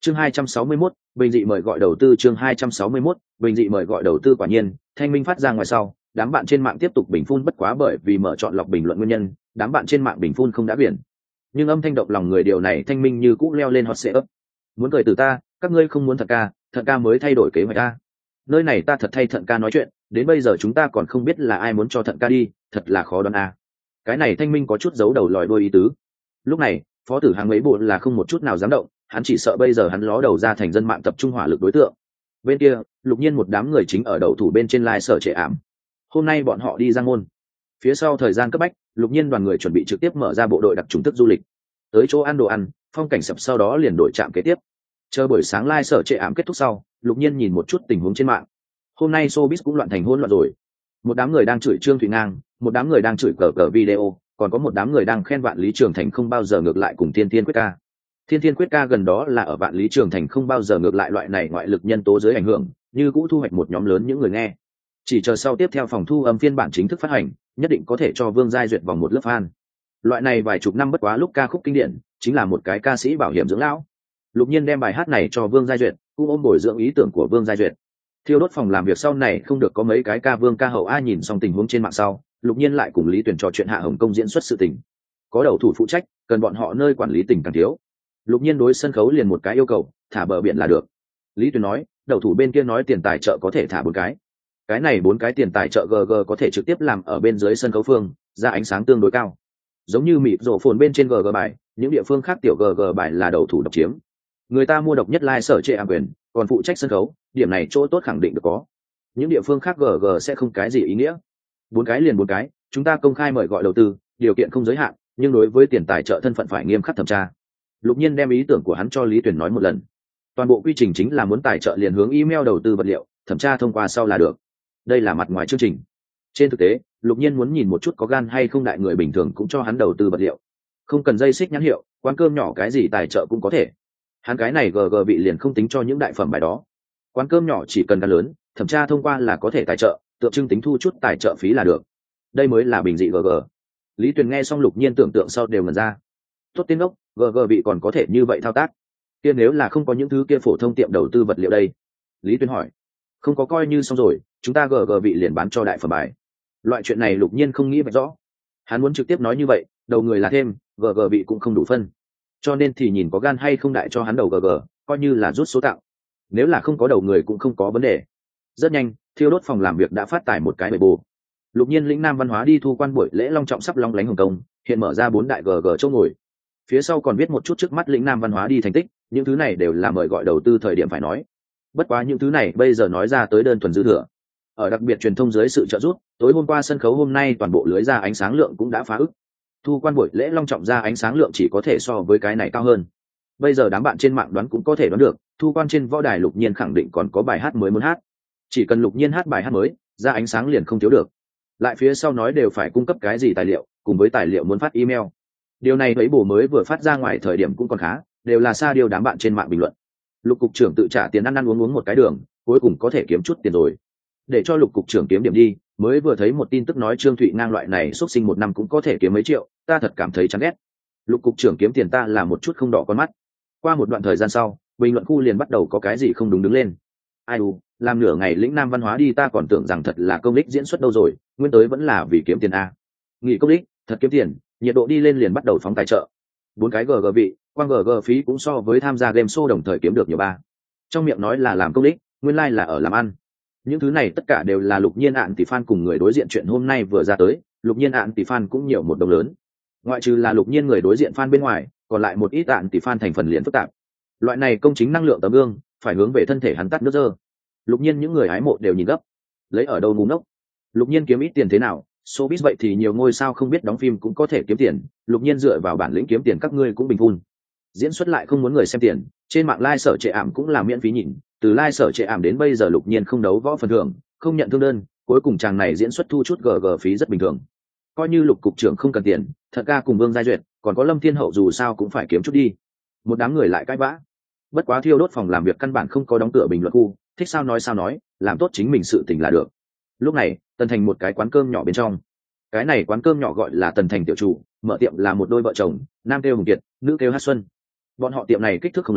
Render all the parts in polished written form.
Chương 261, bình dị mời gọi đầu tư. Chương 261, bình dị mời gọi đầu tư. Quả nhiên, thanh minh phát ra ngoài sau, đám bạn trên mạng tiếp tục bình phun, bất quá bởi vì mở chọn lọc bình luận nguyên nhân, đám bạn trên mạng bình phun không đã biển. Nhưng âm thanh động lòng người điều này thanh minh như cũ leo lên hot search. Muốn cười từ ta, các ngươi không muốn thận ca mới thay đổi kế hoạch ta. Nơi này ta thật thay thận ca nói chuyện, đến bây giờ chúng ta còn không biết là ai muốn cho thận ca đi, thật là khó đoán a. Cái này thanh minh có chút giấu đầu lòi đuôi ý tứ. Lúc này, phó tử hàng mấy bộ là không một chút nào dám động, hắn chỉ sợ bây giờ hắn ló đầu ra thành dân mạng tập trung hỏa lực đối tượng. Bên kia, Lục Nhiên một đám người chính ở đầu thủ bên trên sở trệ ảm. Hôm nay bọn họ đi ra môn. Phía sau thời gian cấp bách, Lục Nhiên đoàn người chuẩn bị trực tiếp mở ra bộ đội đặc trùng thức du lịch. Tới chỗ ăn đồ ăn, phong cảnh sập sau đó liền đổi trạm kế tiếp. Chờ buổi sáng sở trệ ảm kết thúc sau, Lục Nhiên nhìn một chút tình huống trên mạng. Hôm nay showbiz cũng loạn thành hỗn loạn rồi. Một đám người đang chửi Trương Thụy Ngang, một đám người đang chửi cờ video, còn có một đám người đang khen Vạn Lý Trường Thành không bao giờ ngược lại cùng Thiên Thiên Quyết ca. Thiên Thiên Quyết ca gần đó là ở Vạn Lý Trường Thành không bao giờ ngược lại loại này ngoại lực nhân tố dưới ảnh hưởng, như cũ thu hoạch một nhóm lớn những người nghe. Chỉ chờ sau tiếp theo phòng thu âm phiên bản chính thức phát hành, nhất định có thể cho Vương Giai Duyệt vòng một lớp fan. Loại này vài chục năm bất quá lúc ca khúc kinh điển, chính là một cái ca sĩ bảo hiểm dưỡng lão. Lục Nhiên đem bài hát này cho Vương Giai Duyệt, cũng ôm bồi dưỡng ý tưởng của Vương Giai Duyệt. Thiêu đốt phòng làm việc sau này không được có mấy cái ca vương ca hậu. Ai nhìn xong tình huống trên mạng sau, Lục Nhiên lại cùng Lý Tuyển trò chuyện Hạ Hồng Công diễn xuất sự tình. Có đầu thủ phụ trách, cần bọn họ nơi quản lý tình càng thiếu. Lục Nhiên đối sân khấu liền một cái yêu cầu, thả bờ biển là được. Lý Tuyển nói, đầu thủ bên kia nói tiền tài trợ có thể thả 4 cái. Cái này 4 cái tiền tài trợ GG có thể trực tiếp làm ở bên dưới sân khấu phương, ra ánh sáng tương đối cao. Giống như mịt rổ phồn bên trên GG bài, những địa phương khác tiểu GG bài là đầu thủ độc chiếm. Người ta mua độc nhất sở trệ ảm quyền, còn phụ trách sân khấu, điểm này chỗ tốt khẳng định được có. Những địa phương khác GG sẽ không cái gì ý nghĩa. 4 cái liền 4 cái, chúng ta công khai mời gọi đầu tư, điều kiện không giới hạn, nhưng đối với tiền tài trợ thân phận phải nghiêm khắc thẩm tra. Lục Nhiên đem ý tưởng của hắn cho Lý Tuyển nói một lần. Toàn bộ quy trình chính là muốn tài trợ liền hướng email đầu tư vật liệu, thẩm tra thông qua sau là được. Đây là mặt ngoài chương trình. Trên thực tế, Lục Nhiên muốn nhìn một chút có gan hay không đại người bình thường cũng cho hắn đầu tư vật liệu. Không cần dây xích nhãn hiệu, quán cơm nhỏ cái gì tài trợ cũng có thể. Hắn cái này GG vị liền không tính cho những đại phẩm bài đó. Quán cơm nhỏ chỉ cần gan lớn, thẩm tra thông qua là có thể tài trợ, tượng trưng tính thu chút tài trợ phí là được. Đây mới là bình dị GG. Lý Tuyền nghe xong Lục Nhiên tưởng tượng sau đều ngẩn ra. Tốt tiếng ốc, GG vị còn có thể như vậy thao tác. Kia nếu là không có những thứ kia phổ thông tiệm đầu tư vật liệu đây? Lý Tuyền hỏi. Không có coi như xong rồi, chúng ta GG vị liền bán cho đại phẩm bài. Loại chuyện này Lục Nhiên không nghĩ vạch rõ. Hắn muốn trực tiếp nói như vậy, đầu người là thêm, GG vị cũng không đủ phân. Cho nên thì nhìn có gan hay không đại cho hắn đầu GG, coi như là rút số tạo. Nếu là không có đầu người cũng không có vấn đề. Rất nhanh, thiêu đốt phòng làm việc đã phát tải một cái bề bù. Lục Nhiên lĩnh Nam Văn Hóa đi thu quan buổi lễ long trọng sắp long lánh Hồng Công, hiện mở ra 4 đại GG chỗ ngồi. Phía sau còn viết một chút trước mắt lĩnh Nam Văn Hóa đi thành tích, những thứ này đều là mời gọi đầu tư thời điểm phải nói. Bất quá những thứ này bây giờ nói ra tới đơn thuần dư thừa. Ở đặc biệt truyền thông dưới sự trợ giúp, tối hôm qua sân khấu hôm nay toàn bộ lưới ra ánh sáng lượng cũng đã phá ức. Thu quan buổi lễ long trọng ra ánh sáng lượng chỉ có thể so với cái này cao hơn. Bây giờ đám bạn trên mạng đoán cũng có thể đoán được, thu quan trên võ đài Lục Nhiên khẳng định còn có bài hát mới muốn hát. Chỉ cần Lục Nhiên hát bài hát mới, ra ánh sáng liền không thiếu được. Lại phía sau nói đều phải cung cấp cái gì tài liệu, cùng với tài liệu muốn phát email. Điều này thấy bổ mới vừa phát ra ngoài thời điểm cũng còn khá, đều là xa điều đám bạn trên mạng bình luận. Lục cục trưởng tự trả tiền ăn uống một cái đường, cuối cùng có thể kiếm chút tiền rồi. Để cho Lục cục trưởng kiếm điểm đi, mới vừa thấy một tin tức nói Trương Thụy Ngang loại này xuất sinh 1 năm cũng có thể kiếm mấy triệu, ta thật cảm thấy chán ghét. Lục cục trưởng kiếm tiền ta là một chút không đỏ con mắt. Qua một đoạn thời gian sau, bình luận khu liền bắt đầu có cái gì không đúng đứng lên. Ai làm nửa ngày lĩnh Nam Văn Hóa đi ta còn tưởng rằng thật là công đích diễn xuất đâu rồi, nguyên tới vẫn là vì kiếm tiền a. Nghỉ công đích, thật kiếm tiền, nhiệt độ đi lên liền bắt đầu phóng tài trợ. 4 cái GG vị, quang GG phí cũng so với tham gia game show đồng thời kiếm được nhiều ba. Trong miệng nói là làm công đích, nguyên lai là ở làm ăn. Những thứ này tất cả đều là Lục Nhiên ạn tỷ fan cùng người đối diện chuyện hôm nay vừa ra tới, Lục Nhiên ạn tỷ fan cũng nhiều một đồng lớn. Ngoại trừ là Lục Nhiên người đối diện fan bên ngoài, còn lại một ít ạn tỷ fan thành phần liền phức tạp. Loại này công chính năng lượng tấm gương, phải hướng về thân thể hắn tắt nước dơ. Lục Nhiên những người hái mộ đều nhìn gấp. Lấy ở đâu ngu ngốc? Lục Nhiên kiếm ít tiền thế nào? Showbiz vậy thì nhiều ngôi sao không biết đóng phim cũng có thể kiếm tiền, Lục Nhiên dựa vào bản lĩnh kiếm tiền các ngươi cũng bình phun. Diễn xuất lại không muốn người xem tiền, trên mạng live sở trệ ảm cũng là miễn phí nhìn, từ live sở trệ ảm đến bây giờ Lục Nhiên không đấu võ phần thưởng, không nhận thương đơn, cuối cùng chàng này diễn xuất thu chút GG phí rất bình thường. Coi như Lục cục trưởng không cần tiền, thật ca cùng Vương Giai Duyệt, còn có Lâm Thiên Hậu dù sao cũng phải kiếm chút đi. Một đám người lại cãi vã. Bất quá thiêu đốt phòng làm việc căn bản không có đóng cửa bình luận khu, thích sao nói, làm tốt chính mình sự tình là được. Lúc này, Tần Thành một cái quán cơm nhỏ bên trong. Cái này quán cơm nhỏ gọi là Tần Thành tiểu chủ, mở tiệm là một đôi vợ chồng, nam kêu Hùng Kiệt, nữ kêu Hát Xuân. Bọn họ tiệm này kích thước không lớn,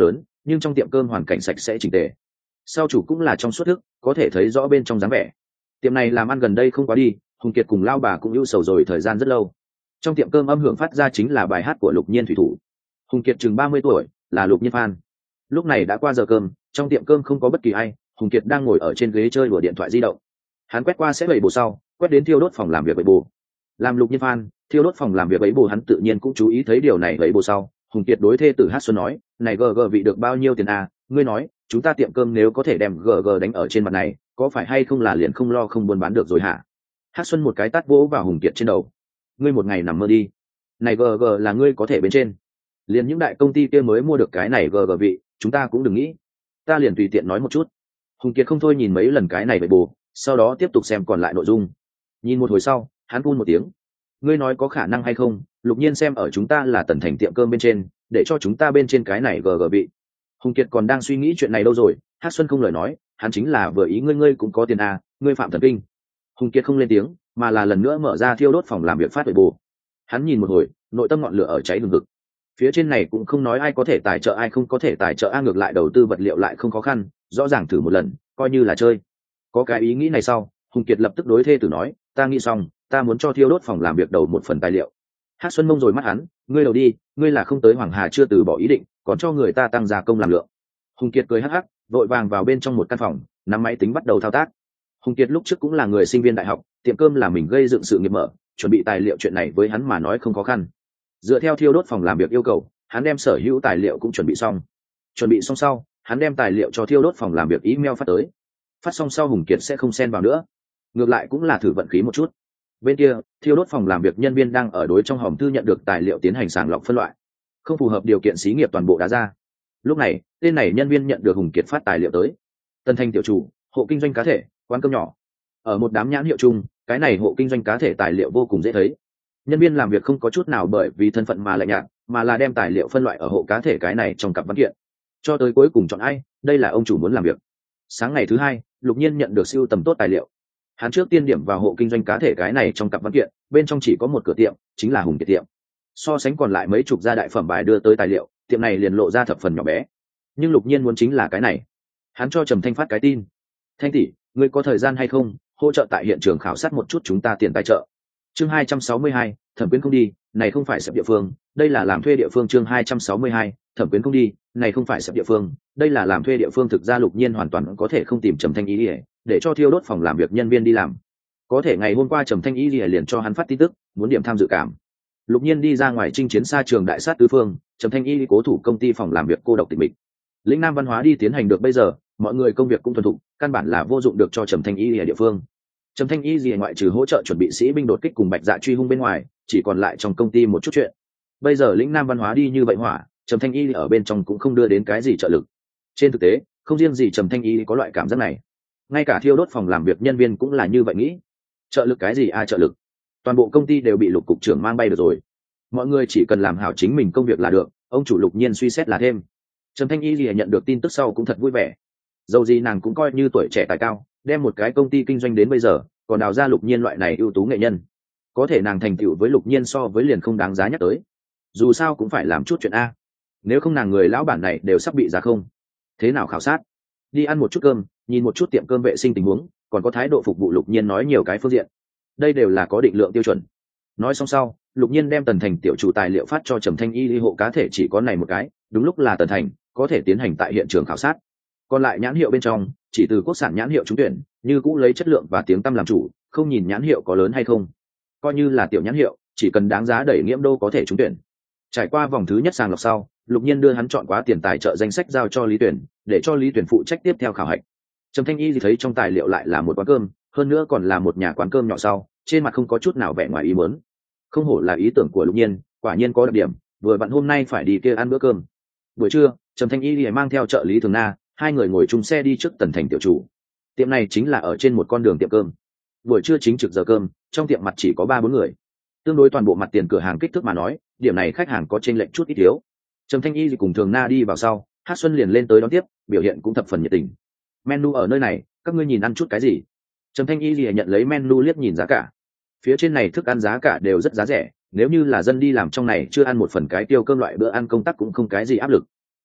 nhưng trong tiệm cơm hoàn cảnh sạch sẽ chỉnh tề. Sau chủ cũng là trong suốt thức, có thể thấy rõ bên trong dáng vẻ. Tiệm này làm ăn gần đây không quá đi, Hùng Kiệt cùng lao bà cũng ưu sầu rồi thời gian rất lâu. Trong tiệm cơm âm hưởng phát ra chính là bài hát của Lục Nhiên thủy thủ. Hùng Kiệt chừng 30 tuổi, là Lục Nhiên fan. Lúc này đã qua giờ cơm, trong tiệm cơm không có bất kỳ ai, Hùng Kiệt đang ngồi ở trên ghế chơi đùa điện thoại di động. Hắn quét qua sẽ bày bồ sau, quét đến thiêu đốt phòng làm việc bày bồ. Làm Lục Nhiên fan, thiêu đốt phòng làm việc bấy bồ hắn tự nhiên cũng chú ý thấy điều này bấy bồ sau. Hùng Kiệt đối thê tử Hát Xuân nói, này GG vị được bao nhiêu tiền à? Ngươi nói, chúng ta tiệm cơm nếu có thể đem GG đánh ở trên mặt này, có phải hay không là liền không lo không buôn bán được rồi hả? Hát Xuân một cái tát vỗ vào Hùng Kiệt trên đầu. Ngươi một ngày nằm mơ đi. Này GG là ngươi có thể bên trên. Liền những đại công ty kia mới mua được cái này GG vị, chúng ta cũng đừng nghĩ. Ta liền tùy tiện nói một chút. Hùng Kiệt không thôi nhìn mấy lần cái này bậy bồ, sau đó tiếp tục xem còn lại nội dung. Nhìn một hồi sau, hắn phun một tiếng. Ngươi nói có khả năng hay không, Lục Nhiên xem ở chúng ta là Tần Thành tiệm cơm bên trên, để cho chúng ta bên trên cái này GG vị. Hùng Kiệt còn đang suy nghĩ chuyện này đâu rồi, Hát Xuân không lời nói, hắn chính là vừa ý ngươi cũng có tiền à, ngươi phạm thần kinh. Hùng Kiệt không lên tiếng, mà là lần nữa mở ra thiêu đốt phòng làm việc phát bậy bồ. Hắn nhìn một hồi, nội tâm ngọn lửa ở cháy hừng hực. Phía trên này cũng không nói ai có thể tài trợ ai không có thể tài trợ, ngược lại đầu tư vật liệu lại không khó khăn, rõ ràng thử một lần, coi như là chơi. Có cái ý nghĩ này sau, Hùng Kiệt lập tức đối thê tử nói, ta nghĩ xong, ta muốn cho thiêu đốt phòng làm việc đầu một phần tài liệu. Hát Xuân mông rồi mắt hắn, ngươi đầu đi, ngươi là không tới Hoàng Hà chưa từ bỏ ý định, còn cho người ta tăng gia công làm lượng. Hùng Kiệt cười hắc hắc, vội vàng vào bên trong một căn phòng, nắm máy tính bắt đầu thao tác. Hùng Kiệt lúc trước cũng là người sinh viên đại học, tiệm cơm là mình gây dựng sự nghiệp mở, chuẩn bị tài liệu chuyện này với hắn mà nói không khó khăn. Dựa theo thiêu đốt phòng làm việc yêu cầu, hắn đem sở hữu tài liệu cũng chuẩn bị xong. Chuẩn bị xong sau, hắn đem tài liệu cho thiêu đốt phòng làm việc email phát tới. Phát xong sau Hùng Kiệt sẽ không xen vào nữa, ngược lại cũng là thử vận khí một chút. Bên kia, thiêu đốt phòng làm việc nhân viên đang ở đối trong hòm thư nhận được tài liệu tiến hành sàng lọc phân loại. Không phù hợp điều kiện xí nghiệp toàn bộ đá ra. Lúc này, tên này nhân viên nhận được Hùng Kiệt phát tài liệu tới. Tân Thành tiểu chủ, hộ kinh doanh cá thể, quán cơm nhỏ. Ở một đám nhãn hiệu chung, cái này hộ kinh doanh cá thể tài liệu vô cùng dễ thấy. Nhân viên làm việc không có chút nào bởi vì thân phận mà lạnh nhạt, mà là đem tài liệu phân loại ở hộ cá thể cái này trong cặp văn kiện. Cho tới cuối cùng chọn ai, đây là ông chủ muốn làm việc. Sáng ngày thứ hai, Lục Nhiên nhận được siêu tầm tốt tài liệu. Hắn trước tiên điểm vào hộ kinh doanh cá thể cái này trong cặp văn kiện, bên trong chỉ có một cửa tiệm, chính là Hùng Kiệt tiệm. So sánh còn lại mấy chục gia đại phẩm bài đưa tới tài liệu, tiệm này liền lộ ra thập phần nhỏ bé. Nhưng Lục Nhiên muốn chính là cái này. Hắn cho Trầm Thanh phát cái tin. Thanh tỷ, ngươi có thời gian hay không, hỗ trợ tại hiện trường khảo sát một chút chúng ta tiền tài trợ. Chương 262, Thẩm Quyến không đi, này không phải sập địa phương, đây là làm thuê địa phương. Chương 262, Thẩm Quyến không đi, này không phải sập địa phương, đây là làm thuê địa phương. Thực ra Lục Nhiên hoàn toàn có thể không tìm Trầm Thanh ý để cho thiêu đốt phòng làm việc nhân viên đi làm. Có thể ngày hôm qua Trầm Thanh ý liền cho hắn phát tin tức, muốn điểm tham dự cảm. Lục Nhiên đi ra ngoài chinh chiến xa trường đại sát tứ phương, Trầm Thanh ý cố thủ công ty phòng làm việc cô độc tịch mịch. Lĩnh Nam văn hóa đi tiến hành được bây giờ, mọi người công việc cũng thuần thục, căn bản là vô dụng được cho Trầm Thanh ý địa phương. Trầm Thanh y gì ngoại trừ hỗ trợ chuẩn bị sĩ binh đột kích cùng Bạch Dạ truy hung bên ngoài, chỉ còn lại trong công ty một chút chuyện. Bây giờ Lĩnh Nam văn hóa đi như vậy hỏa, Trầm Thanh y ở bên trong cũng không đưa đến cái gì trợ lực. Trên thực tế, không riêng gì Trầm Thanh y có loại cảm giác này, ngay cả thiêu đốt phòng làm việc nhân viên cũng là như vậy nghĩ. Trợ lực cái gì trợ lực? Toàn bộ công ty đều bị Lục cục trưởng mang bay được rồi. Mọi người chỉ cần làm hảo chính mình công việc là được, ông chủ Lục Nhiên suy xét là thêm. Trầm Thanh y nhận được tin tức sau cũng thật vui vẻ. Dầu gì nàng cũng coi như tuổi trẻ tài cao, đem một cái công ty kinh doanh đến bây giờ, còn đào ra Lục Nhiên loại này ưu tú nghệ nhân. Có thể nàng thành tựu với Lục Nhiên so với liền không đáng giá nhắc tới. Dù sao cũng phải làm chút chuyện a. Nếu không nàng người lão bản này đều sắp bị giá không. Thế nào khảo sát? Đi ăn một chút cơm, nhìn một chút tiệm cơm vệ sinh tình huống, còn có thái độ phục vụ. Lục Nhiên nói nhiều cái phương diện. Đây đều là có định lượng tiêu chuẩn. Nói xong sau, Lục Nhiên đem Tần Thành tiểu chủ tài liệu phát cho Trầm Thanh y hộ cá thể chỉ có này một cái, đúng lúc là Tần Thành, có thể tiến hành tại hiện trường khảo sát. Còn lại nhãn hiệu bên trong, chỉ từ quốc sản nhãn hiệu trúng tuyển, như cũng lấy chất lượng và tiếng tăm làm chủ, không nhìn nhãn hiệu có lớn hay không. Coi như là tiểu nhãn hiệu, chỉ cần đáng giá đẩy nghiễm đô có thể trúng tuyển. Trải qua vòng thứ nhất sàng lọc sau, Lục Nhiên đưa hắn chọn quá tiền tài trợ danh sách giao cho Lý Tuyển, để cho Lý Tuyển phụ trách tiếp theo khảo hạch. Trầm Thanh y thì thấy trong tài liệu lại là một quán cơm, hơn nữa còn là một nhà quán cơm nhỏ sau, trên mặt không có chút nào vẻ ngoài ý muốn. Không hổ là ý tưởng của Lục Nhiên, quả nhiên có đặc điểm, vừa vặn hôm nay phải đi kia ăn bữa cơm. Buổi trưa, Trầm Thanh y liền mang theo trợ lý Thường Na, hai người ngồi chung xe đi trước Tần Thành tiểu chủ. Tiệm này chính là ở trên một con đường tiệm cơm. Buổi trưa chính trực giờ cơm, trong tiệm mặt chỉ có 3-4 người. Tương đối toàn bộ mặt tiền cửa hàng kích thước mà nói, điểm này khách hàng có chênh lệch chút ít thiếu. Trầm Thanh y thì cùng Thường Na đi vào sau, Hát Xuân liền lên tới đón tiếp, biểu hiện cũng thập phần nhiệt tình. Menu ở nơi này, các ngươi nhìn ăn chút cái gì? Trầm Thanh y thì nhận lấy menu liếc nhìn giá cả. Phía trên này thức ăn giá cả đều rất giá rẻ, nếu như là dân đi làm trong này chưa ăn một phần cái tiêu cơm loại bữa ăn công tác cũng không cái gì áp lực.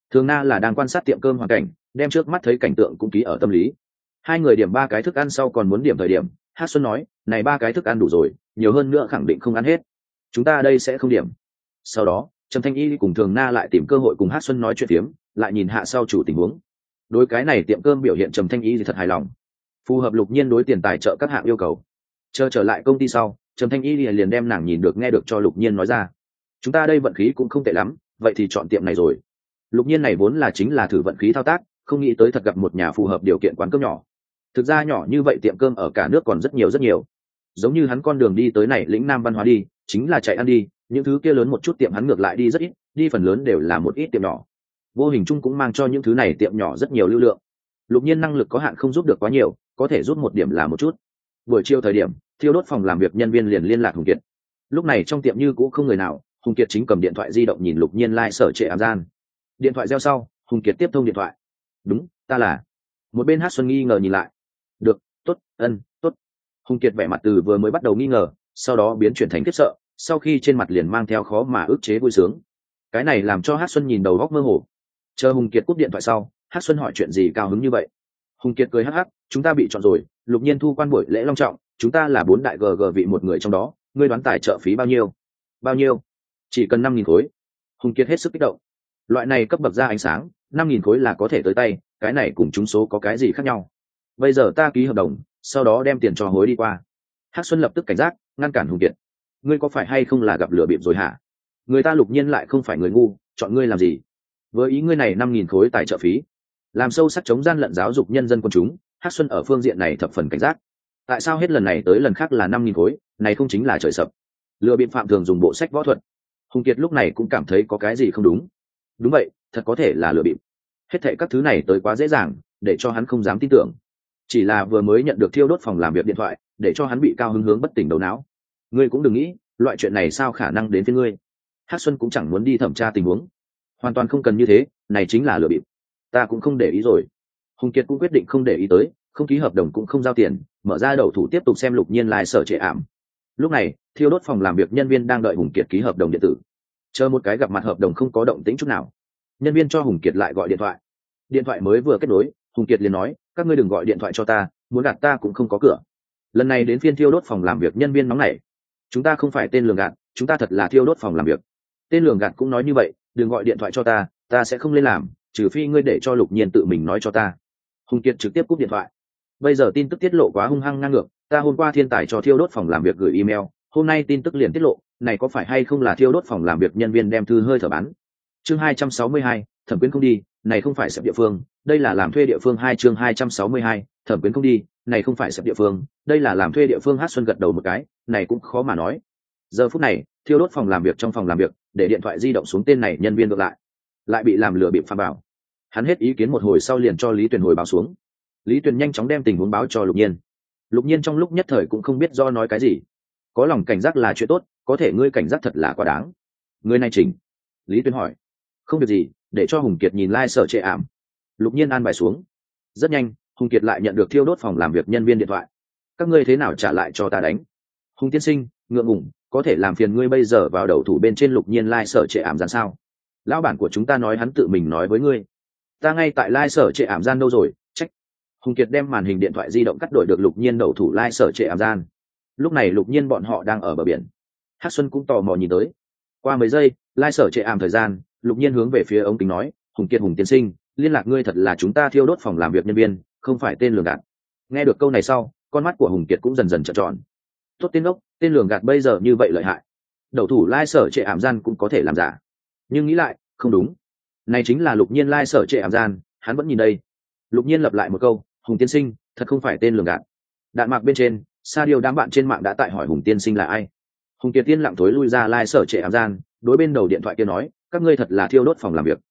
Thường Na là đang quan sát tiệm cơm hoàn cảnh, đem trước mắt thấy cảnh tượng cũng ký ở tâm lý. Hai người điểm 3 cái thức ăn sau còn muốn điểm thời điểm, Hát Xuân nói, này 3 cái thức ăn đủ rồi, nhiều hơn nữa khẳng định không ăn hết. Chúng ta đây sẽ không điểm. Sau đó, Trầm Thanh Y cùng Thường Na lại tìm cơ hội cùng Hát Xuân nói chuyện tiếm, lại nhìn hạ sau chủ tình huống. Đối cái này tiệm cơm biểu hiện Trầm Thanh Y thì thật hài lòng, phù hợp Lục Nhiên đối tiền tài trợ các hạng yêu cầu. Chờ trở lại công ty sau, Trầm Thanh Y liền đem nàng nhìn được nghe được cho Lục Nhiên nói ra. Chúng ta đây vận khí cũng không tệ lắm, vậy thì chọn tiệm này rồi. Lục Nhiên này vốn là chính là thử vận khí thao tác, không nghĩ tới thật gặp một nhà phù hợp điều kiện quán cơm nhỏ. Thực ra nhỏ như vậy tiệm cơm ở cả nước còn rất nhiều rất nhiều. Giống như hắn con đường đi tới này lĩnh Nam Văn Hóa đi, chính là chạy ăn đi, những thứ kia lớn một chút tiệm hắn ngược lại đi rất ít, đi phần lớn đều là một ít tiệm nhỏ. Vô hình chung cũng mang cho những thứ này tiệm nhỏ rất nhiều lưu lượng. Lục Nhiên năng lực có hạn không giúp được quá nhiều, có thể giúp một điểm là một chút. Buổi chiều thời điểm, Thiêu Đốt phòng làm việc nhân viên liền liên lạc Hùng Kiệt. Lúc này trong tiệm như cũ không người nào, Hùng Kiệt chính cầm điện thoại di động nhìn Lục Nhiên sở trệ ảm gian. Điện thoại reo sau, Hùng Kiệt tiếp thông điện thoại. Đúng, ta là. Một bên Hát Xuân nghi ngờ nhìn lại. Được, tốt, tốt. Hùng Kiệt vẻ mặt từ vừa mới bắt đầu nghi ngờ, sau đó biến chuyển thành khiếp sợ, sau khi trên mặt liền mang theo khó mà ức chế vui sướng. Cái này làm cho Hát Xuân nhìn đầu góc mơ hồ. Chờ Hùng Kiệt cúp điện thoại sau, Hát Xuân hỏi chuyện gì cao hứng như vậy. Hùng Kiệt cười hắc hắc, chúng ta bị chọn rồi, Lục Nhiên thu quan buổi lễ long trọng, chúng ta là 4 đại GG vị một người trong đó, ngươi đoán tài trợ phí bao nhiêu? Bao nhiêu? Chỉ cần 5.000 khối. Hùng Kiệt hết sức kích động. Loại này cấp bậc ra ánh sáng, 5.000 khối là có thể tới tay, cái này cùng trúng số có cái gì khác nhau? Bây giờ ta ký hợp đồng, sau đó đem tiền cho hối đi qua. Hắc Xuân lập tức cảnh giác, ngăn cản Hùng Kiệt. Ngươi có phải hay không là gặp lừa bịp rồi hả? Người ta Lục Nhiên lại không phải người ngu, chọn ngươi làm gì? Với ý ngươi này 5.000 khối tài trợ phí, làm sâu sắc chống gian lận giáo dục nhân dân quần chúng. Hắc Xuân ở phương diện này thập phần cảnh giác. Tại sao hết lần này tới lần khác là 5.000 khối, này không chính là trời sập? Lừa bịp phạm thường dùng bộ sách võ thuật. Hùng Kiệt lúc này cũng cảm thấy có cái gì không đúng. Đúng vậy, thật có thể là lừa bịp. Hết thảy các thứ này tới quá dễ dàng, để cho hắn không dám tin tưởng. Chỉ là vừa mới nhận được Thiêu Đốt phòng làm việc điện thoại, để cho hắn bị cao hứng hướng bất tỉnh đầu não. Ngươi cũng đừng nghĩ, loại chuyện này sao khả năng đến với ngươi. Hắc Xuân cũng chẳng muốn đi thẩm tra tình huống, hoàn toàn không cần như thế, này chính là lừa bịp. Ta cũng không để ý rồi. Hùng Kiệt cũng quyết định không để ý tới, không ký hợp đồng cũng không giao tiền, mở ra đầu thủ tiếp tục xem Lục Nhiên sở trệ ảm. Lúc này, Thiêu Đốt phòng làm việc nhân viên đang đợi Hùng Kiệt ký hợp đồng điện tử. Chờ một cái gặp mặt hợp đồng không có động tĩnh chút nào. Nhân viên cho Hùng Kiệt lại gọi điện thoại. Điện thoại mới vừa kết nối, Hùng Kiệt liền nói, các ngươi đừng gọi điện thoại cho ta, muốn gạt ta cũng không có cửa. Lần này đến phiên Thiêu Đốt phòng làm việc nhân viên nóng nảy. Chúng ta không phải tên lường gạt, chúng ta thật là Thiêu Đốt phòng làm việc. Tên lường gạt cũng nói như vậy, đừng gọi điện thoại cho ta sẽ không lên làm, trừ phi ngươi để cho Lục Nhiên tự mình nói cho ta. Hùng Kiệt trực tiếp cúp điện thoại. Bây giờ tin tức tiết lộ quá hung hăng ngang ngược, ta hôm qua thiên tài cho Thiêu Đốt phòng làm việc gửi email, hôm nay tin tức liền tiết lộ, này có phải hay không là Thiêu Đốt phòng làm việc nhân viên đem thư hơi thở bán. Chương 262, Thẩm Quyến không đi, này không phải sập địa phương, đây là làm thuê địa phương. Chương 262, Thẩm Quyến không đi, này không phải sập địa phương, đây là làm thuê địa phương. Hát Xuân gật đầu một cái, này cũng khó mà nói. Giờ phút này, Thiêu Đốt phòng làm việc trong phòng làm việc, để điện thoại di động xuống tên này nhân viên ngược lại bị làm lừa bịp phạm vào. Hắn hết ý kiến một hồi sau liền cho Lý Tuyền hồi báo xuống. Lý Tuyền nhanh chóng đem tình huống báo cho Lục Nhiên. Lục Nhiên trong lúc nhất thời cũng không biết do nói cái gì. Có lòng cảnh giác là chuyện tốt, có thể ngươi cảnh giác thật là quá đáng. Ngươi này chỉnh. Lý Tuyền hỏi. Không việc gì, để cho Hùng Kiệt nhìn sở trệ ảm. Lục Nhiên an bài xuống. Rất nhanh, Hùng Kiệt lại nhận được Thiêu Đốt phòng làm việc nhân viên điện thoại. Các ngươi thế nào trả lại cho ta đánh? Hùng tiên sinh, ngượng ngùng, có thể làm phiền ngươi bây giờ vào đầu thủ bên trên Lục Nhiên sở trệ ảm gian sao? Lão bản của chúng ta nói hắn tự mình nói với ngươi. Ta ngay tại sở trệ ảm gian đâu rồi, trách. Hùng Kiệt đem màn hình điện thoại di động cắt đổi được Lục Nhiên đầu thủ sở trệ ảm gian. Lúc này Lục Nhiên bọn họ đang ở bờ biển. Hắc Xuân cũng tò mò nhìn tới. Qua mấy giây, sở trệ ảm thời gian, Lục Nhiên hướng về phía ống kính nói, Hùng Kiệt Hùng tiên sinh, liên lạc ngươi thật là chúng ta Thiêu Đốt phòng làm việc nhân viên, không phải tên lường gạt. Nghe được câu này sau, con mắt của Hùng Kiệt cũng dần dần trợn tròn. Tốt tên ốc, tên lường gạt bây giờ như vậy lợi hại. Đầu thủ sở trệ ảm gian cũng có thể làm giả. Nhưng nghĩ lại, không đúng. Này chính là Lục Nhiên sở trệ ảm gian, hắn vẫn nhìn đây. Lục Nhiên lặp lại một câu, Hùng tiên sinh, thật không phải tên lường gạt. Đạn mạc bên trên, Sa Diêu đám bạn trên mạng đã tại hỏi Hùng tiên sinh là ai. Hùng Kiệt tiên lặng thối lui ra sở trệ ảm gian, đối bên đầu điện thoại kia nói, các ngươi thật là Thiêu Đốt phòng làm việc.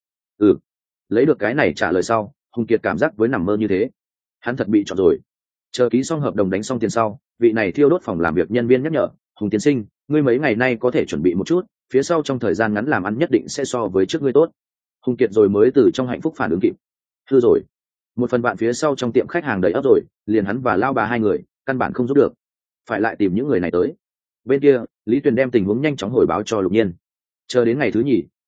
Lấy được cái này trả lời sau, Hùng Kiệt cảm giác với nằm mơ như thế. Hắn thật bị chọn rồi. Chờ ký xong hợp đồng đánh xong tiền sau, vị này Thiêu Đốt phòng làm việc nhân viên nhắc nhở, Hùng tiên sinh, ngươi mấy ngày nay có thể chuẩn bị một chút, phía sau trong thời gian ngắn làm ăn nhất định sẽ so với trước ngươi tốt. Hùng Kiệt rồi mới từ trong hạnh phúc phản ứng kịp. Hư rồi. Một phần bạn phía sau trong tiệm khách hàng đầy ắp rồi, liền hắn và lao bà hai người, căn bản không giúp được. Phải lại tìm những người này tới. Bên kia, Lý Tuyền đem tình huống nhanh chóng hồi báo cho Lục Nhiên. Chờ đến ngày thứ nhì,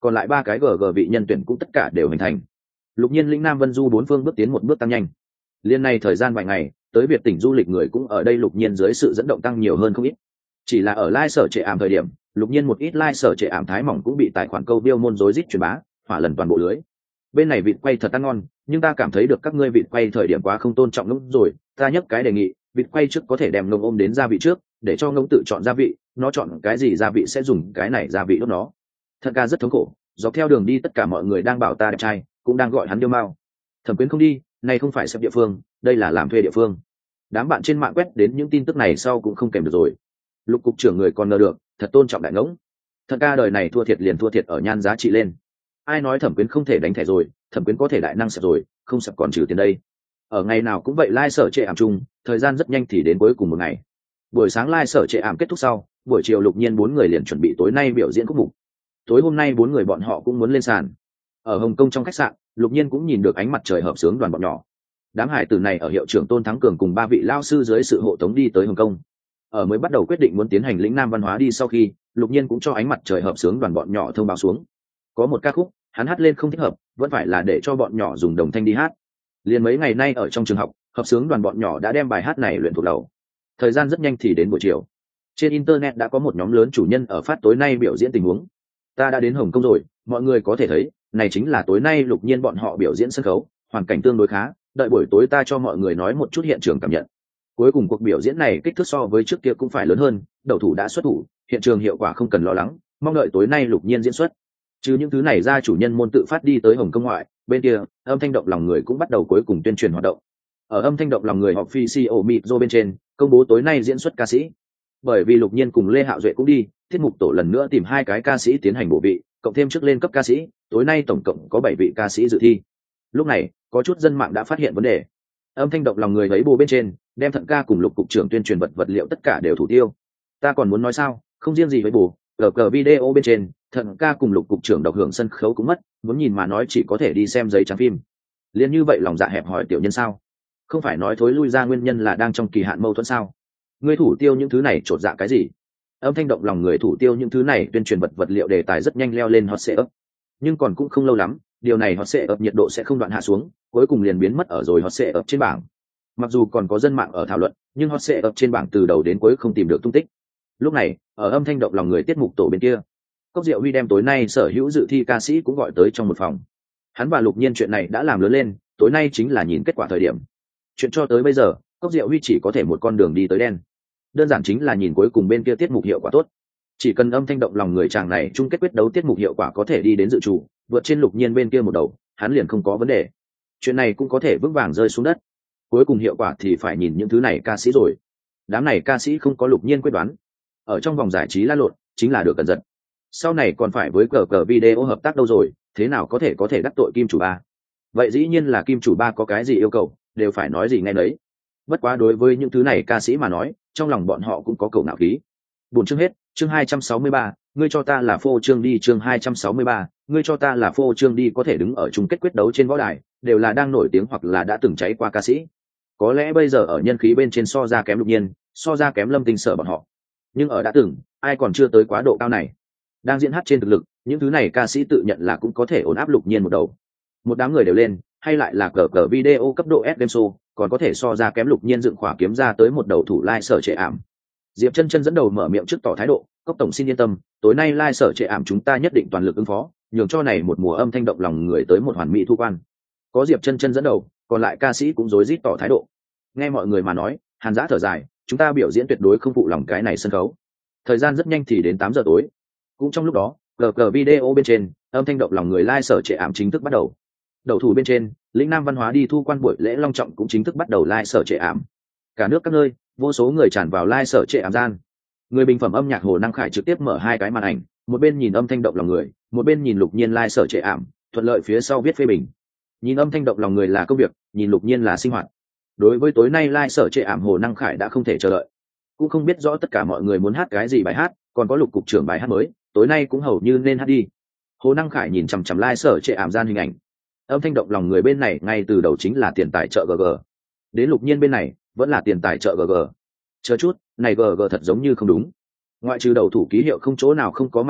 còn lại 3 cái GG vị nhân tuyển cũng tất cả đều hình thành. Lục Nhiên lĩnh Nam Vân Du 4 phương bước tiến một bước tăng nhanh. Liên này thời gian vài ngày, tới Việt tỉnh du lịch người cũng ở đây Lục Nhiên dưới sự dẫn động tăng nhiều hơn không ít. Chỉ là ở lai sở trệ ảm thời điểm, Lục Nhiên một ít lai sở trệ ảm thái mỏng cũng bị tài khoản câu biêu môn rối rít truyền bá, hỏa lần toàn bộ lưới. Bên này vịt quay thật ăn ngon, nhưng ta cảm thấy được các ngươi vịt quay thời điểm quá không tôn trọng ngỗng rồi, ta nhấp cái đề nghị, vịt quay trước có thể đem ngỗng ôm đến gia vị trước, để cho ngỗng tự chọn gia vị, nó chọn cái gì gia vị sẽ dùng cái này gia vị đốt nó. Thật ca rất thống khổ, dọc theo đường đi tất cả mọi người đang bảo ta đẹp trai, cũng đang gọi hắn điêu mao. Thẩm Quyến không đi, này không phải xếp địa phương, đây là làm thuê địa phương. Đám bạn trên mạng quét đến những tin tức này sau cũng không kèm được rồi. Lục cục trưởng người còn ngờ được, thật tôn trọng đại ngỗng. Thật ca đời này thua thiệt liền thua thiệt ở nhan giá trị lên. Ai nói Thẩm Quyến không thể đánh thẻ rồi, Thẩm Quyến có thể đại năng sập rồi, không sập còn trừ tiền đây. Ở ngày nào cũng vậy sở trệ ảm chung, thời gian rất nhanh thì đến cuối cùng một ngày. Buổi sáng sở trệ ảm kết thúc sau, buổi chiều Lục Nhiên 4 người liền chuẩn bị tối nay biểu diễn khúc mục. Tối hôm nay 4 người bọn họ cũng muốn lên sàn. Ở Hồng Kông trong khách sạn, Lục Nhiên cũng nhìn được ánh mặt trời hợp sướng đoàn bọn nhỏ. Đám hải tử này ở hiệu trưởng Tôn Thắng Cường cùng 3 vị lao sư dưới sự hộ tống đi tới Hồng Kông. Ở mới bắt đầu quyết định muốn tiến hành lĩnh Nam văn hóa đi sau khi, Lục Nhiên cũng cho ánh mặt trời hợp sướng đoàn bọn nhỏ thông báo xuống. Có một ca khúc, hắn hát lên không thích hợp, vẫn phải là để cho bọn nhỏ dùng đồng thanh đi hát. Liền mấy ngày nay ở trong trường học, hợp sướng đoàn bọn nhỏ đã đem bài hát này luyện thuộc đầu. Thời gian rất nhanh thì đến buổi chiều. Trên internet đã có một nhóm lớn chủ nhân ở phát tối nay biểu diễn tình huống. Ta đã đến Hồng Kông rồi, mọi người có thể thấy, này chính là tối nay Lục Nhiên bọn họ biểu diễn sân khấu, hoàn cảnh tương đối khá, đợi buổi tối ta cho mọi người nói một chút hiện trường cảm nhận. Cuối cùng cuộc biểu diễn này kích thước so với trước kia cũng phải lớn hơn, đầu thủ đã xuất thủ, hiện trường hiệu quả không cần lo lắng, mong đợi tối nay Lục Nhiên diễn xuất. Trừ những thứ này ra, chủ nhân môn tự phát đi tới Hồng Kông ngoại, bên kia, âm thanh động lòng người cũng bắt đầu cuối cùng tuyên truyền hoạt động. Ở âm thanh động lòng người official Mitro bên trên, công bố tối nay diễn xuất ca sĩ. Bởi vì Lục Nhiên cùng Lê Hạo Duệ cũng đi, tiết mục tổ lần nữa tìm 2 cái ca sĩ tiến hành bổ vị, cộng thêm trước lên cấp ca sĩ, tối nay tổng cộng có 7 vị ca sĩ dự thi. Lúc này, có chút dân mạng đã phát hiện vấn đề. Âm thanh động lòng người lấy bồ bên trên, đem Thận ca cùng Lục cục trưởng tuyên truyền vật liệu tất cả đều thủ tiêu. Ta còn muốn nói sao, không riêng gì với bồ, ở video bên trên, Thận ca cùng Lục cục trưởng độc hưởng sân khấu cũng mất, muốn nhìn mà nói chỉ có thể đi xem giấy trắng phim. Liên như vậy lòng dạ hẹp hòi tiểu nhân sao? Không phải nói thối lui ra nguyên nhân là đang trong kỳ hạn mâu thuẫn sao? Ngươi thủ tiêu những thứ này chột dạ cái gì? Âm thanh động lòng người thủ tiêu những thứ này tuyên truyền vật liệu đề tài rất nhanh leo lên hot search. Nhưng còn cũng không lâu lắm, điều này hot search nhiệt độ sẽ không đoạn hạ xuống, cuối cùng liền biến mất ở rồi hot search trên bảng. Mặc dù còn có dân mạng ở thảo luận, nhưng hot search trên bảng từ đầu đến cuối không tìm được tung tích. Lúc này, ở âm thanh động lòng người tiết mục tổ bên kia, Cốc Diệu Huy đem tối nay sở hữu dự thi ca sĩ cũng gọi tới trong một phòng. Hắn và Lục Nhiên chuyện này đã làm lớn lên, tối nay chính là nhìn kết quả thời điểm. Chuyện cho tới bây giờ, Cốc Diệu Huy chỉ có thể một con đường đi tới đen. Đơn giản chính là nhìn cuối cùng bên kia tiết mục hiệu quả tốt. Chỉ cần âm thanh động lòng người chàng này chung kết quyết đấu tiết mục hiệu quả có thể đi đến dự chủ, vượt trên Lục Nhiên bên kia một đầu, hắn liền không có vấn đề. Chuyện này cũng có thể vững vàng rơi xuống đất. Cuối cùng hiệu quả thì phải nhìn những thứ này ca sĩ rồi. Đám này ca sĩ không có Lục Nhiên quyết đoán, ở trong vòng giải trí la lộn chính là được cẩn giật. Sau này còn phải với cờ video hợp tác đâu rồi, thế nào có thể đắc tội Kim Chủ Ba? Vậy dĩ nhiên là Kim Chủ Ba có cái gì yêu cầu, đều phải nói gì ngay đấy. Bất quá đối với những thứ này ca sĩ mà nói, trong lòng bọn họ cũng có cầu não khí. Buồn chương hết, chương 263, ngươi cho ta là phô trương đi, chương 263, ngươi cho ta là phô trương đi có thể đứng ở chung kết quyết đấu trên võ đài, đều là đang nổi tiếng hoặc là đã từng cháy qua ca sĩ. Có lẽ bây giờ ở nhân khí bên trên so ra kém Lục Nhiên, so ra kém Lâm Tinh Sở bọn họ. Nhưng ở đã từng, ai còn chưa tới quá độ cao này. Đang diễn hát trên thực lực, những thứ này ca sĩ tự nhận là cũng có thể ổn áp Lục Nhiên một đầu. Một đám người đều lên, hay lại là cờ video cấp độ S game show, còn có thể so ra kém Lục Nhiên dựng khỏa kiếm ra tới một đầu thủ lai sở trệ ảm. Diệp Chân Chân dẫn đầu mở miệng trước tỏ thái độ, Cốc tổng xin yên tâm, tối nay lai sở trệ ảm chúng ta nhất định toàn lực ứng phó, nhường cho này một mùa âm thanh động lòng người tới một hoàn mỹ thu quan. Có Diệp Chân Chân dẫn đầu, còn lại ca sĩ cũng rối rít tỏ thái độ. Nghe mọi người mà nói, Hàn Dã thở dài, chúng ta biểu diễn tuyệt đối không phụ lòng cái này sân khấu. Thời gian rất nhanh thì đến 8 giờ tối. Cũng trong lúc đó, video bên trên, âm thanh động lòng người lai sở trệ ảm chính thức bắt đầu. Đầu thủ bên trên, lĩnh Nam văn hóa đi thu quan buổi lễ long trọng cũng chính thức bắt đầu lai sở trệ ảm. Cả nước các nơi, vô số người tràn vào lai sở trệ ảm gian. Người bình phẩm âm nhạc Hồ Năng Khải trực tiếp mở 2 cái màn ảnh, một bên nhìn âm thanh động lòng người, một bên nhìn Lục Nhiên lai sở trệ ảm, thuận lợi phía sau viết phê bình. Nhìn âm thanh động lòng người là công việc, nhìn Lục Nhiên là sinh hoạt. Đối với tối nay lai sở trệ ảm Hồ Năng Khải đã không thể chờ đợi. Cũng không biết rõ tất cả mọi người muốn hát cái gì bài hát, còn có Lục cục trưởng bài hát mới, tối nay cũng hầu như nên hát đi. Hồ Năng Khải nhìn chằm chằm lai sở trệ ảm gian hình ảnh. Âm thanh động lòng người bên này ngay từ đầu chính là tiền tài trợ GG. Đến Lục Nhiên bên này, vẫn là tiền tài trợ GG. Chờ chút, này GG thật giống như không đúng. Ngoại trừ đầu thủ ký hiệu không chỗ nào không có mặt ngoại,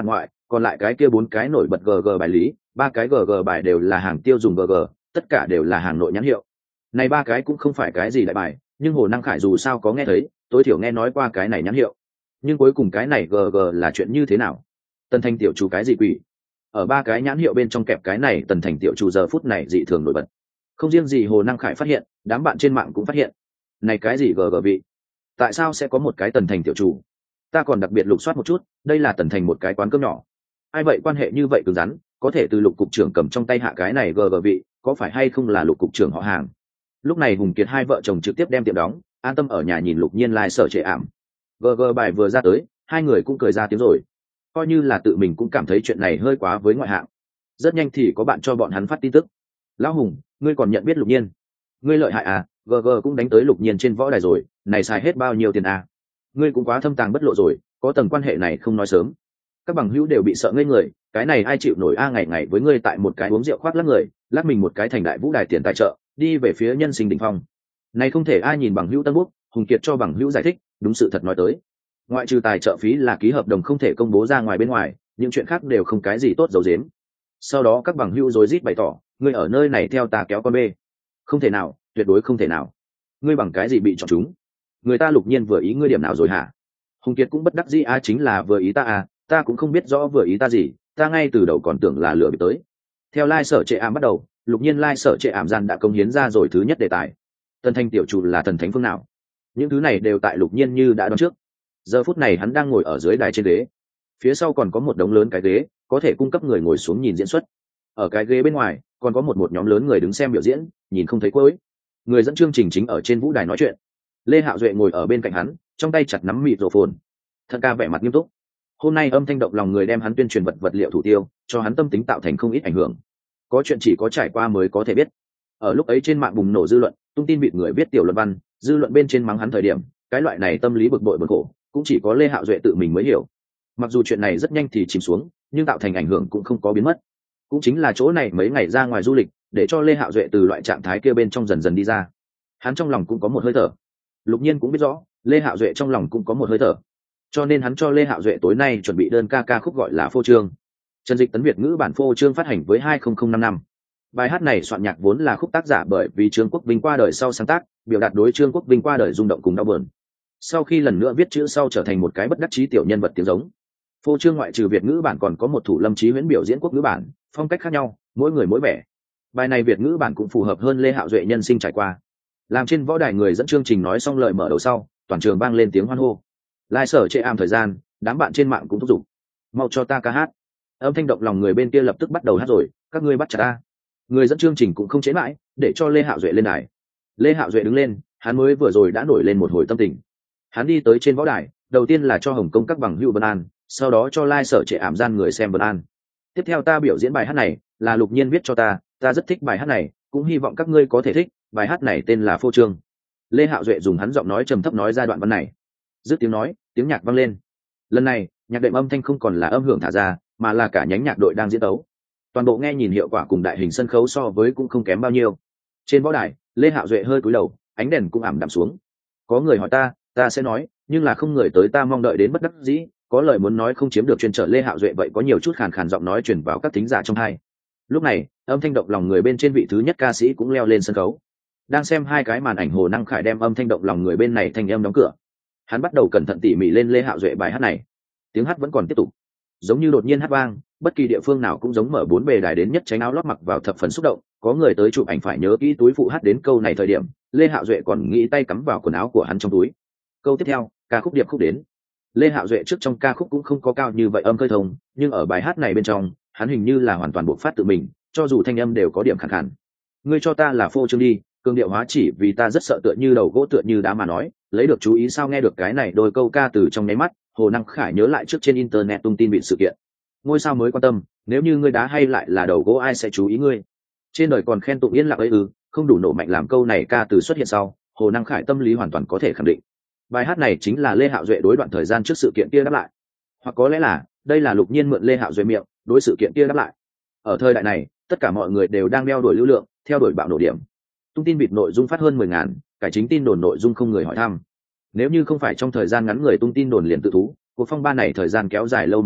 còn lại cái kia 4 cái nổi bật GG bài lý, 3 cái GG bài đều là hàng tiêu dùng GG, tất cả đều là hàng nội nhãn hiệu. Này 3 cái cũng không phải cái gì đại bài, nhưng Hồ Năng Khải dù sao có nghe thấy, tối thiểu nghe nói qua cái này nhãn hiệu. Nhưng cuối cùng cái này GG là chuyện như thế nào? Tần Thành tiểu chủ cái gì quỷ? Ở 3 cái nhãn hiệu bên trong kẹp cái này, Tần Thành tiểu chủ giờ phút này dị thường nổi bật. Không riêng gì Hồ Năng Khải phát hiện, đám bạn trên mạng cũng phát hiện. Này cái gì GG vị? Tại sao sẽ có một cái Tần Thành tiểu chủ? Ta còn đặc biệt lục soát một chút, đây là Tần Thành một cái quán cơm nhỏ. Ai vậy quan hệ như vậy cứng rắn, có thể từ Lục cục trưởng cầm trong tay hạ cái này GG vị, có phải hay không là Lục cục trưởng họ hàng? Lúc này Hùng Kiệt hai vợ chồng trực tiếp đem tiệm đóng, an tâm ở nhà nhìn Lục Nhiên sở trệ ảm. GG bài vừa ra tới, hai người cũng cười ra tiếng rồi. Coi như là tự mình cũng cảm thấy chuyện này hơi quá với ngoại hạng. Rất nhanh thì có bạn cho bọn hắn phát tin tức. Lão Hùng, ngươi còn nhận biết Lục Nhiên? Ngươi lợi hại à, GG cũng đánh tới Lục Nhiên trên võ đài rồi, này xài hết bao nhiêu tiền à? Ngươi cũng quá thâm tàng bất lộ rồi, có tầng quan hệ này không nói sớm. Các bằng hữu đều bị sợ ngây người, cái này ai chịu nổi a, ngày ngày với ngươi tại một cái uống rượu khoác lác người, lát mình một cái thành đại vũ đài tiền tài trợ, đi về phía nhân sinh đỉnh phong. Này không thể ai nhìn bằng hữu tân bút, Hùng Kiệt cho bằng hữu giải thích, đúng sự thật nói tới. Ngoại trừ tài trợ phí là ký hợp đồng không thể công bố ra ngoài bên ngoài, những chuyện khác đều không cái gì tốt giấu giếm. Sau đó các bằng hữu rối rít bày tỏ, ngươi ở nơi này theo ta kéo con bê. Không thể nào, tuyệt đối không thể nào. Ngươi bằng cái gì bị chọn chúng? Người ta Lục Nhiên vừa ý ngươi điểm nào rồi hả? Hùng Kiệt cũng bất đắc dĩ, chính là vừa ý ta à, ta cũng không biết rõ vừa ý ta gì, ta ngay từ đầu còn tưởng là lừa bị tới. Theo sở trệ ảm bắt đầu, Lục Nhiên sở trệ ảm gian đã công hiến ra rồi thứ nhất đề tài. Tần Thành tiểu chủ là thần thánh phương nào? Những thứ này đều tại Lục Nhiên như đã đoán trước. Giờ phút này hắn đang ngồi ở dưới đài trên ghế, phía sau còn có một đống lớn cái ghế, có thể cung cấp người ngồi xuống nhìn diễn xuất. Ở cái ghế bên ngoài còn có một nhóm lớn người đứng xem biểu diễn, nhìn không thấy cuối. Người dẫn chương trình chính ở trên vũ đài nói chuyện. Lê Hạo Duệ ngồi ở bên cạnh hắn, trong tay chặt nắm microphone. Thận ca vẻ mặt nghiêm túc. Hôm nay âm thanh động lòng người đem hắn tuyên truyền vật liệu thủ tiêu, cho hắn tâm tính tạo thành không ít ảnh hưởng. Có chuyện chỉ có trải qua mới có thể biết. Ở lúc ấy trên mạng bùng nổ dư luận, tung tin bị người viết tiểu luận văn, dư luận bên trên mắng hắn thời điểm, cái loại này tâm lý bực bội bực khổ, cũng chỉ có Lê Hạo Duệ tự mình mới hiểu. Mặc dù chuyện này rất nhanh thì chìm xuống, nhưng tạo thành ảnh hưởng cũng không có biến mất. Cũng chính là chỗ này mấy ngày ra ngoài du lịch, để cho Lê Hạo Duệ từ loại trạng thái kia bên trong dần dần đi ra. Hắn trong lòng cũng có một hơi thở. Lục Nhiên cũng biết rõ, Lê Hạo Duệ trong lòng cũng có một hơi thở, cho nên hắn cho Lê Hạo Duệ tối nay chuẩn bị đơn ca khúc gọi là Phô Trương. Trần Dịch tấn Việt ngữ bản Phô Trương phát hành với 2005 năm. Bài hát này soạn nhạc vốn là khúc tác giả bởi vì Trương Quốc Vinh qua đời sau sáng tác, biểu đạt đối Trương Quốc Vinh qua đời rung động cùng đau buồn. Sau khi lần nữa viết chữ sau trở thành một cái bất đắc chí tiểu nhân vật tiếng giống. Phô Trương ngoại trừ Việt ngữ bản còn có một thủ Lâm Chí Huyễn biểu diễn quốc ngữ bản, phong cách khác nhau, mỗi người mỗi vẻ. Bài này Việt ngữ bản cũng phù hợp hơn Lê Hạo Duệ nhân sinh trải qua. Làm trên võ đài người dẫn chương trình nói xong lời mở đầu sau, toàn trường vang lên tiếng hoan hô. Sở trệ ảm thời gian, đám bạn trên mạng cũng thúc giục, mau cho ta ca hát. Âm thanh động lòng người bên kia lập tức bắt đầu hát rồi, các ngươi bắt chặt ta. Người dẫn chương trình cũng không chế mãi, để cho Lê Hạo Duệ lên đài. Lê Hạo Duệ đứng lên, hắn mới vừa rồi đã nổi lên một hồi tâm tình. Hắn đi tới trên võ đài, đầu tiên là cho Hồng Kông các bằng hữu vân an, sau đó cho sở trệ ảm gian người xem vân an. Tiếp theo ta biểu diễn bài hát này, là Lục Nhiên viết cho ta rất thích bài hát này, cũng hy vọng các ngươi có thể thích. Bài hát này tên là Phô Trương. Lê Hạo Duệ dùng hắn giọng nói trầm thấp nói ra đoạn văn này. Dứt tiếng nói, tiếng nhạc vang lên. Lần này, nhạc đệm âm thanh không còn là âm hưởng thả ra, mà là cả nhánh nhạc đội đang diễn tấu. Toàn bộ nghe nhìn hiệu quả cùng đại hình sân khấu so với cũng không kém bao nhiêu. Trên võ đài, Lê Hạo Duệ hơi cúi đầu, ánh đèn cũng ảm đạm xuống. Có người hỏi ta sẽ nói, nhưng là không người tới, ta mong đợi đến bất đắc dĩ, có lời muốn nói không chiếm được chuyên trở. Lê Hạo Duệ vậy có nhiều chút khàn khàn giọng nói truyền vào các thính giả trong tai. Lúc này, âm thanh động lòng người bên trên vị thứ nhất ca sĩ cũng leo lên sân khấu. Đang xem hai cái màn ảnh, Hồ Năng Khải đem âm thanh động lòng người bên này thanh âm đóng cửa. Hắn bắt đầu cẩn thận tỉ mỉ lên Lê Hạo Duệ bài hát này. Tiếng hát vẫn còn tiếp tục, giống như đột nhiên hát vang, bất kỳ địa phương nào cũng giống mở bốn bề đài đến nhất tránh áo lót mặc vào thập phần xúc động. Có người tới chụp ảnh phải nhớ kỹ túi phụ hát đến câu này thời điểm, Lê Hạo Duệ còn nghĩ tay cắm vào quần áo của hắn trong túi. Câu tiếp theo, ca khúc điệp khúc đến. Lê Hạo Duệ trước trong ca khúc cũng không có cao như vậy âm khơi thông, nhưng ở bài hát này bên trong, hắn hình như là hoàn toàn buộc phát tự mình, cho dù thanh âm đều có điểm khàn khàn. Ngươi cho ta là Phô Trương đi, cương điệu hóa chỉ vì ta rất sợ tựa như đầu gỗ tựa như đá mà nói, lấy được chú ý sao. Nghe được cái này đôi câu ca từ trong nháy mắt, Hồ Năng Khải nhớ lại trước trên internet tung tin bị sự kiện. Ngôi sao mới quan tâm, nếu như ngươi đá hay lại là đầu gỗ ai sẽ chú ý ngươi. Trên đời còn khen tụng yên lặng ấy không đủ nổ mạnh. Làm câu này ca từ xuất hiện sau, Hồ Năng Khải tâm lý hoàn toàn có thể khẳng định, bài hát này chính là Lê Hạo Duệ đối đoạn thời gian trước sự kiện kia đáp lại, hoặc có lẽ là đây là Lục Nhiên mượn Lê Hạo Duệ miệng đối sự kiện kia đáp lại. Ở thời đại này, tất cả mọi người đều đang đeo đuổi lưu lượng, theo đuổi bạo nổ điểm. Tung tin bịt nội dung phát hơn 10.000, cải chính tin đồn nội dung không người hỏi thăm. Nếu như không phải trong thời gian ngắn người tung tin đồn liền tự thú, cuộc phong ba này thời gian kéo dài lâu một chút,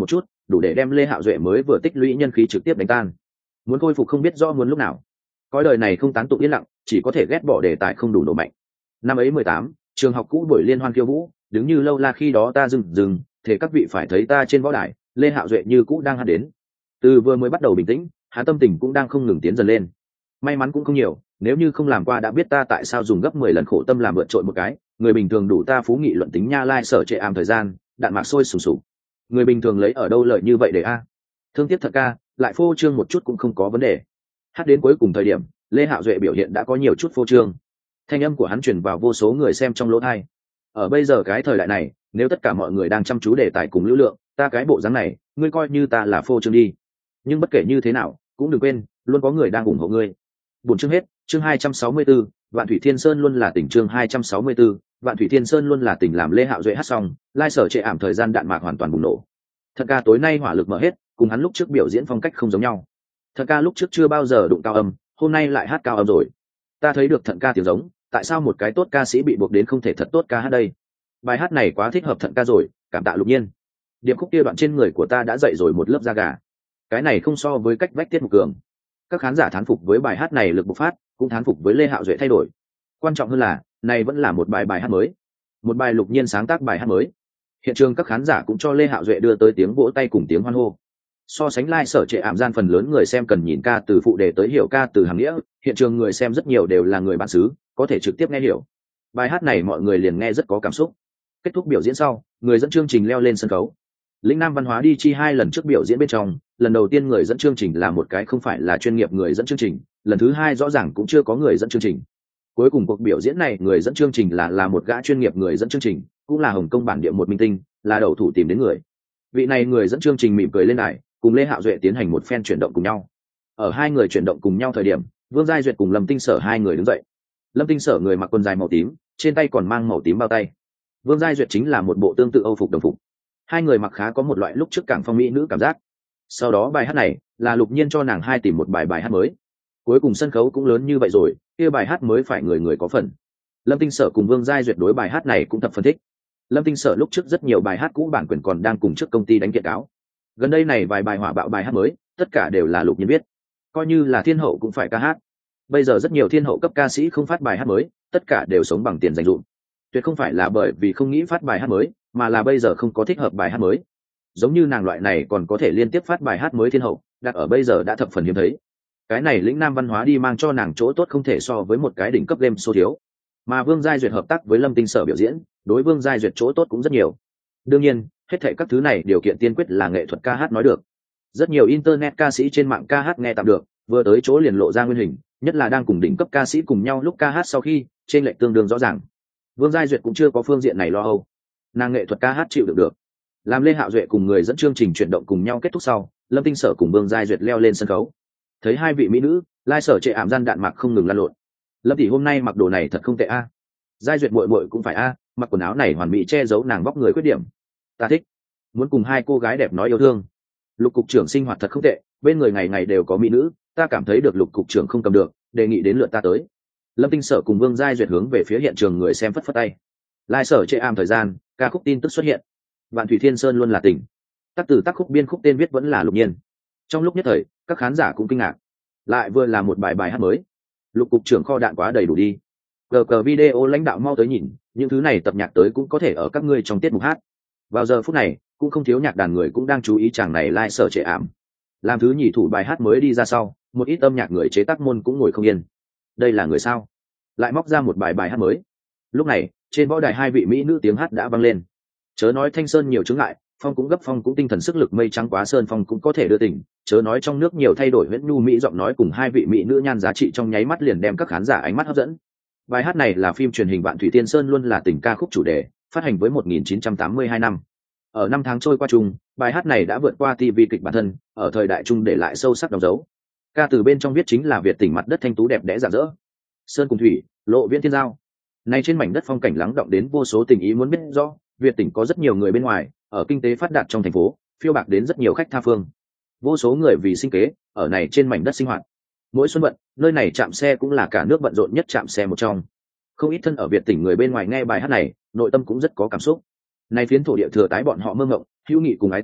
đủ để đem Lê Hạo Duệ mới vừa tích lũy nhân khí trực tiếp đánh tan. Muốn khôi phục không biết rõ muốn lúc nào. Cõi đời này không tán tụng yên lặng, chỉ có thể ghét bỏ đề tài không đủ nổ mạnh. Năm ấy 18, trường học cũ buổi liên hoan khiêu vũ, đứng như lâu la khi đó ta dừng, thế các vị phải thấy ta trên võ đài, Lê Hạo Duệ như cũ đang hát đến. Từ vừa mới bắt đầu bình tĩnh, hắn tâm tình cũng đang không ngừng tiến dần lên. May mắn cũng không nhiều, nếu như không làm qua đã biết ta tại sao dùng gấp 10 lần khổ tâm làm vượt trội một cái, người bình thường đủ ta phú nghị luận tính nha lai sở trệ ảm thời gian, đạn mạc sôi sùng sục. Người bình thường lấy ở đâu lợi như vậy để a? Thương tiếc thật ca, lại phô trương một chút cũng không có vấn đề. Hát đến cuối cùng thời điểm, Lê Hạo Duệ biểu hiện đã có nhiều chút phô trương. Thanh âm của hắn truyền vào vô số người xem trong lỗ tai. Ở bây giờ cái thời đại này, nếu tất cả mọi người đang chăm chú đề tài cùng lưu lượng, ta cái bộ dáng này, ngươi coi như ta là phô trương đi. Nhưng bất kể như thế nào, cũng đừng quên, luôn có người đang ủng hộ ngươi. Buổi chương hết, chương 264, Vạn Thủy Thiên Sơn luôn là tỉnh chương 264, Vạn Thủy Thiên Sơn luôn là tỉnh làm Lê Hạo Duệ hát xong, lai sở trệ ảm thời gian đạn mạc hoàn toàn bùng nổ. Thật ca tối nay hỏa lực mở hết, cùng hắn lúc trước biểu diễn phong cách không giống nhau. Thật ca lúc trước chưa bao giờ đụng cao âm, hôm nay lại hát cao âm rồi. Ta thấy được Thận ca tiếng giống, tại sao một cái tốt ca sĩ bị buộc đến không thể thật tốt ca hát đây? Bài hát này quá thích hợp Thận ca rồi, cảm tạ Lục Nhiên. Điệp khúc kia đoạn trên người của ta đã dậy rồi một lớp da gà. Cái này không so với cách vách Tiết Mục Cường. Các khán giả thán phục với bài hát này lực bộc phát, cũng thán phục với Lê Hạo Duệ thay đổi. Quan trọng hơn là, này vẫn là một bài hát mới, một bài Lục Nhiên sáng tác bài hát mới. Hiện trường các khán giả cũng cho Lê Hạo Duệ đưa tới tiếng vỗ tay cùng tiếng hoan hô. So sánh lai sở trệ ảm gian phần lớn người xem cần nhìn ca từ phụ đề tới hiểu ca từ hàng nghĩa, hiện trường người xem rất nhiều đều là người bản xứ, có thể trực tiếp nghe hiểu. Bài hát này mọi người liền nghe rất có cảm xúc. Kết thúc biểu diễn sau, người dẫn chương trình leo lên sân khấu. Lĩnh Nam Văn Hóa đi chi 2 lần trước biểu diễn bên trong, lần đầu tiên người dẫn chương trình là một cái không phải là chuyên nghiệp người dẫn chương trình, lần thứ 2 rõ ràng cũng chưa có người dẫn chương trình. Cuối cùng cuộc biểu diễn này người dẫn chương trình là một gã chuyên nghiệp người dẫn chương trình, cũng là Hồng Kông bản địa một minh tinh, là đầu thủ tìm đến người. Vị này người dẫn chương trình mỉm cười lên đài, cùng Lê Hạo Duệ tiến hành một phen chuyển động cùng nhau. Ở hai người chuyển động cùng nhau thời điểm, Vương Giai Duyệt cùng Lâm Tinh Sở hai người đứng dậy. Lâm Tinh Sở người mặc quần dài màu tím, trên tay còn mang màu tím bao tay. Vương Giai Duyệt chính là một bộ tương tự Âu phục đồng phục. Hai người mặc khá có một loại lúc trước cảng phong mỹ nữ cảm giác. Sau đó bài hát này là Lục Nhiên cho nàng hai tìm một bài hát mới. Cuối cùng sân khấu cũng lớn như vậy rồi, kia bài hát mới phải người người có phần. Lâm Tinh Sở cùng Vương Giai Duyệt đối bài hát này cũng thập phân thích. Lâm Tinh Sở lúc trước rất nhiều bài hát cũ bản quyền còn đang cùng trước công ty đánh kiện cáo. Gần đây này vài bài hỏa bạo bài hát mới, tất cả đều là Lục Nhiên viết. Coi như là thiên hậu cũng phải ca hát. Bây giờ rất nhiều thiên hậu cấp ca sĩ không phát bài hát mới, tất cả đều sống bằng tiền dành dụm. Tuyệt không phải là bởi vì không nghĩ phát bài hát mới, mà là bây giờ không có thích hợp bài hát mới. Giống như nàng loại này còn có thể liên tiếp phát bài hát mới thiên hậu, đặt ở bây giờ đã thập phần hiếm thấy. Cái này Lĩnh Nam Văn Hóa đi mang cho nàng chỗ tốt không thể so với một cái đỉnh cấp game số thiếu. Mà Vương Giai Duyệt hợp tác với Lâm Tinh Sở biểu diễn, đối Vương Giai Duyệt chỗ tốt cũng rất nhiều. Đương nhiên, hết thảy các thứ này điều kiện tiên quyết là nghệ thuật ca hát nói được. Rất nhiều internet ca sĩ trên mạng ca hát nghe tạm được, vừa tới chỗ liền lộ ra nguyên hình, nhất là đang cùng đỉnh cấp ca sĩ cùng nhau lúc ca hát sau khi, trên lệch tương đương rõ ràng. Vương Giai Duyệt cũng chưa có phương diện này lo âu. Nàng nghệ thuật ca hát chịu được. Làm Lê Hạo Duệ cùng người dẫn chương trình chuyển động cùng nhau kết thúc sau, Lâm Tinh Sở cùng Vương Giai Duyệt leo lên sân khấu. Thấy hai vị mỹ nữ, lai sở trệ ảm gian đạn mạc không ngừng lăn lộn. Lâm tỷ hôm nay mặc đồ này thật không tệ a. Giai Duyệt muội muội cũng phải a, mặc quần áo này hoàn mỹ che giấu nàng vóc người khuyết điểm. Ta thích. Muốn cùng hai cô gái đẹp nói yêu thương. Lục cục trưởng sinh hoạt thật không tệ, bên người ngày ngày đều có mỹ nữ, ta cảm thấy được Lục cục trưởng không cầm được, đề nghị đến lượt ta tới. Lâm Tinh Sở cùng Vương Giai Duyệt hướng về phía hiện trường người xem phất phất tay. Lai sở trệ ảm thời gian, ca khúc tin tức xuất hiện. Vạn Thủy Thiên Sơn luôn là tỉnh. Tác từ tác khúc biên khúc tên viết vẫn là Lục Nhiên. Trong lúc nhất thời, các khán giả cũng kinh ngạc. Lại vừa là một bài hát mới. Lục cục trưởng kho đạn quá đầy đủ đi. Cờ video lãnh đạo mau tới nhìn, những thứ này tập nhạc tới cũng có thể ở các ngươi trong tiết mục hát. Vào giờ phút này, cũng không thiếu nhạc đàn người cũng đang chú ý chàng này lai sở trệ ảm. Làm thứ nhì thủ bài hát mới đi ra sau, một ít âm nhạc người chế tác môn cũng ngồi không yên. Đây là người sao? Lại móc ra một bài hát mới. Lúc này, trên võ đài hai vị mỹ nữ tiếng hát đã vang lên. Chớ nói Thanh Sơn nhiều chướng ngại, phong cũng gấp phong cũng tinh thần sức lực mây trắng quá sơn phong cũng có thể đưa tỉnh. Chớ nói trong nước nhiều thay đổi huyễn nhu mỹ giọng nói cùng hai vị mỹ nữ nhan giá trị trong nháy mắt liền đem các khán giả ánh mắt hấp dẫn. Bài hát này là phim truyền hình Vạn Thủy Thiên Sơn luôn là tình ca khúc chủ đề, phát hành với 1982 năm. Ở năm tháng trôi qua chung, bài hát này đã vượt qua TV kịch bản thân, ở thời đại chung để lại sâu sắc đóng dấu. Ca từ bên trong viết chính là Việt tỉnh mặt đất thanh tú đẹp đẽ rạng rỡ. Sơn cùng thủy, lộ viễn thiên giao. Này trên mảnh đất phong cảnh lắng động đến vô số tình ý muốn biết rõ, Việt tỉnh có rất nhiều người bên ngoài, ở kinh tế phát đạt trong thành phố, phiêu bạc đến rất nhiều khách tha phương. Vô số người vì sinh kế, ở này trên mảnh đất sinh hoạt. Mỗi xuân vận, nơi này trạm xe cũng là cả nước bận rộn nhất trạm xe một trong. Không ít thân ở Việt tỉnh người bên ngoài nghe bài hát này, nội tâm cũng rất có cảm xúc. Này phiến thổ địa thừa tái bọn họ mơ ngộng, hữu nghị cùng ái tình,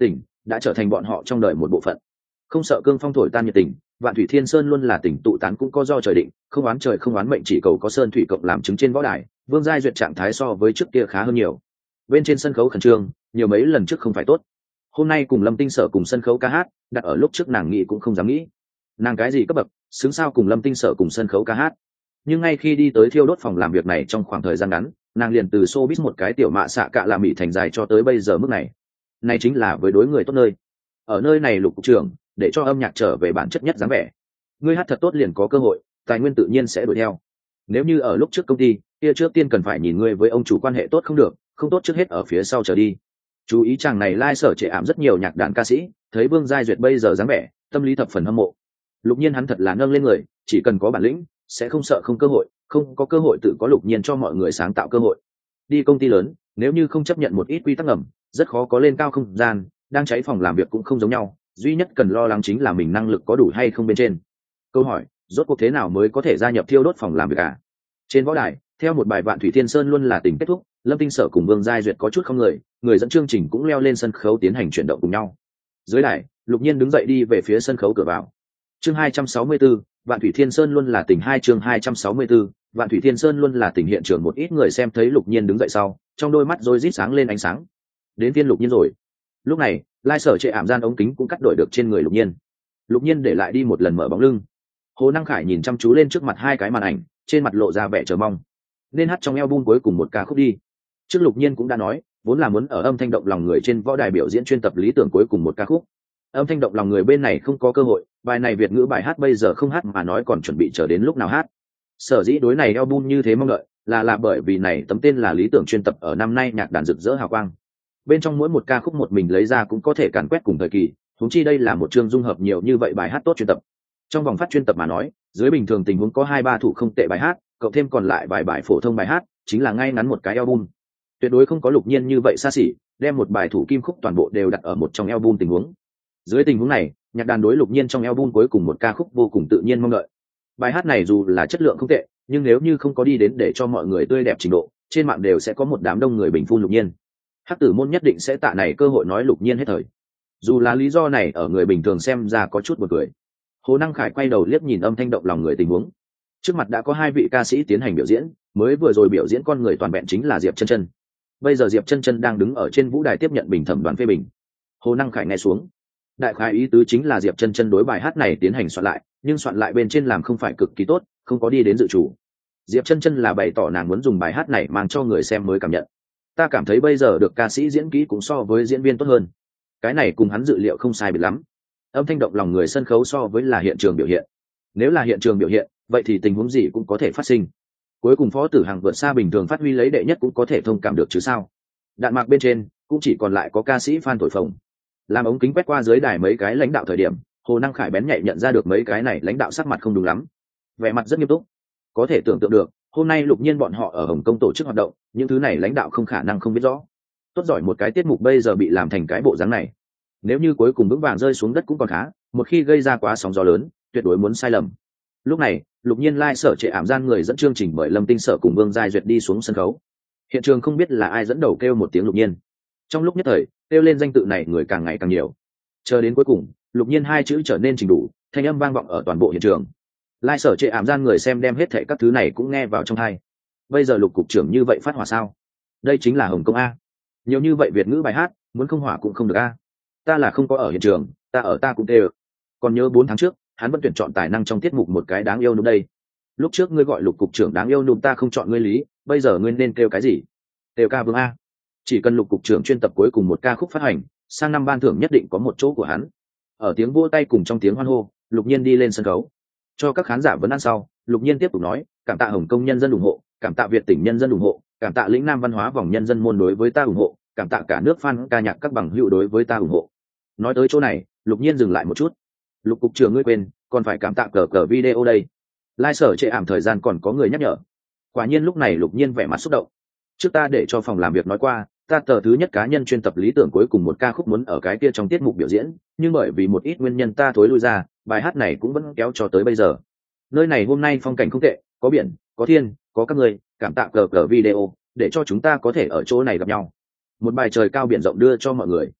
đã trở thành bọn họ trong đời một bộ phận. Không sợ cương phong thổi tan nhiệt tình, Vạn Thủy Thiên Sơn luôn là tỉnh tụ tán cũng có do trời định, không oán trời không oán mệnh, chỉ cầu có sơn thủy cộng làm chứng trên võ đài. Vương Giai Duyệt trạng thái so với trước kia khá hơn nhiều. Bên trên sân khấu khẩn trương, nhiều mấy lần trước không phải tốt. Hôm nay cùng Lâm Tinh Sở cùng sân khấu ca hát, đặt ở lúc trước nàng nghĩ cũng không dám nghĩ. Nàng cái gì cấp bậc, xứng sao cùng Lâm Tinh Sở cùng sân khấu ca hát. Nhưng ngay khi đi tới thiêu đốt phòng làm việc này trong khoảng thời gian ngắn, nàng liền từ showbiz một cái tiểu mạ xạ cạ là mỹ thành dài cho tới bây giờ mức này. Này chính là với đối người tốt nơi. Ở nơi này Lục cục trưởng, để cho âm nhạc trở về bản chất nhất dáng vẻ. Ngươi hát thật tốt liền có cơ hội, tài nguyên tự nhiên sẽ đuổi theo. Nếu như ở lúc trước công ty, kia trước tiên cần phải nhìn ngươi với ông chủ quan hệ tốt không được, không tốt trước hết ở phía sau trở đi. Chú ý chàng này lai sở trệ ảm rất nhiều nhạc đàn ca sĩ, thấy Vương Giai Duyệt bây giờ dáng vẻ, tâm lý thập phần hâm mộ. Lục Nhiên hắn thật là nâng lên người, chỉ cần có bản lĩnh, sẽ không sợ không cơ hội, không có cơ hội tự có Lục Nhiên cho mọi người sáng tạo cơ hội. Đi công ty lớn, nếu như không chấp nhận một ít quy tắc ngầm, rất khó có lên cao không gian, đang cháy phòng làm việc cũng không giống nhau, duy nhất cần lo lắng chính là mình năng lực có đủ hay không bên trên. Câu hỏi, rốt cuộc thế nào mới có thể gia nhập thiêu đốt phòng làm việc à? Trên võ đài, theo một bài Vạn Thủy Thiên Sơn luôn là tình kết thúc, Lâm Tinh Sở cùng Vương Giai Duyệt có chút không người dẫn chương trình cũng leo lên sân khấu tiến hành chuyển động cùng nhau. Dưới đài, Lục Nhiên đứng dậy đi về phía sân khấu cửa vào. Chương 264, Vạn Thủy Thiên Sơn luôn là tình, hai chương 264, Vạn Thủy Thiên Sơn luôn là tình. Hiện trường một ít người xem thấy Lục Nhiên đứng dậy sau, trong đôi mắt rồi rít sáng lên ánh sáng. Đến phiên Lục Nhiên rồi. Lúc này, lai sở trệ ảm gian ống kính cũng cắt đổi được trên người Lục Nhiên. Lục Nhiên để lại đi một lần mở bóng lưng. Hồ Năng Khải nhìn chăm chú lên trước mặt hai cái màn ảnh, trên mặt lộ ra vẻ chờ mong. Nên hát trong album cuối cùng một ca khúc đi. Trước Lục Nhiên cũng đã nói, vốn là muốn ở âm thanh động lòng người trên võ đài biểu diễn chuyên tập lý tưởng cuối cùng một ca khúc. Âm thanh động lòng người bên này không có cơ hội, bài này Việt ngữ bài hát bây giờ không hát mà nói còn chuẩn bị chờ đến lúc nào hát. Sở dĩ đối này album như thế mong đợi, là bởi vì này tấm tên là lý tưởng chuyên tập ở năm nay nhạc đàn rực rỡ hào quang. Bên trong mỗi một ca khúc một mình lấy ra cũng có thể càn quét cùng thời kỳ, huống chi đây là một chương dung hợp nhiều như vậy bài hát tốt chuyên tập. Trong vòng phát chuyên tập mà nói, dưới bình thường tình huống có 2-3 thủ không tệ bài hát, cộng thêm còn lại vài bài phổ thông bài hát, chính là ngay ngắn một cái album. Tuyệt đối không có Lục Nhiên như vậy xa xỉ, đem một bài thủ kim khúc toàn bộ đều đặt ở một trong album tình huống. Dưới tình huống này, nhạc đàn đối Lục Nhiên trong album cuối cùng một ca khúc vô cùng tự nhiên mong đợi. Bài hát này dù là chất lượng không tệ, nhưng nếu như không có đi đến để cho mọi người tươi đẹp trình độ, trên mạng đều sẽ có một đám đông người bình phun Lục Nhiên. Hắc Tử môn nhất định sẽ tạ này cơ hội nói Lục Nhiên hết thời. Dù là lý do này ở người bình thường xem ra có chút buồn cười. Hồ Năng Khải quay đầu liếc nhìn âm thanh động lòng người tình huống. Trước mặt đã có hai vị ca sĩ tiến hành biểu diễn, mới vừa rồi biểu diễn con người toàn vẹn chính là Diệp Chân Chân. Bây giờ Diệp Chân Chân đang đứng ở trên vũ đài tiếp nhận bình thẩm đoàn phê bình. Hồ Năng Khải nghe xuống, đại khái ý tứ chính là Diệp Chân Chân đối bài hát này tiến hành soạn lại, nhưng soạn lại bên trên làm không phải cực kỳ tốt, không có đi đến dự chủ. Diệp Chân Chân là bày tỏ nàng muốn dùng bài hát này mang cho người xem mới cảm nhận. Ta cảm thấy bây giờ được ca sĩ diễn kỹ cũng so với diễn viên tốt hơn. Cái này cùng hắn dự liệu không sai biệt lắm. Âm thanh động lòng người sân khấu so với là hiện trường biểu hiện. Nếu là hiện trường biểu hiện, vậy thì tình huống gì cũng có thể phát sinh. Cuối cùng Phó Tử Hằng vượt xa bình thường phát huy lấy đệ nhất cũng có thể thông cảm được chứ sao. Đạn mạc bên trên cũng chỉ còn lại có ca sĩ Phan thổi phồng. Làm ống kính quét qua dưới đài mấy cái lãnh đạo thời điểm, Hồ Năng Khải bén nhạy nhận ra được mấy cái này lãnh đạo sắc mặt không đúng lắm, vẻ mặt rất nghiêm túc. Có thể tưởng tượng được, hôm nay Lục Nhiên bọn họ ở Hồng Kông tổ chức hoạt động, những thứ này lãnh đạo không khả năng không biết rõ. Tốt giỏi một cái tiết mục bây giờ bị làm thành cái bộ dáng này. Nếu như cuối cùng vững vàng rơi xuống đất cũng còn khá, một khi gây ra quá sóng gió lớn, tuyệt đối muốn sai lầm. Lúc này, Lục Nhiên lai sở trệ ảm gian người dẫn chương trình bởi Lâm Tinh Sở cùng Vương Giai Duyệt đi xuống sân khấu. Hiện trường không biết là ai dẫn đầu kêu một tiếng Lục Nhiên. Trong lúc nhất thời, kêu lên danh tự này người càng ngày càng nhiều. Chờ đến cuối cùng, Lục Nhiên hai chữ trở nên trình đủ, thanh âm vang vọng ở toàn bộ hiện trường. Lai sở trệ ảm gian người xem đem hết thảy các thứ này cũng nghe vào trong tai. Bây giờ Lục cục trưởng như vậy phát hỏa sao? Đây chính là Hồng Kông a. Nhiều như vậy Việt ngữ bài hát, muốn không hỏa cũng không được a. Ta là không có ở hiện trường, ta ở ta cũng tê ơ. Còn nhớ 4 tháng trước, hắn vẫn tuyển chọn tài năng trong tiết mục một cái đáng yêu nụ đây. Lúc trước ngươi gọi Lục cục trưởng đáng yêu nụ ta không chọn ngươi lý, bây giờ ngươi nên kêu cái gì? Kêu ca vương a. Chỉ cần Lục cục trưởng chuyên tập cuối cùng một ca khúc phát hành, sang năm ban thưởng nhất định có một chỗ của hắn. Ở tiếng vỗ tay cùng trong tiếng hoan hô, Lục Nhiên đi lên sân khấu. Cho các khán giả vấn ăn sau, Lục Nhiên tiếp tục nói, cảm tạ Hồng Kông nhân dân ủng hộ, cảm tạ Việt tỉnh nhân dân ủng hộ, cảm tạ lĩnh Nam văn hóa vòng nhân dân môn đối với ta ủng hộ, cảm tạ cả nước fan ca nhạc các bằng hữu đối với ta ủng hộ. Nói tới chỗ này, Lục Nhiên dừng lại một chút. Lục cục trưởng ngươi quên, còn phải cảm tạ cờ video đây. Lai sở trệ ảm thời gian còn có người nhắc nhở. Quả nhiên lúc này Lục Nhiên vẻ mặt xúc động. Trước ta để cho phòng làm việc nói qua, ta tờ thứ nhất cá nhân chuyên tập lý tưởng cuối cùng một ca khúc muốn ở cái kia trong tiết mục biểu diễn, nhưng bởi vì một ít nguyên nhân ta thối lui ra, bài hát này cũng vẫn kéo cho tới bây giờ. Nơi này hôm nay phong cảnh không tệ, có biển, có thiên, có các người, cảm tạ cờ video, để cho chúng ta có thể ở chỗ này gặp nhau. Một bài trời cao biển rộng đưa cho mọi người.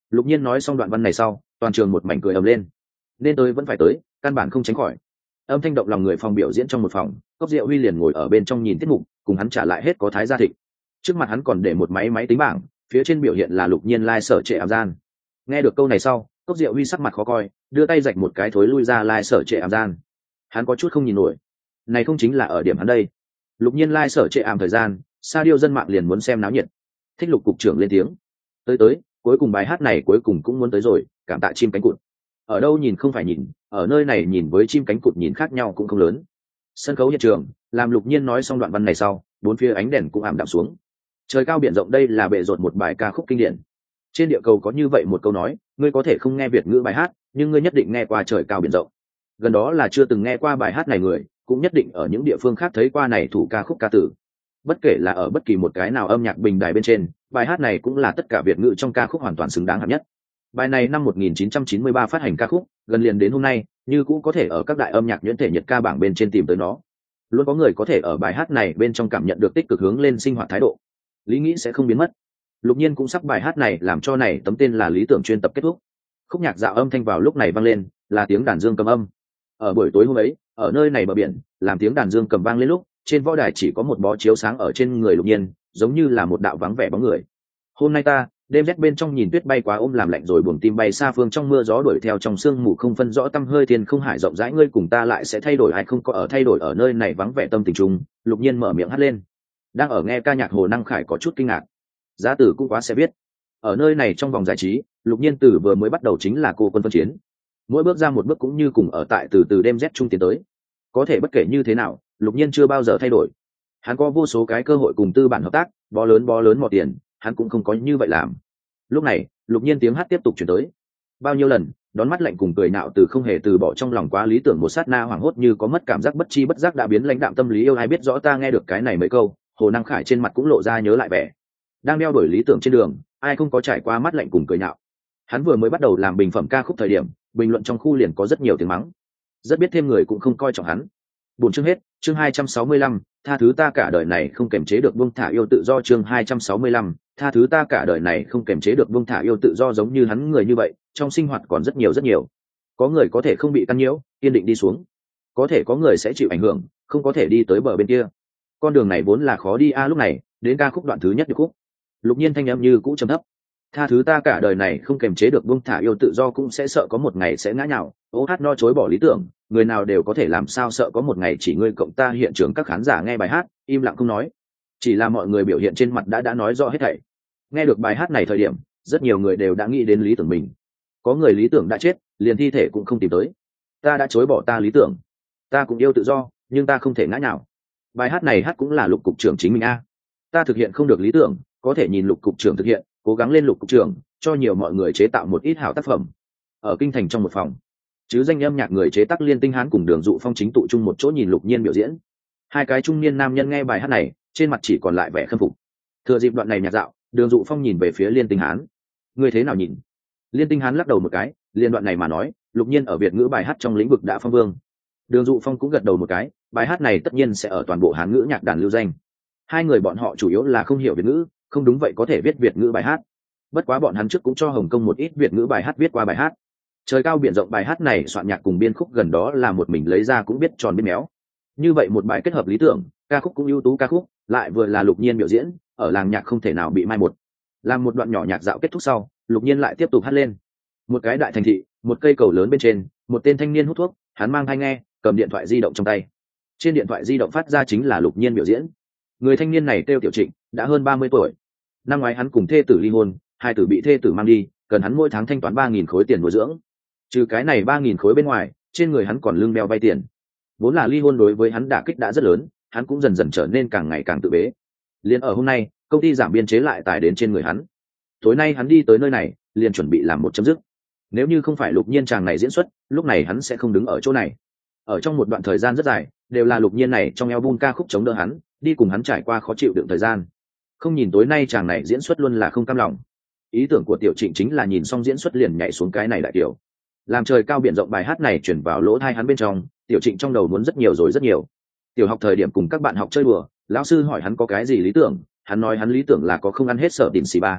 Lục Nhiên nói xong đoạn văn này sau, toàn trường một mảnh cười ầm lên. Nên tới vẫn phải tới, căn bản không tránh khỏi. Âm thanh động lòng người phòng biểu diễn trong một phòng, Cốc Diệu Huy liền ngồi ở bên trong nhìn tiết mục, cùng hắn trả lại hết có thái gia thịnh. Trước mặt hắn còn để một máy tính bảng, phía trên biểu hiện là Lục Nhiên sở trệ ảm gian. Nghe được câu này sau, Cốc Diệu Huy sắc mặt khó coi, đưa tay rạch một cái thối lui ra sở trệ ảm gian. Hắn có chút không nhìn nổi. Này không chính là ở điểm hắn đây. Lục Nhiên sở trệ ảm thời gian, sa điêu dân mạng liền muốn xem náo nhiệt. Thích Lục cục trưởng lên tiếng. Tới, cuối cùng bài hát này cuối cùng cũng muốn tới rồi, cảm tạ chim cánh cụt. Ở đâu nhìn không phải nhìn, ở nơi này nhìn với chim cánh cụt nhìn khác nhau cũng không lớn. Sân khấu hiện trường, làm Lục Nhiên nói xong đoạn văn này sau, bốn phía ánh đèn cũng ảm đạm xuống. Trời cao biển rộng đây là bệ rột một bài ca khúc kinh điển. Trên địa cầu có như vậy một câu nói, ngươi có thể không nghe Việt ngữ bài hát, nhưng ngươi nhất định nghe qua trời cao biển rộng. Gần đó là chưa từng nghe qua bài hát này người, cũng nhất định ở những địa phương khác thấy qua này thủ ca khúc ca tử. Bất kể là ở bất kỳ một cái nào âm nhạc bình đài bên trên, bài hát này cũng là tất cả Việt ngữ trong ca khúc hoàn toàn xứng đáng hạng nhất. Bài này năm 1993 phát hành ca khúc, gần liền đến hôm nay, như cũ có thể ở các đại âm nhạc nhuyễn thể nhật ca bảng bên trên tìm tới nó. Luôn có người có thể ở bài hát này bên trong cảm nhận được tích cực hướng lên sinh hoạt thái độ. Lý nghĩ sẽ không biến mất. Lục Nhiên cũng sắp bài hát này làm cho này tấm tên là lý tưởng chuyên tập kết thúc. Khúc nhạc dạo âm thanh vào lúc này vang lên, là tiếng đàn dương cầm âm. Ở buổi tối hôm ấy, ở nơi này bờ biển, làm tiếng đàn dương cầm vang lên lúc, trên võ đài chỉ có một bó chiếu sáng ở trên người Lục Nhiên, giống như là một đạo vắng vẻ bóng người. Hôm nay ta, đêm rét bên trong nhìn tuyết bay quá ôm làm lạnh rồi buồn tim bay xa phương trong mưa gió đuổi theo trong sương mù không phân rõ tăm hơi thiên không hải rộng rãi ngươi cùng ta lại sẽ thay đổi ai không có ở thay đổi ở nơi này vắng vẻ tâm tình chung. Lục Nhiên mở miệng hát lên. Đang ở nghe ca nhạc Hồ Năng Khải có chút kinh ngạc. Giá Tử cũng quá sẽ biết. Ở nơi này trong vòng giải trí, Lục Nhiên từ vừa mới bắt đầu chính là cô quân phân chiến. Mỗi bước ra một bước cũng như cùng ở tại từ đêm rét chung tiến tới. Có thể bất kể như thế nào, Lục Nhiên chưa bao giờ thay đổi. Hắn có vô số cái cơ hội cùng tư bản hợp tác, bó lớn mò tiền, hắn cũng không có như vậy làm. Lúc này, Lục Nhiên tiếng hát tiếp tục chuyển tới. Bao nhiêu lần, đón mắt lạnh cùng cười nạo từ không hề từ bỏ trong lòng quá lý tưởng một sát na hoảng hốt như có mất cảm giác bất chi bất giác đã biến lãnh đạm tâm lý yêu ai biết rõ ta nghe được cái này mấy câu, Hồ Năng Khải trên mặt cũng lộ ra nhớ lại vẻ. Đang đeo đuổi lý tưởng trên đường, ai không có trải qua mắt lạnh cùng cười nạo. Hắn vừa mới bắt đầu làm bình phẩm ca khúc thời điểm, bình luận trong khu liền có rất nhiều tiếng mắng. Rất biết thêm người cũng không coi trọng hắn. Buồn chương hết, chương 265, tha thứ ta cả đời này không kềm chế được buông thả yêu tự do chương 265, tha thứ ta cả đời này không kềm chế được buông thả yêu tự do giống như hắn người như vậy, trong sinh hoạt còn rất nhiều. Có người có thể không bị căn nhiễu, kiên định đi xuống. Có thể có người sẽ chịu ảnh hưởng, không có thể đi tới bờ bên kia. Con đường này vốn là khó đi lúc này, đến ca khúc đoạn thứ nhất điệp khúc. Lục Nhiên thanh âm như cũ trầm thấp. Tha thứ ta cả đời này không kềm chế được buông thả yêu tự do cũng sẽ sợ có một ngày sẽ ngã nhào, ô hát no chối bỏ lý tưởng, người nào đều có thể làm sao sợ có một ngày chỉ ngươi cộng ta hiện trường các khán giả nghe bài hát, im lặng không nói. Chỉ là mọi người biểu hiện trên mặt đã nói rõ hết thảy. Nghe được bài hát này thời điểm, rất nhiều người đều đã nghĩ đến lý tưởng mình. Có người lý tưởng đã chết, liền thi thể cũng không tìm tới. Ta đã chối bỏ ta lý tưởng. Ta cũng yêu tự do, nhưng ta không thể ngã nhào. Bài hát này hát cũng là Lục cục trưởng chính mình a. Ta thực hiện không được lý tưởng, có thể nhìn Lục cục trưởng thực hiện, cố gắng lên Lục cục trưởng, cho nhiều mọi người chế tạo một ít hảo tác phẩm. Ở kinh thành trong một phòng, chứ danh âm nhạc người chế tác Liên Tinh Hán cùng Đường Dụ Phong chính tụ chung một chỗ nhìn Lục Nhiên biểu diễn. Hai cái trung niên nam nhân nghe bài hát này, trên mặt chỉ còn lại vẻ khâm phục. Thừa dịp đoạn này nhạc dạo, Đường Dụ Phong nhìn về phía Liên Tinh Hán. Ngươi thế nào nhìn? Liên Tinh Hán lắc đầu một cái, liên đoạn này mà nói, Lục Nhiên ở Việt ngữ bài hát trong lĩnh vực đã phong vương. Đường Dụ Phong cũng gật đầu một cái, bài hát này tất nhiên sẽ ở toàn bộ Hán ngữ nhạc đàn lưu danh. Hai người bọn họ chủ yếu là không hiểu Việt ngữ, không đúng vậy có thể viết Việt ngữ bài hát. Bất quá bọn hắn trước cũng cho Hồng Kông một ít Việt ngữ bài hát viết qua bài hát. Trời cao biển rộng bài hát này soạn nhạc cùng biên khúc gần đó là một mình lấy ra cũng biết tròn biết méo. Như vậy một bài kết hợp lý tưởng, ca khúc cũng ưu tú ca khúc, lại vừa là Lục Nhiên biểu diễn, ở làng nhạc không thể nào bị mai một. Làm một đoạn nhỏ nhạc dạo kết thúc sau, Lục Nhiên lại tiếp tục hát lên. Một cái đại thành thị, một cây cầu lớn bên trên, một tên thanh niên hút thuốc, hắn mang tai nghe, cầm điện thoại di động trong tay. Trên điện thoại di động phát ra chính là Lục Nhiên biểu diễn. Người thanh niên này kêu Tiểu Trịnh, đã hơn 30 tuổi. Năm ngoái hắn cùng thê tử ly hôn, hai tử bị thê tử mang đi, cần hắn mỗi tháng thanh toán 3.000 khối tiền nuôi dưỡng. Trừ cái này 3.000 khối bên ngoài, trên người hắn còn lưng đeo vay tiền. Vốn là ly hôn đối với hắn đả kích đã rất lớn, hắn cũng dần dần trở nên càng ngày càng tự bế. Liền ở hôm nay, công ty giảm biên chế lại tải đến trên người hắn. Tối nay hắn đi tới nơi này, liền chuẩn bị làm một chấm dứt. Nếu như không phải Lục Nhiên chàng này diễn xuất, lúc này hắn sẽ không đứng ở chỗ này. Ở trong một đoạn thời gian rất dài, đều là Lục Nhiên này trong album ca khúc chống đỡ hắn, đi cùng hắn trải qua khó chịu đựng thời gian. Không nhìn tối nay chàng này diễn xuất luôn là không cam lòng. Ý tưởng của Tiểu Trịnh chính là nhìn xong diễn xuất liền nhảy xuống cái này đại tiểu. Làm trời cao biển rộng bài hát này chuyển vào lỗ tai hắn bên trong, Tiểu Trịnh trong đầu muốn rất nhiều rồi rất nhiều. Tiểu học thời điểm cùng các bạn học chơi đùa, lão sư hỏi hắn có cái gì lý tưởng, hắn nói hắn lý tưởng là có không ăn hết sở đỉnh xì ba.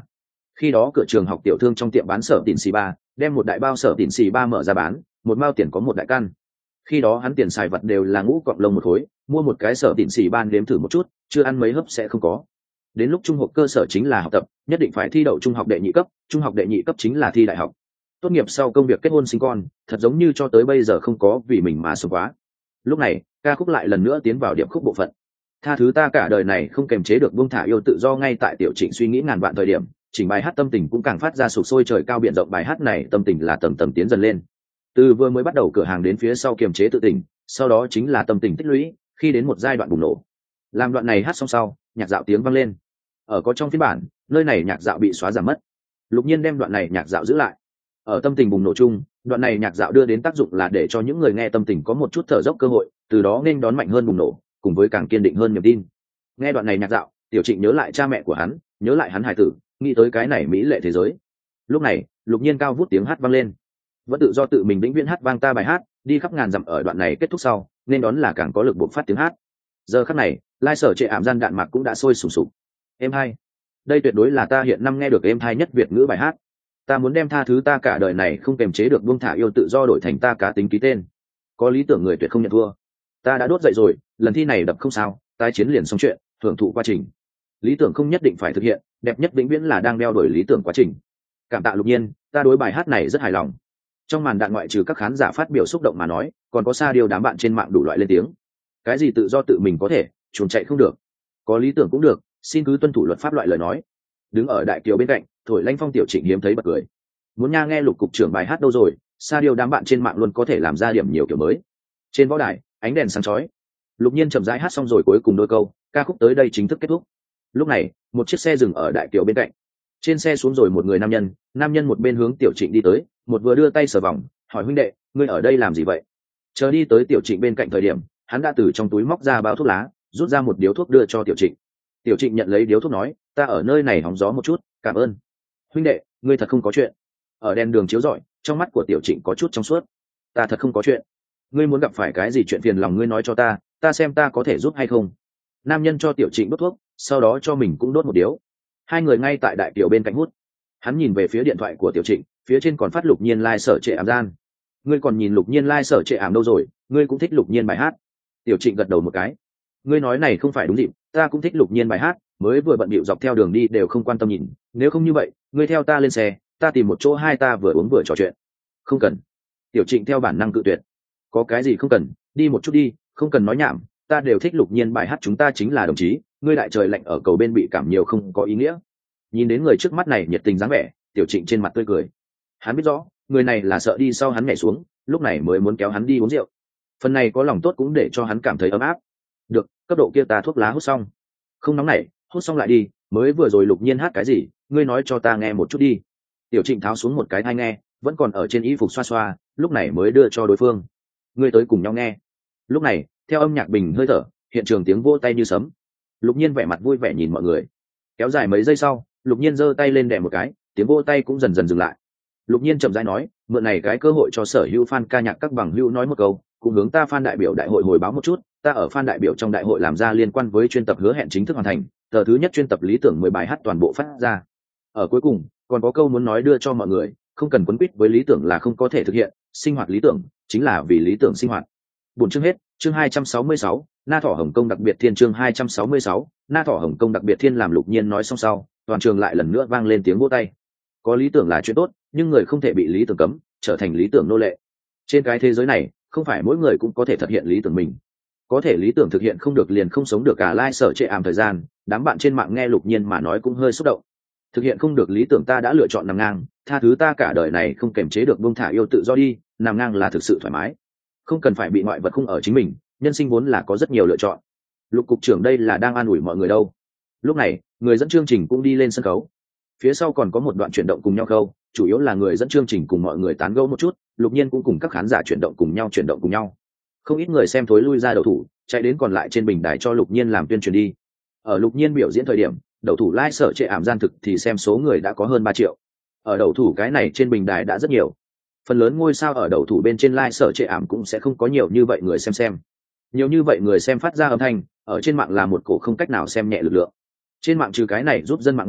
Khi đó cửa trường học tiểu thương trong tiệm bán sở tỉn xì ba, đem một đại bao sở tỉn xì ba mở ra bán, một mao tiền có một đại căn. Khi đó hắn tiền xài vật đều là ngũ cọng lông một khối, mua một cái sở tỉn xì ban đếm thử một chút, chưa ăn mấy hấp sẽ không có. Đến lúc trung học cơ sở chính là học tập, nhất định phải thi đậu trung học đệ nhị cấp, trung học đệ nhị cấp chính là thi đại học. Tốt nghiệp sau công việc kết hôn sinh con, thật giống như cho tới bây giờ không có vì mình mà sống quá. Lúc này ca khúc lại lần nữa tiến vào điệp khúc bộ phận. Tha thứ ta cả đời này không kềm chế được buông thả yêu tự do. Ngay tại Tiểu Trịnh suy nghĩ ngàn vạn thời điểm, chỉnh bài hát tâm tình cũng càng phát ra sục sôi trời cao biển rộng. Bài hát này tâm tình là tầng tầng tiến dần lên, từ vừa mới bắt đầu cửa hàng đến phía sau kiềm chế tự tình, sau đó chính là tâm tình tích lũy, khi đến một giai đoạn bùng nổ. Làm đoạn này hát xong sau, nhạc dạo tiếng vang lên. Ở có trong phiên bản nơi này nhạc dạo bị xóa giảm mất, Lục Nhiên đem đoạn này nhạc dạo giữ lại. Ở tâm tình bùng nổ chung, đoạn này nhạc dạo đưa đến tác dụng là để cho những người nghe tâm tình có một chút thở dốc cơ hội, từ đó nên đón mạnh hơn bùng nổ, cùng với càng kiên định hơn niềm tin. Nghe đoạn này nhạc dạo, Tiểu Trịnh nhớ lại cha mẹ của hắn, nhớ lại hắn hài tử, nghĩ tới cái này mỹ lệ thế giới. Lúc này Lục Nhiên cao vút tiếng hát vang lên, vẫn tự do tự mình vĩnh viễn hát vang ta bài hát, đi khắp ngàn dặm. Ở đoạn này kết thúc sau, nên đón là càng có lực bộc phát tiếng hát. Giờ khắc này lai sở trệ ảm gian đạn mạc cũng đã sôi sùng sục. Em hay, đây tuyệt đối là ta hiện năm nghe được em hay nhất Việt ngữ bài hát. Ta muốn đem tha thứ ta cả đời này không kềm chế được buông thả yêu tự do đổi thành ta cá tính ký tên. Có lý tưởng người tuyệt không nhận thua. Ta đã đốt dậy rồi, lần thi này đập không sao, tái chiến liền xong chuyện, hưởng thụ quá trình. Lý tưởng không nhất định phải thực hiện, đẹp nhất vĩnh viễn là đang đeo đuổi lý tưởng quá trình. Cảm tạ Lục Nhiên, ta đối bài hát này rất hài lòng. Trong màn đạn ngoại trừ các khán giả phát biểu xúc động mà nói, còn có xa điều đám bạn trên mạng đủ loại lên tiếng. Cái gì tự do tự mình có thể, chuồn chạy không được. Có lý tưởng cũng được, xin cứ tuân thủ luật pháp loại lời nói. Đứng ở đại kiều bên cạnh, thổi lanh phong Tiểu Trịnh hiếm thấy bật cười. Muốn nha nghe Lục cục trưởng bài hát đâu rồi, xa điều đám bạn trên mạng luôn có thể làm ra điểm nhiều kiểu mới. Trên võ đài ánh đèn sáng chói, Lục Nhiên chậm rãi hát xong rồi cuối cùng đôi câu, ca khúc tới đây chính thức kết thúc. Lúc này một chiếc xe dừng ở đại kiều bên cạnh, trên xe xuống rồi một người nam nhân một bên hướng Tiểu Trịnh đi tới, một vừa đưa tay sờ vòng, hỏi huynh đệ, ngươi ở đây làm gì vậy? Chờ đi tới Tiểu Trịnh bên cạnh thời điểm, hắn đã từ trong túi móc ra bao thuốc lá, rút ra một điếu thuốc đưa cho Tiểu Trịnh. Tiểu Trịnh nhận lấy điếu thuốc nói, ta ở nơi này hóng gió một chút, cảm ơn. Huynh đệ, ngươi thật không có chuyện. Ở đèn đường chiếu rọi, trong mắt của Tiểu Trịnh có chút trong suốt. Ta thật không có chuyện. Ngươi muốn gặp phải cái gì chuyện phiền lòng ngươi nói cho ta xem ta có thể giúp hay không. Nam nhân cho Tiểu Trịnh đốt thuốc, sau đó cho mình cũng đốt một điếu. Hai người ngay tại đại kiều bên cạnh hút. Hắn nhìn về phía điện thoại của Tiểu Trịnh, phía trên còn phát Lục Nhiên sở trệ ảm gian. Ngươi còn nhìn Lục Nhiên sở trệ ảm đâu rồi, ngươi cũng thích Lục Nhiên bài hát? Tiểu Trịnh gật đầu một cái. Ngươi nói này không phải đúng dịp, ta cũng thích Lục Nhiên bài hát, mới vừa bận bịu dọc theo đường đi đều không quan tâm nhìn, nếu không như vậy, ngươi theo ta lên xe, ta tìm một chỗ hai ta vừa uống vừa trò chuyện. Không cần. Tiểu Trịnh theo bản năng cự tuyệt. Có cái gì không cần, đi một chút đi, không cần nói nhảm, ta đều thích Lục Nhiên bài hát, chúng ta chính là đồng chí, ngươi đại trời lạnh ở cầu bên bị cảm nhiều không có ý nghĩa. Nhìn đến người trước mắt này nhiệt tình dáng vẻ, Tiểu Trịnh trên mặt tươi cười. Hắn biết rõ người này là sợ đi sau hắn nhảy xuống, lúc này mới muốn kéo hắn đi uống rượu. Phần này có lòng tốt cũng để cho hắn cảm thấy ấm áp. Được, cấp độ kia ta thuốc lá hút xong. Không nóng nảy, hút xong lại đi, mới vừa rồi Lục Nhiên hát cái gì, ngươi nói cho ta nghe một chút đi. Tiểu Trịnh tháo xuống một cái tai nghe, vẫn còn ở trên y phục xoa xoa, lúc này mới đưa cho đối phương. Ngươi tới cùng nhau nghe. Lúc này theo âm nhạc bình hơi thở, hiện trường tiếng vỗ tay như sấm. Lục Nhiên vẻ mặt vui vẻ nhìn mọi người. Kéo dài mấy giây sau, Lục Nhiên giơ tay lên đè một cái, tiếng vỗ tay cũng dần dần dừng lại. Lục Nhiên chậm rãi nói, mượn này cái cơ hội cho sở hữu fan ca nhạc các bằng hữu nói một câu, cũng hướng ta fan đại biểu đại hội hồi báo một chút, ta ở fan đại biểu trong đại hội làm ra liên quan với chuyên tập hứa hẹn chính thức hoàn thành, tờ thứ nhất chuyên tập lý tưởng 10 bài hát toàn bộ phát ra. Ở cuối cùng, còn có câu muốn nói đưa cho mọi người, không cần quấn quýt với lý tưởng là không có thể thực hiện, sinh hoạt lý tưởng chính là vì lý tưởng sinh hoạt. Buổi chương hết, chương 266, Na Thỏ Hồng Kông đặc biệt thiên, chương 266, Na Thỏ Hồng Kông đặc biệt thiên. Làm Lục Nhiên nói xong sau, toàn trường lại lần nữa vang lên tiếng vỗ tay. Có lý tưởng là chuyện tốt, nhưng người không thể bị lý tưởng cấm, trở thành lý tưởng nô lệ. Trên cái thế giới này, không phải mỗi người cũng có thể thực hiện lý tưởng mình. Có thể lý tưởng thực hiện không được liền không sống được. Cả lai sở trệ ảm thời gian, đám bạn trên mạng nghe Lục Nhiên mà nói cũng hơi xúc động. Thực hiện không được lý tưởng ta đã lựa chọn nằm ngang, tha thứ ta cả đời này không kềm chế được buông thả yêu tự do đi, nằm ngang là thực sự thoải mái. Không cần phải bị ngoại vật khung ở chính mình, nhân sinh vốn là có rất nhiều lựa chọn. Lục cục trưởng đây là đang an ủi mọi người đâu. Lúc này người dẫn chương trình cũng đi lên sân khấu, phía sau còn có một đoạn chuyển động cùng nhau khâu, chủ yếu là người dẫn chương trình cùng mọi người tán gẫu một chút, Lục Nhiên cũng cùng các khán giả chuyển động cùng nhau. Không ít người xem thối lui ra đầu thủ, chạy đến còn lại trên bình đài cho Lục Nhiên làm tuyên truyền đi. Ở Lục Nhiên biểu diễn thời điểm, đầu thủ lai sở trệ ảm gian thực thì xem số người đã có hơn 3 triệu. Ở đầu thủ cái này trên bình đài đã rất nhiều. Phần lớn ngôi sao ở đầu thủ bên trên lai sở trệ ảm cũng sẽ không có nhiều như vậy người xem. Nhiều như vậy người xem phát ra âm thanh, ở trên mạng là một cổ không cách nào xem nhẹ lực lượng. Trên mạng trừ cái này giúp dân mạng ngoại,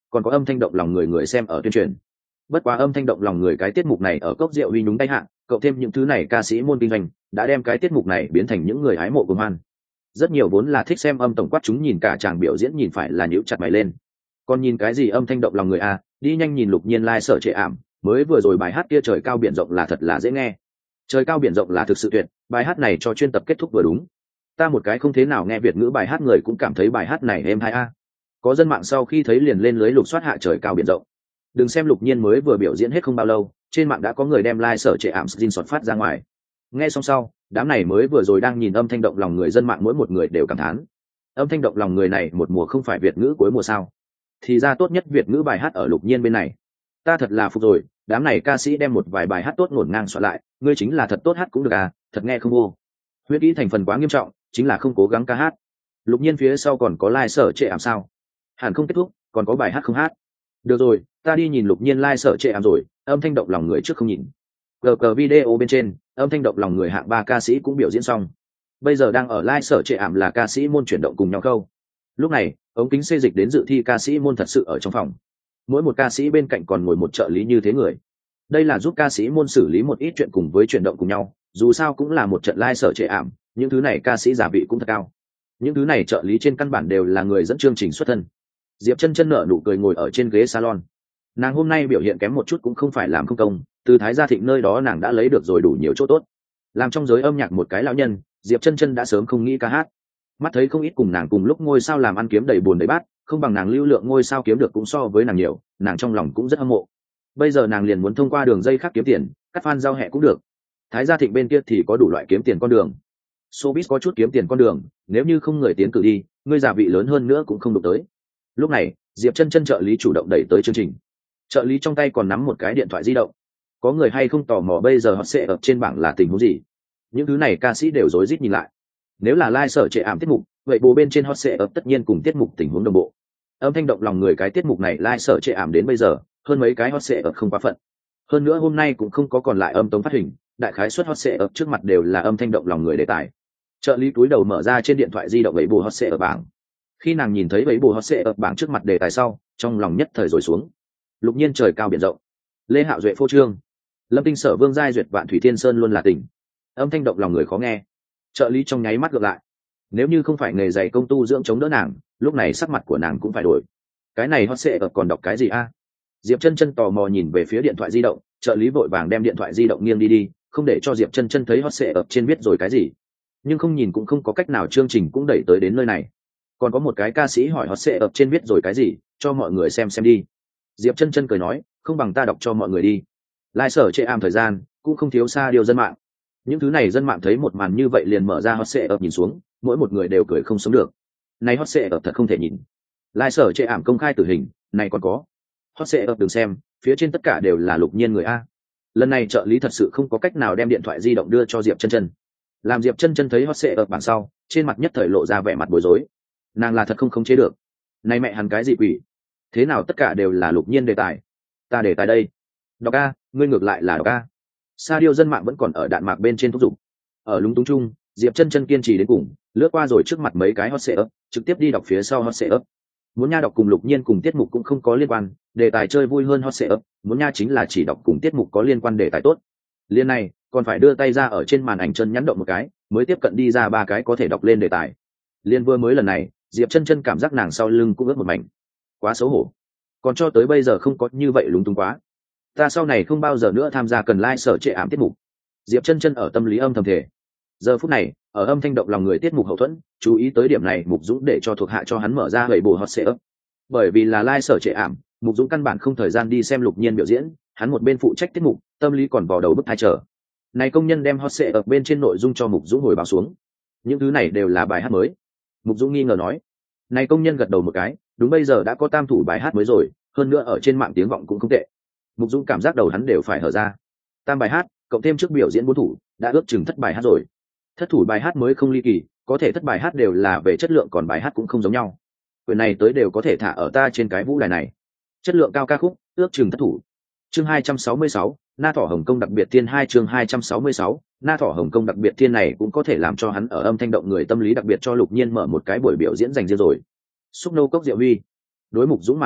còn có âm thanh động lòng người người xem ở tuyên truyền. Bất quá âm thanh động lòng người cái tiết mục này ở Cốc Rượu Huy nhúng tay hạ, cộng thêm những thứ này ca sĩ môn kinh doanh đã đem cái tiết mục này biến thành những người hái mộ cuồng hoan. Rất nhiều vốn là thích xem âm tổng quát chúng nhìn cả chàng biểu diễn nhìn phải là nhíu chặt mày lên. Còn nhìn cái gì âm thanh động lòng người à, đi nhanh nhìn Lục Nhiên lai sở trệ ảm, mới vừa rồi bài hát kia trời cao biển rộng là thật là dễ nghe. Trời cao biển rộng là thực sự tuyệt, bài hát này cho chuyên tập kết thúc vừa đúng. Ta một cái không thế nào nghe Việt ngữ bài hát người cũng cảm thấy bài hát này êm hay a. Có dân mạng sau khi thấy liền lên lưới lục soát hạ trời cao biển rộng. Đừng xem Lục Nhiên mới vừa biểu diễn hết không bao lâu, trên mạng đã có người đem like sở trệ ảm screenshot phát ra ngoài. Nghe xong sau, đám này mới vừa rồi đang nhìn âm thanh động lòng người dân mạng mỗi một người đều cảm thán. Âm thanh động lòng người này một mùa không phải Việt ngữ cuối mùa sao? Thì ra tốt nhất Việt ngữ bài hát ở Lục Nhiên bên này. Ta thật là phục rồi, đám này ca sĩ đem một vài bài hát tốt ngổn ngang soạn lại, ngươi chính là thật tốt hát cũng được à, thật nghe không vô. Huyết ý thành phần quá nghiêm trọng, chính là không cố gắng ca hát. Lục Nhiên phía sau còn có like sở trệ ảm sao? Hẳn không kết thúc, còn có bài hát không hát. Được rồi, ta đi nhìn Lục Nhiên like sở trệ ảm rồi, âm thanh động lòng người trước không nhìn. Cờ video bên trên, âm thanh động lòng người hạng 3 ca sĩ cũng biểu diễn xong. Bây giờ đang ở like sở trệ ảm là ca sĩ môn chuyển động cùng nhau câu. Lúc này, ống kính xê dịch đến dự thi ca sĩ môn thật sự ở trong phòng. Mỗi một ca sĩ bên cạnh còn ngồi một trợ lý như thế người. Đây là giúp ca sĩ môn xử lý một ít chuyện cùng với chuyển động cùng nhau, dù sao cũng là một trận live sở trệ ảm, những thứ này ca sĩ giả vị cũng thật cao. Những thứ này trợ lý trên căn bản đều là người dẫn chương trình xuất thân. Diệp Chân Chân nở nụ cười ngồi ở trên ghế salon. Nàng hôm nay biểu hiện kém một chút cũng không phải làm không công, từ Thái Gia Thịnh nơi đó nàng đã lấy được rồi đủ nhiều chỗ tốt. Làm trong giới âm nhạc một cái lão nhân, Diệp Chân Chân đã sớm không nghĩ ca hát. Mắt thấy không ít cùng nàng cùng lúc ngôi sao làm ăn kiếm đầy buồn đầy bát, không bằng nàng lưu lượng ngôi sao kiếm được cũng so với nàng nhiều, nàng trong lòng cũng rất hâm mộ. Bây giờ nàng liền muốn thông qua đường dây khác kiếm tiền, cắt fan giao hẹ cũng được. Thái Gia Thịnh bên kia thì có đủ loại kiếm tiền con đường. Showbiz có chút kiếm tiền con đường, nếu như không người tiến cử đi, ngươi giả vị lớn hơn nữa cũng không đụng tới. Lúc này, Diệp Chân Chân trợ lý chủ động đẩy tới chương trình. Trợ lý trong tay còn nắm một cái điện thoại di động. Có người hay không tò mò bây giờ họ sẽ ở trên bảng là tình huống gì? Những thứ này ca sĩ đều rối rít nhìn lại. Nếu là live sở trệ ảm tiết mục, vậy bố bên trên hot sẽ ấp tất nhiên cùng tiết mục tình huống đồng bộ. Âm thanh động lòng người cái tiết mục này live sở trệ ảm đến bây giờ, hơn mấy cái hot sẽ ấp không quá phận. Hơn nữa hôm nay cũng không có còn lại âm tống phát hình, đại khái suất hot sẽ ấp trước mặt đều là âm thanh động lòng người đề tài. Trợ lý túi đầu mở ra trên điện thoại di động vậy bù hot sẽ ấp bảng. Khi nàng nhìn thấy vậy bù hot sẽ ấp bảng trước mặt đề tài sau, trong lòng nhất thời rồi xuống. Lục Nhiên trời cao biển rộng, Lê Hạo Duệ phô trương, Lâm Tinh Sở Vương giai duyệt Vạn Thủy Thiên Sơn luôn là tình. Âm thanh động lòng người khó nghe. Trợ lý trong nháy mắt ngược lại. Nếu như không phải nghề dày công tu dưỡng chống đỡ nàng, lúc này sắc mặt của nàng cũng phải đổi. Cái này hot sẽ còn đọc cái gì a? Diệp Chân Chân tò mò nhìn về phía điện thoại di động, trợ lý vội vàng đem điện thoại di động nghiêng đi, không để cho Diệp Chân Chân thấy hot sẽ trên viết rồi cái gì. Nhưng không nhìn cũng không có cách nào, chương trình cũng đẩy tới đến nơi này. Còn có một cái ca sĩ hỏi hot sẽ trên viết rồi cái gì, cho mọi người xem đi. Diệp Chân Chân cười nói, không bằng ta đọc cho mọi người đi. Lai sở trệ ảm thời gian, cũng không thiếu xa điều dân mạng. Những thứ này dân mạng thấy một màn như vậy liền mở ra hot sẽ nhìn xuống, mỗi một người đều cười không sống được. Này hot sẽ thật không thể nhìn. Lai sở trệ ảm công khai tử hình, này còn có. Hot sẽ đừng xem, phía trên tất cả đều là Lục Nhiên người a. Lần này trợ lý thật sự không có cách nào đem điện thoại di động đưa cho Diệp Chân Chân. Làm Diệp Chân Chân thấy hot sẽ bảng sau, trên mặt nhất thời lộ ra vẻ mặt bối rối. Nàng là thật không khống chế được. Này mẹ hắn cái gì quỷ? Thế nào tất cả đều là Lục Nhiên đề tài? Ta đề tài đây. Đọc a, ngươi ngược lại là đọc a. Sa điêu dân mạng vẫn còn ở đạn mạc bên trên thúc giục. Ở lúng túng chung, Diệp Chân Chân kiên trì đến cùng, lướt qua rồi trước mặt mấy cái hot sẽ trực tiếp đi đọc phía sau hot sẽ muốn nha đọc cùng Lục Nhiên cùng tiết mục cũng không có liên quan, đề tài chơi vui hơn hot sẽ muốn nha chính là chỉ đọc cùng tiết mục có liên quan đề tài tốt. Liên này còn phải đưa tay ra ở trên màn ảnh chân nhắn động một cái, mới tiếp cận đi ra 3 cái có thể đọc lên đề tài. Liên vừa mới lần này, Diệp Chân Chân cảm giác nàng sau lưng cũng ướt một mảnh, quá xấu hổ. Còn cho tới bây giờ không có như vậy lúng túng quá. Ta sau này không bao giờ nữa tham gia cần like sở trệ ảm tiết mục. Diệp Chân Chân ở tâm lý âm thầm thể. Giờ phút này, ở âm thanh động lòng người tiết mục hậu thuẫn, chú ý tới điểm này, Mục Dũng để cho thuộc hạ cho hắn mở ra hầy bổ hot sẽ bởi vì là like sở trệ ảm, Mục Dũng căn bản không thời gian đi xem Lục Nhiên biểu diễn, hắn một bên phụ trách tiết mục, tâm lý còn vào đầu bức thai chờ. Này công nhân đem hot sẽ ở bên trên nội dung cho Mục Dũng hồi báo xuống. Những thứ này đều là bài hát mới. Mục Dũng nghi ngờ nói. Này công nhân gật đầu một cái, đúng bây giờ đã có tam thủ bài hát mới rồi, hơn nữa ở trên mạng tiếng vọng cũng không tệ. Mục Dũng cảm giác đầu hắn đều phải hở ra. Tam bài hát, cộng thêm trước biểu diễn 4 thủ, đã ước chừng thất bài hát rồi. Thất thủ bài hát mới không ly kỳ, có thể thất bài hát đều là về chất lượng, còn bài hát cũng không giống nhau. Quyền này tới đều có thể thả ở ta trên cái vũ đài này. Chất lượng cao ca khúc, ước chừng thất thủ. Chương 266, Na Thỏ Hồng Kông đặc biệt thiên 2 chương 266, Na Thỏ Hồng Kông đặc biệt thiên này cũng có thể làm cho hắn ở âm thanh động người tâm lý đặc biệt cho Lục Nhiên mở một cái buổi biểu diễn dành riêng rồi. Xúc nô cốc Diệu Huy. Đối Mục Dũng mà nói,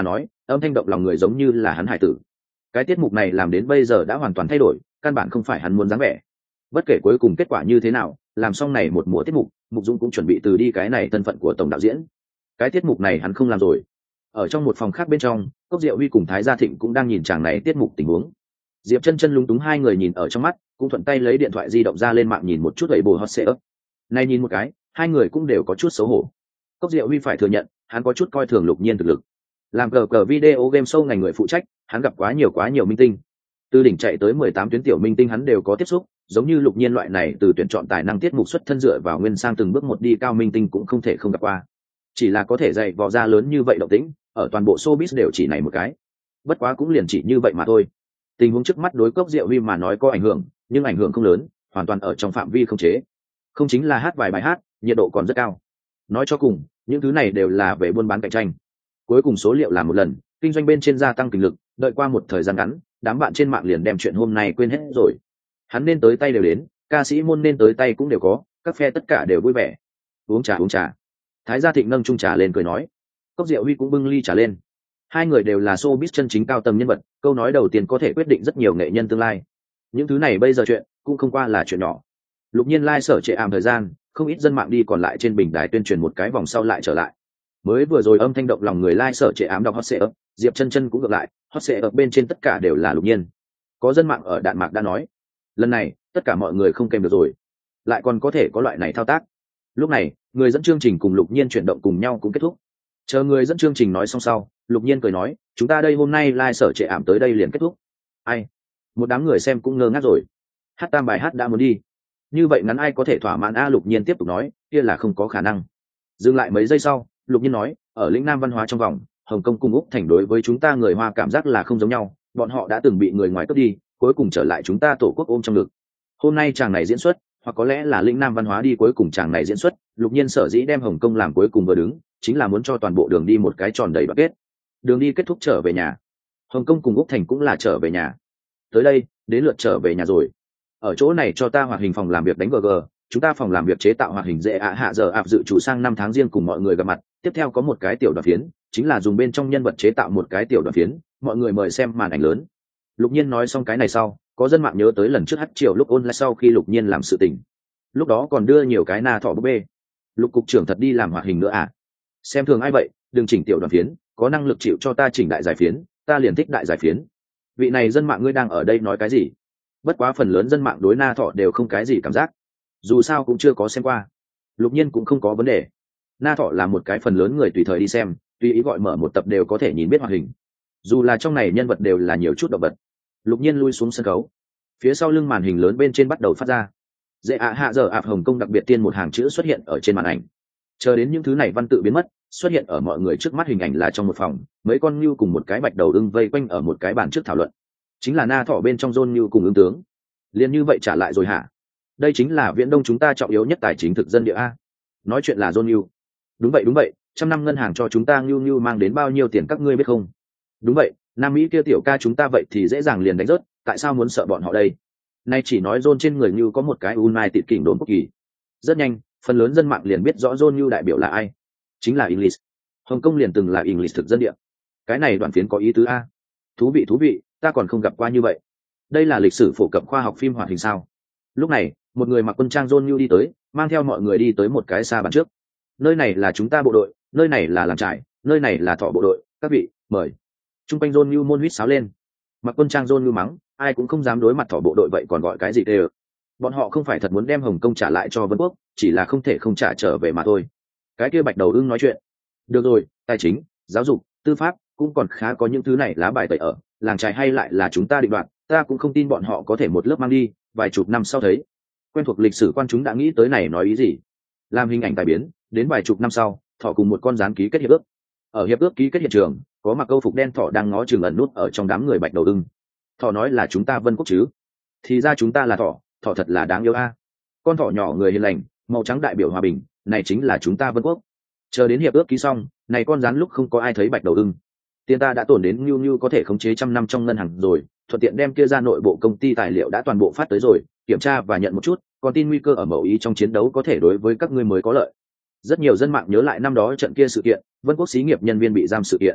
âm thanh động lòng người giống như là hắn hải tử. Cái tiết mục này làm đến bây giờ đã hoàn toàn thay đổi, căn bản không phải hắn muốn dáng vẻ. Bất kể cuối cùng kết quả như thế nào, làm xong này một mùa tiết mục, Mục Dũng cũng chuẩn bị từ đi cái này thân phận của tổng đạo diễn. Cái tiết mục này hắn không làm rồi. Ở trong một phòng khác bên trong, Cốc Diệu Huy cùng Thái Gia Thịnh cũng đang nhìn chàng này tiết mục tình huống. Diệp Chân Chân lúng túng hai người nhìn ở trong mắt, cũng thuận tay lấy điện thoại di động ra lên mạng nhìn một chút vậy bù hot setup. Nay nhìn một cái, hai người cũng đều có chút xấu hổ. Cốc Diệu Huy phải thừa nhận, hắn có chút coi thường Lục Nhiên thực lực. Làm cờ video game show ngành người phụ trách, hắn gặp quá nhiều minh tinh. Từ đỉnh chạy tới 18 tuyến tiểu minh tinh hắn đều có tiếp xúc, giống như Lục Nhiên loại này từ tuyển chọn tài năng tiết mục xuất thân dựa vào nguyên sang từng bước một đi cao minh tinh cũng không thể không gặp qua. Chỉ là có thể dạy vò ra lớn như vậy động tĩnh, ở toàn bộ showbiz đều chỉ này một cái. Bất quá cũng liền chỉ như vậy mà thôi. Tình huống trước mắt đối Cốc Diệu Huy mà nói có ảnh hưởng, nhưng ảnh hưởng không lớn, hoàn toàn ở trong phạm vi không chế. Không chính là hát vài bài hát, nhiệt độ còn rất cao. Nói cho cùng, những thứ này đều là về buôn bán cạnh tranh. Cuối cùng số liệu là một lần, kinh doanh bên trên gia tăng kinh lực, đợi qua một thời gian ngắn, đám bạn trên mạng liền đem chuyện hôm nay quên hết rồi. Hắn nên tới tay đều đến, ca sĩ môn nên tới tay cũng đều có, các phe tất cả đều vui vẻ. Uống trà. Thái Gia Thịnh nâng chung trà lên cười nói. Cốc Diệu Huy cũng bưng ly trà lên. Hai người đều là showbiz chân chính cao tầng nhân vật, câu nói đầu tiên có thể quyết định rất nhiều nghệ nhân tương lai. Những thứ này bây giờ chuyện cũng không qua là chuyện nhỏ. Lục Nhiên sở trệ ảm thời gian, không ít dân mạng đi còn lại trên bình đài tuyên truyền một cái vòng sau lại trở lại. Mới vừa rồi âm thanh động lòng người sở trệ ảm đọc hot setup, Diệp Chân Chân cũng ngược lại, hot setup bên trên tất cả đều là Lục Nhiên. Có dân mạng ở đạn mạc đã nói, lần này tất cả mọi người không kèm được rồi, lại còn có thể có loại này thao tác. Lúc này, người dẫn chương trình cùng Lục Nhiên chuyển động cùng nhau cũng kết thúc. Chờ người dẫn chương trình nói xong sau, Lục Nhiên cười nói, chúng ta đây hôm nay sở trệ ảm tới đây liền kết thúc. Ai? Một đám người xem cũng ngơ ngác rồi. Hát tam bài hát đã muốn đi, như vậy ngắn ai có thể thỏa mãn? Lục Nhiên tiếp tục nói, kia là không có khả năng. Dừng lại mấy giây sau, Lục Nhiên nói, ở lĩnh Nam văn hóa trong vòng, Hồng Kông cùng Úc Thành đối với chúng ta người Hoa cảm giác là không giống nhau, bọn họ đã từng bị người ngoài cướp đi, cuối cùng trở lại chúng ta tổ quốc ôm trong ngực. Hôm nay chàng này diễn xuất, hoặc có lẽ là lĩnh Nam văn hóa đi cuối cùng chàng này diễn xuất, Lục Nhiên sở dĩ đem Hồng Kông làm cuối cùng vừa đứng, chính là muốn cho toàn bộ đường đi một cái tròn đầy bạc kết. Đường đi kết thúc trở về nhà. Hồng Kông cùng Úc Thành cũng là trở về nhà. Tới đây, đến lượt trở về nhà rồi. Ở chỗ này cho ta hoạt hình phòng làm việc đánh GG, chúng ta phòng làm việc chế tạo hoạt hình dễ hạ giờ áp dự chủ sang 5 tháng riêng cùng mọi người gặp mặt. Tiếp theo có một cái tiểu đoạn phiến, chính là dùng bên trong nhân vật chế tạo một cái tiểu đoạn phiến, mọi người mời xem màn ảnh lớn. Lục Nhiên nói xong cái này sau, có dân mạng nhớ tới lần trước chiều lúc online sau khi Lục Nhiên làm sự tình. Lúc đó còn đưa nhiều cái na thỏ búp bê. Lục cục trưởng thật đi làm hoạt hình nữa à? Xem thường ai vậy, đừng chỉnh tiểu đoạn phiến, có năng lực chịu cho ta chỉnh đại giải phiến, ta liền thích đại giải phiến. Vị này dân mạng ngươi đang ở đây nói cái gì? Bất quá phần lớn dân mạng đối na thỏ đều không cái gì cảm giác, dù sao cũng chưa có xem qua. Lục Nhiên cũng không có vấn đề. Na thỏ là một cái phần lớn người tùy thời đi xem, tùy ý gọi mở một tập đều có thể nhìn biết hoạt hình, dù là trong này nhân vật đều là nhiều chút động vật. Lục Nhiên lui xuống sân khấu, phía sau lưng màn hình lớn bên trên bắt đầu phát ra dễ hạ giờ ạp Hồng Kông đặc biệt tiên một hàng chữ xuất hiện ở trên màn ảnh. Chờ đến những thứ này văn tự biến mất, xuất hiện ở mọi người trước mắt hình ảnh là trong một phòng, mấy con ngưu cùng một cái bạch đầu ưng vây quanh ở một cái bàn trước thảo luận. Chính là na thỏ bên trong John Ngưu cùng ứng tướng. Liên như vậy trả lại rồi hả? Đây chính là Viễn Đông chúng ta trọng yếu nhất tài chính thực dân địa a. Nói chuyện là John Ngưu. Đúng vậy, 100 năm ngân hàng cho chúng ta Ngưu mang đến bao nhiêu tiền các ngươi biết không? Đúng vậy, Nam Mỹ kia tiểu ca chúng ta vậy thì dễ dàng liền đánh rớt, tại sao muốn sợ bọn họ đây? Nay chỉ nói John trên người Ngưu có một cái United kỉnh đồn quốc kỳ. Rất nhanh, phần lớn dân mạng liền biết rõ John Ngưu đại biểu là ai. Chính là English. Hồng Kông liền từng là English thực dân địa. Cái này đoạn phiến có ý tứ a. Thú vị, ta còn không gặp qua như vậy. Đây là lịch sử phổ cập khoa học phim hoạt hình sao? Lúc này, một người mặc quân trang John New đi tới, mang theo mọi người đi tới một cái xa bàn trước. Nơi này là chúng ta bộ đội, nơi này là làng trại, nơi này là thọ bộ đội, các vị, mời. Trung quanh John New môn huýt sáo lên. Mặc quân trang John New mắng, ai cũng không dám đối mặt thọ bộ đội vậy còn gọi cái gì đều. Bọn họ không phải thật muốn đem Hồng Kông trả lại cho Vân Quốc, chỉ là không thể không trả trở về mà thôi. Cái kia bạch đầu ưng nói chuyện. Được rồi, tài chính, giáo dục, tư pháp cũng còn khá có những thứ này lá bài tẩy ở, làng trại hay lại là chúng ta định đoạt, ta cũng không tin bọn họ có thể một lớp mang đi, vài chục năm sau thấy. Quen thuộc lịch sử quan chúng đã nghĩ tới này nói ý gì. Làm hình ảnh tài biến, đến vài chục năm sau, thọ cùng một con rắn ký kết hiệp ước. Ở hiệp ước ký kết hiện trường, có mặc câu phục đen thọ đang ngó chừng ẩn nút ở trong đám người bạch đầu ưng. Thọ nói là chúng ta Vân Quốc chứ? Thì ra chúng ta là thọ thật là đáng yêu a. Con thọ nhỏ người hiền lành, màu trắng đại biểu hòa bình, này chính là chúng ta Vân Quốc. Chờ đến hiệp ước ký xong, này con rắn lúc không có ai thấy bạch đầu ưng. Tiền ta đã tổn đến Nhu có thể khống chế 100 năm trong ngân hàng rồi, thuận tiện đem kia ra nội bộ công ty tài liệu đã toàn bộ phát tới rồi, kiểm tra và nhận một chút, còn tin nguy cơ ở mẫu ý trong chiến đấu có thể đối với các ngươi mới có lợi. Rất nhiều dân mạng nhớ lại năm đó trận kia sự kiện, Vân Quốc xí nghiệp nhân viên bị giam sự kiện.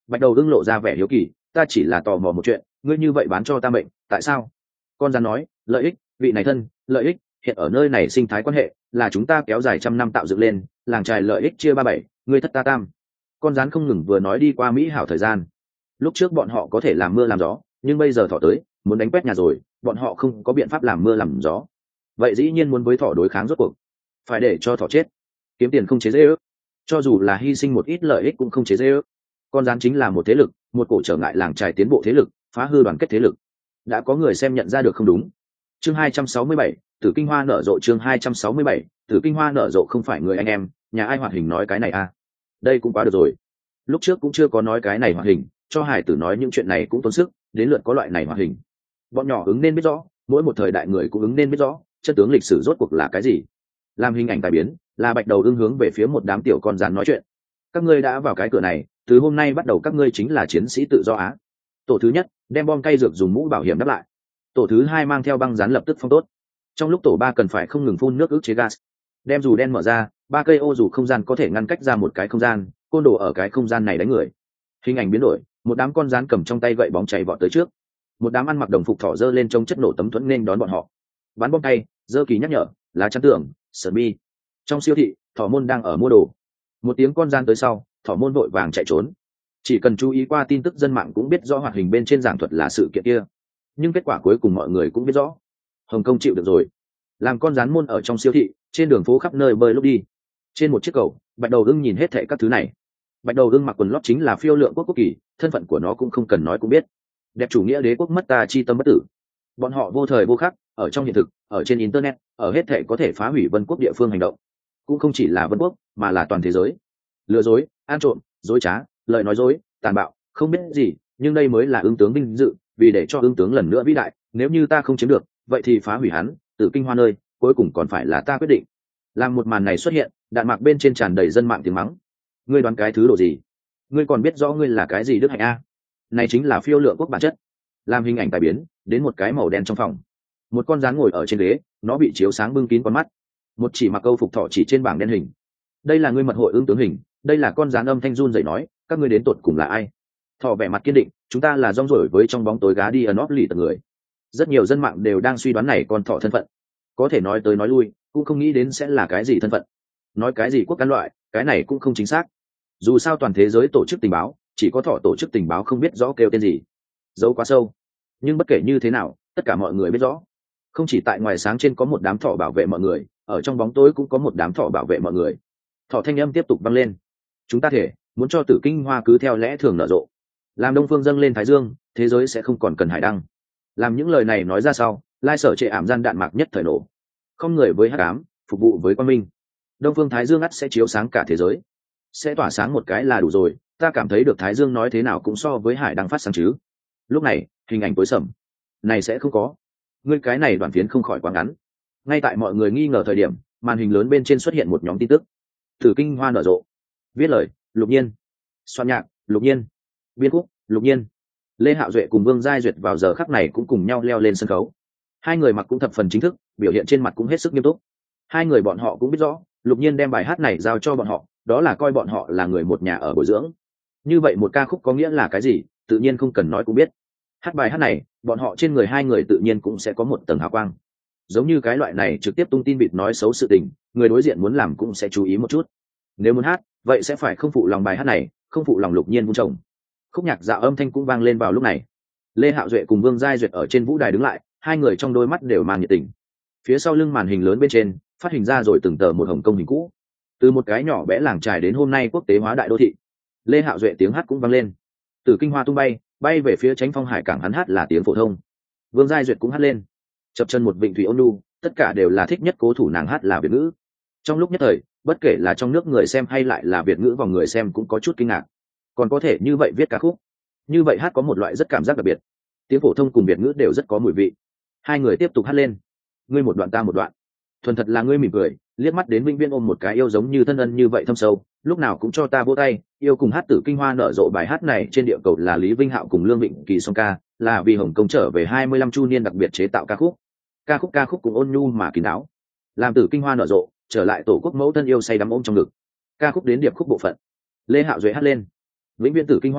Bạch đầu ưng lộ ra vẻ hiếu kỳ, ta chỉ là tò mò một chuyện, ngươi như vậy bán cho ta mệnh, tại sao? Con rắn nói, lợi ích, vị này thân, lợi ích, hiện ở nơi này sinh thái quan hệ là chúng ta kéo dài trăm năm tạo dựng lên, làng trài lợi ích chia ba bảy, ngươi thất ta tam. Con rắn không ngừng vừa nói đi qua mỹ hảo thời gian. Lúc trước bọn họ có thể làm mưa làm gió, nhưng bây giờ thỏ tới, muốn đánh quét nhà rồi, bọn họ không có biện pháp làm mưa làm gió. Vậy dĩ nhiên muốn với thỏ đối kháng rốt cuộc, phải để cho thỏ chết. Kiếm tiền không chế dễ ước, cho dù là hy sinh một ít lợi ích cũng không chế dễ ước. Con rắn chính là một thế lực, một cổ trở ngại làng trài tiến bộ thế lực, phá hư đoàn kết thế lực. Đã có người xem nhận ra được không đúng. Chương 267, Tử Kinh Hoa nở rộ. Chương 267, Tử Kinh Hoa nở rộ. Không phải người anh em, nhà ai hoạt hình nói cái này à? Đây cũng quá được rồi. Lúc trước cũng chưa có nói cái này hoạt hình, cho hải tử nói những chuyện này cũng tốn sức, đến lượt có loại này hoạt hình. Bọn nhỏ ứng nên biết rõ, mỗi một thời đại người cũng ứng nên biết rõ, chân tướng lịch sử rốt cuộc là cái gì. Làm hình ảnh tài biến, là Bạch đầu ưng hướng về phía một đám tiểu con rắn nói chuyện. Các ngươi đã vào cái cửa này, từ hôm nay bắt đầu các ngươi chính là chiến sĩ tự do Á. Tổ thứ nhất, đem bom cay dược dùng mũ bảo hiểm đáp lại. Tổ thứ hai mang theo băng rán lập tức phong tốt. Trong lúc tổ ba cần phải không ngừng phun nước ức chế gas. Đem dù đen mở ra, 3 cây ô dù không gian có thể ngăn cách ra một cái không gian, côn đồ ở cái không gian này đánh người. Hình ảnh biến đổi, một đám con rắn cầm trong tay gậy bóng chảy vọt tới trước. Một đám ăn mặc đồng phục thỏ dơ lên trông chất nổ tấm thuẫn nên đón bọn họ. Bắn bom cay, dơ kỳ nhắc nhở, lá chắn tường, sở bi. Trong siêu thị, thỏ môn đang ở mua đồ. Một tiếng con gian tới sau, thỏ môn vội vàng chạy trốn. Chỉ cần chú ý qua tin tức dân mạng cũng biết rõ hoạt hình bên trên giảng thuật là sự kiện kia, nhưng kết quả cuối cùng mọi người cũng biết rõ. Hồng Kông chịu được rồi. Làm con rắn môn ở trong siêu thị, trên đường phố khắp nơi bơi lúc đi. Trên một chiếc cầu, Bạch đầu ưng nhìn hết thảy các thứ này. Bạch đầu ưng mặc quần lót chính là phiêu lượng quốc kỳ, thân phận của nó cũng không cần nói cũng biết. Đẹp chủ nghĩa đế quốc mất ta chi tâm bất tử. Bọn họ vô thời vô khắc, ở trong hiện thực, ở trên internet, ở hết thảy có thể phá hủy Vân quốc địa phương hành động. Cũng không chỉ là Vân quốc, mà là toàn thế giới. Lừa dối, ăn trộm, dối trá, lời nói dối, tàn bạo, không biết gì, nhưng đây mới là ứng tướng vinh dự, vì để cho ứng tướng lần nữa vĩ đại, nếu như ta không chiếm được, vậy thì phá hủy hắn, Tử Kinh Hoa nơi, cuối cùng còn phải là ta quyết định. Làm một màn này xuất hiện, đạn mạc bên trên tràn đầy dân mạng tiếng mắng. Ngươi đoán cái thứ đồ gì? Ngươi còn biết rõ ngươi là cái gì đức hạnh a? Này chính là phiêu lượng quốc bản chất. Làm hình ảnh tài biến, đến một cái màu đen trong phòng. Một con rắn ngồi ở trên ghế, nó bị chiếu sáng bưng kín con mắt. Một chỉ mặc câu phục thỏ chỉ trên bảng đen hình. Đây là ngươi mật hội ứng tướng hình, đây là con rắn âm thanh run rẩy nói, các ngươi đến tụt cùng là ai? Thỏ vẻ mặt kiên định, chúng ta là rong ruổi với trong bóng tối gá đi ẩn óp lì tầng người. Rất nhiều dân mạng đều đang suy đoán này con thỏ thân phận. Có thể nói tới nói lui, cũng không nghĩ đến sẽ là cái gì thân phận. Nói cái gì quốc căn loại, cái này cũng không chính xác. Dù sao toàn thế giới tổ chức tình báo, chỉ có thỏ tổ chức tình báo không biết rõ kêu tên gì. Giấu quá sâu. Nhưng bất kể như thế nào, tất cả mọi người biết rõ. Không chỉ tại ngoài sáng trên có một đám thỏ bảo vệ mọi người, ở trong bóng tối cũng có một đám thỏ bảo vệ mọi người. Thỏ thanh âm tiếp tục vang lên. Chúng ta thể muốn cho Tử Kinh Hoa cứ theo lẽ thường nở rộ. Làm Đông Phương dâng lên Thái Dương, thế giới sẽ không còn cần hải đăng. Làm những lời này nói ra sau, lai sở trệ ảm gian đạn mạc nhất thời nổ. Không người với hắc ám, phục vụ với quang minh. Đông Phương Thái Dương ắt sẽ chiếu sáng cả thế giới. Sẽ tỏa sáng một cái là đủ rồi, ta cảm thấy được Thái Dương nói thế nào cũng so với hải đăng phát sáng chứ. Lúc này, hình ảnh tối sầm. Này sẽ không có. Ngươi cái này đoạn phiến không khỏi quá ngắn. Ngay tại mọi người nghi ngờ thời điểm, màn hình lớn bên trên xuất hiện một nhóm tin tức. Tử Kinh Hoa nở rộ. Viết lời, Lục Nhiên. Soạn nhạc, Lục Nhiên. Biên khúc, Lục Nhiên. Lê Hạo Duệ cùng Vương Giai Duyệt vào giờ khắc này cũng cùng nhau leo lên sân khấu. Hai người mặc cũng thập phần chính thức, biểu hiện trên mặt cũng hết sức nghiêm túc. Hai người bọn họ cũng biết rõ, Lục Nhiên đem bài hát này giao cho bọn họ, đó là coi bọn họ là người một nhà ở bồi dưỡng. Như vậy một ca khúc có nghĩa là cái gì, tự nhiên không cần nói cũng biết. Hát bài hát này, bọn họ trên người hai người tự nhiên cũng sẽ có một tầng hào quang. Giống như cái loại này trực tiếp tung tin vịt nói xấu sự tình, người đối diện muốn làm cũng sẽ chú ý một chút. Nếu muốn hát, vậy sẽ phải không phụ lòng bài hát này, không phụ lòng Lục Nhiên vun trồng. Khúc nhạc dạo âm thanh cũng vang lên vào lúc này. Lê Hạo Duệ cùng Vương Giai Duyệt ở trên vũ đài đứng lại, hai người trong đôi mắt đều mang nhiệt tình. Phía sau lưng màn hình lớn bên trên, phát hình ra rồi từng tờ một Hồng Kông hình cũ. Từ một cái nhỏ bé làng trài đến hôm nay quốc tế hóa đại đô thị. Lê Hạo Duệ tiếng hát cũng vang lên. Từ Kinh Hoa tung bay, bay về phía Chánh Phong Hải cảng, hắn hát là tiếng phổ thông. Vương Giai Duyệt cũng hát lên. Chập chân một vịnh thủy ôn nhu, tất cả đều là thích nhất cố thủ nàng hát là Việt ngữ. Trong lúc nhất thời, bất kể là trong nước người xem hay lại là Việt ngữ vòng người xem cũng có chút kinh ngạc. Còn có thể như vậy viết ca khúc, như vậy hát có một loại rất cảm giác đặc biệt. Tiếng phổ thông cùng Việt ngữ đều rất có mùi vị. Hai người tiếp tục hát lên. Ngươi một đoạn ta một đoạn. Thuần thật là ngươi mỉm cười, liếc mắt đến Vinh Viên ôm một cái yêu giống như thân ân như vậy thâm sâu, lúc nào cũng cho ta vỗ tay, yêu cùng hát Tử Kinh Hoa nở rộ. Bài hát này trên địa cầu là Lý Vinh Hạo cùng Lương Vịnh Kỳ song ca, là vì Hồng Kông trở về 25 chu niên đặc biệt chế tạo ca khúc. Ca khúc cũng ôn nhu mà kín đáo. Làm Tử Kinh Hoa nở rộ, trở lại tổ quốc mẫu thân yêu say đắm ôm trong ngực. Ca khúc đến điệp khúc bộ phận. Lê Hạo Duệ hát lên. Vĩnh Viễn Tử Kinh Hoa,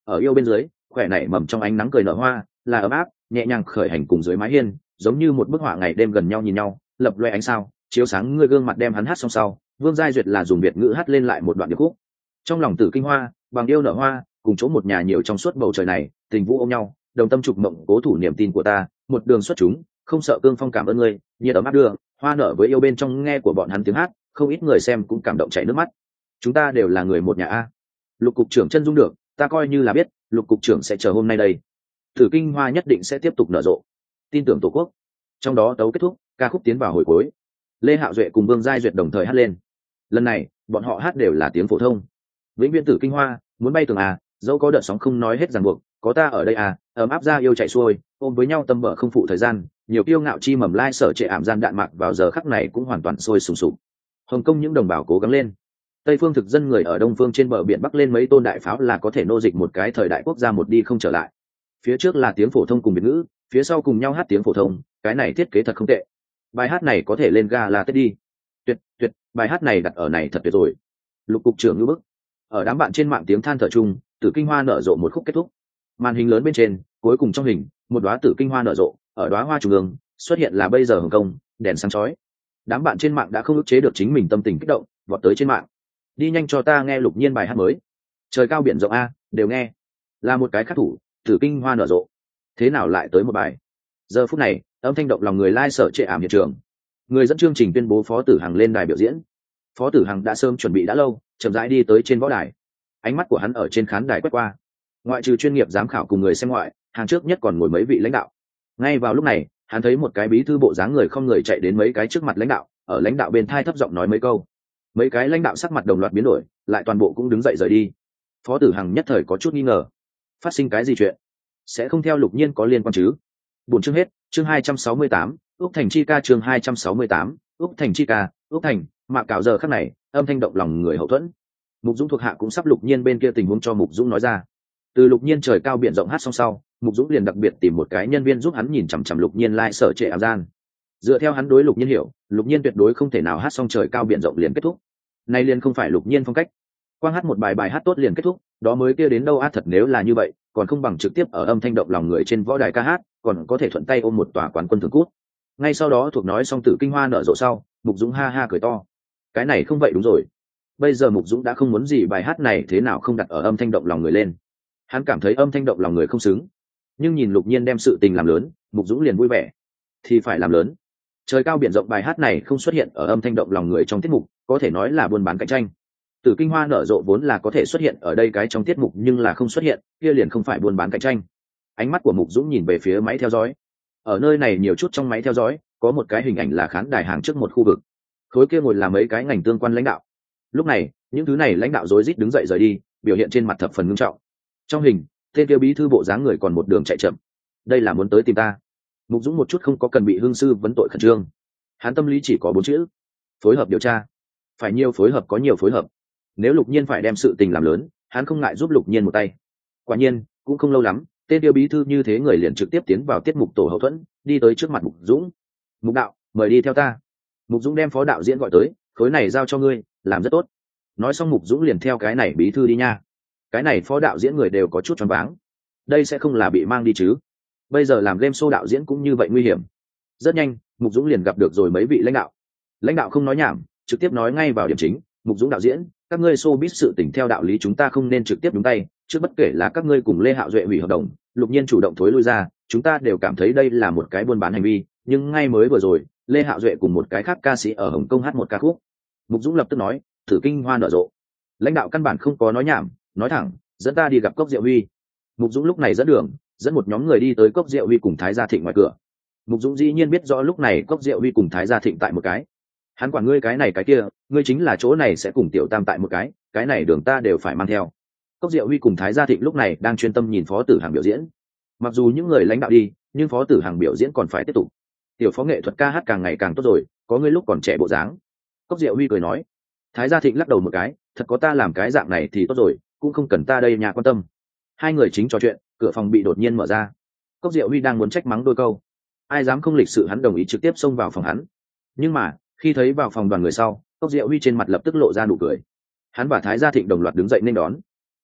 ở yêu bên dưới khỏe nảy mầm trong ánh nắng cười nở hoa, là ấm áp nhẹ nhàng khởi hành cùng dưới mái hiên, giống như một bức họa ngày đêm gần nhau nhìn nhau, lập loe ánh sao chiếu sáng người gương mặt đem hắn hát xong sau, Vương Giai Duyệt là dùng Việt ngữ hát lên lại một đoạn điệp khúc. Trong lòng Tử Kinh Hoa, bằng yêu nở hoa, cùng chỗ một nhà nhiều trong suốt bầu trời này, tình vũ ôm nhau, đồng tâm trục mộng cố thủ niềm tin của ta, một đường xuất chúng, không sợ cương phong cảm ơn ngươi, nhiệt ấm áp đưa, hoa nở với yêu bên trong nghe của bọn hắn tiếng hát, không ít người xem cũng cảm động chảy nước mắt. Chúng ta đều là người một nhà a. Lục cục trưởng chân dung được, ta coi như là biết, Lục cục trưởng sẽ chờ hôm nay đây. Tử Kinh Hoa nhất định sẽ tiếp tục nở rộ. Tin tưởng Tổ quốc. Trong đó tấu kết thúc, ca khúc tiến vào hồi cuối. Lê Hạo Duệ cùng Vương Giai Duyệt đồng thời hát lên. Lần này, bọn họ hát đều là tiếng phổ thông. Vĩnh viễn Tử Kinh Hoa, muốn bay tường à, dẫu có đợt sóng không nói hết ràng buộc, có ta ở đây à, ấm áp ra yêu chạy xuôi, ôm với nhau tâm bờ không phụ thời gian, nhiều kiêu ngạo chi mầm lai sở trệ ảm gian đạn mạc vào giờ khắc này cũng hoàn toàn sôi sùng sục. Hồng Kông những đồng bào cố gắng lên. Tây phương thực dân người ở đông phương trên bờ biển bắc lên mấy tôn đại pháo là có thể nô dịch một cái thời đại quốc gia một đi không trở lại. Phía trước là tiếng phổ thông cùng biệt ngữ, phía sau cùng nhau hát tiếng phổ thông, cái này thiết kế thật không tệ. Bài hát này có thể lên gala Tết đi. Tuyệt, bài hát này đặt ở này thật tuyệt rồi. Lục cục trưởng ngư bức. Ở đám bạn trên mạng tiếng than thở chung, Tử Kinh Hoa nở rộ một khúc kết thúc. Màn hình lớn bên trên, cuối cùng trong hình, một đóa Tử Kinh Hoa nở rộ, ở đóa hoa trung ương, xuất hiện là bây giờ Hồng Kông, đèn sáng chói. Đám bạn trên mạng đã không ức chế được chính mình tâm tình kích động, vọt tới trên mạng. Đi nhanh cho ta nghe Lục Nhiên bài hát mới. Trời cao biển rộng a, đều nghe. Là một cái khắc thủ, Tử Kinh Hoa nở rộ. Thế nào lại tới một bài? Giờ phút này, âm thanh động lòng người lai sở trệ ảm hiện trường. Người dẫn chương trình tuyên bố Phó Tử Hằng lên đài biểu diễn. Phó Tử Hằng đã sớm chuẩn bị đã lâu, chậm rãi đi tới trên võ đài. Ánh mắt của hắn ở trên khán đài quét qua. Ngoại trừ chuyên nghiệp giám khảo cùng người xem ngoại, hàng trước nhất còn ngồi mấy vị lãnh đạo. Ngay vào lúc này, hắn thấy một cái bí thư bộ dáng người không người chạy đến mấy cái trước mặt lãnh đạo, ở lãnh đạo bên thai thấp giọng nói mấy câu. Mấy cái lãnh đạo sắc mặt đồng loạt biến đổi, lại toàn bộ cũng đứng dậy rời đi. Phó Tử Hằng nhất thời có chút nghi ngờ. Phát sinh cái gì chuyện? Sẽ không theo Lục Nhiên có liên quan chứ? Buổi chương hết, chương 268, Úc Thành chi ca chương 268, Úc Thành chi ca, Úc Thành, mạ cạo giờ khắc này, âm thanh động lòng người hậu thuẫn. Mục Dũng thuộc hạ cũng sắp Lục Nhiên bên kia tình huống cho Mục Dũng nói ra. Từ Lục Nhiên trời cao biển rộng hát xong sau, Mục Dũng liền đặc biệt tìm một cái nhân viên giúp hắn nhìn chằm chằm Lục Nhiên lai sở trệ ảm gian. Dựa theo hắn đối Lục Nhiên hiểu, Lục Nhiên tuyệt đối không thể nào hát xong trời cao biển rộng liền kết thúc. Nay liền không phải Lục Nhiên phong cách. Quang hát một bài hát tốt liền kết thúc, đó mới kia đến đâu á, thật nếu là như vậy, còn không bằng trực tiếp ở âm thanh động lòng người trên võ đài ca hát, còn có thể thuận tay ôm một tòa quán quân thường cút. Ngay sau đó thuộc nói xong Tử Kinh Hoa nở rộ sau, Mục Dũng ha ha cười to. Cái này không vậy đúng rồi. Bây giờ Mục Dũng đã không muốn gì bài hát này thế nào không đặt ở âm thanh động lòng người lên. Hắn cảm thấy âm thanh động lòng người không xứng. Nhưng nhìn Lục Nhiên đem sự tình làm lớn, Mục Dũng liền vui vẻ. Thì phải làm lớn. Trời cao biển rộng bài hát này không xuất hiện ở âm thanh động lòng người trong tiết mục, có thể nói là buôn bán cạnh tranh. Tử Kinh Hoa nở rộ vốn là có thể xuất hiện ở đây cái trong tiết mục nhưng là không xuất hiện, kia liền không phải buôn bán cạnh tranh. Ánh mắt của Mục Dũng nhìn về phía máy theo dõi. Ở nơi này nhiều chút trong máy theo dõi, có một cái hình ảnh là khán đài hàng trước một khu vực. Khối kia ngồi là mấy cái ngành tương quan lãnh đạo. Lúc này, những thứ này lãnh đạo rối rít đứng dậy rời đi, biểu hiện trên mặt thập phần nghiêm trọng. Trong hình, tên kia bí thư bộ dáng người còn một đường chạy chậm. Đây là muốn tới tìm ta. Mục Dũng một chút không có cần bị hương sư vấn tội khẩn trương. Hắn tâm lý chỉ có 4 chữ: phối hợp điều tra. Phải nhiều phối hợp có nhiều phối hợp. Nếu Lục Nhiên phải đem sự tình làm lớn, hắn không ngại giúp Lục Nhiên một tay. Quả nhiên, cũng không lâu lắm, tên kia bí thư như thế người liền trực tiếp tiến vào tiết mục tổ hậu thuẫn, đi tới trước mặt Mục Dũng. Mục đạo, mời đi theo ta. Mục Dũng đem phó đạo diễn gọi tới, khối này giao cho ngươi, làm rất tốt. Nói xong Mục Dũng liền theo cái này bí thư đi nha. Cái này phó đạo diễn người đều có chút choáng váng. Đây sẽ không là bị mang đi chứ? Bây giờ làm game show đạo diễn cũng như vậy nguy hiểm. Rất nhanh, Mục Dũng liền gặp được rồi mấy vị lãnh đạo. Lãnh đạo không nói nhảm, trực tiếp nói ngay vào điểm chính. Mục Dũng đạo diễn, các ngươi showbiz sự tình theo đạo lý chúng ta không nên trực tiếp nhúng tay, chứ bất kể là các ngươi cùng Lê Hạo Duệ hủy hợp đồng, Lục Nhiên chủ động thối lui ra, chúng ta đều cảm thấy đây là một cái buôn bán hành vi, nhưng ngay mới vừa rồi, Lê Hạo Duệ cùng một cái khác ca sĩ ở Hồng Kông hát một ca khúc. Mục Dũng lập tức nói, Tử Kinh Hoa nở rộ. Lãnh đạo căn bản không có nói nhảm, nói thẳng, dẫn ta đi gặp Cốc Diệu Huy. Mục Dũng lúc này dẫn đường, dẫn một nhóm người đi tới Cốc Diệu Huy cùng Thái Gia Thịnh ngoài cửa. Mục Dũng dĩ nhiên biết rõ lúc này Cốc Diệu Huy cùng Thái Gia Thịnh tại một cái. Hắn quản ngươi cái này cái kia, ngươi chính là chỗ này sẽ cùng Tiểu Tam tại một cái này đường ta đều phải mang theo. Cốc Diệu Huy cùng Thái Gia Thịnh lúc này đang chuyên tâm nhìn Phó Tử Hằng biểu diễn. Mặc dù những người lãnh đạo đi, nhưng Phó Tử Hằng biểu diễn còn phải tiếp tục. Tiểu phó nghệ thuật ca hát càng ngày càng tốt rồi, có ngươi lúc còn trẻ bộ dáng. Cốc Diệu Huy cười nói. Thái Gia Thịnh lắc đầu một cái, thật có ta làm cái dạng này thì tốt rồi, cũng không cần ta đây nhà quan tâm. Hai người chính trò chuyện, cửa phòng bị đột nhiên mở ra. Cốc Diệu Huy đang muốn trách mắng đôi câu, ai dám không lịch sự, hắn đồng ý trực tiếp xông vào phòng hắn. Nhưng mà khi thấy vào phòng đoàn người sau, Cốc Diệu Huy trên mặt lập tức lộ ra nụ cười. Hắn và Thái Gia Thịnh đồng loạt đứng dậy nên đón.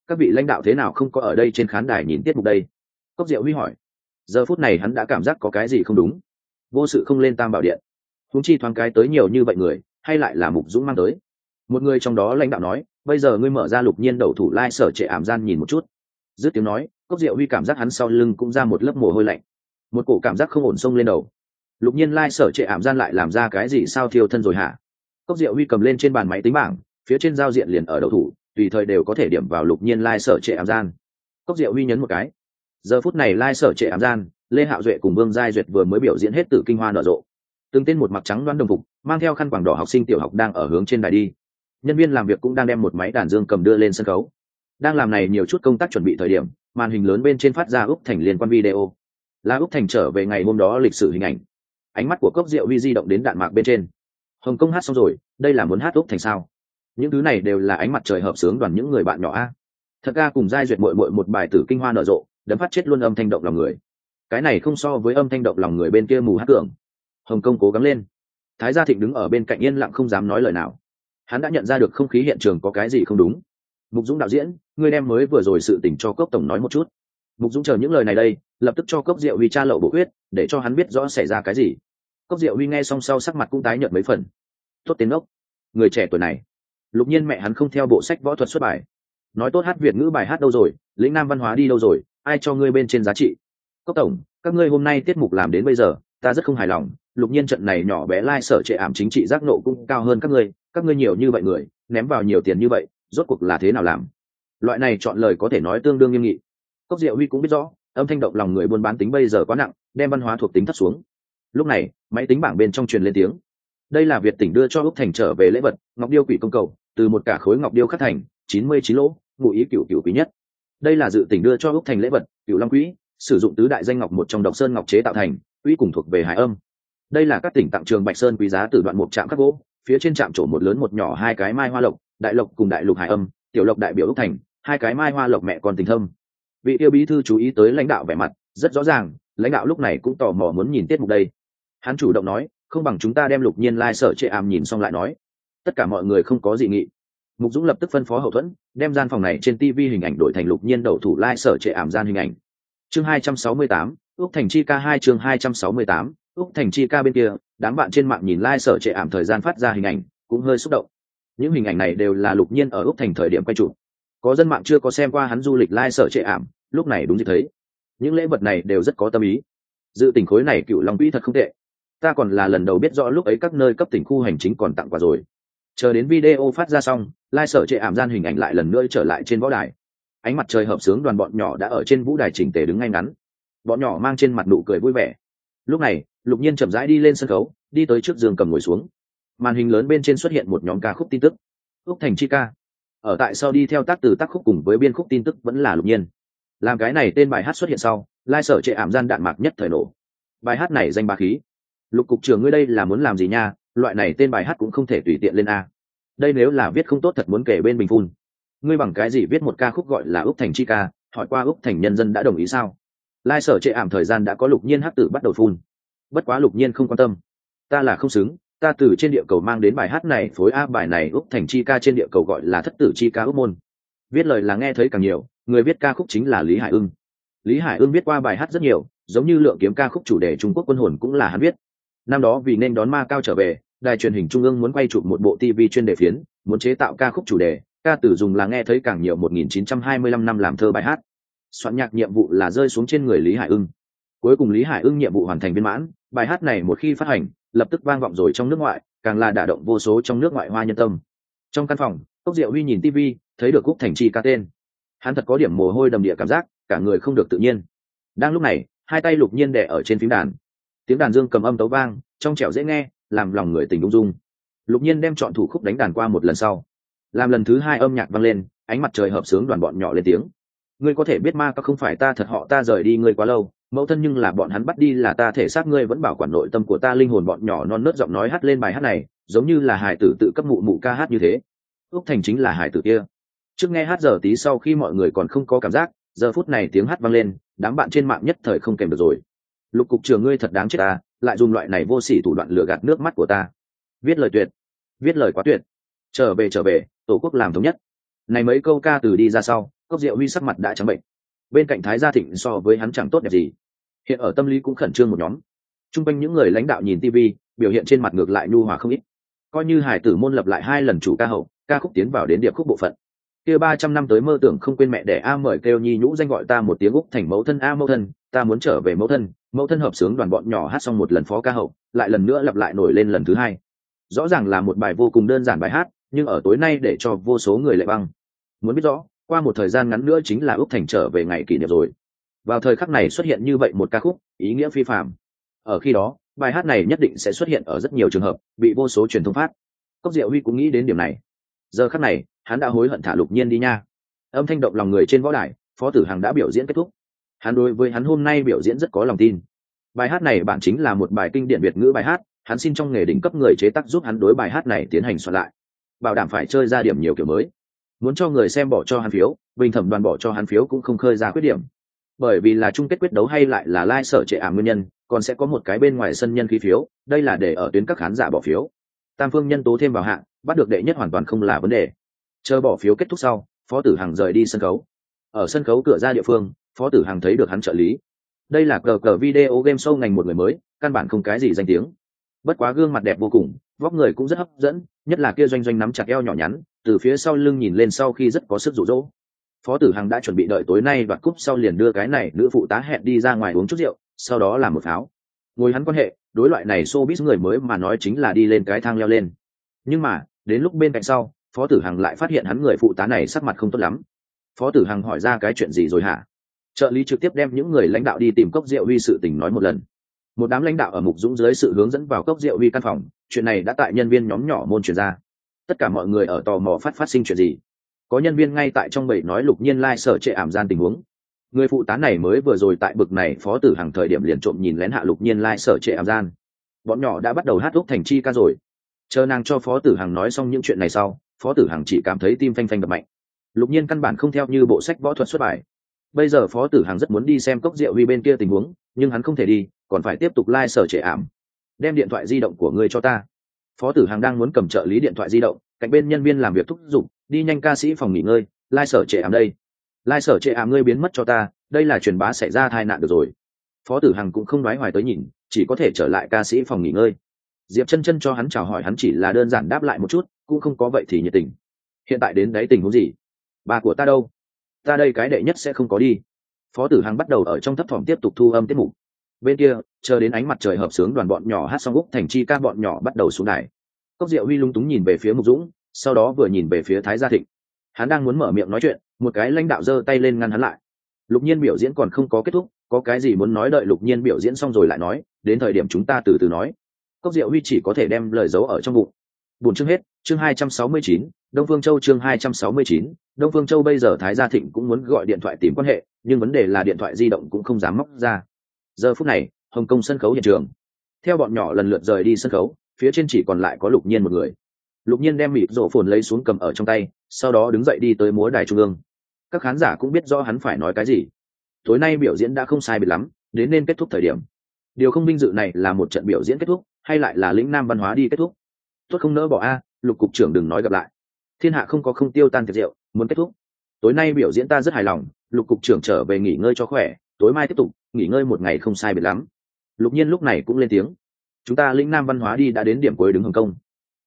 các vị lãnh đạo thế nào không có ở đây trên khán đài nhìn tiết mục đây? Cốc Diệu Huy hỏi. Giờ phút này hắn đã cảm giác có cái gì không đúng. Vô sự không lên Tam Bảo Điện, huống chi thoáng cái tới nhiều như vậy người, hay lại là Mục Dũng mang tới. Một người trong đó lãnh đạo nói, bây giờ ngươi mở ra Lục Nhiên đầu thủ lai sở trệ ảm gian nhìn một chút. Dứt tiếng nói, Cốc Diệu Huy cảm giác hắn sau lưng cũng ra một lớp mồ hôi lạnh, một cổ cảm giác không ổn xông lên đầu. Lục Nhiên lai sở trệ ảm gian lại làm ra cái gì sao thiêu thân rồi hả? Cốc Diệu Huy cầm lên trên bàn máy tính bảng, phía trên giao diện liền ở đầu thủ, tùy thời đều có thể điểm vào Lục Nhiên lai sở trệ ảm gian. Cốc Diệu Huy nhấn một cái. Giờ phút này lai sở trệ ảm gian, Lê Hạo Duệ cùng Vương Giai Duyệt vừa mới biểu diễn hết Tử Kinh Hoa nở rộ. Từng tên một mặc trắng đoan đồng phục, mang theo khăn quàng đỏ học sinh tiểu học đang ở hướng trên đài đi. Nhân viên làm việc cũng đang đem một máy đàn dương cầm đưa lên sân khấu. Đang làm này nhiều chút công tác chuẩn bị thời điểm, màn hình lớn bên trên phát ra Úc Thành liên quan video. Là Úc Thành trở về ngày hôm đó lịch sử hình ảnh. Ánh mắt của Cốc Diệu Huy di động đến đạn mạc bên trên. Hồng Kông hát xong rồi, đây là muốn hát Úc Thành sao? Những thứ này đều là ánh mặt trời hợp sướng đoàn những người bạn nhỏ a. Thật ra cùng Giai Duyệt muội muội một bài Tử Kinh Hoa nở rộ, đấm phát chết luôn âm thanh động lòng người. Cái này không so với âm thanh động lòng người bên kia mù hát tưởng. Hồng Kông cố gắng lên. Thái Gia Thịnh đứng ở bên cạnh yên lặng không dám nói lời nào. Hắn đã nhận ra được không khí hiện trường có cái gì không đúng. Mục Dũng đạo diễn, ngươi đem mới vừa rồi sự tình cho Cốc tổng nói một chút. Mục Dũng chờ những lời này đây, lập tức cho Cốc Diệu Huy tra lậu bộ huyết, để cho hắn biết rõ xảy ra cái gì. Cốc Diệu Huy nghe xong sau sắc mặt cũng tái nhợt mấy phần. Tốt tiếng ốc, người trẻ tuổi này, Lục Nhiên mẹ hắn không theo bộ sách võ thuật xuất bài. Nói tốt hát Việt ngữ bài hát đâu rồi, lĩnh nam văn hóa đi đâu rồi, ai cho ngươi bên trên giá trị? Cốc tổng, các ngươi hôm nay tiết mục làm đến bây giờ, ta rất không hài lòng. Lục Nhiên trận này nhỏ bé lai sở trệ ảm chính trị giác nộ cũng cao hơn các ngươi nhiều như vậy người, ném vào nhiều tiền như vậy, rốt cuộc là thế nào làm? Loại này chọn lời có thể nói tương đương nghiêm nghị. Cốc Diệu Huy cũng biết rõ, âm thanh động lòng người buôn bán tính bây giờ quá nặng, đem văn hóa thuộc tính thấp xuống. Lúc này, máy tính bảng bên trong truyền lên tiếng. Đây là Việt tỉnh đưa cho Úc Thành trở về lễ vật, ngọc điêu quỷ công cầu, từ một cả khối ngọc điêu khắc thành, 99 lỗ, ngụ ý cửu quý nhất. Đây là dự tỉnh đưa cho Úc Thành lễ vật, Cửu Long Quý, sử dụng tứ đại danh ngọc một trong Độc Sơn ngọc chế tạo thành, quý cùng thuộc về hải âm. Đây là các tỉnh tặng trường Bạch Sơn quý giá từ đoạn một trạm khắc gỗ, phía trên trạm trổ một lớn một nhỏ hai cái mai hoa lộc, đại lộc cùng đại lục hải âm, tiểu lộc đại biểu Úc Thành, hai cái mai hoa lộc mẹ con tình thâm. Vị yêu bí thư chú ý tới lãnh đạo vẻ mặt, rất rõ ràng, lãnh đạo lúc này cũng tò mò muốn nhìn tiết mục đây. Hắn chủ động nói, không bằng chúng ta đem Lục Nhiên lai sở trệ ảm nhìn xong lại nói. Tất cả mọi người không có dị nghị. Mục Dũng lập tức phân phó hậu thuẫn, đem gian phòng này trên TV hình ảnh đổi thành Lục Nhiên đầu thủ lai sở trệ ảm gian hình ảnh. Chương 268, Úc Thành chi ca 2 chương 268, Úc Thành chi ca bên kia, đám bạn trên mạng nhìn lai sở trệ ảm thời gian phát ra hình ảnh, cũng hơi xúc động. Những hình ảnh này đều là Lục Nhiên ở Úc Thành thời điểm quay chụp. Có dân mạng chưa có xem qua hắn du lịch lai sở trệ ảm, lúc này đúng như thấy. Những lễ vật này đều rất có tâm ý. Dự tỉnh khối này Cựu Long Quỹ thật không tệ. Ta còn là lần đầu biết rõ lúc ấy các nơi cấp tỉnh khu hành chính còn tặng quà rồi. Chờ đến video phát ra xong, lai sở trệ ảm gian hình ảnh lại lần nữa trở lại trên võ đài. Ánh mặt trời hợp sướng đoàn bọn nhỏ đã ở trên vũ đài chỉnh tề đứng ngay ngắn. Bọn nhỏ mang trên mặt nụ cười vui vẻ. Lúc này, Lục Nhiên chậm rãi đi lên sân khấu, đi tới trước giường cầm ngồi xuống. Màn hình lớn bên trên xuất hiện một nhóm ca khúc tin tức. Úc Thành chi ca. Ở tại sau đi theo tác từ tác khúc cùng với biên khúc tin tức vẫn là Lục Nhiên. Làm cái này tên bài hát xuất hiện sau, lai sở trệ ảm gian đạn mạc nhất thời nổ. Bài hát này danh bá khí. Lục cục trưởng ngươi đây là muốn làm gì nha, loại này tên bài hát cũng không thể tùy tiện lên a. Đây nếu là viết không tốt thật muốn kể bên bình phun. Ngươi bằng cái gì viết một ca khúc gọi là Úc Thành chi ca, hỏi qua Úc Thành nhân dân đã đồng ý sao? Lai sở trệ ảm thời gian đã có Lục Nhiên hát tử bắt đầu phun. Bất quá Lục Nhiên không quan tâm. Ta là không xứng, ta từ trên địa cầu mang đến bài hát này phối a bài này Úc Thành chi ca trên địa cầu gọi là thất tử chi ca Úc môn. Viết lời là nghe thấy càng nhiều, người viết ca khúc chính là Lý Hải Ưng. Lý Hải Ưng viết qua bài hát rất nhiều, giống như Lượng Kiếm ca khúc chủ đề Trung Quốc quân hồn cũng là hắn viết. Năm đó vì nên đón ma cao trở về, đài truyền hình trung ương muốn quay chụp một bộ TV chuyên đề phiến, muốn chế tạo ca khúc chủ đề, ca tử dùng là nghe thấy càng nhiều 1925 năm làm thơ bài hát. Soạn nhạc nhiệm vụ là rơi xuống trên người Lý Hải Ưng. Cuối cùng Lý Hải Ưng nhiệm vụ hoàn thành viên mãn, bài hát này một khi phát hành, lập tức vang vọng rồi trong nước ngoại, càng là đả động vô số trong nước ngoại hoa nhân tâm. Trong căn phòng, Cốc Diệu Huy nhìn TV, thấy được Úc Thành chi ca tên. Hắn thật có điểm mồ hôi đầm địa cảm giác, cả người không được tự nhiên. Đang lúc này, hai tay Lục Nhiên đè ở trên phím đàn. Tiếng đàn dương cầm âm tấu vang, trong trẻo dễ nghe, làm lòng người tình ung dung. Lục Nhiên đem chọn thủ khúc đánh đàn qua một lần sau, làm lần thứ hai âm nhạc vang lên, ánh mặt trời hợp sướng đoàn bọn nhỏ lên tiếng. Ngươi có thể biết ma các không phải ta thật họ ta rời đi ngươi quá lâu, mẫu thân nhưng là bọn hắn bắt đi là ta thể xác ngươi vẫn bảo quản nội tâm của ta linh hồn bọn nhỏ non nớt giọng nói hát lên bài hát này, giống như là hài tử tự cấp mụ mụ ca hát như thế. Úc Thành chính là hài tử kia. Trước nghe hát giờ tí sau khi mọi người còn không có cảm giác, giờ phút này tiếng hát vang lên, đám bạn trên mạng nhất thời không kèm được rồi. Lục cục trưởng ngươi thật đáng chết ta, lại dùng loại này vô sỉ thủ đoạn lừa gạt nước mắt của ta. Viết lời tuyệt, viết lời quá tuyệt. Trở về, tổ quốc làm thống nhất. Này mấy câu ca từ đi ra sau, Cốc Diệu Huy sắc mặt đã trắng bệnh. Bên cạnh Thái Gia Thịnh so với hắn chẳng tốt đẹp gì, hiện ở tâm lý cũng khẩn trương một nhóm. Trung quanh những người lãnh đạo nhìn TV, biểu hiện trên mặt ngược lại nhu hòa không ít. Coi như Hải Tử môn lập lại 2 lần chủ ca hậu, ca khúc tiến vào đến điệp khúc bộ phận. Kia 300 năm tới mơ tưởng không quên mẹ đẻ a mời kêu nhi nhũ danh gọi ta một tiếng Úc thành mẫu thân a mẫu thân, ta muốn trở về mẫu thân hợp sướng đoàn bọn nhỏ hát xong một lần phó ca hậu, lại lần nữa lặp lại nổi lên lần thứ 2. Rõ ràng là một bài vô cùng đơn giản bài hát, nhưng ở tối nay để cho vô số người lệ băng. Muốn biết rõ, qua một thời gian ngắn nữa chính là Úc thành trở về ngày kỷ niệm rồi. Vào thời khắc này xuất hiện như vậy một ca khúc, ý nghĩa phi phàm. Ở khi đó, bài hát này nhất định sẽ xuất hiện ở rất nhiều trường hợp, bị vô số truyền thông phát. Cốc Diệu Huy cũng nghĩ đến điểm này. Giờ khắc này, hắn đã hối hận thả Lục Nhiên đi nha. Âm thanh động lòng người trên võ đài, Phó Tử Hằng đã biểu diễn kết thúc. Hắn đối với hắn hôm nay biểu diễn rất có lòng tin. Bài hát này bản chính là một bài kinh điển Việt ngữ bài hát, hắn xin trong nghề đỉnh cấp người chế tác giúp hắn đối bài hát này tiến hành soạn lại, bảo đảm phải chơi ra điểm nhiều kiểu mới. Muốn cho người xem bỏ cho hắn phiếu, bình thẩm đoàn bỏ cho hắn phiếu cũng không khơi ra khuyết điểm. Bởi vì là chung kết quyết đấu hay lại là lai sở trệ ảm nguyên nhân, còn sẽ có một cái bên ngoài sân nhân khí phiếu, đây là để ở tuyến các khán giả bỏ phiếu. Tam phương nhân tố thêm vào hạng, bắt được đệ nhất hoàn toàn không là vấn đề. Chờ bỏ phiếu kết thúc sau, Phó Tử Hằng rời đi sân khấu. Ở sân khấu cửa ra địa phương, Phó Tử Hằng thấy được hắn trợ lý. Đây là cờ video game show ngành một người mới, căn bản không cái gì danh tiếng. Bất quá gương mặt đẹp vô cùng, vóc người cũng rất hấp dẫn, nhất là kia doanh doanh nắm chặt eo nhỏ nhắn, từ phía sau lưng nhìn lên sau khi rất có sức dụ dỗ. Phó Tử Hằng đã chuẩn bị đợi tối nay đoạt cúp sau liền đưa cái này nữ phụ tá hẹn đi ra ngoài uống chút rượu, sau đó làm một pháo. Ngồi hắn quan hệ, đối loại này showbiz người mới mà nói chính là đi lên cái thang leo lên. Nhưng mà, đến lúc bên cạnh sau, Phó Tử Hằng lại phát hiện hắn người phụ tá này sắc mặt không tốt lắm. Phó Tử Hằng hỏi ra cái chuyện gì rồi hả? Trợ lý trực tiếp đem những người lãnh đạo đi tìm Cốc Diệu Huy sự tình nói một lần. Một đám lãnh đạo ở Mục Dũng dưới sự hướng dẫn vào Cốc Diệu Huy căn phòng, chuyện này đã tại nhân viên nhóm nhỏ môn truyền ra. Tất cả mọi người ở tò mò phát sinh chuyện gì. Có nhân viên ngay tại trong bầy nói Lục Nhiên lai sở trệ ảm gian tình huống. Người phụ tá này mới vừa rồi tại bực này Phó Tử Hằng thời điểm liền trộm nhìn lén hạ Lục Nhiên lai sở trệ ảm gian. Bọn nhỏ đã bắt đầu hát Úc thành chi ca rồi. Chờ nàng cho Phó Tử Hằng nói xong những chuyện này sau, Phó Tử Hằng chỉ cảm thấy tim phanh phanh đập mạnh. Lục Nhiên căn bản không theo như bộ sách võ thuật xuất bài. Bây giờ Phó Tử Hằng rất muốn đi xem Cốc Diệu Huy bên kia tình huống, nhưng hắn không thể đi, còn phải tiếp tục lai sở trệ ảm. Đem điện thoại di động của ngươi cho ta. Phó Tử Hằng đang muốn cầm trợ lý điện thoại di động, cạnh bên nhân viên làm việc thúc giục, đi nhanh ca sĩ phòng nghỉ ngơi, lai sở trệ ảm đây. Lai sở trệ ảm ngươi biến mất cho ta, đây là truyền bá xảy ra tai nạn được rồi. Phó Tử Hằng cũng không nói hoài tới nhìn, chỉ có thể trở lại ca sĩ phòng nghỉ ngơi. Diệp Chân Chân cho hắn chào hỏi, hắn chỉ là đơn giản đáp lại một chút, cũng không có vậy thì nhiệt tình. Hiện tại đến đấy tình huống gì? Bà của ta đâu? Ta đây cái đệ nhất sẽ không có đi. Phó Tử Hằng bắt đầu ở trong thấp thỏm tiếp tục thu âm tiết mục. Bên kia, chờ đến ánh mặt trời hợp sướng đoàn bọn nhỏ hát xong Úc thành chi ca bọn nhỏ bắt đầu xuống đài. Cốc Diệu Huy lung túng nhìn về phía Mục Dũng, sau đó vừa nhìn về phía Thái Gia Thịnh. Hắn đang muốn mở miệng nói chuyện, một cái lãnh đạo giơ tay lên ngăn hắn lại. Lục Nhiên biểu diễn còn không có kết thúc, có cái gì muốn nói đợi Lục Nhiên biểu diễn xong rồi lại nói, đến thời điểm chúng ta từ từ nói. Cốc Diệu Huy chỉ có thể đem lời giấu ở trong bụng. Buồn chương hết, chương 269, Đông Phương Châu chương 269, Đông Phương Châu bây giờ Thái Gia Thịnh cũng muốn gọi điện thoại tìm quan hệ, nhưng vấn đề là điện thoại di động cũng không dám móc ra. Giờ phút này, Hồng Kông sân khấu hiện trường. Theo bọn nhỏ lần lượt rời đi sân khấu, phía trên chỉ còn lại có Lục Nhiên một người. Lục Nhiên đem mịt rổ phồn lấy xuống cầm ở trong tay, sau đó đứng dậy đi tới múa đài trung ương. Các khán giả cũng biết rõ hắn phải nói cái gì. Tối nay biểu diễn đã không sai biệt lắm, đến nên kết thúc thời điểm. Điều không vinh dự này là một trận biểu diễn kết thúc, hay lại là lĩnh nam văn hóa đi kết thúc. Tốt không nỡ bỏ a, Lục cục trưởng đừng nói gặp lại. Thiên hạ không có không tiêu tan tiệc rượu, muốn kết thúc. Tối nay biểu diễn ta rất hài lòng, Lục cục trưởng trở về nghỉ ngơi cho khỏe, tối mai tiếp tục, nghỉ ngơi một ngày không sai biệt lắm. Lục Nhiên lúc này cũng lên tiếng. Chúng ta lĩnh nam văn hóa đi đã đến điểm cuối đứng Hồng Kông.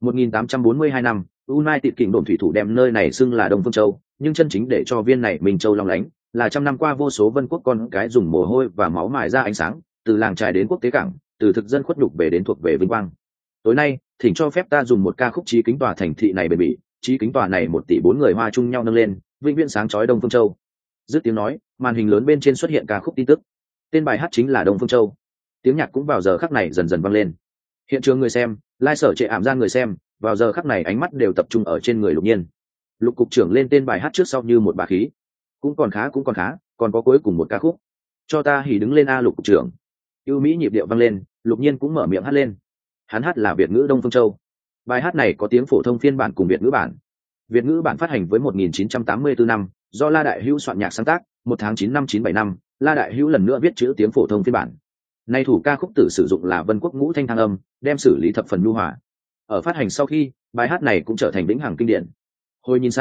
1842 năm, United Kingdom đồn thủy thủ đem nơi này xưng là Đông Phương Châu, nhưng chân chính để cho viên này Minh Châu long lánh, là trăm năm qua vô số vân quốc con cái dùng mồ hôi và máu mài ra ánh sáng, từ làng trài đến quốc tế cảng, từ thực dân khuất nhục về đến thuộc về vinh quang. Tối nay, thỉnh cho phép ta dùng một ca khúc chí kính tòa thành thị này bền bỉ, chí kính tòa này 1 tỷ 4 người hoa chung nhau nâng lên, vĩnh viễn sáng chói Đông Phương Châu. Dứt tiếng nói, màn hình lớn bên trên xuất hiện ca khúc tin tức. Tên bài hát chính là Đông Phương Châu. Tiếng nhạc cũng vào giờ khắc này dần dần vang lên. Hiện trường người xem, lai sở trệ ảm gian người xem, vào giờ khắc này ánh mắt đều tập trung ở trên người Lục Nhiên. Lục cục trưởng lên tên bài hát trước sau như một bá khí. Cũng còn khá, còn có cuối cùng một ca khúc. Cho ta hỉ đứng lên a Lục cục trưởng. Ưu mỹ nhịp điệu vang lên, Lục Nhiên cũng mở miệng hát lên. Hắn hát là Việt ngữ Đông Phương Châu. Bài hát này có tiếng phổ thông phiên bản cùng Việt ngữ bản. Việt ngữ bản phát hành với 1984 năm, do La Đại Hữu soạn nhạc sáng tác, 1 tháng 9 năm 975, La Đại Hữu lần nữa viết chữ tiếng phổ thông phiên bản. Nay thủ ca khúc tử sử dụng là Vân Quốc ngũ thanh thang âm, đem xử lý thập phần nhu hòa. Ở phát hành sau khi, bài hát này cũng trở thành vĩnh hằng kinh điển. Hồi nhìn sang,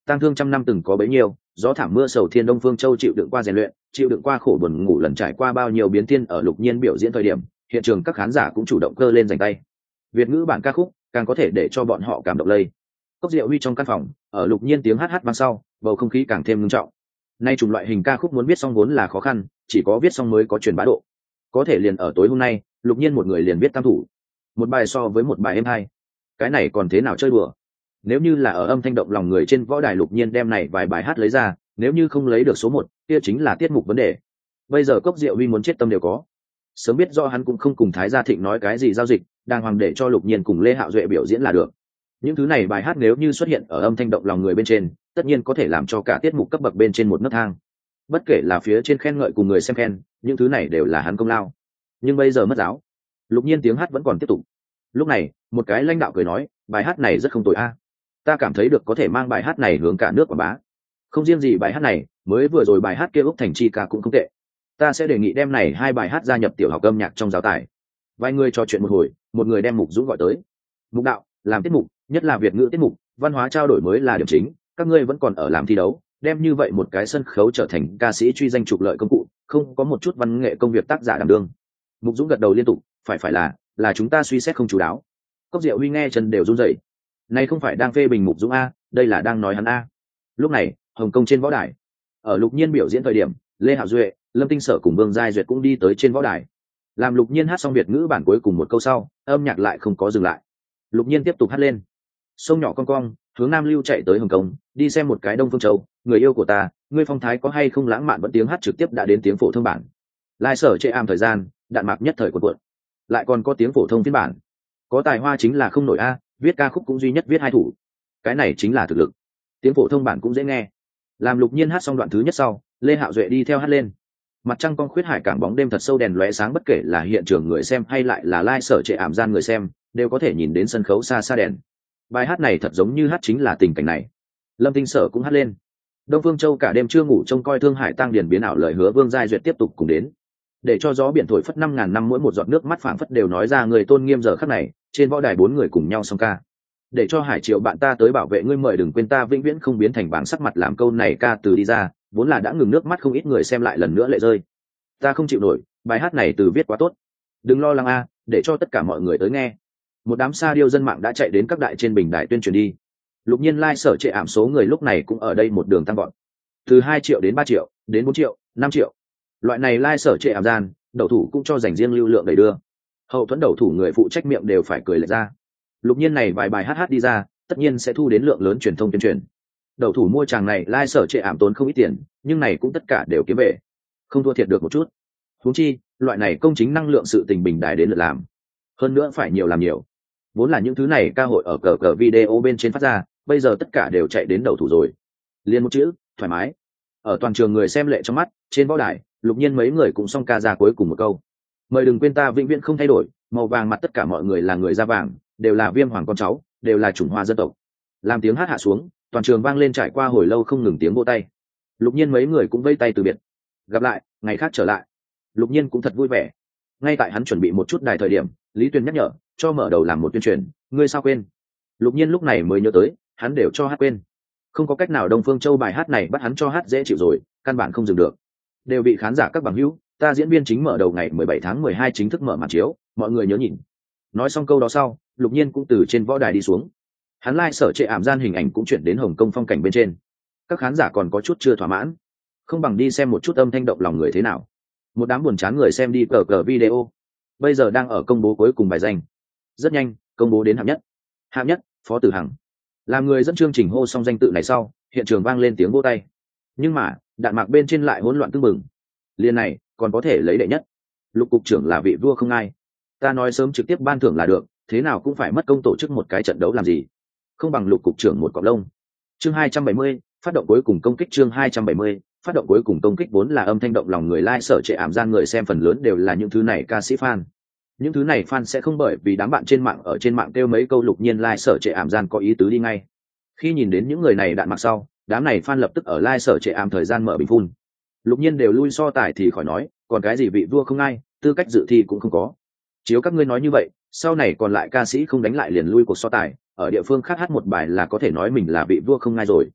tang thương trăm năm từng có bấy nhiêu, gió thảm mưa sầu thiên Đông Phương Châu chịu đựng qua rèn luyện, chịu đựng qua khổ buồn ngủ lần, trải qua bao nhiêu biến thiên. Ở Lục Nhiên biểu diễn thời điểm, hiện trường các khán giả cũng chủ động cơ lên giành tay. Việt ngữ bản ca khúc càng có thể để cho bọn họ cảm động lây. Cốc Diệu Huy trong căn phòng, ở Lục Nhiên tiếng hát vang sau, bầu không khí càng thêm nghiêm trọng. Nay chủng loại hình ca khúc muốn viết xong vốn là khó khăn, chỉ có viết xong mới có truyền bá độ. Có thể liền ở tối hôm nay, Lục Nhiên một người liền viết tam thủ, một bài so với một bài êm hay. Cái này còn thế nào chơi đùa? Nếu như là ở âm thanh động lòng người trên võ đài, Lục Nhiên đem này vài bài hát lấy ra, nếu như không lấy được số 1, kia chính là tiết mục vấn đề. Bây giờ Cốc Diệu Huy muốn chết tâm đều có. Sớm biết do hắn cũng không cùng Thái Gia Thịnh nói cái gì giao dịch, đàng hoàng để cho Lục Nhiên cùng Lê Hạo Duệ biểu diễn là được. Những thứ này bài hát nếu như xuất hiện ở âm thanh động lòng người bên trên, tất nhiên có thể làm cho cả tiết mục cấp bậc bên trên một nấc thang. Bất kể là phía trên khen ngợi cùng người xem khen, những thứ này đều là hắn công lao. Nhưng bây giờ mất giáo, Lục Nhiên tiếng hát vẫn còn tiếp tục. Lúc này, một cái lãnh đạo cười nói, bài hát này rất không tồi a. Ta cảm thấy được có thể mang bài hát này hướng cả nước quảng bá. Không riêng gì bài hát này, mới vừa rồi bài hát kia Úc Thành Chi ca cũng không tệ. Ta sẽ đề nghị đem này 2 bài hát gia nhập tiểu học âm nhạc trong giáo tài. Vài người trò chuyện một hồi, một người đem Mục Dũng gọi tới. Mục đạo, làm tiết mục, nhất là Việt ngữ tiết mục, văn hóa trao đổi mới là điểm chính, các ngươi vẫn còn ở làm thi đấu, đem như vậy một cái sân khấu trở thành ca sĩ truy danh trục lợi công cụ, không có một chút văn nghệ công việc tác giả đảm đương. Mục Dũng gật đầu liên tục, phải là chúng ta suy xét không chú đáo. Cốc Diệu Huy nghe chân đều run rẩy. Này không phải đang phê bình Mục Dũng a, đây là đang nói hắn a. Lúc này, Hồng Kông trên võ đài, ở Lục Nhiên biểu diễn thời điểm, Lê Hạo Duệ, Lâm Tinh Sở cùng Vương Giai Duyệt cũng đi tới trên võ đài. Làm Lục Nhiên hát xong Việt ngữ bản cuối cùng một câu sau, âm nhạc lại không có dừng lại. Lục Nhiên tiếp tục hát lên. Sông nhỏ cong cong, hướng nam lưu chạy tới Hồng Kông, đi xem một cái Đông Phương Châu, người yêu của ta, ngươi phong thái có hay không lãng mạn, vẫn tiếng hát trực tiếp đã đến tiếng phổ thông bản. Lai sở trệ am thời gian, đạn mạc nhất thời cuộn. Lại còn có tiếng phổ thông phiên bản. Có tài hoa chính là không nổi a, viết ca khúc cũng duy nhất viết 2 thủ. Cái này chính là thực lực. Tiếng phổ thông bản cũng dễ nghe. Làm Lục Nhiên hát xong đoạn thứ nhất sau, Lê Hạo Duệ đi theo hát lên. Mặt trăng con khuyết hải cảng bóng đêm thật sâu, đèn lóe sáng, bất kể là hiện trường người xem hay lại là lai sở trệ ảm gian người xem, đều có thể nhìn đến sân khấu xa xa đèn. Bài hát này thật giống như hát chính là tình cảnh này. Lâm Tinh Sở cũng hát lên. Đông Phương Châu cả đêm chưa ngủ trông coi Thương Hải tăng điển biến ảo, lời hứa Vương Giai Duyệt tiếp tục cùng đến. Để cho gió biển thổi phất 5000 năm, mỗi một giọt nước mắt phảng phất đều nói ra người tôn nghiêm giờ khắc này. Trên võ đài 4 người cùng nhau song ca. Để cho Hải Triệu bạn ta tới bảo vệ ngươi, mời đừng quên ta vĩnh viễn không biến thành bảng sắc mặt. Làm câu này ca từ đi ra, vốn là đã ngừng nước mắt, không ít người xem lại lần nữa lệ rơi. Ta không chịu nổi, bài hát này từ viết quá tốt. Đừng lo lắng a, để cho tất cả mọi người tới nghe. Một đám sa điêu dân mạng đã chạy đến các đại trên bình đài tuyên truyền đi. Lục Nhiên lai sở trệ ảm số người lúc này cũng ở đây một đường tăng gọn, từ 2 triệu đến 3 triệu, đến 4 triệu, 5 triệu. Loại này lai sở trệ ảm gian, đầu thủ cũng cho dành riêng lưu lượng đầy đưa. Hậu thuẫn đầu thủ người phụ trách miệng đều phải cười lệch ra. Lục Nhiên này vài bài hát đi ra, tất nhiên sẽ thu đến lượng lớn truyền thông tuyên truyền. Đầu thủ mua chàng này lai sở trệ ảm tốn không ít tiền, nhưng này cũng tất cả đều kiếm về, không thua thiệt được một chút. Huống chi, loại này công chính năng lượng sự tình bình đài đến lượt làm, hơn nữa phải nhiều làm nhiều. Vốn là những thứ này ca hội ở cờ video bên trên phát ra, bây giờ tất cả đều chạy đến đầu thủ rồi. Liên một chữ, thoải mái. Ở toàn trường người xem lệ trong mắt, trên võ đài, Lục Nhiên mấy người cũng song ca ra cuối cùng một câu. Mời đừng quên ta vĩnh viễn không thay đổi, màu vàng mặt tất cả mọi người là người da vàng, đều là Viêm Hoàng con cháu, đều là chủng hoa dân tộc. Làm tiếng hát hạ xuống, toàn trường vang lên trải qua hồi lâu không ngừng tiếng vỗ tay. Lục Nhiên mấy người cũng vây tay từ biệt. Gặp lại, ngày khác trở lại. Lục Nhiên cũng thật vui vẻ. Ngay tại hắn chuẩn bị một chút đài thời điểm, Lý Tuyền nhắc nhở, cho mở đầu làm một tuyên truyền, ngươi sao quên? Lục Nhiên lúc này mới nhớ tới, hắn đều cho hát quên. Không có cách nào, Đông Phương Châu bài hát này bắt hắn cho hát dễ chịu rồi, căn bản không dừng được. Đều bị khán giả các bằng hữu, ta diễn viên chính mở đầu ngày 17 tháng 12 chính thức mở màn chiếu, mọi người nhớ nhìn. Nói xong câu đó sau, Lục Nhiên cũng từ trên võ đài đi xuống. Hắn lai sở trệ ảm gian hình ảnh cũng chuyển đến Hồng Kông phong cảnh bên trên. Các khán giả còn có chút chưa thỏa mãn, không bằng đi xem một chút âm thanh động lòng người thế nào. Một đám buồn chán người xem đi cờ video. Bây giờ đang ở công bố cuối cùng bài danh. Rất nhanh, công bố đến hạng nhất. Hạng nhất, Phó Tử Hằng. Làm người dẫn chương trình hô xong danh tự này sau, hiện trường vang lên tiếng vỗ tay. Nhưng mà, đạn mạc bên trên lại hỗn loạn tưng bừng. Liên này, còn có thể lấy đệ nhất. Lục cục trưởng là vị vua không ai. Ta nói sớm trực tiếp ban thưởng là được, thế nào cũng phải mất công tổ chức một cái trận đấu làm gì. Không bằng Lục cục trưởng một cọng lông. Chương 270, phát động cuối cùng công kích. Chương 270, phát động cuối cùng công kích. Vốn là âm thanh động lòng người lai sở trệ ảm gian người xem phần lớn đều là những thứ này ca sĩ fan. Những thứ này fan sẽ không bởi vì đám bạn trên mạng ở trên mạng kêu mấy câu Lục Nhiên lai sở trệ ảm gian có ý tứ đi ngay. Khi nhìn đến những người này đạn mặc sau, đám này fan lập tức ở lai sở trệ ảm thời gian mở bình phun. Lục Nhiên đều lui so tài thì khỏi nói, còn cái gì vị vua không ai, tư cách dự thi cũng không có. Chiếu các ngươi nói như vậy, sau này còn lại ca sĩ không đánh lại liền lui cuộc so tài, ở địa phương khác hát một bài là có thể nói mình là vị vua không ai rồi.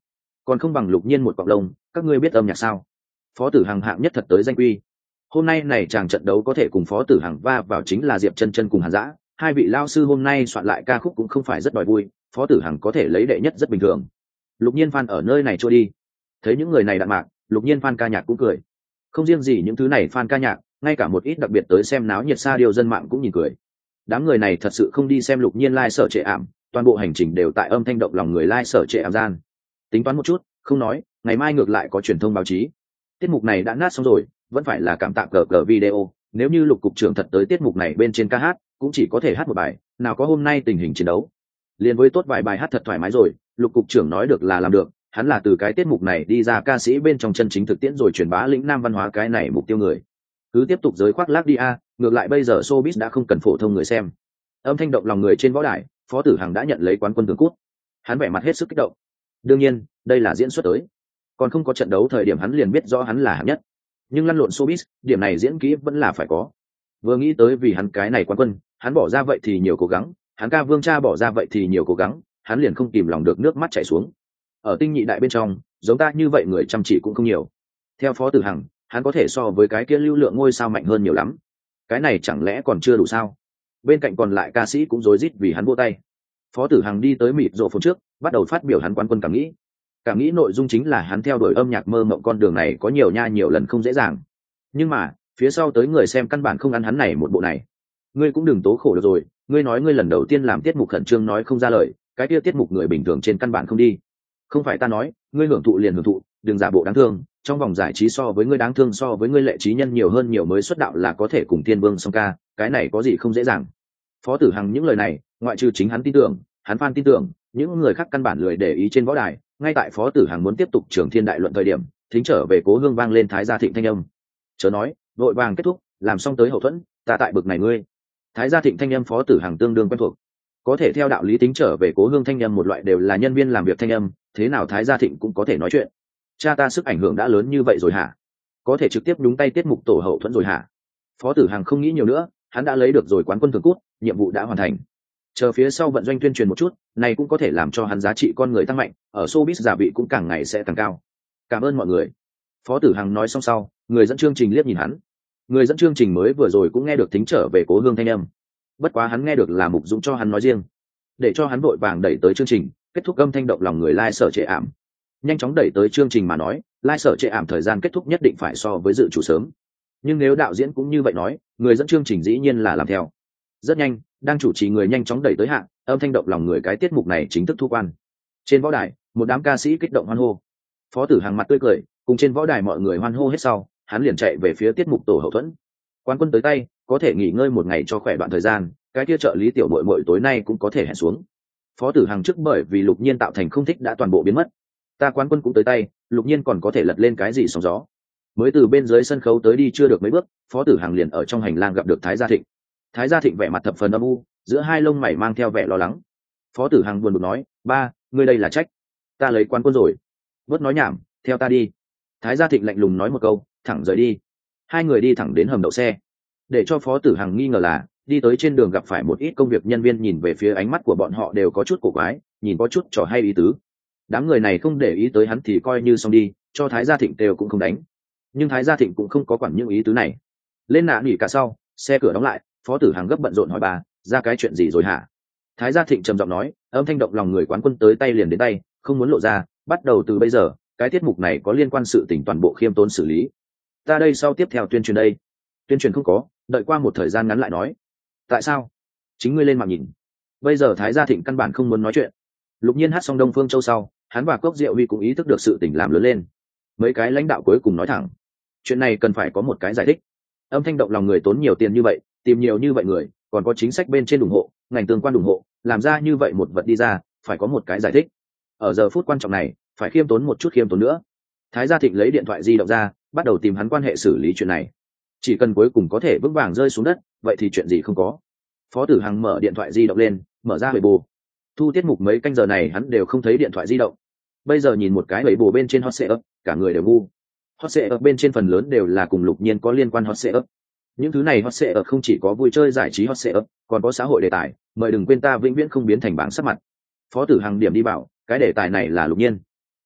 còn không bằng Lục Nhiên một cọng lông. Các ngươi biết âm nhạc sao? Phó Tử Hằng hạng nhất thật tới danh quy. Hôm nay này chàng trận đấu có thể cùng Phó Tử Hằng va vào chính là Diệp Chân Chân cùng Hàn Dã. Hai vị lao sư hôm nay soạn lại ca khúc cũng không phải rất đòi vui, Phó Tử Hằng có thể lấy đệ nhất rất bình thường. Lục Nhiên fan ở nơi này trôi đi. Thấy những người này đạn mạc, Lục Nhiên fan ca nhạc cũng cười. Không riêng gì những thứ này fan ca nhạc, ngay cả một ít đặc biệt tới xem náo nhiệt xa điều dân mạng cũng nhìn cười. Đám người này thật sự không đi xem Lục Nhiên live sở trệ ảm, toàn bộ hành trình đều tại âm thanh động lòng người live sở trệ ảm gian. Tính toán một chút, không nói, ngày mai ngược lại có truyền thông báo chí. Tiết mục này đã nát xong rồi, vẫn phải là cảm tạ cờ video, nếu như Lục cục trưởng thật tới tiết mục này bên trên ca hát, cũng chỉ có thể hát một bài, nào có hôm nay tình hình chiến đấu. Liên với tốt vài bài hát thật thoải mái rồi, Lục cục trưởng nói được là làm được, hắn là từ cái tiết mục này đi ra ca sĩ bên trong chân chính thực tiễn rồi truyền bá lĩnh nam văn hóa cái này mục tiêu người. Cứ tiếp tục giới khoác lác đi a, ngược lại bây giờ showbiz đã không cần phổ thông người xem. Âm thanh động lòng người trên võ đài, Phó Tử Hằng đã nhận lấy quán quân thường cút. Hắn vẻ mặt hết sức kích động. Đương nhiên, đây là diễn xuất tới. Còn không có trận đấu thời điểm hắn liền biết rõ hắn là hạng nhất. Nhưng lăn lộn showbiz, điểm này diễn kỹ vẫn là phải có. Vừa nghĩ tới vì hắn cái này quán quân, hắn bỏ ra vậy thì nhiều cố gắng, hắn ca Vương Cha bỏ ra vậy thì nhiều cố gắng, hắn liền không kìm lòng được nước mắt chảy xuống. Ở tinh nhị đại bên trong, giống ta như vậy người chăm chỉ cũng không nhiều. Theo Phó Tử Hằng, hắn có thể so với cái kia lưu lượng ngôi sao mạnh hơn nhiều lắm. Cái này chẳng lẽ còn chưa đủ sao? Bên cạnh còn lại ca sĩ cũng rối rít vì hắn vỗ tay. Phó Tử Hằng đi tới mịt rộ phồn trước, bắt đầu phát biểu hắn quán quân cảm nghĩ. Cảm nghĩ nội dung chính là hắn theo đuổi âm nhạc mơ mộng con đường này có nhiều nha nhiều lần không dễ dàng. Nhưng mà, phía sau tới người xem căn bản không ăn hắn này một bộ này. Ngươi cũng đừng tố khổ được rồi, ngươi nói ngươi lần đầu tiên làm tiết mục khẩn trương nói không ra lời, cái kia tiết mục người bình thường trên căn bản không đi. Không phải ta nói, ngươi hưởng thụ liền hưởng thụ, đừng giả bộ đáng thương, trong vòng giải trí so với ngươi đáng thương so với ngươi lệ trí nhân nhiều hơn nhiều mới xuất đạo là có thể cùng Thiên Vương song ca, cái này có gì không dễ dàng. Phó Tử Hằng những lời này, ngoại trừ chính hắn tin tưởng, hắn fan tin tưởng, những người khác căn bản lười để ý trên võ đài. Ngay tại Phó Tử Hằng muốn tiếp tục trường thiên đại luận thời điểm, thính trở về cố hương vang lên Thái Gia Thịnh thanh âm. Chớ nói, vội vàng kết thúc, làm xong tới hậu thuẫn, ta tại bực này ngươi. Thái Gia Thịnh thanh âm Phó Tử Hằng tương đương quen thuộc. Có thể theo đạo lý tính trở về cố hương thanh âm một loại đều là nhân viên làm việc thanh âm, thế nào Thái Gia Thịnh cũng có thể nói chuyện. Cha ta sức ảnh hưởng đã lớn như vậy rồi hả? Có thể trực tiếp nhúng tay tiết mục tổ hậu thuẫn rồi hả? Phó Tử Hằng không nghĩ nhiều nữa, hắn đã lấy được rồi quán quân thường cút, nhiệm vụ đã hoàn thành. Chờ phía sau vận doanh tuyên truyền một chút, này cũng có thể làm cho hắn giá trị con người tăng mạnh, ở showbiz giả vị cũng càng ngày sẽ càng cao. Cảm ơn mọi người. Phó Tử Hằng nói xong sau, người dẫn chương trình liếc nhìn hắn. Người dẫn chương trình mới vừa rồi cũng nghe được tính trở về cố hương thanh âm. Bất quá hắn nghe được là Mục Dũng cho hắn nói riêng, để cho hắn vội vàng đẩy tới chương trình, kết thúc âm thanh động lòng người lai sở trệ ảm. Nhanh chóng đẩy tới chương trình mà nói, lai sở trệ ảm thời gian kết thúc nhất định phải so với dự chủ sớm. Nhưng nếu đạo diễn cũng như vậy nói, người dẫn chương trình dĩ nhiên là làm theo. Rất nhanh, đang chủ trì người nhanh chóng đẩy tới hạn, âm thanh động lòng người cái tiết mục này chính thức thu quan. Trên võ đài, một đám ca sĩ kích động hoan hô. Phó Tử Hằng mặt tươi cười, cùng trên võ đài mọi người hoan hô hết sau, hắn liền chạy về phía tiết mục tổ hậu thuẫn. Quán quân tới tay, có thể nghỉ ngơi một ngày cho khỏe đoạn thời gian, cái kia trợ lý tiểu muội muội tối nay cũng có thể hẹn xuống. Phó Tử Hằng trước bởi vì Lục Nhiên tạo thành không thích đã toàn bộ biến mất. Ta quán quân cũng tới tay, Lục Nhiên còn có thể lật lên cái gì sóng gió. Mới từ bên dưới sân khấu tới đi chưa được mấy bước, Phó Tử Hằng liền ở trong hành lang gặp được Thái Gia Thịnh. Thái Gia Thịnh vẻ mặt thập phần âm u, giữa hai lông mày mang theo vẻ lo lắng. Phó Tử Hằng buồn bực nói, ba, ngươi đây là trách ta lấy quán quân rồi. Bớt nói nhảm, theo ta đi. Thái Gia Thịnh lạnh lùng nói một câu, thẳng rời đi. Hai người đi thẳng đến hầm đậu xe. Để cho Phó Tử Hằng nghi ngờ là, đi tới trên đường gặp phải một ít công việc nhân viên nhìn về phía ánh mắt của bọn họ đều có chút cổ quái, nhìn có chút trò hay ý tứ. Đám người này không để ý tới hắn thì coi như xong đi, cho Thái Gia Thịnh đều cũng không đánh. Nhưng Thái Gia Thịnh cũng không có quản những ý tứ này. Lên nạ nghỉ cả sau, xe cửa đóng lại, Phó Tử Hằng gấp bận rộn hỏi bà, ra cái chuyện gì rồi hả? Thái Gia Thịnh trầm giọng nói, âm thanh động lòng người quán quân tới tay liền đến tay, không muốn lộ ra, bắt đầu từ bây giờ, cái tiết mục này có liên quan sự tình toàn bộ khiêm tốn xử lý. Ta đây sau tiếp theo tuyên truyền đây. Tuyên truyền không có, đợi qua một thời gian ngắn lại nói. Tại sao? Chính ngươi lên mạng nhìn. Bây giờ Thái Gia Thịnh căn bản không muốn nói chuyện. Lục Nhiên hát xong Đông Phương Châu sau, hắn và Cốc Diệu Huy cũng ý thức được sự tình làm lớn lên. Mấy cái lãnh đạo cuối cùng nói thẳng, chuyện này cần phải có một cái giải thích. Âm thanh động lòng người tốn nhiều tiền như vậy, tìm nhiều như vậy người, còn có chính sách bên trên ủng hộ, ngành tương quan ủng hộ, làm ra như vậy một vật đi ra, phải có một cái giải thích. Ở giờ phút quan trọng này, phải khiêm tốn một chút khiêm tốn nữa. Thái Gia Thịnh lấy điện thoại di động ra, bắt đầu tìm hắn quan hệ xử lý chuyện này. Chỉ cần cuối cùng có thể vững vàng rơi xuống đất, vậy thì chuyện gì không có. Phó Tử Hằng mở điện thoại di động lên, mở ra Weibo. Thu tiết mục mấy canh giờ này hắn đều không thấy điện thoại di động. Bây giờ nhìn một cái Weibo bên trên hot setup, cả người đều ngu. Hot setup bên trên phần lớn đều là cùng Lục Nhiên có liên quan hot setup. Những thứ này hot setup không chỉ có vui chơi giải trí hot setup, còn có xã hội đề tài, mời đừng quên ta vĩnh viễn không biến thành bảng sắc mặt. Phó Tử Hằng điểm đi bảo, cái đề tài này là Lục Nhiên.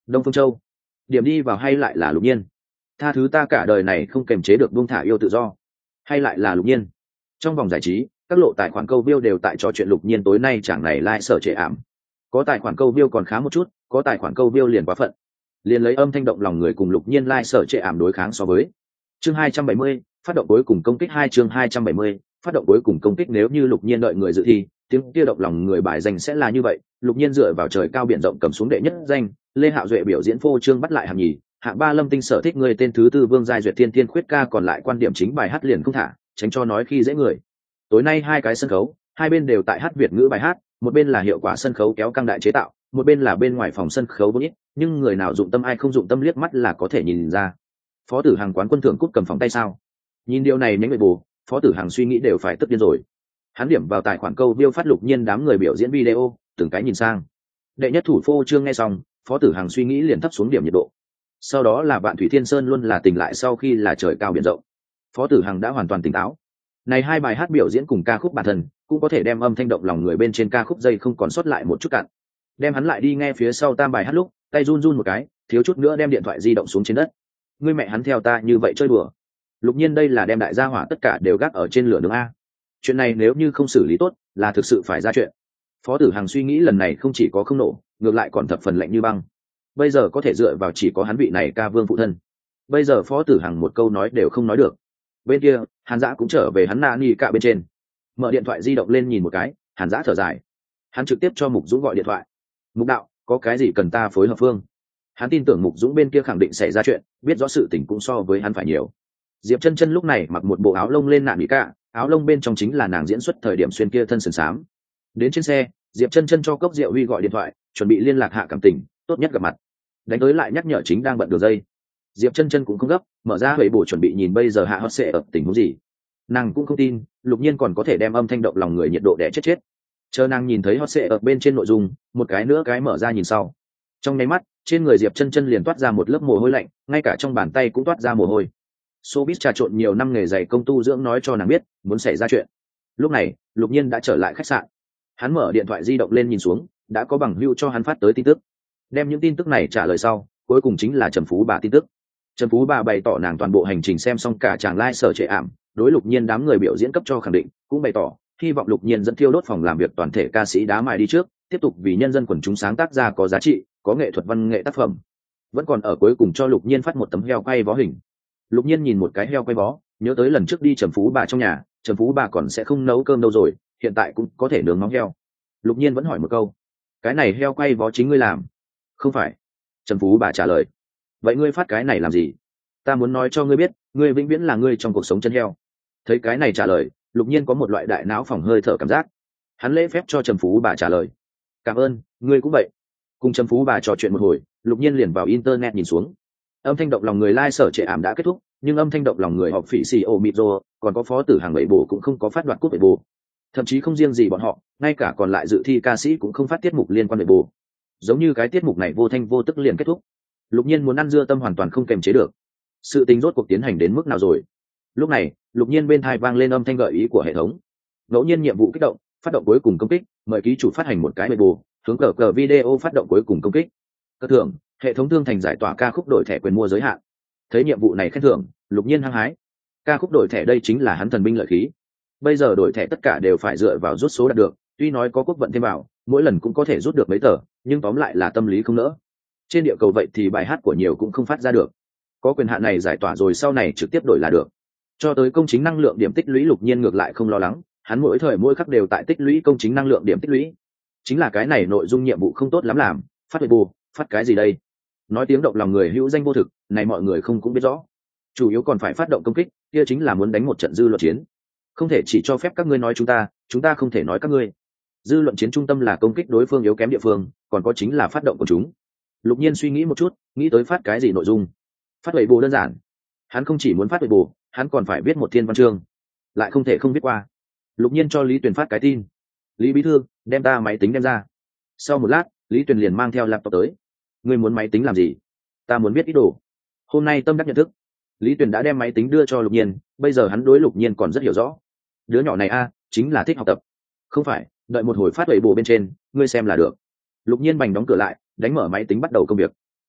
Đông Phương Châu. Điểm đi vào hay lại là Lục Nhiên? Tha thứ ta cả đời này không kềm chế được buông thả yêu tự do. Hay lại là Lục Nhiên? Trong vòng giải trí, các lộ tài khoản câu view đều tại trò chuyện Lục Nhiên tối nay chẳng này lại sở trệ ảm. Có tài khoản câu view còn khá một chút, có tài khoản câu view liền quá phận. Liền lấy âm thanh động lòng người cùng Lục Nhiên lai sở trệ ảm đối kháng so với. Chương 270, phát động cuối cùng công kích 2 chương 270, phát động cuối cùng công kích nếu như Lục Nhiên đợi người dự thi, tiếng kia động lòng người bài danh sẽ là như vậy, Lục Nhiên dựa vào trời cao biển rộng cầm xuống đệ nhất danh, Lê Hạo Duệ biểu diễn phô trương bắt lại hạng nhì, hạng ba Lâm Tinh sở thích người tên thứ tư Vương Giai Duyệt Thiên Thiên khuyết ca còn lại quan điểm chính bài hát liền không thả, tránh cho nói khi dễ người. Tối nay hai cái sân khấu, hai bên đều tại hát Việt ngữ bài hát, một bên là hiệu quả sân khấu kéo căng đại chế tạo, một bên là bên ngoài phòng sân khấu vốn ít, nhưng người nào dụng tâm ai không dụng tâm liếc mắt là có thể nhìn ra. Phó Tử Hằng quán quân thưởng cúp cầm phòng tay sao? Nhìn điều này nhánh người bù, Phó Tử Hằng suy nghĩ đều phải tức điên rồi. Hắn điểm vào tài khoản câu view phát Lục Nhiên đám người biểu diễn video, từng cái nhìn sang. Đệ nhất thủ phô trương nghe xong, Phó Tử Hằng suy nghĩ liền thấp xuống điểm nhiệt độ. Sau đó là Vạn Thủy Thiên Sơn luôn là tỉnh lại sau khi là trời cao biển rộng. Phó Tử Hằng đã hoàn toàn tỉnh táo. Này hai bài hát biểu diễn cùng ca khúc bản thân, cũng có thể đem âm thanh động lòng người bên trên ca khúc dây không còn sót lại một chút cạn. Đem hắn lại đi nghe phía sau tam bài hát lúc, tay run run một cái, thiếu chút nữa đem điện thoại di động xuống trên đất. Ngươi mẹ hắn theo ta như vậy chơi đùa. Lục Nhiên đây là đem đại gia hỏa tất cả đều gác ở trên lửa nướng a. Chuyện này nếu như không xử lý tốt, là thực sự phải ra chuyện. Phó Tử Hằng suy nghĩ lần này không chỉ có không nổ, ngược lại còn thập phần lạnh như băng. Bây giờ có thể dựa vào chỉ có hắn vị này ca vương phụ thân. Bây giờ Phó Tử Hằng một câu nói đều không nói được. Bên kia, Hàn Dã cũng trở về hắn nani cạ bên trên. Mở điện thoại di động lên nhìn một cái, Hàn Dã thở dài. Hắn trực tiếp cho Mục Dũng gọi điện thoại. Mục đạo, có cái gì cần ta phối hợp phương? Hắn tin tưởng Mục Dũng bên kia khẳng định xảy ra chuyện, biết rõ sự tình cũng so với hắn phải nhiều. Diệp Chân Chân lúc này mặc một bộ áo lông lên nạ mỹ cạ, áo lông bên trong chính là nàng diễn xuất thời điểm xuyên kia thân sườn xám. Đến trên xe, Diệp Chân Chân cho Cốc Diệu Huy gọi điện thoại, chuẩn bị liên lạc hạ cảm tình, tốt nhất gặp mặt. Đánh tới lại nhắc nhở chính đang bận đường dây. Diệp Chân Chân cũng không gấp, mở ra huệ bổ chuẩn bị nhìn bây giờ hạ hot sẽ ở tình huống gì. Nàng cũng không tin, Lục Nhiên còn có thể đem âm thanh động lòng người nhiệt độ đè chết chết. Chờ nàng nhìn thấy hot sẽ ở bên trên nội dung, một cái nữa cái mở ra nhìn sau. Trong nháy mắt, trên người Diệp Chân Chân liền toát ra một lớp mồ hôi lạnh, ngay cả trong bàn tay cũng toát ra mồ hôi. Showbiz trà trộn nhiều năm nghề dày công tu dưỡng nói cho nàng biết, muốn xảy ra chuyện. Lúc này, Lục Nhiên đã trở lại khách sạn. Hắn mở điện thoại di động lên nhìn xuống, đã có bằng hữu cho hắn phát tới tin tức. Đem những tin tức này trả lời sau, cuối cùng chính là Trầm Phú Bà tin tức. Trầm Phú Bà bày tỏ nàng toàn bộ hành trình xem xong cả chàng live sở trệ ảm, đối Lục Nhiên đám người biểu diễn cấp cho khẳng định, cũng bày tỏ hy vọng Lục Nhiên dẫn thiêu đốt phòng làm việc toàn thể ca sĩ đá mài đi trước, tiếp tục vì nhân dân quần chúng sáng tác ra có giá trị, có nghệ thuật văn nghệ tác phẩm. Vẫn còn ở cuối cùng cho Lục Nhiên phát một tấm heo quay vó hình. Lục Nhiên nhìn một cái heo quay bó, nhớ tới lần trước đi Trầm Phú Bà trong nhà, Trầm Phú Bà còn sẽ không nấu cơm đâu rồi, hiện tại cũng có thể nướng móng heo. Lục Nhiên vẫn hỏi một câu, cái này heo quay bó chính ngươi làm? Không phải. Trầm Phú Bà trả lời. Vậy ngươi phát cái này làm gì? Ta muốn nói cho ngươi biết, ngươi vĩnh viễn là ngươi trong cuộc sống chân heo. Thấy cái này trả lời, Lục Nhiên có một loại đại não phỏng hơi thở cảm giác. Hắn lễ phép cho Trầm Phú Bà trả lời. Cảm ơn, ngươi cũng vậy. Cùng Trầm Phú Bà trò chuyện một hồi, Lục Nhiên liền vào internet nhìn xuống. Âm thanh động lòng người lai sở trệ ảm đã kết thúc, nhưng âm thanh động lòng người họp phỉ xì ô mịt rô, còn có Phó Tử Hàng bảy bổ cũng không có phát đoạt cúp bảy bổ. Thậm chí không riêng gì bọn họ, ngay cả còn lại dự thi ca sĩ cũng không phát tiết mục liên quan bảy bổ. Giống như cái tiết mục này vô thanh vô tức liền kết thúc. Lục Nhiên muốn ăn dưa tâm hoàn toàn không kềm chế được. Sự tính rốt cuộc tiến hành đến mức nào rồi? Lúc này, Lục Nhiên bên tai vang lên âm thanh gợi ý của hệ thống. Ngẫu nhiên nhiệm vụ kích động, phát động cuối cùng công kích, mời ký chủ phát hành một cái bảy bổ, hướng cờ video phát động cuối cùng công kích. Cơ thưởng, hệ thống thương thành giải tỏa ca khúc đổi thẻ quyền mua giới hạn. Thấy nhiệm vụ này khen thưởng, Lục Nhiên hăng hái. Ca khúc đổi thẻ đây chính là hắn thần binh lợi khí. Bây giờ đổi thẻ tất cả đều phải dựa vào rút số đạt được, tuy nói có quốc vận thêm vào, mỗi lần cũng có thể rút được mấy tờ, nhưng tóm lại là tâm lý không nỡ. Trên địa cầu vậy thì bài hát của nhiều cũng không phát ra được. Có quyền hạn này giải tỏa rồi sau này trực tiếp đổi là được. Cho tới công chính năng lượng điểm tích lũy Lục Nhiên ngược lại không lo lắng, hắn mỗi thời mỗi khắc đều tại tích lũy công chính năng lượng điểm tích lũy. Chính là cái này nội dung nhiệm vụ không tốt lắm làm, phát bù, phát cái gì đây? Nói tiếng động lòng người hữu danh vô thực, này mọi người không cũng biết rõ. Chủ yếu còn phải phát động công kích, kia chính là muốn đánh một trận dư luận chiến. Không thể chỉ cho phép các ngươi nói chúng ta không thể nói các ngươi. Dư luận chiến trung tâm là công kích đối phương yếu kém địa phương, còn có chính là phát động của chúng. Lục Nhiên suy nghĩ một chút, nghĩ tới phát cái gì nội dung. Phát bảy bù đơn giản. Hắn không chỉ muốn phát bảy bù, hắn còn phải viết một thiên văn chương, lại không thể không viết qua. Lục Nhiên cho Lý Tuyền phát cái tin. Lý bí thư, đem ta máy tính đem ra. Sau một lát, Lý Tuyền liền mang theo laptop tới. Ngươi muốn máy tính làm gì? Ta muốn biết ít đồ. Hôm nay tâm đắc nhận thức. Lý Tuyền đã đem máy tính đưa cho Lục Nhiên, bây giờ hắn đối Lục Nhiên còn rất hiểu rõ. Đứa nhỏ này chính là thích học tập. Không phải, đợi một hồi phát bảy bù bên trên, ngươi xem là được. Lục Nhiên bành đóng cửa lại, đánh mở máy tính bắt đầu công việc.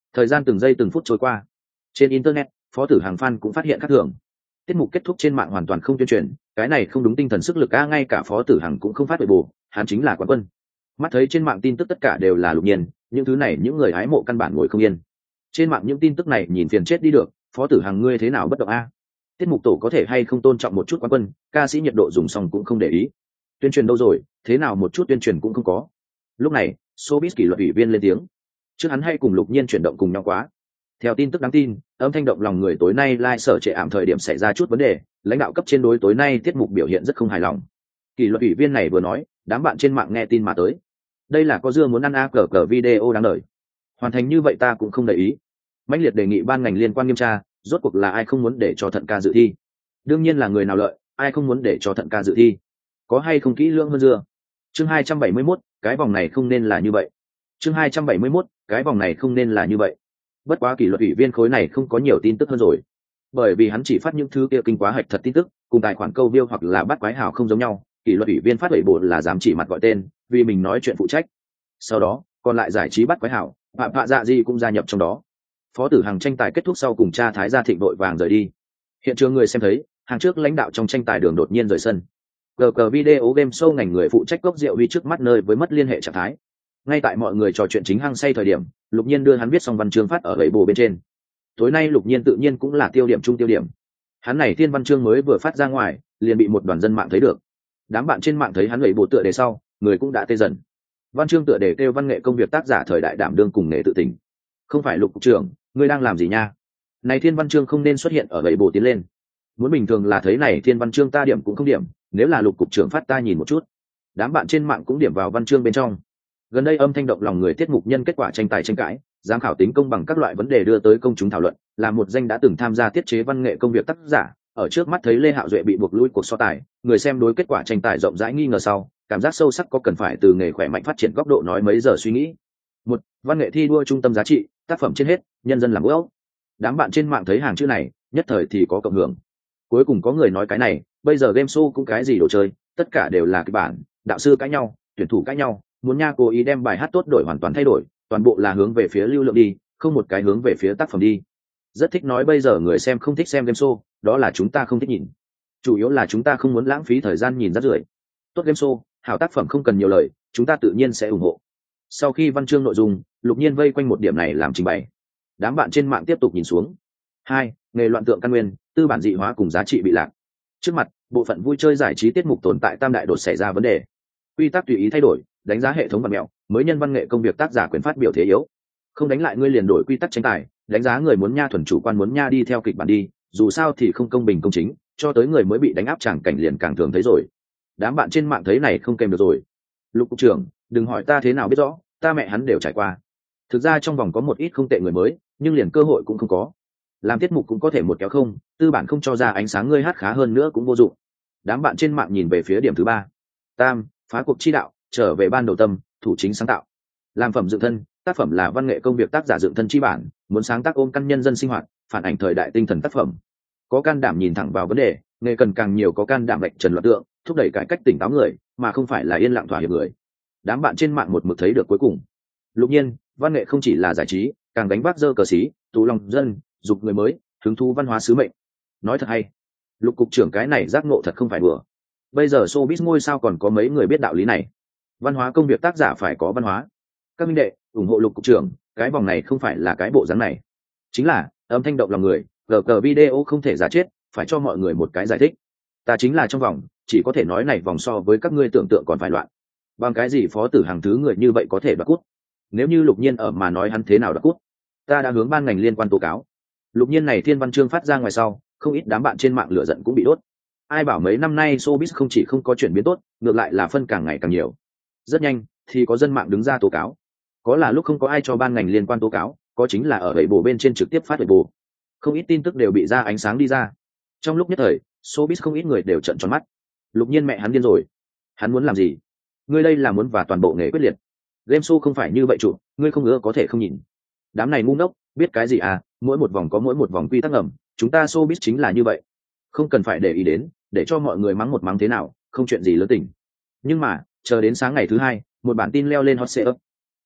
Thời gian từng giây từng phút trôi qua. Trên internet, Phó Tử Hằng fan cũng phát hiện khác thường. Tiết mục kết thúc trên mạng hoàn toàn không tuyên truyền, cái này không đúng tinh thần sức lực a, ngay cả Phó Tử Hằng cũng không phát bồ, hắn chính là quán quân. Mắt thấy trên mạng tin tức tất cả đều là Lục Nhiên, những thứ này những người hái mộ căn bản ngồi không yên. Trên mạng những tin tức này nhìn phiền chết đi được, Phó Tử Hằng ngươi thế nào bất động a? Tiết mục tổ có thể hay không tôn trọng một chút quán quân, ca sĩ nhiệt độ dùng xong cũng không để ý. Tuyên truyền đâu rồi, thế nào một chút tuyên truyền cũng không có. Lúc này, showbiz kỷ luật ủy viên lên tiếng. Trước hắn hay cùng Lục Nhiên chuyển động cùng nhau quá. Theo tin tức đáng tin, âm thanh động lòng người tối nay live sở trệ ảm thời điểm xảy ra chút vấn đề, lãnh đạo cấp trên đối tối nay tiết mục biểu hiện rất không hài lòng. Kỷ luật ủy viên này vừa nói, đám bạn trên mạng nghe tin mà tới. Đây là có dưa muốn ăn cờ video đáng đời. Hoàn thành như vậy ta cũng không để ý. Mãnh liệt đề nghị ban ngành liên quan nghiêm tra, rốt cuộc là ai không muốn để cho Thận ca dự thi? Đương nhiên là người nào lợi, ai không muốn để cho Thận ca dự thi? Có hay không kỹ lưỡng hơn dưa? Chương 271, cái vòng này không nên là như vậy. Chương 271, cái vòng này không nên là như vậy. Bất quá kỷ luật ủy viên khối này không có nhiều tin tức hơn rồi, bởi vì hắn chỉ phát những thứ kia kinh quá hạch thật tin tức, cùng tài khoản câu view hoặc là bắt quái hào không giống nhau. Kỷ luật ủy viên phát ủy bộ là dám chỉ mặt gọi tên, vì mình nói chuyện phụ trách. Sau đó còn lại giải trí bắt quái hào, vạ dạ gì cũng gia nhập trong đó. Phó Tử Hằng tranh tài kết thúc sau cùng cha Thái Gia Thịnh vội vàng rời đi. Hiện trường người xem thấy, hàng trước lãnh đạo trong tranh tài đường đột nhiên rời sân. Cờ video game show ngành người phụ trách Cốc Diệu Huy trước mắt nơi với mất liên hệ trạng thái. Ngay tại mọi người trò chuyện chính hăng say thời điểm, Lục Nhiên đưa hắn viết xong văn chương phát ở gậy bồ bên trên. Tối nay Lục Nhiên tự nhiên cũng là tiêu điểm trung tiêu điểm. Hắn này thiên văn chương mới vừa phát ra ngoài, liền bị một đoàn dân mạng thấy được. Đám bạn trên mạng thấy hắn gậy bồ tựa đề sau, người cũng đã tê dần. Văn chương tựa đề kêu văn nghệ công việc tác giả thời đại đảm đương cùng nghệ tự tỉnh. Không phải Lục cục trưởng, ngươi đang làm gì nha? Này thiên văn chương không nên xuất hiện ở gậy bồ tiến lên. Muốn bình thường là thấy này thiên văn chương ta điểm cũng không điểm, nếu là Lục cục trưởng phát ta nhìn một chút. Đám bạn trên mạng cũng điểm vào văn chương bên trong. Gần đây âm thanh động lòng người tiết mục nhân kết quả tranh tài tranh cãi, giám khảo tính công bằng các loại vấn đề đưa tới công chúng thảo luận, là một danh đã từng tham gia tiết chế văn nghệ công việc tác giả, ở trước mắt thấy Lê Hạo Duệ bị buộc lui cuộc so tài, người xem đối kết quả tranh tài rộng rãi nghi ngờ sau, cảm giác sâu sắc có cần phải từ nghề khỏe mạnh phát triển góc độ nói mấy giờ suy nghĩ. Một, văn nghệ thi đua trung tâm giá trị, tác phẩm trên hết, nhân dân làm gốc. Đám bạn trên mạng thấy hàng chữ này, nhất thời thì có cộng hưởng. Cuối cùng có người nói cái này, bây giờ game show cũng cái gì đồ chơi, tất cả đều là kịch bản, đạo sư cãi nhau, tuyển thủ cãi nhau, muốn nha cố ý đem bài hát tốt đổi hoàn toàn thay đổi, toàn bộ là hướng về phía lưu lượng đi, không một cái hướng về phía tác phẩm đi. Rất thích nói bây giờ người xem không thích xem game show, đó là chúng ta không thích nhìn. Chủ yếu là chúng ta không muốn lãng phí thời gian nhìn rác rưởi. Tốt game show, hảo tác phẩm không cần nhiều lời, chúng ta tự nhiên sẽ ủng hộ. Sau khi văn chương nội dung, Lục Nhiên vây quanh một điểm này làm trình bày. Đám bạn trên mạng tiếp tục nhìn xuống. 2. Nghề loạn tượng căn nguyên, tư bản dị hóa cùng giá trị bị lạc. Trước mặt, bộ phận vui chơi giải trí tiết mục tồn tại tam đại đột xảy ra vấn đề. Quy tắc tùy ý thay đổi, đánh giá hệ thống vật mẹo, mới nhân văn nghệ công việc tác giả quyền phát biểu thế yếu. Không đánh lại ngươi liền đổi quy tắc tranh tài, đánh giá người muốn nha thuần chủ quan muốn nha đi theo kịch bản đi, dù sao thì không công bình công chính, cho tới người mới bị đánh áp chẳng cảnh liền càng thường thấy rồi. Đám bạn trên mạng thấy này không kèm được rồi. Lục cục trưởng, đừng hỏi ta thế nào biết rõ, ta mẹ hắn đều trải qua. Thực ra trong vòng có một ít không tệ người mới, nhưng liền cơ hội cũng không có. Làm tiết mục cũng có thể một kéo không, tư bản không cho ra ánh sáng ngươi hát khá hơn nữa cũng vô dụng. Đám bạn trên mạng nhìn về phía điểm thứ 3. Tam, phá cuộc chi đạo, trở về ban đầu tâm, thủ chính sáng tạo. Làm phẩm dựng thân, tác phẩm là văn nghệ công việc tác giả dựng thân chi bản, muốn sáng tác ôm căn nhân dân sinh hoạt, phản ảnh thời đại tinh thần tác phẩm. Có can đảm nhìn thẳng vào vấn đề, nghề cần càng nhiều có can đảm lệch trần loạn tượng, thúc đẩy cải cách tỉnh táo người, mà không phải là yên lặng thỏa hiệp người. Đám bạn trên mạng một mực thấy được cuối cùng. Lục Nhiên, văn nghệ không chỉ là giải trí, càng đánh vác dơ cờ xí, tú lòng dân, dục người mới, hứng thú văn hóa sứ mệnh. Nói thật hay. Lục cục trưởng cái này giác ngộ thật không phải đùa. Bây giờ showbiz ngôi sao còn có mấy người biết đạo lý này. Văn hóa công việc tác giả phải có văn hóa. Các minh đệ, ủng hộ Lục cục trưởng, cái vòng này không phải là cái bộ dáng này. Chính là âm thanh động lòng người, gờ video không thể giả chết, phải cho mọi người một cái giải thích. Ta chính là trong vòng, chỉ có thể nói này vòng so với các ngươi tưởng tượng còn phải loạn. Bằng cái gì Phó Tử Hằng thứ người như vậy có thể đoạt cút? Nếu như Lục Nhiên ở mà nói hắn thế nào đoạt cút, ta đã hướng ban ngành liên quan tố cáo. Lục Nhiên này thiên văn chương phát ra ngoài sau, không ít đám bạn trên mạng lửa giận cũng bị đốt. Ai bảo mấy năm nay showbiz không chỉ không có chuyển biến tốt, ngược lại là phân càng ngày càng nhiều. Rất nhanh thì có dân mạng đứng ra tố cáo. Có là lúc không có ai cho ban ngành liên quan tố cáo, có chính là ở gậy bồ bên trên trực tiếp phát gậy bồ. Không ít tin tức đều bị ra ánh sáng đi ra. Trong lúc nhất thời, showbiz không ít người đều trợn tròn mắt. Lục Nhiên mẹ hắn điên rồi, hắn muốn làm gì? Ngươi đây là muốn và toàn bộ nghề quyết liệt. Game show không phải như vậy chủ, ngươi không ngờ có thể không nhìn. Đám này ngu ngốc, biết cái gì à? Mỗi một vòng có mỗi một vòng quy tắc ngầm, chúng ta showbiz chính là như vậy, không cần phải để ý đến, để cho mọi người mắng một mắng thế nào, không chuyện gì lớn tình. Nhưng mà chờ đến sáng ngày thứ 2, một bản tin leo lên hot search.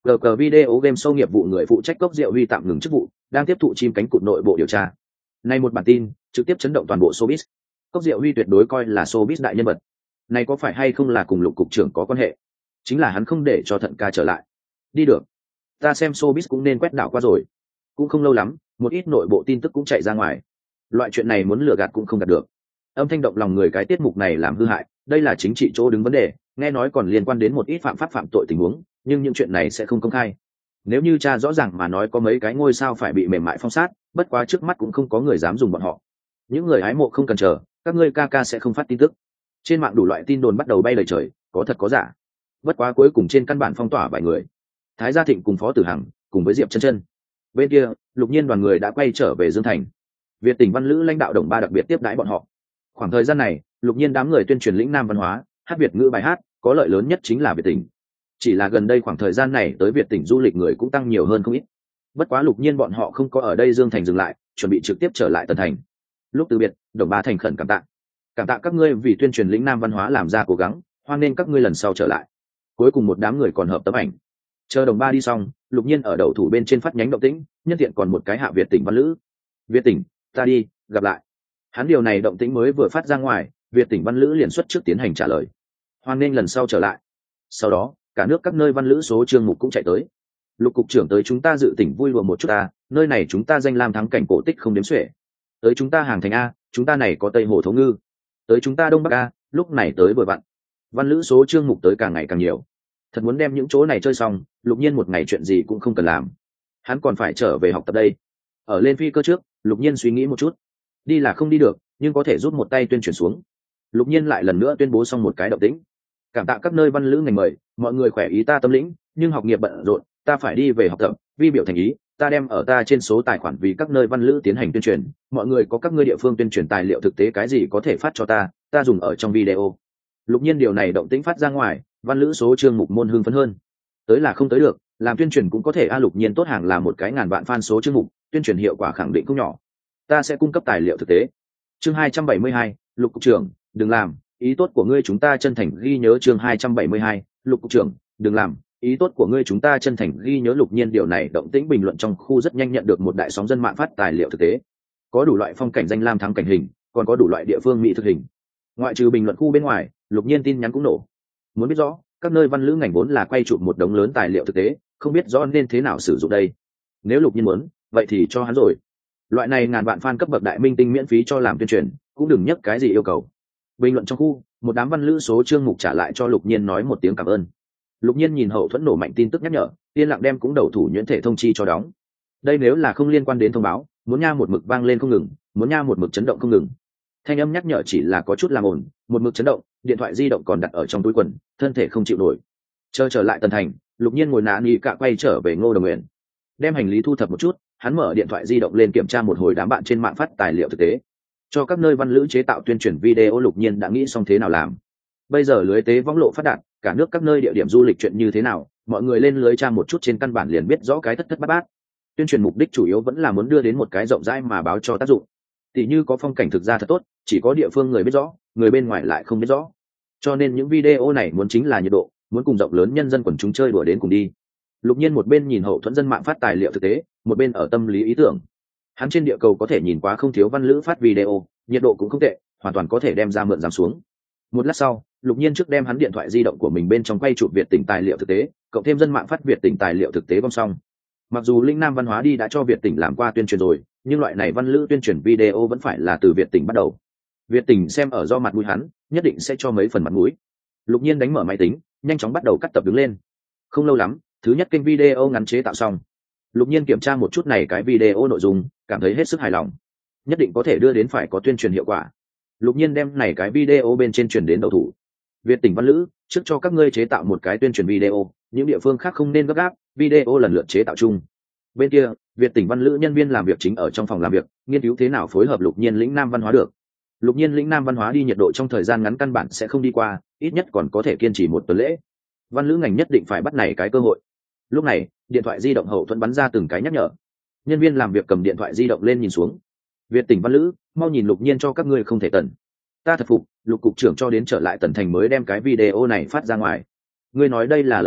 GG Video Game Show nghiệp vụ người phụ trách Cốc Diệu Huy tạm ngừng chức vụ, đang tiếp thụ chim cánh cụt nội bộ điều tra. Này một bản tin, trực tiếp chấn động toàn bộ showbiz. Cốc Diệu Huy tuyệt đối coi là showbiz đại nhân vật. Này có phải hay không là cùng Lục cục trưởng có quan hệ? Chính là hắn không để cho Thận ca trở lại. Đi được. Ta xem showbiz cũng nên quét đảo qua rồi. Cũng không lâu lắm, một ít nội bộ tin tức cũng chạy ra ngoài. Loại chuyện này muốn lừa gạt cũng không gạt được. Âm thanh động lòng người cái tiết mục này làm hư hại, đây là chính trị chỗ đứng vấn đề, nghe nói còn liên quan đến một ít phạm pháp phạm tội tình huống, nhưng những chuyện này sẽ không công khai. Nếu như cha rõ ràng mà nói có mấy cái ngôi sao phải bị mềm mại phong sát, bất quá trước mắt cũng không có người dám dùng bọn họ. Những người hái mộ không cần chờ, các ngươi ca ca sẽ không phát tin tức. Trên mạng đủ loại tin đồn bắt đầu bay lời trời, có thật có giả. Bất quá cuối cùng trên căn bản phong tỏa vài người. Thái Gia Thịnh cùng Phó Tử Hằng, cùng với Diệp Chân Chân. Bên kia, Lục Nhiên đoàn người đã quay trở về Dương Thành. Việt Tỉnh Văn Lữ lãnh đạo Đồng Ba đặc biệt tiếp đãi bọn họ. Khoảng thời gian này, Lục Nhiên đám người tuyên truyền lĩnh Nam văn hóa, hát Việt ngữ bài hát, có lợi lớn nhất chính là Việt Tỉnh. Chỉ là gần đây khoảng thời gian này tới Việt Tỉnh du lịch người cũng tăng nhiều hơn không ít. Bất quá Lục Nhiên bọn họ không có ở đây Dương Thành dừng lại, chuẩn bị trực tiếp trở lại Tân Thành. Lúc từ biệt, Đồng Ba thành khẩn cảm tạ các ngươi vì tuyên truyền lĩnh Nam văn hóa làm ra cố gắng, hoan nên các ngươi lần sau trở lại. Cuối cùng một đám người còn hợp tấm ảnh. Chờ Đồng Ba đi xong, Lục Nhiên ở đầu thủ bên trên phát nhánh động tĩnh, nhân tiện còn một cái hạ Việt Tỉnh Văn Lữ. Việt Tỉnh, ta đi, gặp lại. Hắn điều này động tĩnh mới vừa phát ra ngoài, Việt Tỉnh Văn Lữ liền xuất trước tiến hành trả lời. Hoan nên lần sau trở lại. Sau đó, cả nước các nơi văn lữ số chương mục cũng chạy tới. Lục cục trưởng tới chúng ta dự tỉnh vui đùa một chút ta, nơi này chúng ta danh lam thắng cảnh cổ tích không đếm xuể. Tới chúng ta Hàng Thành a, chúng ta này có Tây Hồ Thấu Ngư. Tới chúng ta Đông Bắc a, lúc này tới vừa vặn. Văn lữ số chương mục tới càng ngày càng nhiều. Thật muốn đem những chỗ này chơi xong, Lục Nhiên một ngày chuyện gì cũng không cần làm. Hắn còn phải trở về học tập đây. Ở lên phi cơ trước, Lục Nhiên suy nghĩ một chút. Đi là không đi được, nhưng có thể giúp một tay tuyên truyền xuống. Lục Nhiên lại lần nữa tuyên bố xong một cái động tĩnh. Cảm tạ các nơi văn lữ ngành mời, mọi người khỏe ý ta tâm lĩnh, nhưng học nghiệp bận rộn, ta phải đi về học tập, vi biểu thành ý, ta đem ở ta trên số tài khoản vì các nơi văn lữ tiến hành tuyên truyền, mọi người có các ngươi địa phương tuyên truyền tài liệu thực tế cái gì có thể phát cho ta dùng ở trong video. Lục Nhiên điều này động tĩnh phát ra ngoài, văn lữ số chương mục môn hưng phấn hơn. Tới là không tới được, làm tuyên truyền cũng có thể Lục Nhiên tốt hàng là một cái ngàn vạn fan số chương mục, tuyên truyền hiệu quả khẳng định không nhỏ. Ta sẽ cung cấp tài liệu thực tế. Chương 272, Lục cục trưởng, đừng làm, ý tốt của ngươi chúng ta chân thành ghi nhớ. Chương 272, Lục cục trưởng, đừng làm, ý tốt của ngươi chúng ta chân thành ghi nhớ. Lục Nhiên điều này động tĩnh bình luận trong khu rất nhanh nhận được một đại sóng dân mạng phát tài liệu thực tế. Có đủ loại phong cảnh danh lam thắng cảnh hình, còn có đủ loại địa phương mỹ thực hình. Ngoại trừ bình luận khu bên ngoài, Lục Nhiên tin nhắn cũng nổ. Muốn biết rõ, các nơi văn lữ ngành vốn là quay chụp một đống lớn tài liệu thực tế, không biết rõ nên thế nào sử dụng đây. Nếu Lục Nhiên muốn, vậy thì cho hắn rồi. Loại này ngàn vạn fan cấp bậc đại minh tinh miễn phí cho làm tuyên truyền, cũng đừng nhắc cái gì yêu cầu. Bình luận trong khu, một đám văn lữ số chương mục trả lại cho Lục Nhiên nói một tiếng cảm ơn. Lục Nhiên nhìn hậu thuẫn nổ mạnh tin tức nhắc nhở, yên lặng đem cũng đầu thủ nhuyễn thể thông chi cho đóng. Đây nếu là không liên quan đến thông báo, muốn nha một mực vang lên không ngừng, muốn nha một mực chấn động không ngừng. Thanh âm nhắc nhở chỉ là có chút làm ổn, một mực chấn động, điện thoại di động còn đặt ở trong túi quần, thân thể không chịu nổi. Chờ trở lại Tân Thành, Lục Nhiên ngồi nã nghi cạ quay trở về Ngô Đồng Nguyện, đem hành lý thu thập một chút, hắn mở điện thoại di động lên kiểm tra một hồi đám bạn trên mạng phát tài liệu thực tế cho các nơi văn lữ chế tạo tuyên truyền video. Lục Nhiên đã nghĩ xong thế nào làm. Bây giờ lưới tế võng lộ phát đạt, cả nước các nơi địa điểm du lịch chuyện như thế nào, mọi người lên lưới tra một chút trên căn bản liền biết rõ cái thất thất bát bát. Tuyên truyền mục đích chủ yếu vẫn là muốn đưa đến một cái rộng rãi mà báo cho tác dụng. Tỷ như có phong cảnh thực ra thật tốt, chỉ có địa phương người biết rõ, người bên ngoài lại không biết rõ. Cho nên những video này muốn chính là nhiệt độ, muốn cùng rộng lớn nhân dân quần chúng chơi đùa đến cùng đi. Lục Nhiên một bên nhìn hậu thuẫn dân mạng phát tài liệu thực tế, một bên ở tâm lý ý tưởng. Hắn trên địa cầu có thể nhìn quá không thiếu văn lữ phát video, nhiệt độ cũng không tệ, hoàn toàn có thể đem ra mượn giảm xuống. Một lát sau, Lục Nhiên trước đem hắn điện thoại di động của mình bên trong quay chụp Việt Tỉnh tài liệu thực tế, cộng thêm dân mạng phát Việt Tỉnh tài liệu thực tế gom xong. Mặc dù Linh Nam văn hóa đi đã cho Việt Tỉnh làm qua tuyên truyền rồi, nhưng loại này văn lữ tuyên truyền video vẫn phải là từ Việt Tỉnh bắt đầu. Việt Tỉnh xem ở do mặt mũi hắn, nhất định sẽ cho mấy phần mặt mũi. Lục Nhiên đánh mở máy tính, nhanh chóng bắt đầu cắt tập đứng lên. Không lâu lắm, thứ nhất kênh video ngắn chế tạo xong. Lục Nhiên kiểm tra một chút này cái video nội dung, cảm thấy hết sức hài lòng, nhất định có thể đưa đến phải có tuyên truyền hiệu quả. Lục Nhiên đem này cái video bên trên truyền đến đầu thủ. Việt Tỉnh văn lữ, trước cho các ngươi chế tạo một cái tuyên truyền video, những địa phương khác không nên gấp gáp, video lần lượt chế tạo chung. Bên kia, Việt Tỉnh văn lữ nhân viên làm việc chính ở trong phòng làm việc, nghiên cứu thế nào phối hợp Lục Nhiên lĩnh Nam văn hóa được. Lục Nhiên lĩnh Nam văn hóa đi nhiệt độ trong thời gian ngắn căn bản sẽ không đi qua, ít nhất còn có thể kiên trì một tuần lễ. Văn lữ ngành nhất định phải bắt này cái cơ hội. Lúc này, điện thoại di động hậu thuẫn bắn ra từng cái nhắc nhở. Nhân viên làm việc cầm điện thoại di động lên nhìn xuống. Việt Tỉnh văn lữ, mau nhìn Lục Nhiên cho các ngươi không thể tần. Ta thật phục, Lục cục trưởng cho đến trở lại Tần Thành mới đem cái video này phát ra ngoài. Ngươi nói đây là lời gì?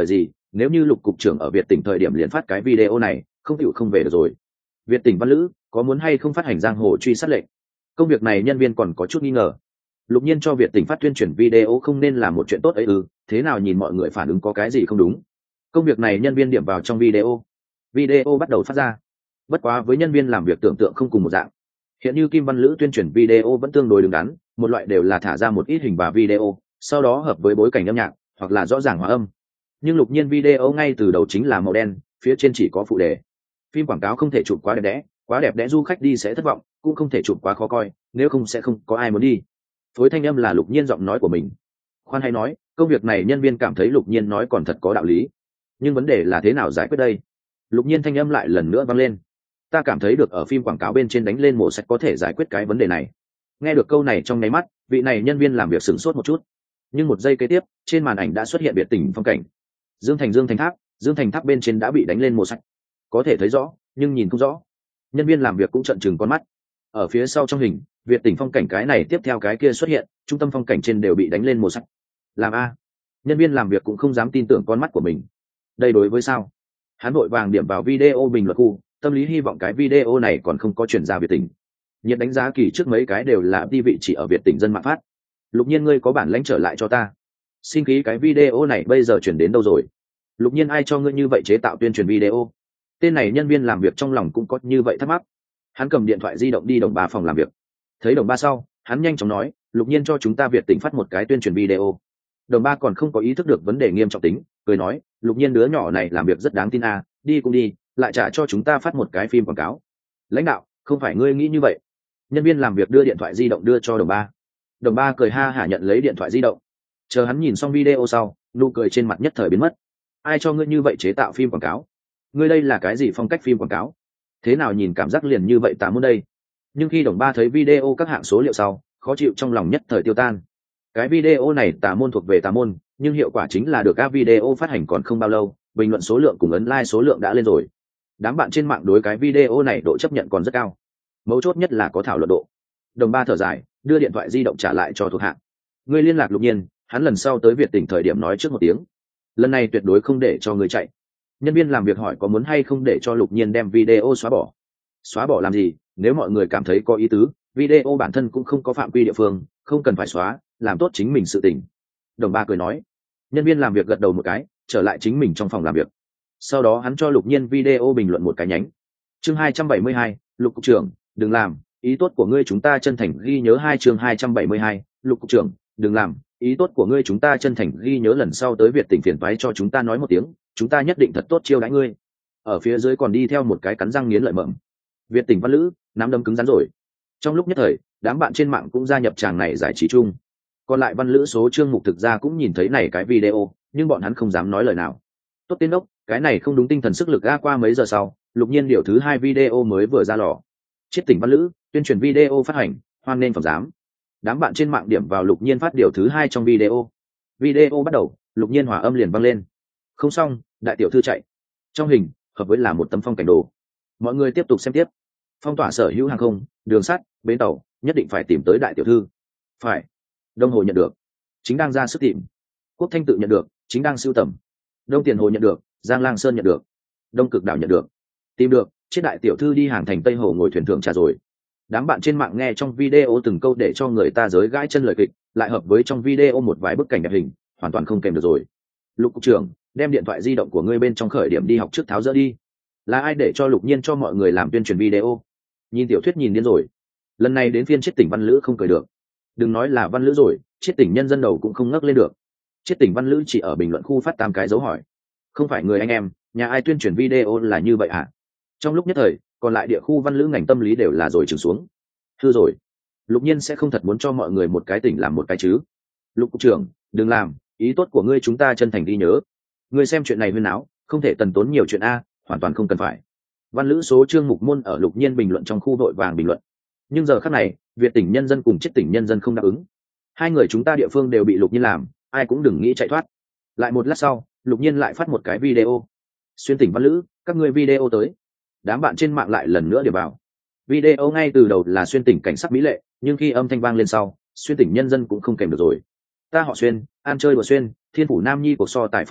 nếu như Lục cục trưởng ở Việt tỉnh thời điểm liền phát cái video này, không chịu không về được rồi. Việt tỉnh Văn Lữ có muốn hay không phát hành giang hồ truy sát lệnh? Công việc này nhân viên còn có chút nghi ngờ. Lục Nhiên cho Việt tỉnh phát tuyên truyền video không nên là một chuyện tốt ấy thế nào nhìn mọi người phản ứng có cái gì không đúng. Công việc này nhân viên điểm vào trong video bắt đầu phát ra. Bất quá với nhân viên làm việc tưởng tượng không cùng một dạng. Hiện như Kim Văn Lữ tuyên truyền video vẫn tương đối đứng đắn, một loại đều là thả ra một ít hình và video, sau đó hợp với bối cảnh âm nhạc hoặc là rõ ràng hòa âm. Nhưng Lục Nhiên video ngay từ đầu chính là màu đen, phía trên chỉ có phụ đề. Phim quảng cáo không thể chụp quá đẹp đẽ du khách đi sẽ thất vọng, cũng không thể chụp quá khó coi, nếu không sẽ không có ai muốn đi. Phối thanh âm là Lục Nhiên giọng nói của mình. Khoan hay nói, công việc này nhân viên cảm thấy Lục Nhiên nói còn thật có đạo lý. Nhưng vấn đề là thế nào giải quyết đây? Lục Nhiên thanh âm lại lần nữa vang lên. Ta cảm thấy được ở phim quảng cáo bên trên đánh lên mổ sạch có thể giải quyết cái vấn đề này. Nghe được câu này trong nháy mắt, vị này nhân viên làm việc sửng sốt một chút. Nhưng một giây kế tiếp, trên màn ảnh đã xuất hiện biệt tỉnh phong cảnh. Dương Thành Tháp bên trên đã bị đánh lên mổ sạch. Có thể thấy rõ, nhưng nhìn không rõ. Nhân viên làm việc cũng trợn trừng con mắt. Ở phía sau trong hình, Việt tỉnh phong cảnh cái này tiếp theo cái kia xuất hiện, trung tâm phong cảnh trên đều bị đánh lên màu sắc. Làm a? Nhân viên làm việc cũng không dám tin tưởng con mắt của mình. Đây đối với sao? Hắn vội vàng điểm vào video bình luận khu, tâm lý hy vọng cái video này còn không có chuyển ra Việt tỉnh. Nhiệt đánh giá kỳ trước mấy cái đều là đi vị chỉ ở Việt tỉnh dân mạng phát. Lục Nhiên ngươi có bản lãnh trở lại cho ta. Xin ký cái video này bây giờ chuyển đến đâu rồi? Lục Nhiên ai cho ngươi như vậy chế tạo tuyên truyền video? Tên này nhân viên làm việc trong lòng cũng có như vậy thắc mắc. Hắn cầm điện thoại di động đi đồng ba phòng làm việc. Thấy đồng ba sau, hắn nhanh chóng nói, Lục Nhiên cho chúng ta Việt tỉnh phát một cái tuyên truyền video. Đồng ba còn không có ý thức được vấn đề nghiêm trọng tính, cười nói, Lục Nhiên đứa nhỏ này làm việc rất đáng tin đi cũng đi, lại trả cho chúng ta phát một cái phim quảng cáo. Lãnh đạo, không phải ngươi nghĩ như vậy. Nhân viên làm việc đưa điện thoại di động đưa cho đồng ba. Đồng ba cười ha hả nhận lấy điện thoại di động. Chờ hắn nhìn xong video sau, nụ cười trên mặt nhất thời biến mất. Ai cho ngươi như vậy chế tạo phim quảng cáo? Ngươi đây là cái gì phong cách phim quảng cáo? Thế nào nhìn cảm giác liền như vậy tà môn đây? Nhưng khi đồng ba thấy video các hạng số liệu sau, khó chịu trong lòng nhất thời tiêu tan. Cái video này tà môn thuộc về tà môn, nhưng hiệu quả chính là được các video phát hành còn không bao lâu, bình luận số lượng cùng ấn like số lượng đã lên rồi. Đám bạn trên mạng đối cái video này độ chấp nhận còn rất cao. Mấu chốt nhất là có thảo luận độ. Đồng ba thở dài, đưa điện thoại di động trả lại cho thuộc hạ. Ngươi liên lạc Lục Nhiên, hắn lần sau tới Việt tỉnh thời điểm nói trước một tiếng. Lần này tuyệt đối không để cho người chạy. Nhân viên làm việc hỏi có muốn hay không để cho Lục Nhiên đem video xóa bỏ. Xóa bỏ làm gì? Nếu mọi người cảm thấy có ý tứ, video bản thân cũng không có phạm quy địa phương, không cần phải xóa, làm tốt chính mình sự tình. Đồng ba cười nói. Nhân viên làm việc gật đầu một cái, trở lại chính mình trong phòng làm việc. Sau đó hắn cho Lục Nhiên video bình luận một cái nhánh. Chương 272, Lục cục trưởng, đừng làm, ý tốt của ngươi chúng ta chân thành ghi nhớ. Chương 272, Lục cục trưởng, đừng làm, ý tốt của ngươi chúng ta chân thành ghi nhớ, lần sau tới Việt tỉnh phiền toái cho chúng ta nói một tiếng, chúng ta nhất định thật tốt chiêu đãi ngươi. Ở phía dưới còn đi theo một cái cắn răng nghiến lợi mậm. Việt tỉnh Văn Lữ, nắm đấm cứng rắn rồi. Trong lúc nhất thời, đám bạn trên mạng cũng gia nhập tràng này giải trí chung. Còn lại Văn Lữ số Trương Mục thực ra cũng nhìn thấy này cái video, nhưng bọn hắn không dám nói lời nào. Tốt tên đốc, cái này không đúng tinh thần sức lực. Qua mấy giờ sau, Lục Nhiên điều thứ 2 video mới vừa ra lò. Chiết tỉnh Văn Lữ, tuyên truyền video phát hành, hoan nên phẩm giám. Đám bạn trên mạng điểm vào Lục Nhiên phát điều thứ 2 trong video. Video bắt đầu, Lục Nhiên hòa âm liền vang lên. Không xong, đại tiểu thư chạy. Trong hình, hợp với là một tấm phong cảnh đồ. Mọi người tiếp tục xem tiếp. Phong tỏa sở hữu hàng không, đường sắt, bến tàu, nhất định phải tìm tới đại tiểu thư. Phải. Đông Hồ nhận được, chính đang ra sức tìm. Quốc Thanh tự nhận được, chính đang sưu tầm. Đông Tiền Hồ nhận được, Giang Lang Sơn nhận được, Đông Cực Đảo nhận được. Tìm được, chiếc đại tiểu thư đi hàng thành Tây Hồ ngồi thuyền thượng trà rồi. Đám bạn trên mạng nghe trong video từng câu để cho người ta giới gãi chân lời kịch, lại hợp với trong video một vài bức cảnh đẹp hình, hoàn toàn không kèm được rồi. Lục cục trưởng, đem điện thoại di động của ngươi bên trong khởi điểm đi học trước tháo dỡ đi. Là ai để cho Lục Nhiên cho mọi người làm tuyên truyền video? Nhìn tiểu thuyết nhìn điên rồi. Lần này đến phiên Chiết tỉnh Văn Lữ không cười được. Đừng nói là Văn Lữ rồi, Chiết tỉnh nhân dân đầu cũng không ngóc lên được. Chiết tỉnh Văn Lữ chỉ ở bình luận khu phát 8 cái dấu hỏi. Không phải người anh em, nhà ai tuyên truyền video là như vậy hả? Trong lúc nhất thời, còn lại địa khu Văn Lữ ngành tâm lý đều là rồi trừng xuống. Thưa rồi, Lục Nhiên sẽ không thật muốn cho mọi người một cái tỉnh làm một cái chứ? Lục cục trưởng, đừng làm, ý tốt của ngươi chúng ta chân thành ghi nhớ. Ngươi xem chuyện này huyên náo, không thể tần tốn nhiều chuyện hoàn toàn không cần phải. Văn Lữ số Trương Mục Môn ở Lục Nhiên bình luận trong khu vội vàng bình luận. Nhưng giờ khắc này, Việt tỉnh nhân dân cùng Chiết tỉnh nhân dân không đáp ứng. Hai người chúng ta địa phương đều bị Lục Nhiên làm, ai cũng đừng nghĩ chạy thoát. Lại một lát sau, Lục Nhiên lại phát một cái video. Xuyên tỉnh Văn Lữ, các ngươi video tới. Đám bạn trên mạng lại lần nữa điểm vào. Video ngay từ đầu là xuyên tỉnh cảnh sắc mỹ lệ, nhưng khi âm thanh vang lên sau, xuyên tỉnh nhân dân cũng không kèm được rồi. Ta họ Xuyên, an chơi đùa Xuyên, thiên phủ nam nhi của so tại Phan An,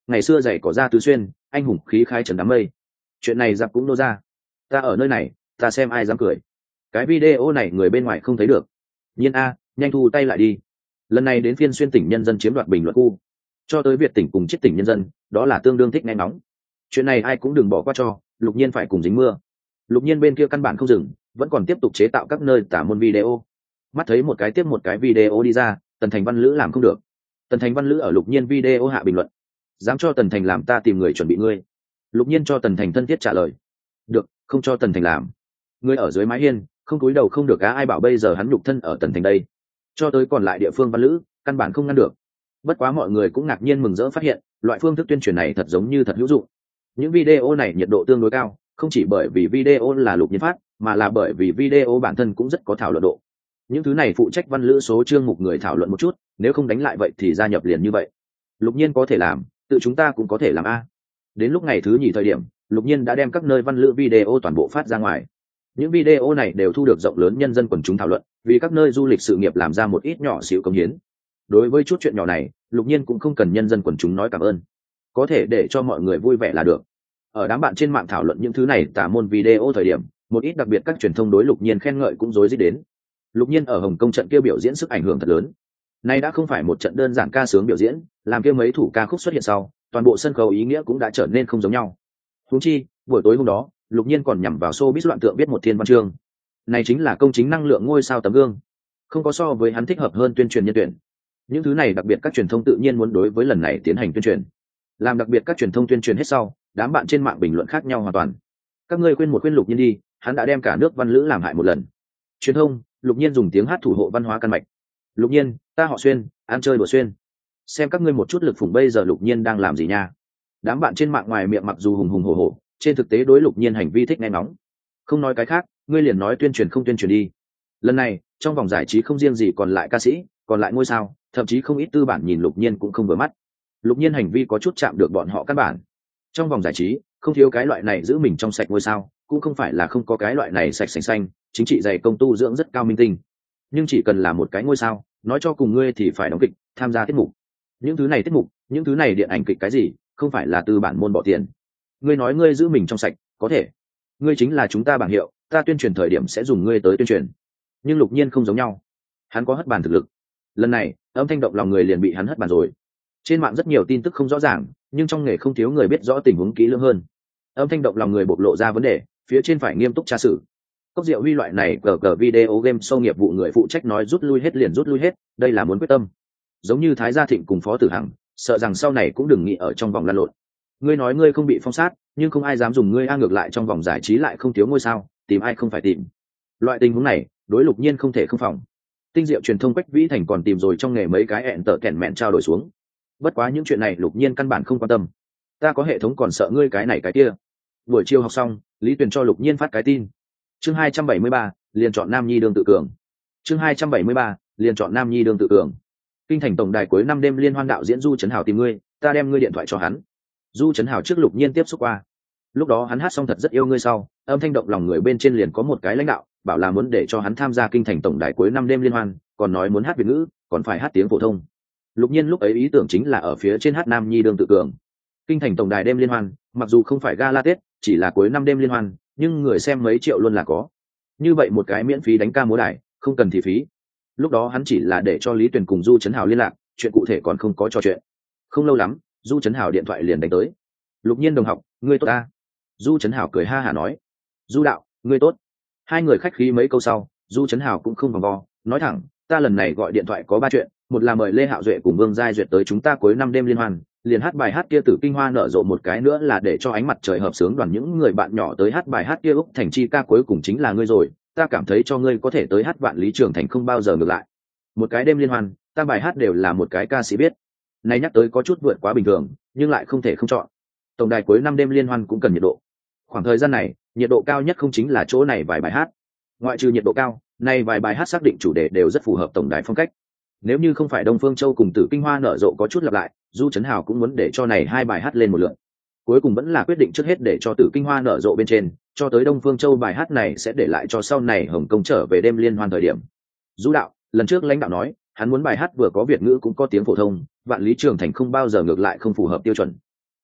ngày xưa giày cỏ ra tứ xuyên, anh hùng khí khai trần đám mây. Chuyện này giặc cũng nô ra. Ta ở nơi này, ta xem ai dám cười. Cái video này người bên ngoài không thấy được. Nhiên a, nhanh thu tay lại đi. Lần này đến phiên xuyên tỉnh nhân dân chiếm đoạt bình luận khu, cho tới Việt tỉnh cùng chết tỉnh nhân dân, đó là tương đương thích nghe nóng. Chuyện này ai cũng đừng bỏ qua cho, Lục Nhiên phải cùng dính mưa. Lục Nhiên bên kia căn bản không dừng, vẫn còn tiếp tục chế tạo các nơi tả môn video. Mắt thấy một cái tiếp một cái video đi ra, Tần Thành Văn Lữ làm không được. Tần Thành Văn Lữ ở Lục Nhiên video hạ bình luận: dám cho Tần Thành làm ta tìm người chuẩn bị ngươi. Lục Nhiên cho Tần Thành thân thiết trả lời: được, không cho Tần Thành làm. Ngươi ở dưới mái hiên, không cúi đầu không được á, ai bảo bây giờ hắn nhục thân ở Tần Thành đây. Cho tới còn lại địa phương Văn Lữ, căn bản không ngăn được. Bất quá mọi người cũng ngạc nhiên mừng rỡ phát hiện, loại phương thức tuyên truyền này thật giống như thật hữu dụng. Những video này nhiệt độ tương đối cao, không chỉ bởi vì video là Lục Nhiên phát, mà là bởi vì video bản thân cũng rất có thảo luận độ. Những thứ này phụ trách Văn Lữ số chương mục người thảo luận một chút, nếu không đánh lại vậy thì gia nhập liền như vậy. Lục Nhiên có thể làm, tự chúng ta cũng có thể làm a. Đến lúc ngày thứ nhì thời điểm, Lục Nhiên đã đem các nơi Văn Lữ video toàn bộ phát ra ngoài. Những video này đều thu được rộng lớn nhân dân quần chúng thảo luận, vì các nơi du lịch sự nghiệp làm ra một ít nhỏ xíu công hiến. Đối với chút chuyện nhỏ này, Lục Nhiên cũng không cần nhân dân quần chúng nói cảm ơn, có thể để cho mọi người vui vẻ là được. Ở đám bạn trên mạng thảo luận những thứ này tả môn video thời điểm, một ít đặc biệt các truyền thông đối Lục Nhiên khen ngợi cũng rối rít đến. Lục Nhiên ở Hồng Kông trận kia biểu diễn sức ảnh hưởng thật lớn. Nay đã không phải một trận đơn giản ca sướng biểu diễn, làm kia mấy thủ ca khúc xuất hiện sau, toàn bộ sân khấu ý nghĩa cũng đã trở nên không giống nhau. Huống chi, buổi tối hôm đó, Lục Nhiên còn nhằm vào showbiz loạn tượng viết một thiên văn chương. Này chính là công chính năng lượng ngôi sao tấm gương. Không có so với hắn thích hợp hơn tuyên truyền nhân tuyển. Những thứ này đặc biệt các truyền thông tự nhiên muốn đối với lần này tiến hành tuyên truyền. Làm đặc biệt các truyền thông tuyên truyền hết sau, đám bạn trên mạng bình luận khác nhau hoàn toàn. Các ngươi quên một quên Lục Nhiên đi, hắn đã đem cả nước Văn Lữ làm hại một lần. Truyền thông, Lục Nhiên dùng tiếng hát thủ hộ văn hóa căn mạch. Lục Nhiên, ta họ Xuyên, ăn chơi đùa Xuyên. Xem các ngươi một chút lực phủng bây giờ Lục Nhiên đang làm gì nha. Đám bạn trên mạng ngoài miệng mặc dù hùng hùng hổ hổ, trên thực tế đối Lục Nhiên hành vi thích nghe ngóng. Không nói cái khác, ngươi liền nói tuyên truyền không tuyên truyền đi. Lần này, trong vòng giải trí không riêng gì còn lại ca sĩ, còn lại ngôi sao, thậm chí không ít tư bản nhìn Lục Nhiên cũng không vừa mắt. Lục Nhiên hành vi có chút chạm được bọn họ căn bản. Trong vòng giải trí, không thiếu cái loại này giữ mình trong sạch ngôi sao, cũng không phải là không có cái loại này sạch sành xanh, chính trị dày công tu dưỡng rất cao minh tinh. Nhưng chỉ cần là một cái ngôi sao, nói cho cùng ngươi thì phải đóng kịch, tham gia tiết mục. Những thứ này tiết mục, những thứ này điện ảnh kịch cái gì, không phải là tư bản môn bỏ tiền. Ngươi nói ngươi giữ mình trong sạch, có thể. Ngươi chính là chúng ta bảng hiệu, ta tuyên truyền thời điểm sẽ dùng ngươi tới tuyên truyền. Nhưng Lục Nhiên không giống nhau, hắn có hất bàn thực lực. Lần này, âm thanh động lòng người liền bị hắn hất bàn rồi. Trên mạng rất nhiều tin tức không rõ ràng, nhưng trong nghề không thiếu người biết rõ tình huống kỹ lưỡng hơn. Âm thanh động lòng người bộc lộ ra vấn đề, phía trên phải nghiêm túc tra xử. Cốc Diệu Huy loại này cờ video game show nghiệp vụ người phụ trách nói rút lui hết liền rút lui hết, đây là muốn quyết tâm. Giống như Thái Gia Thịnh cùng Phó Tử Hằng, sợ rằng sau này cũng đừng nghĩ ở trong vòng lăn lộn. Ngươi nói ngươi không bị phong sát, nhưng không ai dám dùng ngươi ngược lại trong vòng giải trí lại không thiếu ngôi sao, tìm ai không phải tìm. Loại tình huống này, đối Lục Nhiên không thể không phòng. Tinh Diệu truyền thông Quách Vĩ Thành còn tìm rồi trong nghề mấy cái ẹn tở kèn mẹn trao đổi xuống. Bất quá những chuyện này Lục Nhiên căn bản không quan tâm. Ta có hệ thống còn sợ ngươi cái này cái kia. Buổi chiều học xong, Lý Tuyền cho Lục Nhiên phát cái tin. Chương 273, liền chọn Nam Nhi đương tự cường. Chương 273, liền chọn Nam Nhi đương tự cường. Kinh thành tổng đài cuối năm đêm liên hoan đạo diễn Du Trấn Hào tìm ngươi, ta đem ngươi điện thoại cho hắn. Du Trấn Hào trước Lục Nhiên tiếp xúc qua. Lúc đó hắn hát xong thật rất yêu ngươi sau, âm thanh động lòng người bên trên liền có một cái lãnh đạo, bảo là muốn để cho hắn tham gia kinh thành tổng đài cuối năm đêm liên hoan, còn nói muốn hát Việt ngữ, còn phải hát tiếng phổ thông. Lục Nhiên lúc ấy ý tưởng chính là ở phía trên hát Nam Nhi đương tự cường. Kinh thành tổng đài đêm liên hoan, mặc dù không phải gala Tết, chỉ là cuối năm đêm liên hoan, nhưng người xem mấy triệu luôn là có. Như vậy một cái miễn phí đánh ca múa đài, không cần thì phí. Lúc đó hắn chỉ là để cho Lý Tuyền cùng Du Trấn Hào liên lạc, chuyện cụ thể còn không có trò chuyện. Không lâu lắm, Du Trấn Hào điện thoại liền đánh tới. Lục Nhiên đồng học, ngươi tốt ta. Du Trấn Hào cười ha hả nói. Du đạo, ngươi tốt. Hai người khách khí mấy câu sau, Du Trấn Hào cũng không vòng vo, nói thẳng, ta lần này gọi điện thoại có 3 chuyện, một là mời Lê Hạo Duệ cùng Vương Giai Duyệt tới chúng ta cuối năm đêm liên hoan, liền hát bài hát kia Tử Kinh Hoa nở rộ, một cái nữa là để cho ánh mặt trời hợp sướng đoàn những người bạn nhỏ tới hát bài hát kia Úc Thành Chi ca cuối cùng chính là ngươi rồi, ta cảm thấy cho ngươi có thể tới hát Vạn Lý Trường Thành không bao giờ ngược lại. Một cái đêm liên hoan, ta bài hát đều là một cái ca sĩ biết. Này nhắc tới có chút vượt quá bình thường, nhưng lại không thể không chọn. Tổng đài cuối năm đêm liên hoan cũng cần nhiệt độ. Khoảng thời gian này, nhiệt độ cao nhất không chính là chỗ này vài bài hát. Ngoại trừ nhiệt độ cao, nay vài bài hát xác định chủ đề đều rất phù hợp tổng đài phong cách. Nếu như không phải Đông Phương Châu cùng Tử Kinh Hoa nở rộ có chút lặp lại, Du Trấn Hào cũng muốn để cho này hai bài hát lên một lượt. Cuối cùng vẫn là quyết định trước hết để cho Tử Kinh Hoa nở rộ bên trên, cho tới Đông Phương Châu bài hát này sẽ để lại cho sau này Hồng Kông trở về đêm liên hoan thời điểm. Du đạo, lần trước lãnh đạo nói, hắn muốn bài hát vừa có Việt ngữ cũng có tiếng phổ thông, Vạn Lý Trường Thành không bao giờ ngược lại không phù hợp tiêu chuẩn.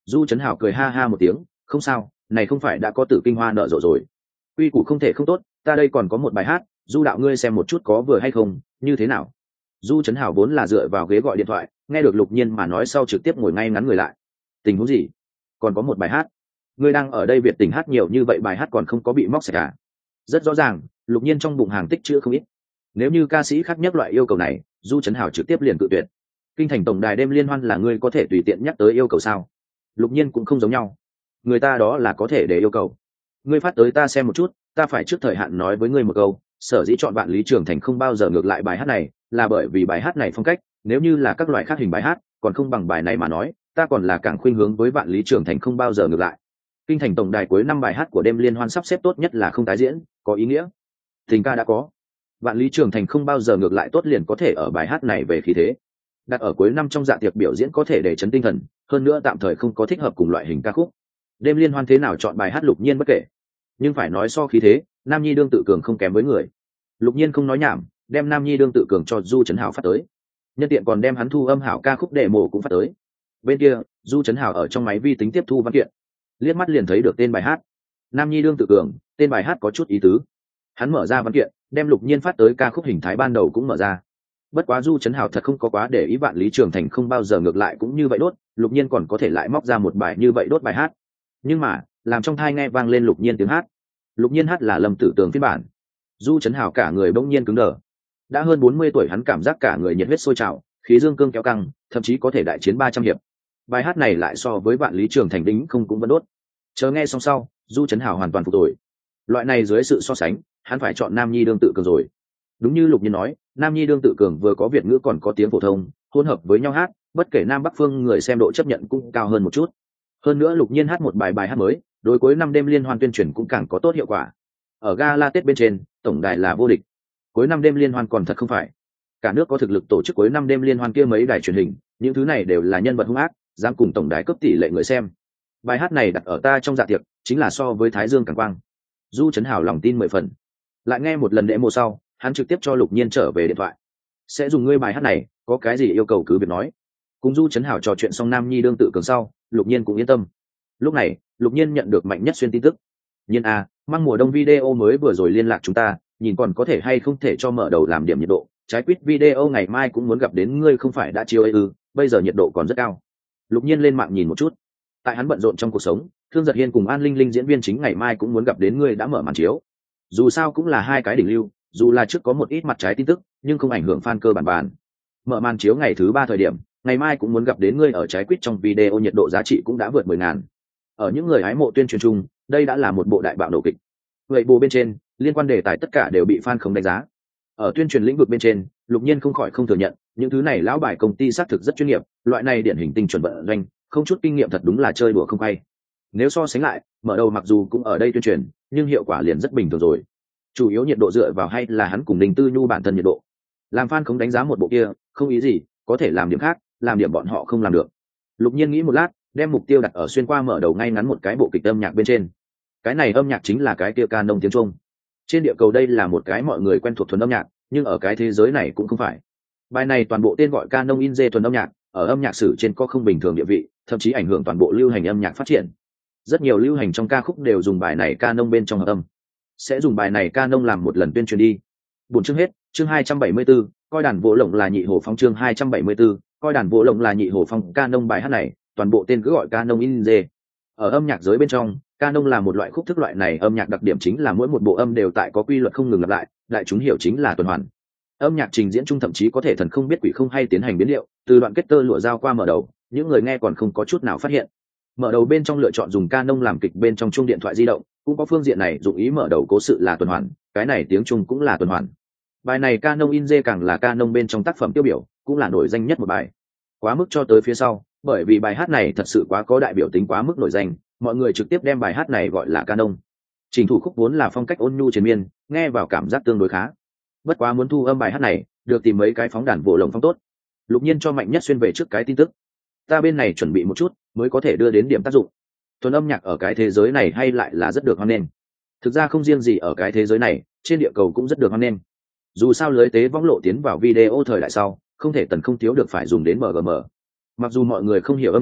Du Chấn Hào cười ha ha một tiếng, không sao, này không phải đã có Tử Kinh Hoa nở rộ rồi. Quy củ không thể không tốt, ta đây còn có một bài hát, Du đạo ngươi xem một chút có vừa hay không, như thế nào? Du Chấn Hào vốn là dựa vào ghế gọi điện thoại, nghe được Lục Nhiên mà nói sau trực tiếp ngồi ngay ngắn người lại. Tình huống gì? Còn có một bài hát? Ngươi đang ở đây Việt Tình hát nhiều như vậy bài hát còn không có bị móc sạch à? Rất rõ ràng, Lục Nhiên trong bụng hàng tích chữ không ít. Nếu như ca sĩ khác nhắc loại yêu cầu này, Du Chấn Hào trực tiếp liền cự tuyệt. Kinh thành tổng đài đêm liên hoan là ngươi có thể tùy tiện nhắc tới yêu cầu sao? Lục Nhiên cũng không giống nhau, người ta đó là có thể để yêu cầu. Ngươi phát tới ta xem một chút, ta phải trước thời hạn nói với ngươi một câu, sở dĩ chọn Vạn Lý Trường Thành không bao giờ ngược lại bài hát này, là bởi vì bài hát này phong cách, nếu như là các loại khác hình bài hát, còn không bằng bài này mà nói, ta còn là càng khuynh hướng với Vạn Lý Trường Thành không bao giờ ngược lại. Kinh thành tổng đài cuối năm bài hát của đêm liên hoan sắp xếp tốt nhất là không tái diễn, có ý nghĩa. Tình ca đã có, Vạn Lý Trường Thành không bao giờ ngược lại tốt liền có thể ở bài hát này về khí thế. Đặt ở cuối năm trong dạ tiệc biểu diễn có thể để chấn tinh thần, hơn nữa tạm thời không có thích hợp cùng loại hình ca khúc. Đêm liên hoan thế nào chọn bài hát Lục Nhiên bất kể, nhưng phải nói so khí thế, Nam Nhi đương tự cường không kém với người. Lục Nhiên không nói nhảm, đem Nam Nhi đương tự cường cho Du Chấn Hào phát tới, nhân tiện còn đem hắn thu âm hảo ca khúc demo cũng phát tới. Bên kia, Du Chấn Hào ở trong máy vi tính tiếp thu văn kiện, liếc mắt liền thấy được tên bài hát Nam Nhi đương tự cường, tên bài hát có chút ý tứ. Hắn mở ra văn kiện, đem Lục Nhiên phát tới ca khúc hình thái ban đầu cũng mở ra. Bất quá Du Chấn Hào thật không có quá để ý Vạn Lý Trường Thành không bao giờ ngược lại cũng như vậy đốt, Lục Nhiên còn có thể lại móc ra một bài như vậy đốt bài hát. Nhưng mà, làm trong thai nghe vang lên Lục Nhiên tiếng hát. Lục Nhiên hát là Lâm Tử Tường phiên bản. Du Chấn Hào cả người bỗng nhiên cứng đờ. Đã hơn 40 tuổi hắn cảm giác cả người nhiệt huyết sôi trào, khí dương cương kéo căng, thậm chí có thể đại chiến 300 hiệp. Bài hát này lại so với Vạn Lý Trường Thành đính không cũng vẫn đốt. Chờ nghe xong sau, Du Chấn Hào hoàn toàn phục rồi. Loại này dưới sự so sánh, hắn phải chọn Nam Nhi đương tự cường rồi. Đúng như Lục Nhiên nói, Nam Nhi đương tự cường vừa có Việt ngữ còn có tiếng phổ thông, hỗn hợp với nhau hát, bất kể Nam Bắc phương người xem độ chấp nhận cũng cao hơn một chút. Hơn nữa Lục Nhiên hát một bài hát mới, đối cuối năm đêm liên hoan tuyên truyền cũng càng có tốt hiệu quả. Ở gala Tết bên trên, tổng đài là vô địch. Cuối năm đêm liên hoan còn thật không phải. Cả nước có thực lực tổ chức cuối năm đêm liên hoan kia mấy đài truyền hình, những thứ này đều là nhân vật hung ác, dám cùng tổng đài cấp tỷ lệ người xem. Bài hát này đặt ở ta trong dạ tiệc, chính là so với Thái Dương càng quang. Du Chấn Hào lòng tin 10 phần. Lại nghe một lần demo sau, hắn trực tiếp cho Lục Nhiên trở về điện thoại. Sẽ dùng ngươi bài hát này, có cái gì yêu cầu cứ việc nói. Cùng Du Chấn Hào trò chuyện xong Nam Nhi đương tự cường sau, Lục Nhiên cũng yên tâm. Lúc này, Lục Nhiên nhận được Mạnh Nhất Xuyên tin tức. Nhiên a, mang mùa đông video mới vừa rồi liên lạc chúng ta, nhìn còn có thể hay không thể cho mở đầu làm điểm nhiệt độ. Trái quýt video ngày mai cũng muốn gặp đến ngươi không phải đã chiếu ấy ư? Bây giờ nhiệt độ còn rất cao. Lục Nhiên lên mạng nhìn một chút. Tại hắn bận rộn trong cuộc sống, Thương Giật Hiên cùng An Linh Linh diễn viên chính ngày mai cũng muốn gặp đến ngươi đã mở màn chiếu. Dù sao cũng là hai cái đỉnh lưu, dù là trước có một ít mặt trái tin tức, nhưng không ảnh hưởng fan cơ bản. Mở màn chiếu ngày thứ 3 thời điểm, ngày mai cũng muốn gặp đến ngươi ở trái quýt trong video nhiệt độ giá trị cũng đã vượt 10.000. Ở những người hái mộ tuyên truyền chung, đây đã là một bộ đại bạo nổ kịch. Vậy bộ bên trên, liên quan đề tài tất cả đều bị fan không đánh giá. Ở tuyên truyền lĩnh vực bên trên, Lục Nhiên không khỏi không thừa nhận, những thứ này lão bài công ty xác thực rất chuyên nghiệp, loại này điển hình tinh chuẩn vận doanh, không chút kinh nghiệm thật đúng là chơi đùa không hay. Nếu so sánh lại, mở đầu mặc dù cũng ở đây tuyên truyền, nhưng hiệu quả liền rất bình thường rồi. Chủ yếu nhiệt độ dựa vào hay là hắn cùng Đình Tư Nhu bản thân nhiệt độ. Làm fan không đánh giá một bộ kia, không ý gì, có thể làm điểm khác, làm điểm bọn họ không làm được. Lục Nhiên nghĩ một lát, đem mục tiêu đặt ở xuyên qua mở đầu ngay ngắn một cái bộ kịch âm nhạc bên trên. Cái này âm nhạc chính là cái kia ca nông tiếng Trung. Trên địa cầu đây là một cái mọi người quen thuộc thuần âm nhạc, nhưng ở cái thế giới này cũng không phải. Bài này toàn bộ tên gọi ca nông in dê thuần âm nhạc, ở âm nhạc sử trên có không bình thường địa vị, thậm chí ảnh hưởng toàn bộ lưu hành âm nhạc phát triển. Rất nhiều lưu hành trong ca khúc đều dùng bài này ca nông bên trong hợp âm. Sẽ dùng bài này ca nông làm một lần tuyên truyền đi. Buổi chương hết, chương 274, coi đàn vỗ lộng là nhị hồ phong chương 274, coi đàn vỗ lộng là nhị hồ phong ca nông bài hát này, toàn bộ tên cứ gọi ca nông in dê. Ở âm nhạc giới bên trong, ca nông là một loại khúc thức loại này âm nhạc đặc điểm chính là mỗi một bộ âm đều tại có quy luật không ngừng lặp lại, đại chúng hiểu chính là tuần hoàn. Âm nhạc trình diễn chung thậm chí có thể thần không biết quỷ không hay tiến hành biến điệu, từ đoạn kết tơ lụa dao qua mở đầu, những người nghe còn không có chút nào phát hiện. Mở đầu bên trong lựa chọn dùng ca nông làm kịch bên trong chuông điện thoại di động, cũng có phương diện này dụng ý mở đầu cố sự là tuần hoàn, cái này tiếng Trung cũng là tuần hoàn. Bài này ca nông in dê càng là ca nông bên trong tác phẩm tiêu biểu, cũng là nổi danh nhất một bài. Quá mức cho tới phía sau, bởi vì bài hát này thật sự quá có đại biểu tính quá mức nổi danh, mọi người trực tiếp đem bài hát này gọi là ca nông. Trình thủ khúc vốn là phong cách ôn nhu triền miên, nghe vào cảm giác tương đối khá. Bất quá muốn thu âm bài hát này, được tìm mấy cái phóng đàn vỗ lồng phong tốt. Lục Nhiên cho Mạnh Nhất Xuyên về trước cái tin tức. Ta bên này chuẩn bị một chút, mới có thể đưa đến điểm tác dụng. Thuần âm nhạc ở cái thế giới này hay lại là rất được hoan nghênh. Thực ra không riêng gì ở cái thế giới này, trên địa cầu cũng rất được hoan nghênh. Dù sao lưới tế võng lộ tiến vào video thời đại sau, không thể tần không thiếu được phải dùng đến MGM. Mặc dù mọi người không hiểu âm nhạc,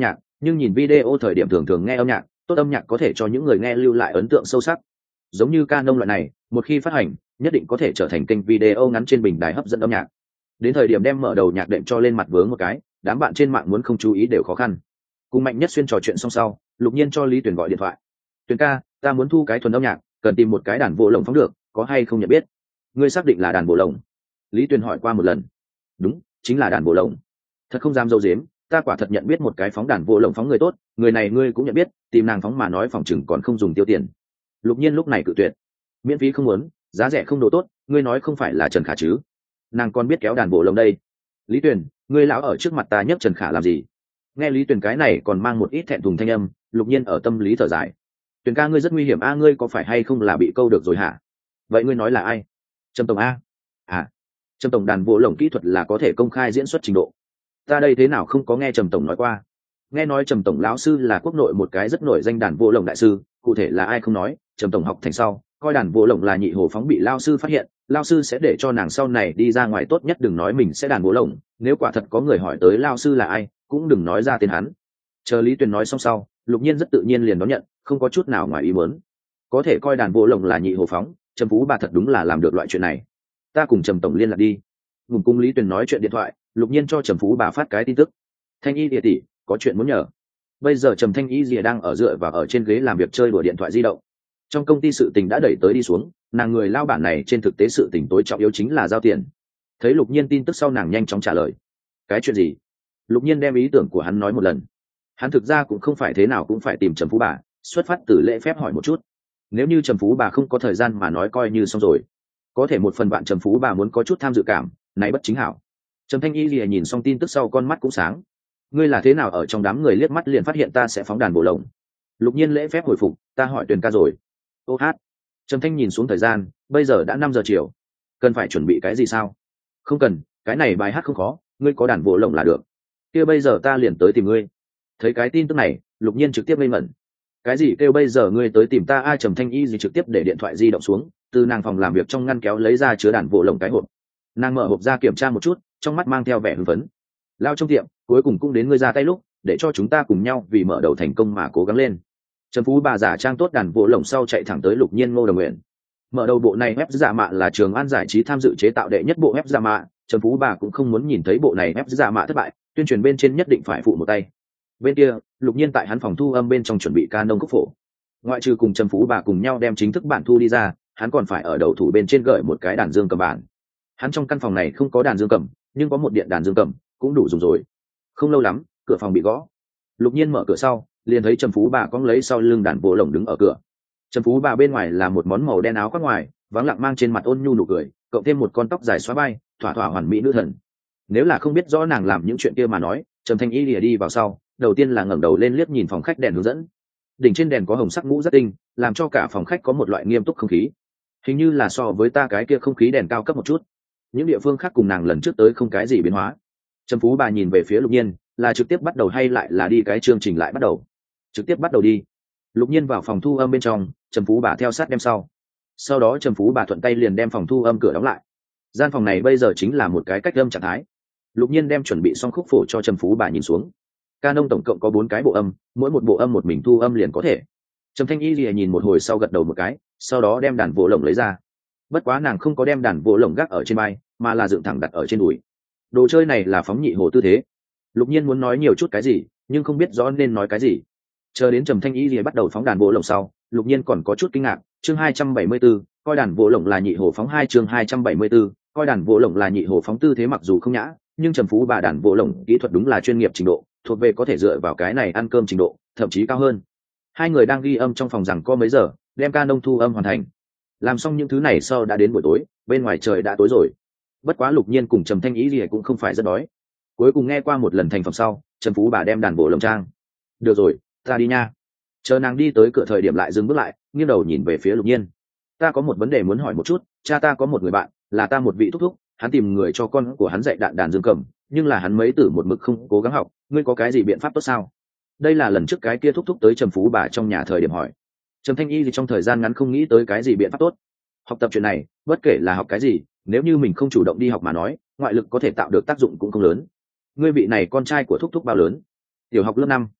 nhưng nhìn video thời điểm thường thường nghe âm nhạc, tốt âm nhạc có thể cho những người nghe lưu lại ấn tượng sâu sắc. Giống như Canon loại này, một khi phát hành, nhất định có thể trở thành kênh video ngắn trên bình đài hấp dẫn âm nhạc. Đến thời điểm đem mở đầu nhạc đệm cho lên mặt vướng một cái, đám bạn trên mạng muốn không chú ý đều khó khăn. Cùng Mạnh Nhất Xuyên trò chuyện xong sau, Lục Nhiên cho Lý Tuyền gọi điện thoại. Tuyền ca, ta muốn thu cái thuần âm nhạc, cần tìm một cái đàn bộ lồng phóng được, có hay không nhận biết? Ngươi xác định là đàn bộ lồng? Lý Tuyền hỏi qua một lần. Đúng, chính là đàn bộ lồng. Thật không dám dâu dếm, ta quả thật nhận biết một cái phóng đàn bộ lồng phóng người tốt, người này ngươi cũng nhận biết, tìm nàng phóng mà nói phòng chừng còn không dùng tiêu tiền. Lục Nhiên lúc này cự tuyệt. Miễn phí không muốn, giá rẻ không độ tốt, ngươi nói không phải là Trần Khả chứ? Nàng còn biết kéo đàn bộ lồng đây. Lý Tuyền, ngươi lão ở trước mặt ta nhấc Trần Khả làm gì? Nghe Lý Tuyền cái này còn mang một ít thẹn thùng thanh âm, Lục Nhiên ở tâm lý thở dài. Tuyền ca ngươi rất nguy hiểm a, ngươi có phải hay không là bị câu được rồi hả? Vậy ngươi nói là ai? Trầm tổng a? À, Trầm tổng đàn bộ lồng kỹ thuật là có thể công khai diễn xuất trình độ. Ta đây thế nào không có nghe Trầm tổng nói qua? Nghe nói Trầm tổng lão sư là quốc nội một cái rất nổi danh đàn bộ lồng đại sư, cụ thể là ai không nói, Trầm tổng học thành sau, coi đàn bộ lồng là nhị hồ phóng bị lao sư phát hiện, lao sư sẽ để cho nàng sau này đi ra ngoài tốt nhất đừng nói mình sẽ đàn bộ lồng, nếu quả thật có người hỏi tới lao sư là ai, cũng đừng nói ra tên hắn. Chờ Lý Tuyền nói xong sau, Lục Nhiên rất tự nhiên liền đón nhận, không có chút nào ngoài ý muốn. Có thể coi đàn bộ lồng là nhị hồ phóng, Trầm Phú bà thật đúng là làm được loại chuyện này. Ta cùng Trầm tổng liên lạc đi. Ngùng cung Lý Tuyền nói chuyện điện thoại, Lục Nhiên cho Trầm Phú bà phát cái tin tức. Thanh Y địa tỷ, có chuyện muốn nhờ. Bây giờ Trầm Thanh Y Dìa đang ở dựa và ở trên ghế làm việc chơi đùa điện thoại di động. Trong công ty sự tình đã đẩy tới đi xuống, nàng người lao bản này trên thực tế sự tình tối trọng yếu chính là giao tiền. Thấy Lục Nhiên tin tức sau nàng nhanh chóng trả lời. Cái chuyện gì? Lục Nhiên đem ý tưởng của hắn nói một lần. Hắn thực ra cũng không phải thế nào cũng phải tìm Trầm Phú bà, xuất phát từ lễ phép hỏi một chút. Nếu như Trầm Phú bà không có thời gian mà nói coi như xong rồi. Có thể một phần bạn Trầm Phú bà muốn có chút tham dự cảm, này bất chính hảo. Trầm Thanh Y lìa nhìn xong tin tức sau con mắt cũng sáng. Ngươi là thế nào ở trong đám người liếc mắt liền phát hiện ta sẽ phóng đàn bộ lồng? Lục Nhiên lễ phép hồi phục, ta hỏi Tuyền ca rồi. Ô hát. Trầm Thanh nhìn xuống thời gian, bây giờ đã 5 giờ chiều. Cần phải chuẩn bị cái gì sao? Không cần, cái này bài hát không khó, ngươi có đàn bộ lồng là được. Kia bây giờ ta liền tới tìm ngươi. Thấy cái tin tức này, Lục Nhiên trực tiếp ngây ngẩn. Cái gì kêu bây giờ ngươi tới tìm ta? Ai? Trầm Thanh Y gì trực tiếp để điện thoại di động xuống, từ nàng phòng làm việc trong ngăn kéo lấy ra chứa đàn bộ lồng cái hộp. Nàng mở hộp ra kiểm tra một chút, trong mắt mang theo vẻ hưng phấn. Lao trong tiệm, cuối cùng cũng đến ngươi ra tay lúc, để cho chúng ta cùng nhau vì mở đầu thành công mà cố gắng lên. Trầm Phú bà giả trang tốt đàn bộ lồng sau chạy thẳng tới Lục Nhiên Ngô Đồng Nguyện. Mở đầu bộ này web giả mạ là Trường An giải trí tham dự chế tạo đệ nhất bộ web giả mạ, Trầm Phú bà cũng không muốn nhìn thấy bộ này web giả mạ thất bại, tuyên truyền bên trên nhất định phải phụ một tay. Bên kia, Lục Nhiên tại hắn phòng thu âm bên trong chuẩn bị Canon khúc phổ. Ngoại trừ cùng Trầm Phú bà cùng nhau đem chính thức bản thu đi ra, hắn còn phải ở đầu thủ bên trên gửi một cái đàn dương cầm bản. Hắn trong căn phòng này không có đàn dương cầm, nhưng có một điện đàn dương cầm, cũng đủ dùng rồi. Không lâu lắm, cửa phòng bị gõ. Lục Nhiên mở cửa sau, liền thấy Trầm Phú bà cong lấy sau lưng đàn bộ lồng đứng ở cửa. Trầm Phú bà bên ngoài là một món màu đen áo khoác ngoài, vắng lặng mang trên mặt ôn nhu nụ cười, cộng thêm một con tóc dài xóa vai, thỏa thỏa hoàn mỹ nữ thần. Nếu là không biết rõ nàng làm những chuyện kia mà nói, Trầm Thanh Y lìa đi vào sau, đầu tiên là ngẩng đầu lên liếc nhìn phòng khách đèn hướng dẫn. Đỉnh trên đèn có hồng sắc ngũ rất tinh, làm cho cả phòng khách có một loại nghiêm túc không khí. Hình như là so với ta cái kia không khí đèn cao cấp một chút. Những địa phương khác cùng nàng lần trước tới không cái gì biến hóa. Trầm Phú bà nhìn về phía Lục Nhiên, là trực tiếp bắt đầu hay lại là đi cái chương trình lại bắt đầu? Trực tiếp bắt đầu đi. Lục Nhiên vào phòng thu âm bên trong, Trầm Phú bà theo sát đem sau đó Trầm Phú bà thuận tay liền đem phòng thu âm cửa đóng lại. Gian phòng này bây giờ chính là một cái cách âm trạng thái. Lục Nhiên đem chuẩn bị xong khúc phổ cho Trầm Phú bà nhìn xuống. Canon tổng cộng có 4 cái bộ âm, mỗi một bộ âm một mình thu âm liền có thể. Trầm Thanh Y lìa nhìn một hồi sau gật đầu một cái, sau đó đem đàn bộ lồng lấy ra. Bất quá nàng không có đem đàn bộ lồng gác ở trên vai, mà là dựng thẳng đặt ở trên đùi. Đồ chơi này là phóng nhị hồ tư thế. Lục Nhiên muốn nói nhiều chút cái gì, nhưng không biết rõ nên nói cái gì. Chờ đến Trầm Thanh Y lìa bắt đầu phóng đàn bộ lồng sau, Lục Nhiên còn có chút kinh ngạc. Chương 274, coi đàn bộ lồng là nhị hồ phóng 2. Chương 274, coi đàn bộ lồng là nhị hồ phóng tư thế mặc dù không nhã, nhưng Trầm Phú bà đàn bộ lồng kỹ thuật đúng là chuyên nghiệp trình độ, thuộc về có thể dựa vào cái này ăn cơm trình độ, thậm chí cao hơn. Hai người đang ghi âm trong phòng rằng có mấy giờ, đem Canon thu âm hoàn thành. Làm xong những thứ này sau đã đến buổi tối, bên ngoài trời đã tối rồi. Bất quá Lục Nhiên cùng Trầm Thanh Ý gì cũng không phải rất đói. Cuối cùng nghe qua một lần thành phẩm sau, Trầm Phú bà đem đàn bộ lồng trang. Được rồi, ta đi nha. Chờ nàng đi tới cửa thời điểm lại dừng bước lại, nghiêng đầu nhìn về phía Lục Nhiên. Ta có một vấn đề muốn hỏi một chút, cha ta có một người bạn, là ta một vị thúc thúc, hắn tìm người cho con của hắn dạy đàn dương cầm, nhưng là hắn mấy tử một mực không cố gắng học, ngươi có cái gì biện pháp tốt sao? Đây là lần trước cái kia thúc thúc tới Trầm Phú bà trong nhà thời điểm hỏi. Trầm Thanh Y thì trong thời gian ngắn không nghĩ tới cái gì biện pháp tốt. Học tập chuyện này, bất kể là học cái gì, nếu như mình không chủ động đi học mà nói, ngoại lực có thể tạo được tác dụng cũng không lớn. Ngươi vị này con trai của thúc thúc bao lớn? Tiểu học lớp 5.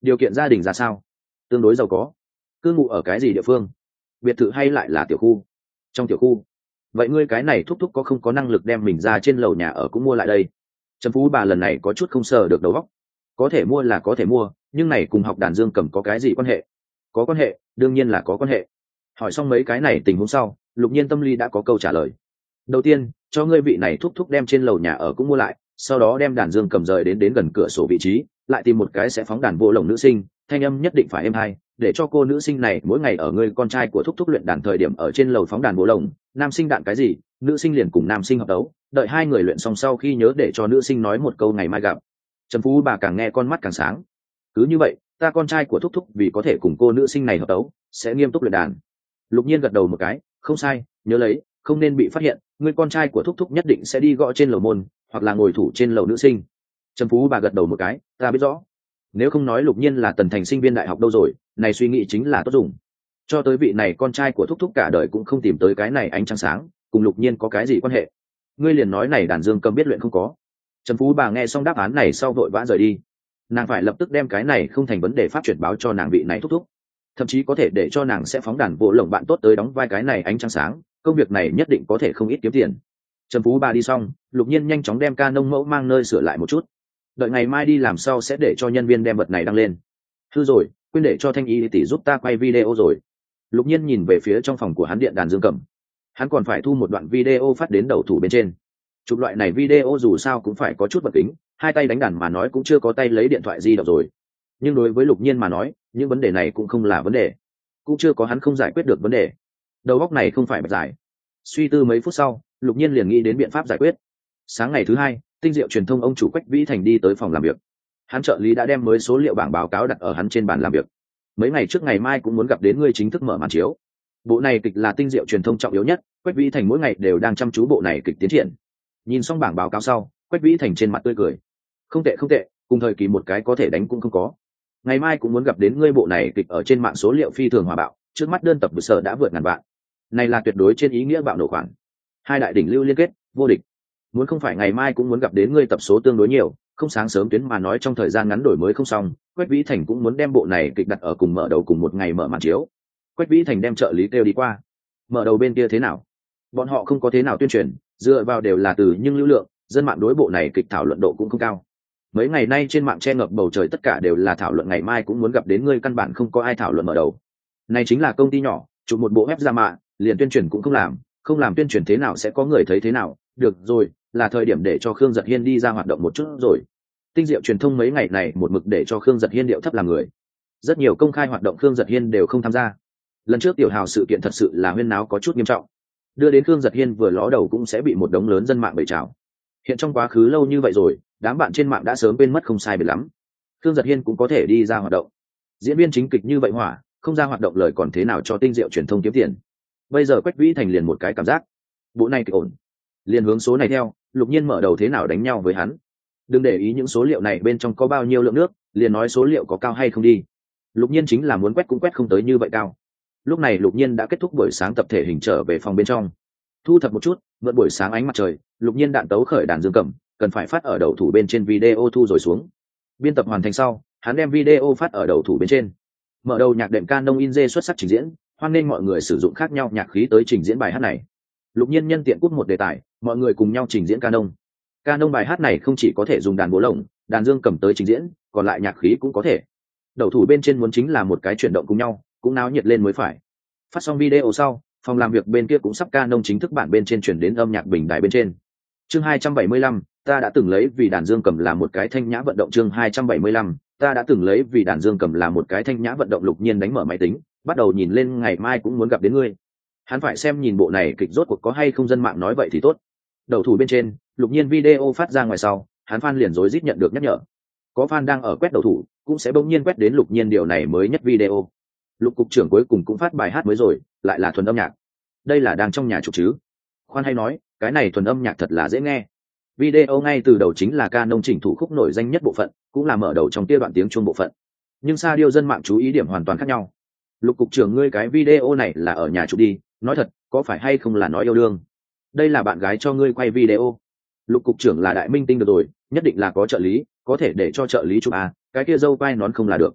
Điều kiện gia đình ra sao? Tương đối giàu có. Cư ngụ ở cái gì địa phương? Biệt thự hay lại là tiểu khu? Trong tiểu khu. Vậy ngươi cái này thúc thúc có không có năng lực đem mình ra trên lầu nhà ở cũng mua lại đây? Trần Phú bà lần này có chút không sờ được đầu óc. Có thể mua là có thể mua, nhưng này cùng học đàn dương cầm có cái gì quan hệ? Có quan hệ, đương nhiên là có quan hệ. Hỏi xong mấy cái này tình huống sau, Lục Nhiên tâm lý đã có câu trả lời. Đầu tiên, cho ngươi vị này thúc thúc đem trên lầu nhà ở cũng mua lại, sau đó đem đàn dương cầm rời đến gần cửa sổ vị trí, lại tìm một cái sẽ phóng đàn vô lồng nữ sinh, thanh âm nhất định phải êm hay, để cho cô nữ sinh này mỗi ngày ở ngươi con trai của thúc thúc luyện đàn thời điểm ở trên lầu phóng đàn vô lồng, nam sinh đạn cái gì, nữ sinh liền cùng nam sinh hợp đấu, đợi hai người luyện xong sau khi nhớ để cho nữ sinh nói một câu ngày mai gặp. Trần Phú bà càng nghe con mắt càng sáng. Cứ như vậy, ta con trai của thúc thúc vì có thể cùng cô nữ sinh này hợp đấu, sẽ nghiêm túc luyện đàn. Lục Nhiên gật đầu một cái, không sai, nhớ lấy, không nên bị phát hiện, người con trai của thúc thúc nhất định sẽ đi gõ trên lầu môn, hoặc là ngồi thủ trên lầu nữ sinh. Trần Phú bà gật đầu một cái, ta biết rõ. Nếu không nói Lục Nhiên là Tần Thành sinh viên đại học đâu rồi, này suy nghĩ chính là tốt dùng. Cho tới vị này con trai của thúc thúc cả đời cũng không tìm tới cái này ánh trăng sáng, cùng Lục Nhiên có cái gì quan hệ? Ngươi liền nói này đàn dương cầm biết luyện không có. Trần Phú bà nghe xong đáp án này sau vội vã rời đi. Nàng phải lập tức đem cái này không thành vấn đề pháp chuyển báo cho nàng vị này thúc thúc, thậm chí có thể để cho nàng sẽ phóng đàn vô lồng bạn tốt tới đóng vai cái này ánh trăng sáng, công việc này nhất định có thể không ít kiếm tiền. Trần Phú bà đi xong, Lục Nhiên nhanh chóng đem Canon mẫu mang nơi sửa lại một chút, đợi ngày mai đi làm sau sẽ để cho nhân viên đem vật này đăng lên. Hư rồi, quên để cho Thanh Y tỷ giúp ta quay video rồi. Lục Nhiên nhìn về phía trong phòng của hắn điện đàn dương cầm, hắn còn phải thu một đoạn video phát đến đầu thủ bên trên. Chụp loại này video dù sao cũng phải có chút vật tính, hai tay đánh đàn mà nói cũng chưa có tay lấy điện thoại di động rồi. Nhưng đối với Lục Nhiên mà nói, những vấn đề này cũng không là vấn đề, cũng chưa có hắn không giải quyết được vấn đề. Đầu óc này không phải bật giải. Suy tư mấy phút sau, Lục Nhiên liền nghĩ đến biện pháp giải quyết. Sáng ngày thứ hai, Tinh Diệu truyền thông ông chủ Quách Vĩ Thành đi tới phòng làm việc. Hắn trợ lý đã đem mới số liệu bảng báo cáo đặt ở hắn trên bàn làm việc. Mấy ngày trước ngày mai cũng muốn gặp đến ngươi chính thức mở màn chiếu. Bộ này kịch là Tinh Diệu truyền thông trọng yếu nhất, Quách Vĩ Thành mỗi ngày đều đang chăm chú bộ này kịch tiến triển. Nhìn xong bảng báo cáo sau, Quách Vĩ Thành trên mặt tươi cười. Không tệ không tệ, cùng thời kỳ một cái có thể đánh cũng không có. Ngày mai cũng muốn gặp đến ngươi, bộ này kịch ở trên mạng số liệu phi thường hòa bạo, trước mắt đơn tập bự sở đã vượt ngàn vạn. Này là tuyệt đối trên ý nghĩa bạo nổ khoản. Hai đại đỉnh lưu liên kết, vô địch. Muốn không phải ngày mai cũng muốn gặp đến ngươi, tập số tương đối nhiều, không sáng sớm tuyến mà nói trong thời gian ngắn đổi mới không xong, Quách Vĩ Thành cũng muốn đem bộ này kịch đặt ở cùng mở đầu cùng một ngày mở màn chiếu. Quách Vĩ Thành đem trợ lý kêu đi qua. Mở đầu bên kia thế nào? Bọn họ không có thế nào tuyên truyền, dựa vào đều là từ nhưng lưu lượng, dân mạng đối bộ này kịch thảo luận độ cũng không cao. Mấy ngày nay trên mạng che ngập bầu trời tất cả đều là thảo luận ngày mai cũng muốn gặp đến ngươi, căn bản không có ai thảo luận mở đầu. Này chính là công ty nhỏ, chụp một bộ web ra mạ, liền tuyên truyền cũng không làm tuyên truyền thế nào sẽ có người thấy thế nào? Được rồi, là thời điểm để cho Khương Giật Hiên đi ra hoạt động một chút rồi. Tinh Diệu truyền thông mấy ngày này một mực để cho Khương Giật Hiên điệu thấp làm người. Rất nhiều công khai hoạt động Khương Giật Hiên đều không tham gia. Lần trước Tiểu Hào sự kiện thật sự là huyên náo có chút nghiêm trọng, đưa đến Khương Giật Hiên vừa ló đầu cũng sẽ bị một đống lớn dân mạng bày trào. Hiện trong quá khứ lâu như vậy rồi, đám bạn trên mạng đã sớm quên mất không sai biệt lắm. Khương Giật Hiên cũng có thể đi ra hoạt động. Diễn viên chính kịch như vậy hỏa, không ra hoạt động lời còn thế nào cho Tinh Diệu truyền thông kiếm tiền. Bây giờ Quách Vĩ Thành liền một cái cảm giác, bộ này kịch ổn, liền hướng số này theo. Lục Nhiên mở đầu thế nào đánh nhau với hắn. Đừng để ý những số liệu này bên trong có bao nhiêu lượng nước, liền nói số liệu có cao hay không đi. Lục Nhiên chính là muốn quét cũng quét không tới như vậy cao. Lúc này Lục Nhiên đã kết thúc buổi sáng tập thể hình, trở về phòng bên trong, thu thập một chút, mượn buổi sáng ánh mặt trời, Lục Nhiên đạn tấu khởi đàn dương cầm, cần phải phát ở đầu thủ bên trên video thu rồi xuống. Biên tập hoàn thành sau, hắn đem video phát ở đầu thủ bên trên. Mở đầu nhạc đệm Canon In-J xuất sắc trình diễn, hoan nên mọi người sử dụng khác nhau nhạc khí tới trình diễn bài hát này. Lục Nhiên nhân tiện cút một đề tài, mọi người cùng nhau trình diễn Canon. Canon bài hát này không chỉ có thể dùng đàn bố lồng, đàn dương cầm tới trình diễn, còn lại nhạc khí cũng có thể. Đầu thủ bên trên muốn chính là một cái chuyển động cùng nhau, cũng náo nhiệt lên mới phải. Phát xong video sau, phòng làm việc bên kia cũng sắp Canon chính thức bản bên trên chuyển đến âm nhạc bình đài bên trên. Chương 275, ta đã từng lấy vì đàn dương cầm là một cái thanh nhã vận động. Chương 275, ta đã từng lấy vì đàn dương cầm là một cái thanh nhã vận động. Lục Nhiên đánh mở máy tính, bắt đầu nhìn lên ngày mai cũng muốn gặp đến ngươi. Hắn phải xem nhìn bộ này kịch rốt cuộc có hay không dân mạng nói vậy thì tốt. Đầu thủ bên trên, Lục Nhiên video phát ra ngoài sau, hắn fan liền rối rít nhận được nhắc nhở. Có fan đang ở quét đầu thủ, cũng sẽ bỗng nhiên quét đến Lục Nhiên điều này mới nhất video. Lục cục trưởng cuối cùng cũng phát bài hát mới rồi, lại là thuần âm nhạc. Đây là đang trong nhà chụp chứ? Khoan hay nói, cái này thuần âm nhạc thật là dễ nghe. Video ngay từ đầu chính là Canon chỉnh thủ khúc nổi danh nhất bộ phận, cũng là mở đầu trong kia đoạn tiếng chuông bộ phận. Nhưng sa điêu dân mạng chú ý điểm hoàn toàn khác nhau. Lục cục trưởng, ngươi cái video này là ở nhà chụp đi, nói thật, có phải hay không là nói yêu đương? Đây là bạn gái cho ngươi quay video. Lục cục trưởng là đại minh tinh được rồi, nhất định là có trợ lý, có thể để cho trợ lý chụp à, cái kia dâu quai nón không là được.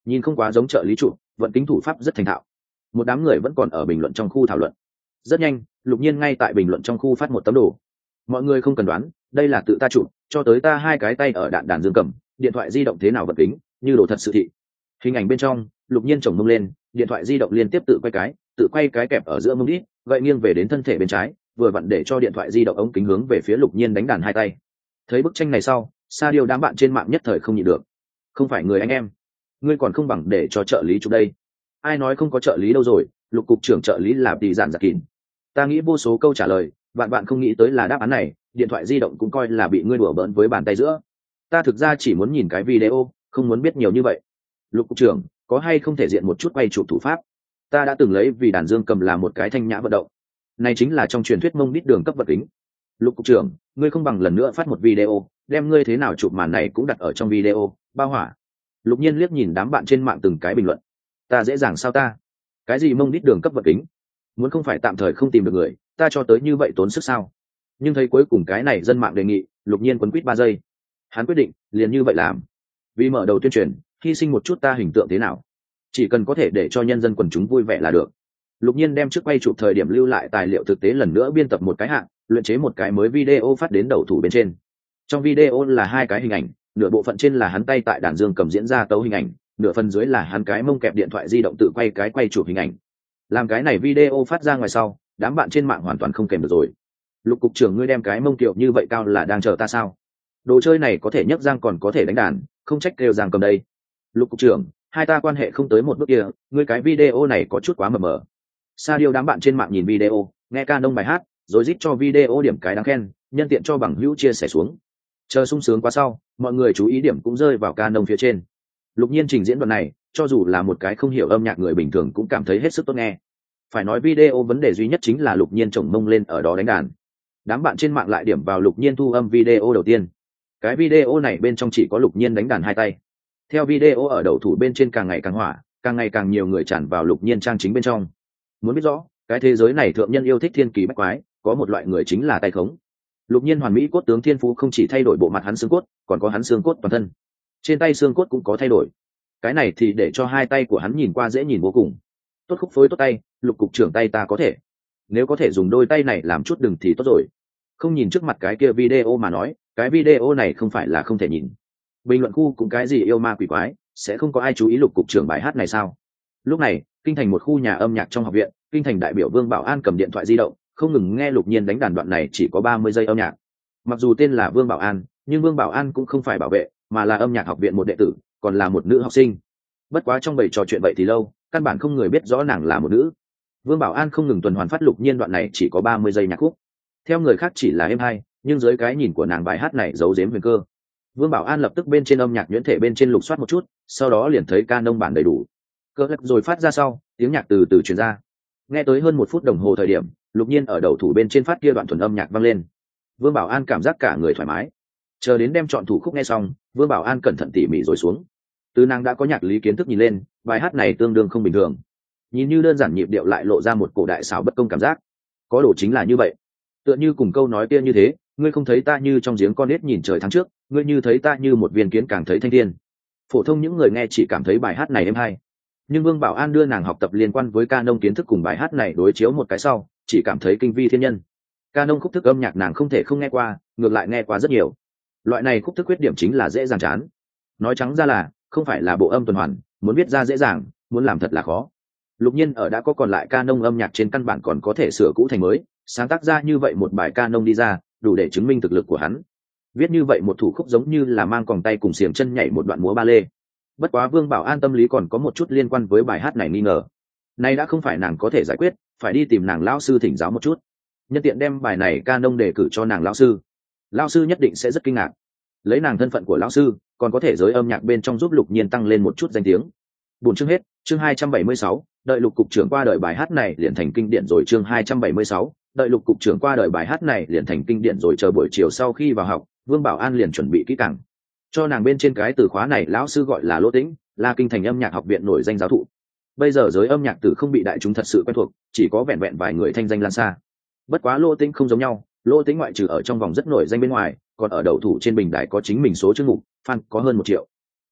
nhìn không quá giống trợ lý chụp, vận kính thủ pháp rất thành thạo. Một đám người vẫn còn ở bình luận trong khu thảo luận. Rất nhanh, Lục Nhiên ngay tại bình luận trong khu phát một tấm đồ. Mọi người không cần đoán, đây là tự ta chụp, cho tới ta hai cái tay ở đạn đàn dương cầm, điện thoại di động thế nào vận kính, như đồ thật sự thị. Hình ảnh bên trong, Lục Nhiên chồng mông lên, điện thoại di động liên tiếp tự quay cái kẹp ở giữa mông đít, vậy nghiêng về đến thân thể bên trái, vừa vặn để cho điện thoại di động ống kính hướng về phía Lục Nhiên đánh đàn hai tay. Thấy bức tranh này sau, Sa Diêu đám bạn trên mạng nhất thời không nhịn được. Không phải người anh em, ngươi còn không bằng để cho trợ lý chụp đây. Ai nói không có trợ lý đâu rồi, Lục cục trưởng trợ lý là Tỷ Dạn Giặc Kín. Ta nghĩ vô số câu trả lời, bạn không nghĩ tới là đáp án này, điện thoại di động cũng coi là bị ngươi đùa bỡn với bàn tay giữa. Ta thực ra chỉ muốn nhìn cái video, không muốn biết nhiều như vậy. Lục cục trưởng, có hay không thể diện một chút quay chụp thủ pháp? Ta đã từng lấy vì đàn dương cầm là một cái thanh nhã vận động. Này chính là trong truyền thuyết mông đít đường cấp vật kính. Lục cục trưởng, ngươi không bằng lần nữa phát một video, đem ngươi thế nào chụp màn này cũng đặt ở trong video, bao hỏa. Lục Nhiên liếc nhìn đám bạn trên mạng từng cái bình luận. Ta dễ dàng sao ta? Cái gì mông đít đường cấp vật kính? Muốn không phải tạm thời không tìm được người, ta cho tới như vậy tốn sức sao? Nhưng thấy cuối cùng cái này dân mạng đề nghị, Lục Nhiên quấn quýt 3 giây. Hắn quyết định, liền như vậy làm. Vì mở đầu tuyên truyền, hy sinh một chút ta hình tượng thế nào? Chỉ cần có thể để cho nhân dân quần chúng vui vẻ là được. Lục Nhiên đem trước quay chụp thời điểm lưu lại tài liệu thực tế lần nữa biên tập một cái hạng, luyện chế một cái mới video phát đến đầu thủ bên trên. Trong video là 2 cái hình ảnh, nửa bộ phận trên là hắn tay tại đàn dương cầm diễn ra tấu hình ảnh, nửa phần dưới là hắn cái mông kẹp điện thoại di động tự quay cái quay chụp hình ảnh. Làm cái này video phát ra ngoài sau, đám bạn trên mạng hoàn toàn không kèm được rồi. Lục cục trưởng, ngươi đem cái mông kiểu như vậy cao là đang chờ ta sao? Đồ chơi này có thể nhấc giang còn có thể đánh đàn, không trách kêu giang cầm đây. Lục cục trưởng, hai ta quan hệ không tới một bước kia, ngươi cái video này có chút quá mờ mờ. Sa Diêu đám bạn trên mạng nhìn video, nghe Canon bài hát, rồi rít cho video điểm cái đáng khen, nhân tiện cho bằng hữu chia sẻ xuống. Chờ sung sướng quá sau, mọi người chú ý điểm cũng rơi vào Canon phía trên. Lục Nhiên trình diễn đoạn này, cho dù là một cái không hiểu âm nhạc người bình thường cũng cảm thấy hết sức tốt nghe. Phải nói video vấn đề duy nhất chính là Lục Nhiên chồng mông lên ở đó đánh đàn. Đám bạn trên mạng lại điểm vào Lục Nhiên thu âm video đầu tiên. Cái video này bên trong chỉ có Lục Nhiên đánh đàn hai tay. Theo video ở đầu thủ bên trên càng ngày càng hỏa, càng ngày càng nhiều người tràn vào Lục Nhiên trang chính bên trong. Muốn biết rõ, cái thế giới này thượng nhân yêu thích thiên kỳ bách quái, có một loại người chính là tay khống. Lục Nhiên hoàn mỹ cốt tướng thiên phú không chỉ thay đổi bộ mặt hắn xương cốt, còn có hắn xương cốt toàn thân. Trên tay xương cốt cũng có thay đổi. Cái này thì để cho hai tay của hắn nhìn qua dễ nhìn vô cùng. Tốt khúc phối tốt tay, Lục cục trưởng tay ta có thể. Nếu có thể dùng đôi tay này làm chút đừng thì tốt rồi. Không nhìn trước mặt cái kia video mà nói, cái video này không phải là không thể nhìn. Bình luận khu cũng cái gì yêu ma quỷ quái, sẽ không có ai chú ý Lục cục trưởng bài hát này sao? Lúc này, kinh thành một khu nhà âm nhạc trong học viện, kinh thành đại biểu Vương Bảo An cầm điện thoại di động, không ngừng nghe Lục Nhiên đánh đàn đoạn này chỉ có 30 giây âm nhạc. Mặc dù tên là Vương Bảo An, nhưng Vương Bảo An cũng không phải bảo vệ, mà là âm nhạc học viện một đệ tử, còn là một nữ học sinh. Bất quá trong bầy trò chuyện vậy thì lâu, căn bản không người biết rõ nàng là một nữ. Vương Bảo An không ngừng tuần hoàn phát Lục Nhiên đoạn này chỉ có 30 giây nhạc khúc. Theo người khác chỉ là êm hay, nhưng dưới cái nhìn của nàng bài hát này giấu giếm huyền cơ. Vương Bảo An lập tức bên trên âm nhạc nhuyễn thể bên trên lục soát một chút, sau đó liền thấy Canon bản đầy đủ. Cơ lắc rồi phát ra sau, tiếng nhạc từ từ truyền ra. Nghe tới hơn 1 phút đồng hồ thời điểm, Lục Nhiên ở đầu thủ bên trên phát kia đoạn thuần âm nhạc vang lên. Vương Bảo An cảm giác cả người thoải mái. Chờ đến đem chọn thủ khúc nghe xong, Vương Bảo An cẩn thận tỉ mỉ rồi xuống. Từ nàng đã có nhạc lý kiến thức nhìn lên, bài hát này tương đương không bình thường. Nhìn như đơn giản nhịp điệu lại lộ ra một cổ đại xảo bất công cảm giác. Có đồ chính là như vậy. Tựa như cùng câu nói kia như thế, ngươi không thấy ta như trong giếng con nết nhìn trời tháng trước, ngươi như thấy ta như một viên kiến càng thấy thanh thiên. Phổ thông những người nghe chỉ cảm thấy bài hát này êm hay. Nhưng Vương Bảo An đưa nàng học tập liên quan với Canon kiến thức cùng bài hát này đối chiếu một cái sau, chỉ cảm thấy kinh vi thiên nhân. Canon khúc thức âm nhạc nàng không thể không nghe qua, ngược lại nghe qua rất nhiều. Loại này khúc thức khuyết điểm chính là dễ dàng chán. Nói trắng ra là, không phải là bộ âm tuần hoàn, muốn viết ra dễ dàng, muốn làm thật là khó. Lục Nhiên ở đã có còn lại Canon âm nhạc trên căn bản còn có thể sửa cũ thành mới, sáng tác ra như vậy một bài Canon đi ra, đủ để chứng minh thực lực của hắn. Viết như vậy một thủ khúc giống như là mang còng tay cùng xiềng chân nhảy một đoạn múa ba lê. Bất quá Vương Bảo An tâm lý còn có một chút liên quan với bài hát này nghi ngờ. Nay đã không phải nàng có thể giải quyết, phải đi tìm nàng lão sư thỉnh giáo một chút. Nhân tiện đem bài này Canon đề cử cho nàng lão sư. Lão sư nhất định sẽ rất kinh ngạc. Lấy nàng thân phận của lão sư, còn có thể giới âm nhạc bên trong giúp Lục Nhiên tăng lên một chút danh tiếng. Buổi chương hết, chương 276, đợi Lục cục trưởng qua đời bài hát này liền thành kinh điển rồi. Chương 276, đợi Lục cục trưởng qua đời bài hát này liền thành kinh điển rồi. Chờ buổi chiều sau khi vào học, Vương Bảo An liền chuẩn bị kỹ càng. Cho nàng bên trên cái từ khóa này lão sư gọi là Lỗ Tĩnh, là kinh thành âm nhạc học viện nổi danh giáo thụ. Bây giờ giới âm nhạc tử không bị đại chúng thật sự quen thuộc, chỉ có vẹn vẹn vài người thanh danh lan xa. Bất quá Lỗ Tĩnh không giống nhau, Lỗ Tĩnh ngoại trừ ở trong vòng rất nổi danh bên ngoài, còn ở đầu thủ trên bình đài có chính mình số chương mục, fan có hơn 1 triệu.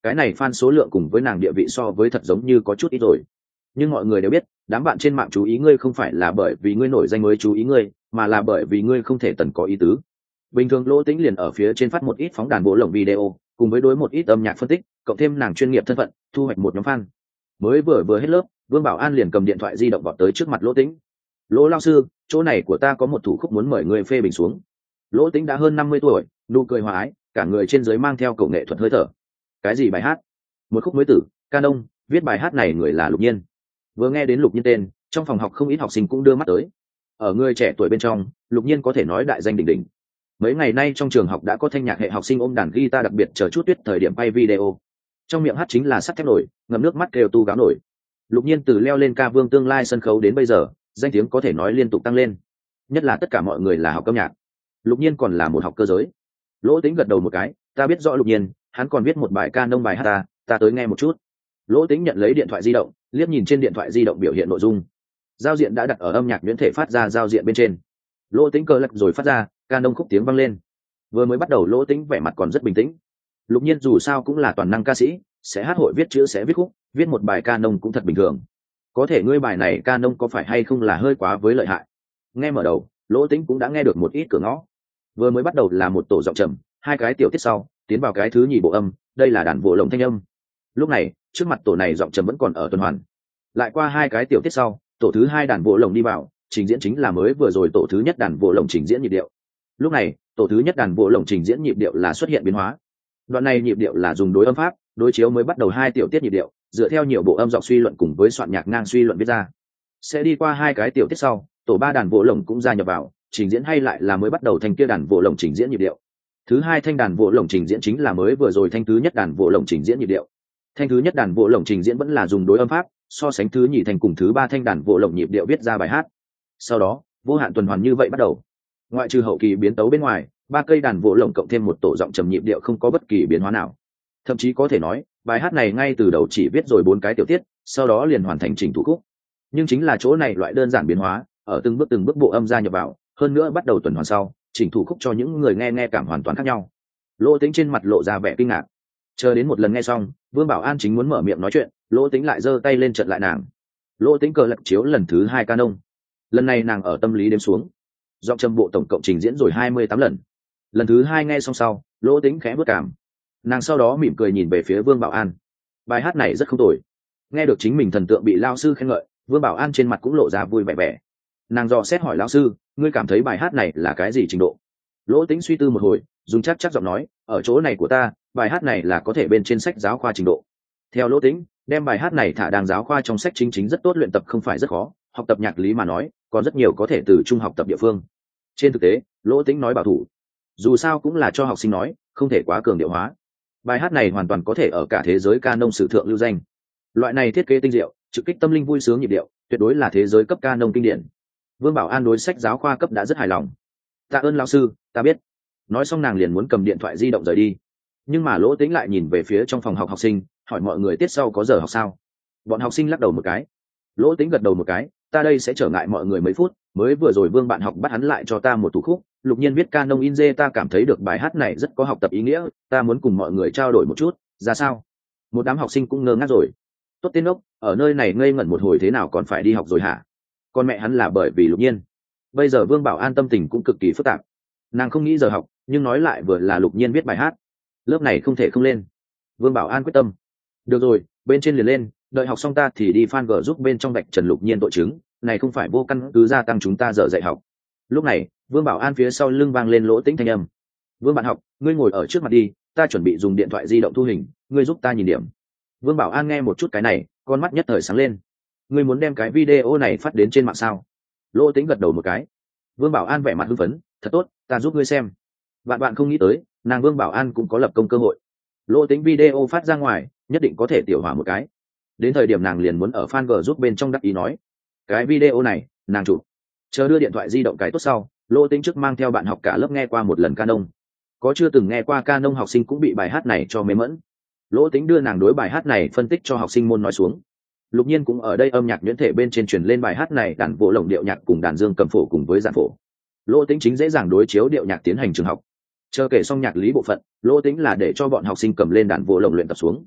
cái này fan số lượng cùng với nàng địa vị so với thật giống như có chút ít rồi. Nhưng mọi người đều biết, đám bạn trên mạng chú ý ngươi không phải là bởi vì ngươi nổi danh mới chú ý ngươi, mà là bởi vì ngươi không thể tần có ý tứ. Bình thường Lỗ Tĩnh liền ở phía trên phát một ít phóng đàn bộ lồng video, cùng với đối một ít âm nhạc phân tích, cộng thêm nàng chuyên nghiệp thân phận, thu hoạch một nhóm fan. Mới vừa hết lớp, Vương Bảo An liền cầm điện thoại di động vọt tới trước mặt Lỗ Tĩnh. "Lỗ lao sư, chỗ này của ta có một thủ khúc muốn mời người phê bình xuống." Lỗ Tĩnh đã hơn 50 tuổi, nụ cười hòa ái, cả người trên dưới mang theo cầu nghệ thuật hơi thở. "Cái gì bài hát?" "Một khúc mới tử, Canon, viết bài hát này người là Lục Nhiên." Vừa nghe đến Lục Nhiên tên, trong phòng học không ít học sinh cũng đưa mắt tới. Ở người trẻ tuổi bên trong, Lục Nhiên có thể nói đại danh đỉnh đỉnh. Mấy ngày nay trong trường học đã có thanh nhạc hệ học sinh ôm đàn guitar đặc biệt chờ chút tuyết thời điểm quay video. Trong miệng hát chính là sắt thép nổi, ngậm nước mắt kêu tu gáo nổi. Lục Nhiên từ leo lên ca vương tương lai sân khấu đến bây giờ, danh tiếng có thể nói liên tục tăng lên. Nhất là tất cả mọi người là học âm nhạc. Lục Nhiên còn là một học cơ giới. Lỗ Tĩnh gật đầu một cái, "Ta biết rõ Lục Nhiên, hắn còn viết một bài ca nông bài hát ta tới nghe một chút." Lỗ Tĩnh nhận lấy điện thoại di động, liếc nhìn trên điện thoại di động biểu hiện nội dung. Giao diện đã đặt ở âm nhạc nhuyễn thể phát ra giao diện bên trên. Lỗ Tĩnh cờ lật rồi phát ra, ca nông khúc tiếng vang lên. Vừa mới bắt đầu Lỗ Tĩnh vẻ mặt còn rất bình tĩnh. Lục Nhiên dù sao cũng là toàn năng ca sĩ, sẽ hát hội viết chữ sẽ viết khúc, viết một bài ca nông cũng thật bình thường. Có thể ngươi bài này ca nông có phải hay không là hơi quá với lợi hại. Nghe mở đầu, Lỗ Tĩnh cũng đã nghe được một ít cửa ngõ. Vừa mới bắt đầu là một tổ giọng trầm, hai cái tiểu tiết sau tiến vào cái thứ nhì bộ âm, đây là đàn vỗ lồng thanh âm. Lúc này trước mặt tổ này giọng trầm vẫn còn ở tuần hoàn. Lại qua hai cái tiểu tiết sau, tổ thứ hai đàn vỗ lồng đi vào, trình diễn chính là mới vừa rồi tổ thứ nhất đàn vỗ lồng trình diễn nhịp điệu. Lúc này tổ thứ nhất đàn vỗ lồng trình diễn nhịp điệu là xuất hiện biến hóa. Đoạn này nhịp điệu là dùng đối âm pháp đối chiếu mới bắt đầu hai tiểu tiết nhịp điệu, dựa theo nhiều bộ âm dọc suy luận cùng với soạn nhạc ngang suy luận viết ra. Sẽ đi qua hai cái tiểu tiết sau, tổ ba đàn vỗ lồng cũng gia nhập vào, trình diễn hay lại là mới bắt đầu thanh kia đàn vỗ lồng trình diễn nhịp điệu. Thứ hai thanh đàn vỗ lồng trình diễn chính là mới vừa rồi thanh thứ nhất đàn vỗ lồng trình diễn nhịp điệu. Thanh thứ nhất đàn vỗ lồng trình diễn vẫn là dùng đối âm pháp, so sánh thứ nhì thanh cùng thứ ba thanh đàn vỗ lồng nhịp điệu viết ra bài hát. Sau đó vô hạn tuần hoàn như vậy bắt đầu. Ngoại trừ hậu kỳ biến tấu bên ngoài, ba cây đàn vỗ lồng cộng thêm một tổ giọng trầm nhịp điệu không có bất kỳ biến hóa nào. Thậm chí có thể nói bài hát này ngay từ đầu chỉ viết rồi 4 cái tiểu tiết, sau đó liền hoàn thành chỉnh thủ khúc. Nhưng chính là chỗ này loại đơn giản biến hóa, ở từng bước bộ âm gia nhập vào, hơn nữa bắt đầu tuần hoàn sau, chỉnh thủ khúc cho những người nghe cảm hoàn toàn khác nhau. Lỗ Tĩnh trên mặt lộ ra vẻ kinh ngạc. Chờ đến một lần nghe xong, Vương Bảo An chính muốn mở miệng nói chuyện, Lỗ Tĩnh lại giơ tay lên chặn lại nàng. Lỗ Tĩnh cờ lật chiếu lần thứ hai ca nông. Lần này nàng ở tâm lý đếm xuống, giọng trầm bộ tổng cộng trình diễn rồi 28 lần. Lần thứ hai nghe xong sau, Lỗ Tĩnh khẽ bước cảm. Nàng sau đó mỉm cười nhìn về phía Vương Bảo An. Bài hát này rất không tồi. Nghe được chính mình thần tượng bị lao sư khen ngợi, Vương Bảo An trên mặt cũng lộ ra vui vẻ vẻ. Nàng dò xét hỏi lao sư, ngươi cảm thấy bài hát này là cái gì trình độ? Lỗ Tĩnh suy tư một hồi, dùng chắc giọng nói, ở chỗ này của ta, bài hát này là có thể bên trên sách giáo khoa trình độ. Theo Lỗ Tĩnh, đem bài hát này thả đàng giáo khoa trong sách chính rất tốt, luyện tập không phải rất khó, học tập nhạc lý mà nói, còn rất nhiều có thể từ trung học tập địa phương. Trên thực tế, Lỗ Tĩnh nói bảo thủ. Dù sao cũng là cho học sinh nói, không thể quá cường điệu hóa. Bài hát này hoàn toàn có thể ở cả thế giới ca nông sử thượng lưu danh. Loại này thiết kế tinh diệu, trực kích tâm linh vui sướng nhịp điệu, tuyệt đối là thế giới cấp ca nông kinh điển. Vương Bảo An đối sách giáo khoa cấp đã rất hài lòng. Tạ ơn lão sư, ta biết. Nói xong nàng liền muốn cầm điện thoại di động rời đi. Nhưng mà Lỗ Tĩnh lại nhìn về phía trong phòng học học sinh, hỏi mọi người tiết sau có giờ học sao. Bọn học sinh lắc đầu một cái. Lỗ Tĩnh gật đầu một cái, ta đây sẽ trở ngại mọi người mấy phút, mới vừa rồi Vương bạn học bắt hắn lại cho ta một thủ khúc, Lục Nhiên viết ca nông in dê, ta cảm thấy được bài hát này rất có học tập ý nghĩa, ta muốn cùng mọi người trao đổi một chút, ra sao? Một đám học sinh cũng ngơ ngác rồi. Tốt tên ốc, ở nơi này ngây ngẩn một hồi thế nào còn phải đi học rồi hả? Con mẹ hắn là bởi vì Lục Nhiên. Bây giờ Vương Bảo An tâm tình cũng cực kỳ phức tạp. Nàng không nghĩ giờ học, nhưng nói lại vừa là Lục Nhiên viết bài hát. Lớp này không thể không lên. Vương Bảo An quyết tâm. Được rồi, bên trên liền lên, đợi học xong ta thì đi fan gờ giúp bên trong vạch trần Lục Nhiên tội chứng, này không phải vô căn cứ gia tăng chúng ta giờ dạy học. Lúc này, Vương Bảo An phía sau lưng vang lên Lỗ Tĩnh thanh âm. Vương bạn học, ngươi ngồi ở trước mặt đi, ta chuẩn bị dùng điện thoại di động thu hình, ngươi giúp ta nhìn điểm. Vương Bảo An nghe một chút cái này, con mắt nhất thời sáng lên. Ngươi muốn đem cái video này phát đến trên mạng sao? Lỗ Tĩnh gật đầu một cái. Vương Bảo An vẻ mặt hưng phấn, thật tốt, ta giúp ngươi xem. Bạn không nghĩ tới, nàng Vương Bảo An cũng có lập công cơ hội. Lỗ Tĩnh video phát ra ngoài, nhất định có thể tiểu hỏa một cái. Đến thời điểm nàng liền muốn ở fan g giúp bên trong đắc ý nói, cái video này nàng chụp. Chờ đưa điện thoại di động cái tốt sau, Lỗ Tĩnh trước mang theo bạn học cả lớp nghe qua một lần ca nông. Có chưa từng nghe qua ca nông học sinh cũng bị bài hát này cho mê mẫn. Lỗ Tĩnh đưa nàng đối bài hát này phân tích cho học sinh môn nói xuống. Lục Nhiên cũng ở đây âm nhạc nhuyễn thể bên trên truyền lên bài hát này, đàn vỗ lồng điệu nhạc cùng đàn dương cầm phổ cùng với giản phổ. Lỗ Tĩnh chính dễ dàng đối chiếu điệu nhạc tiến hành trường học. Chờ kể xong nhạc lý bộ phận, Lỗ Tĩnh là để cho bọn học sinh cầm lên đàn vỗ lồng luyện tập xuống.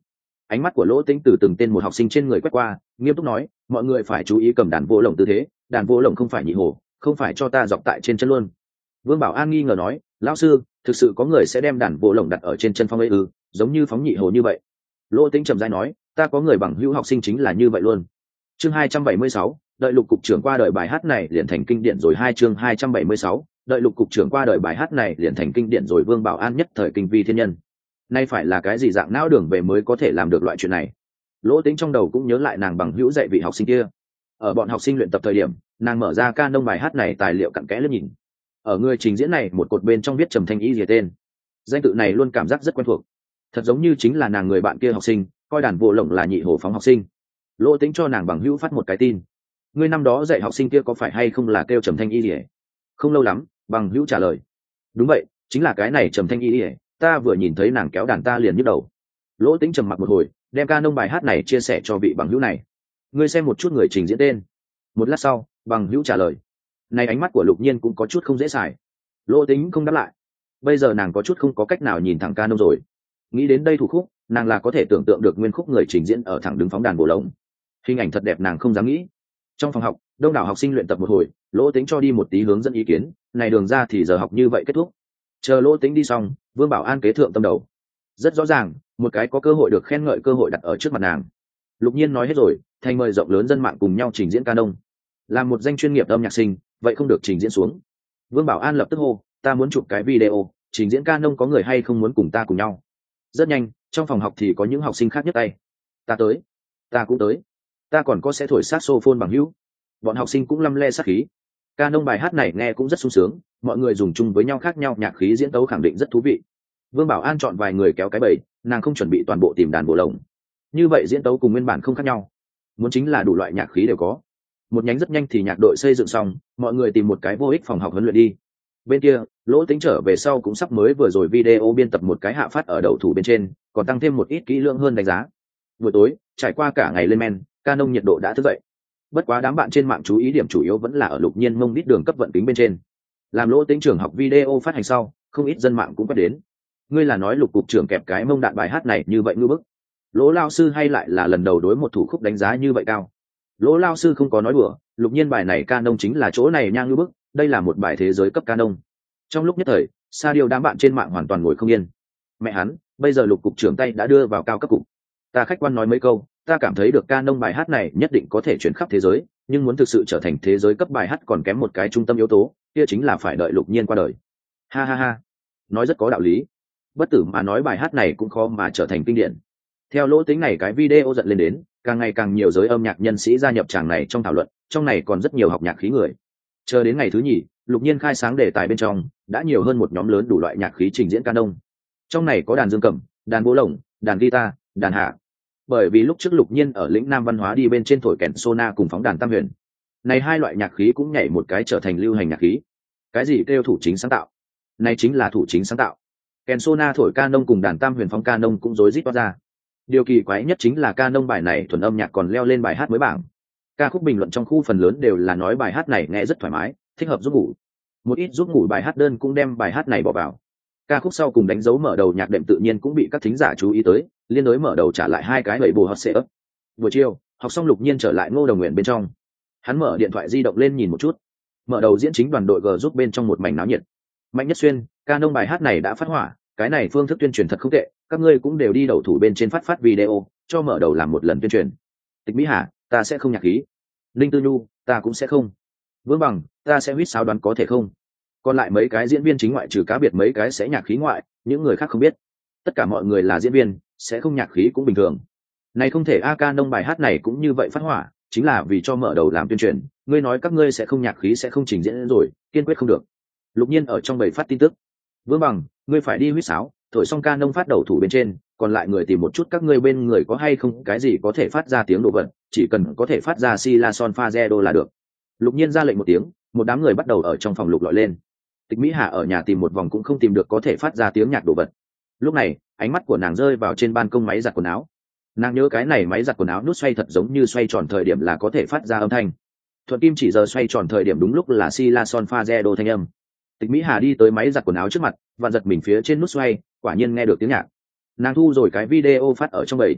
ánh mắt của Lỗ Tĩnh từ từng tên một học sinh trên người quét qua, nghiêm túc nói, mọi người phải chú ý cầm đàn vô lồng tư thế, đàn vô lồng không phải nhị hồ, không phải cho ta dọc tại trên chân luôn. Vương Bảo An nghi ngờ nói, lão sư, thực sự có người sẽ đem đàn vô lồng đặt ở trên chân phong ấy ư? Giống như phóng nhị hồ như vậy. Lỗ Tĩnh trầm rãi nói, ta có người bằng hữu học sinh chính là như vậy luôn. Chương 276, đợi Lục cục trưởng qua đời, bài hát này liền thành kinh điển rồi. Chương 276, đợi Lục cục trưởng qua đời, bài hát này liền thành kinh điển rồi. Vương Bảo An nhất thời kinh vi thiên nhân. Nay phải là cái gì dạng não đường về mới có thể làm được loại chuyện này? Lỗ Tĩnh trong đầu cũng nhớ lại nàng bằng hữu dạy vị học sinh kia. Ở bọn học sinh luyện tập thời điểm, nàng mở ra canon bài hát này tài liệu cặn kẽ lướt nhìn. Ở người trình diễn này một cột bên trong viết Trầm Thanh Y gì tên. Danh tự này luôn cảm giác rất quen thuộc. Thật giống như chính là nàng người bạn kia học sinh, coi đàn vô lồng là nhị hồ phóng học sinh. Lỗ Tĩnh cho nàng bằng hữu phát một cái tin. Ngươi năm đó dạy học sinh kia có phải hay không là kêu Trầm Thanh Y gì? Không lâu lắm, bằng hữu trả lời. Đúng vậy, chính là cái này Trầm Thanh Y gì, ta vừa nhìn thấy nàng kéo đàn ta liền nhức đầu. Lỗ Tĩnh trầm mặc một hồi, đem canon bài hát này chia sẻ cho vị bằng hữu này. Ngươi xem một chút người trình diễn tên. Một lát sau, bằng hữu trả lời. Này ánh mắt của Lục Nhiên cũng có chút không dễ xài. Lỗ Tĩnh không đáp lại. Bây giờ nàng có chút không có cách nào nhìn thẳng canon rồi. Nghĩ đến đây thủ khúc, nàng là có thể tưởng tượng được nguyên khúc người trình diễn ở thẳng đứng phóng đàn bồ lồng. Hình ảnh thật đẹp nàng không dám nghĩ. Trong phòng học, đông đảo học sinh luyện tập một hồi, Lỗ Tĩnh cho đi một tí hướng dẫn ý kiến, này đường ra thì giờ học như vậy kết thúc. Chờ Lỗ Tĩnh đi xong, Vương Bảo An kế thượng tâm đầu. Rất rõ ràng, một cái có cơ hội được khen ngợi cơ hội đặt ở trước mặt nàng. Lục Nhiên nói hết rồi, thành mời rộng lớn dân mạng cùng nhau trình diễn canon. Làm một danh chuyên nghiệp âm nhạc sinh, vậy không được trình diễn xuống. Vương Bảo An lập tức hô, ta muốn chụp cái video, trình diễn canon có người hay không muốn cùng ta cùng nhau. Rất nhanh, trong phòng học thì có những học sinh khác nhấc tay. Ta tới, ta cũng tới, ta còn có sẽ thổi saxophone bằng hữu. Bọn học sinh cũng lăm le sát khí. Canon bài hát này nghe cũng rất sung sướng, mọi người dùng chung với nhau khác nhau nhạc khí diễn tấu khẳng định rất thú vị. Vương Bảo An chọn vài người kéo cái bầy, nàng không chuẩn bị toàn bộ tìm đàn bộ lồng. Như vậy diễn tấu cùng nguyên bản không khác nhau. Muốn chính là đủ loại nhạc khí đều có. Một nhánh rất nhanh thì nhạc đội xây dựng xong, mọi người tìm một cái vô ích phòng học huấn luyện đi. Bên kia, Lỗ Tĩnh trở về sau cũng sắp mới vừa rồi video biên tập một cái hạ phát ở đầu thủ bên trên, còn tăng thêm một ít kỹ lưỡng hơn đánh giá. Buổi tối, trải qua cả ngày lên men, canon nhiệt độ đã thức dậy. Bất quá đám bạn trên mạng chú ý điểm chủ yếu vẫn là ở Lục Nhiên mông đít đường cấp vận tính bên trên. Làm Lỗ Tĩnh trường học video phát hành sau, không ít dân mạng cũng quét đến. Ngươi là nói Lục cục trưởng kẹp cái mông đạn bài hát này như vậy ngư bức? Lỗ lao sư hay lại là lần đầu đối một thủ khúc đánh giá như vậy cao? Lỗ lao sư không có nói đùa, Lục Nhiên bài này canon chính là chỗ này nha ngư bức, đây là một bài thế giới cấp canon. Trong lúc nhất thời, sa điều đám bạn trên mạng hoàn toàn ngồi không yên. Mẹ hắn, bây giờ Lục cục trưởng tay đã đưa vào cao cấp cục. Ta khách quan nói mấy câu, ta cảm thấy được canon bài hát này nhất định có thể chuyển khắp thế giới, nhưng muốn thực sự trở thành thế giới cấp bài hát còn kém một cái trung tâm yếu tố, kia chính là phải đợi Lục Nhiên qua đời. Ha ha ha, nói rất có đạo lý. Bất tử mà nói bài hát này cũng khó mà trở thành kinh điển. Theo Lỗ Tĩnh này cái video giận lên đến, càng ngày càng nhiều giới âm nhạc nhân sĩ gia nhập tràng này trong thảo luận, trong này còn rất nhiều học nhạc khí người. Chờ đến ngày thứ nhì, Lục Nhiên khai sáng đề tài bên trong, đã nhiều hơn một nhóm lớn đủ loại nhạc khí trình diễn canon. Trong này có đàn dương cầm, đàn bố lồng, đàn guitar, đàn hạ. Bởi vì lúc trước Lục Nhiên ở lĩnh Nam văn hóa đi bên trên thổi kèn sona cùng phóng đàn tam huyền. Này hai loại nhạc khí cũng nhảy một cái trở thành lưu hành nhạc khí. Cái gì kêu thủ chính sáng tạo? Này chính là thủ chính sáng tạo. Kèn sona thổi canon cùng đàn tam huyền phóng canon cũng rối rít toát ra. Điều kỳ quái nhất chính là canon bài này thuần âm nhạc còn leo lên bài hát mới bảng. Ca khúc bình luận trong khu phần lớn đều là nói bài hát này nghe rất thoải mái, thích hợp giúp ngủ. Một ít giúp ngủ bài hát đơn cũng đem bài hát này bỏ vào. Ca khúc sau cùng đánh dấu mở đầu nhạc đệm tự nhiên cũng bị các thính giả chú ý tới, liên đối mở đầu trả lại hai cái bậy bù hot sẽ ấp. Buổi chiều, học xong Lục Nhiên trở lại Ngô Đồng Nguyện bên trong. Hắn mở điện thoại di động lên nhìn một chút. Mở đầu diễn chính đoàn đội G giúp bên trong một mảnh náo nhiệt. Mạnh Nhất Xuyên, canon bài hát này đã phát hỏa, cái này phương thức tuyên truyền thật không tệ, các ngươi cũng đều đi đầu thủ bên trên phát video, cho mở đầu làm một lần tuyên truyền. Tịch Mỹ Hà, ta sẽ không nhạc khí. Linh Tư Nhu, ta cũng sẽ không. Vương Bằng, ta sẽ huýt sáo đoán có thể không. Còn lại mấy cái diễn viên chính ngoại trừ cá biệt mấy cái sẽ nhạc khí ngoại, những người khác không biết. Tất cả mọi người là diễn viên, sẽ không nhạc khí cũng bình thường. Này không thể canon bài hát này cũng như vậy phát hỏa, chính là vì cho mở đầu làm tuyên truyền. Ngươi nói các ngươi sẽ không nhạc khí sẽ không trình diễn rồi, kiên quyết không được. Lục Nhiên ở trong bầy phát tin tức. Vương Bằng, ngươi phải đi huýt sáo, thổi xong canon phát đầu thủ bên trên, còn lại người tìm một chút các ngươi bên người có hay không cái gì có thể phát ra tiếng đồ vật, chỉ cần có thể phát ra si la son fa re do là được. Lục Nhiên ra lệnh một tiếng, một đám người bắt đầu ở trong phòng lục lọi lên. Tịch Mỹ Hà ở nhà tìm một vòng cũng không tìm được có thể phát ra tiếng nhạc đồ vật. Lúc này, ánh mắt của nàng rơi vào trên ban công máy giặt quần áo. Nàng nhớ cái này máy giặt quần áo nút xoay thật giống như xoay tròn thời điểm là có thể phát ra âm thanh. Thuận kim chỉ giờ xoay tròn thời điểm đúng lúc là si la son fa re do thanh âm. Tịch Mỹ Hà đi tới máy giặt quần áo trước mặt, và giật mình phía trên nút xoay, quả nhiên nghe được tiếng nhạc. Nàng thu rồi cái video phát ở trong bầy.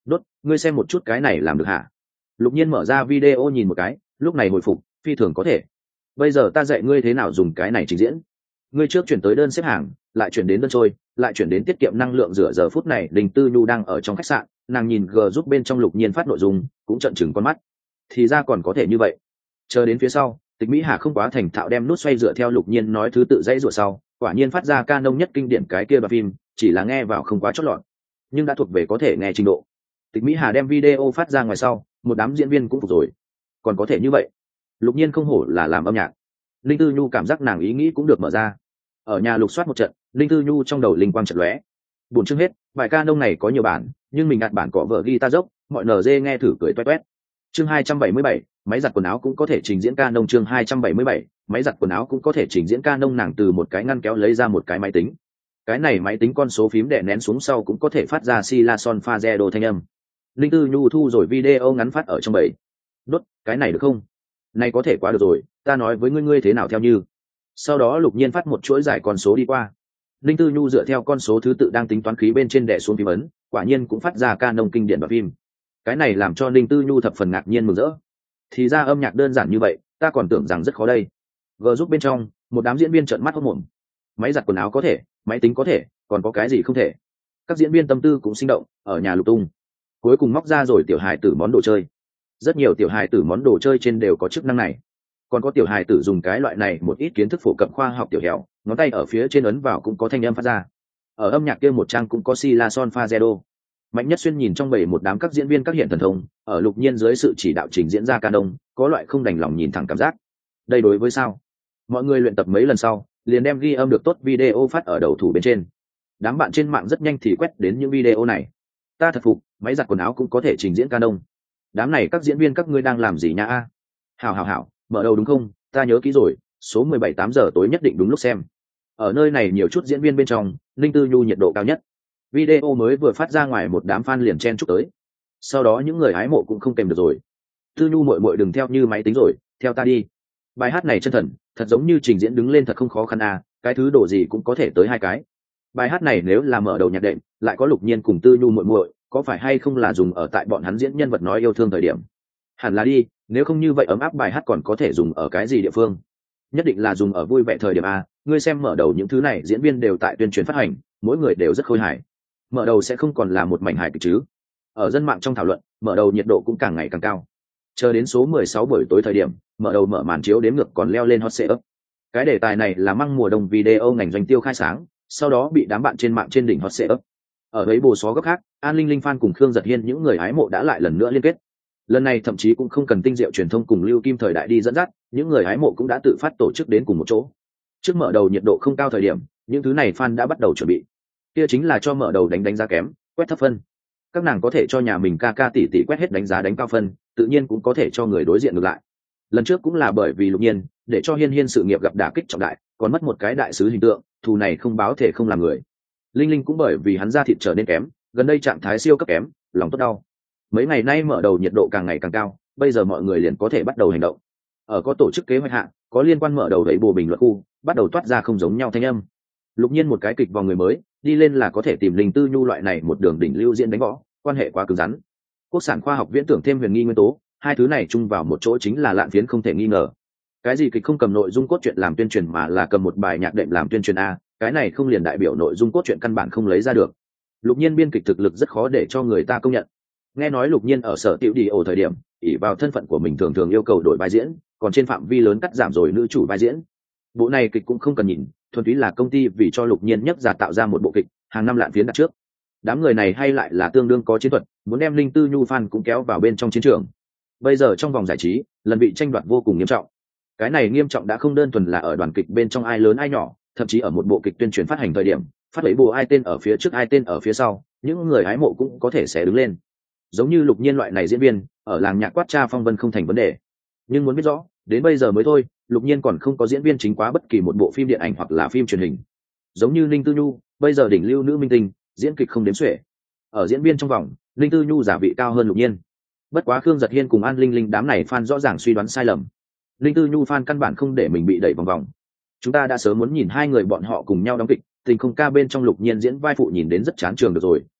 Đốt, ngươi xem một chút cái này làm được hả? Lục Nhiên mở ra video nhìn một cái, lúc này hồi phục, phi thường có thể. Bây giờ ta dạy ngươi thế nào dùng cái này trình diễn. Ngươi trước chuyển tới đơn xếp hàng, lại chuyển đến đơn trôi, lại chuyển đến tiết kiệm năng lượng rửa. Giờ phút này Đình Tư Nhu đang ở trong khách sạn, nàng nhìn g giúp bên trong Lục Nhiên phát nội dung, cũng trợn trừng con mắt. Thì ra còn có thể như vậy. Chờ đến phía sau, Tịch Mỹ Hà không quá thành thạo đem nút xoay dựa theo Lục Nhiên nói thứ tự dãy rủa sau, quả nhiên phát ra canon nhất kinh điển cái kia đoạn phim, chỉ là nghe vào không quá chót lọt, nhưng đã thuộc về có thể nghe trình độ. Tịch Mỹ Hà đem video phát ra ngoài sau, một đám diễn viên cũng phục rồi. Còn có thể như vậy. Lục Nhiên không hổ là làm âm nhạc. Linh Tư Nhu cảm giác nàng ý nghĩ cũng được mở ra. Ở nhà lục soát một trận, Linh Tư Nhu trong đầu linh quang chợt lóe. Buồn chương hết, bài ca nông này có nhiều bản, nhưng mình đặt bản cọ vợ guitar dốc, mọi NG nghe thử cười toét toét. Chương 277, máy giặt quần áo cũng có thể trình diễn ca nông. Chương 277, máy giặt quần áo cũng có thể trình diễn ca nông. Nàng từ một cái ngăn kéo lấy ra một cái máy tính. Cái này máy tính con số phím đè nén xuống sau cũng có thể phát ra si la son fa re do thanh âm. Linh Tư Nhu thu rồi video ngắn phát ở trong bầy. Đốt, cái này được không? Này có thể quá được rồi, ta nói với ngươi thế nào theo như. Sau đó Lục Nhiên phát một chuỗi dài con số đi qua. Linh Tư Nhu dựa theo con số thứ tự đang tính toán khí bên trên đè xuống phím ấn, quả nhiên cũng phát ra ca nông kinh điển và phim. Cái này làm cho Linh Tư Nhu thập phần ngạc nhiên mừng rỡ. Thì ra âm nhạc đơn giản như vậy, ta còn tưởng rằng rất khó đây. Vừa giúp bên trong, một đám diễn viên trợn mắt hốt mồm. Máy giặt quần áo có thể, máy tính có thể, còn có cái gì không thể? Các diễn viên tâm tư cũng sinh động, ở nhà lục tung. Cuối cùng móc ra rồi tiểu hài tử món đồ chơi. Rất nhiều tiểu hài tử món đồ chơi trên đều có chức năng này. Còn có tiểu hài tử dùng cái loại này một ít kiến thức phổ cập khoa học tiểu hẻo, ngón tay ở phía trên ấn vào cũng có thanh âm phát ra. Ở âm nhạc kia một trang cũng có si la son fa re do. Mạnh Nhất Xuyên nhìn trong bầy một đám các diễn viên các hiện thần thông, ở Lục Nhiên dưới sự chỉ đạo trình diễn ra ca đông, có loại không đành lòng nhìn thẳng cảm giác. Đây đối với sao? Mọi người luyện tập mấy lần sau, liền đem ghi âm được tốt video phát ở đầu thủ bên trên. Đám bạn trên mạng rất nhanh thì quét đến những video này. Ta thật phục, máy giặt quần áo cũng có thể trình diễn ca đông. Đám này các diễn viên các ngươi đang làm gì nha a? Hảo, mở đầu đúng không? Ta nhớ kỹ rồi, số 17-8 giờ tối nhất định đúng lúc xem. Ở nơi này nhiều chút diễn viên bên trong, Linh Tư Nhu nhiệt độ cao nhất. Video mới vừa phát ra ngoài một đám fan liền chen chúc tới. Sau đó những người hái mộ cũng không kèm được rồi. Tư Nhu muội đừng theo như máy tính rồi, theo ta đi. Bài hát này chân thần, thật giống như trình diễn đứng lên thật không khó khăn à, cái thứ đồ gì cũng có thể tới hai cái. Bài hát này nếu là mở đầu nhạc đệm, lại có Lục Nhiên cùng Tư Nhu muội, có phải hay không là dùng ở tại bọn hắn diễn nhân vật nói yêu thương thời điểm? Hẳn là đi, nếu không như vậy ấm áp bài hát còn có thể dùng ở cái gì địa phương? Nhất định là dùng ở vui vẻ thời điểm a. Ngươi xem mở đầu những thứ này diễn viên đều tại tuyên truyền phát hành, mỗi người đều rất khôi hài. Mở đầu sẽ không còn là một mảnh hài kịch chứ? Ở dân mạng trong thảo luận, mở đầu nhiệt độ cũng càng ngày càng cao. Chờ đến số 16 buổi tối thời điểm, mở đầu mở màn chiếu đếm ngược còn leo lên hot search. Cái đề tài này là măng mùa đông video ngành doanh tiêu khai sáng, sau đó bị đám bạn trên mạng trên đỉnh hot search. Ở ấy bồ xó góc khác, An Linh Linh fan cùng Khương Giật Hiên những người hái mộ đã lại lần nữa liên kết. Lần này thậm chí cũng không cần tinh diệu truyền thông cùng Lưu Kim thời đại đi dẫn dắt, những người hái mộ cũng đã tự phát tổ chức đến cùng một chỗ. Trước mở đầu nhiệt độ không cao thời điểm, những thứ này fan đã bắt đầu chuẩn bị. Kia chính là cho mở đầu đánh giá kém, quét thấp phân. Các nàng có thể cho nhà mình ca tỷ tỷ quét hết đánh giá đánh cao phân, tự nhiên cũng có thể cho người đối diện ngược lại. Lần trước cũng là bởi vì Lục Nhiên, để cho Hiên sự nghiệp gặp đả kích trọng đại, còn mất một cái đại sứ hình tượng, thù này không báo thể không làm người. Linh Linh cũng bởi vì hắn da thịt trở nên kém, gần đây trạng thái siêu cấp kém, lòng tốt đau. Mấy ngày nay mở đầu nhiệt độ càng ngày càng cao, bây giờ mọi người liền có thể bắt đầu hành động. Ở có tổ chức kế hoạch hạ, có liên quan mở đầu đẩy bồ bình luận khu, bắt đầu toát ra không giống nhau thanh âm. Lục Nhiên một cái kịch vào người mới, đi lên là có thể tìm Linh Tư Nhu loại này một đường đỉnh lưu diễn đánh võ, quan hệ quá cứng rắn. Quốc sản khoa học viễn tưởng thêm huyền nghi nguyên tố, hai thứ này chung vào một chỗ chính là lạn phiến không thể nghi ngờ. Cái gì kịch không cầm nội dung cốt truyện làm tuyên truyền mà là cầm một bài nhạc đệm làm tuyên truyền a, cái này không liền đại biểu nội dung cốt truyện căn bản không lấy ra được. Lục Nhiên biên kịch thực lực rất khó để cho người ta công nhận. Nghe nói Lục Nhiên ở sở tiểu đi ổ thời điểm, ỷ vào thân phận của mình thường thường yêu cầu đổi vai diễn, còn trên phạm vi lớn cắt giảm rồi nữ chủ vai diễn. Bộ này kịch cũng không cần nhìn, thuần túy là công ty vì cho Lục Nhiên nhất giả tạo ra một bộ kịch, hàng năm lạn phiến đặt trước. Đám người này hay lại là tương đương có chiến thuật, muốn đem Linh Tư Nhu fan cũng kéo vào bên trong chiến trường. Bây giờ trong vòng giải trí, lần bị tranh đoạt vô cùng nghiêm trọng. Cái này nghiêm trọng đã không đơn thuần là ở đoàn kịch bên trong ai lớn ai nhỏ, thậm chí ở một bộ kịch tuyên truyền phát hành thời điểm, phát lấy bộ ai tên ở phía trước ai tên ở phía sau, những người hái mộ cũng có thể sẽ đứng lên. Giống như Lục Nhiên loại này diễn viên, ở làng nhạc quát cha phong vân không thành vấn đề. Nhưng muốn biết rõ, đến bây giờ mới thôi, Lục Nhiên còn không có diễn viên chính quá bất kỳ một bộ phim điện ảnh hoặc là phim truyền hình. Giống như Linh Tư Nhu, bây giờ đỉnh lưu nữ minh tinh, diễn kịch không đếm xuể. Ở diễn viên trong vòng, Linh Tư Nhu giả vị cao hơn Lục Nhiên. Bất quá Khương Giật Hiên cùng An Linh Linh đám này fan rõ ràng suy đoán sai lầm. Linh Tư Nhu fan căn bản không để mình bị đẩy vòng vòng. Chúng ta đã sớm muốn nhìn hai người bọn họ cùng nhau đóng kịch, tình không ca bên trong Lục Nhiên diễn vai phụ nhìn đến rất chán trường được rồi,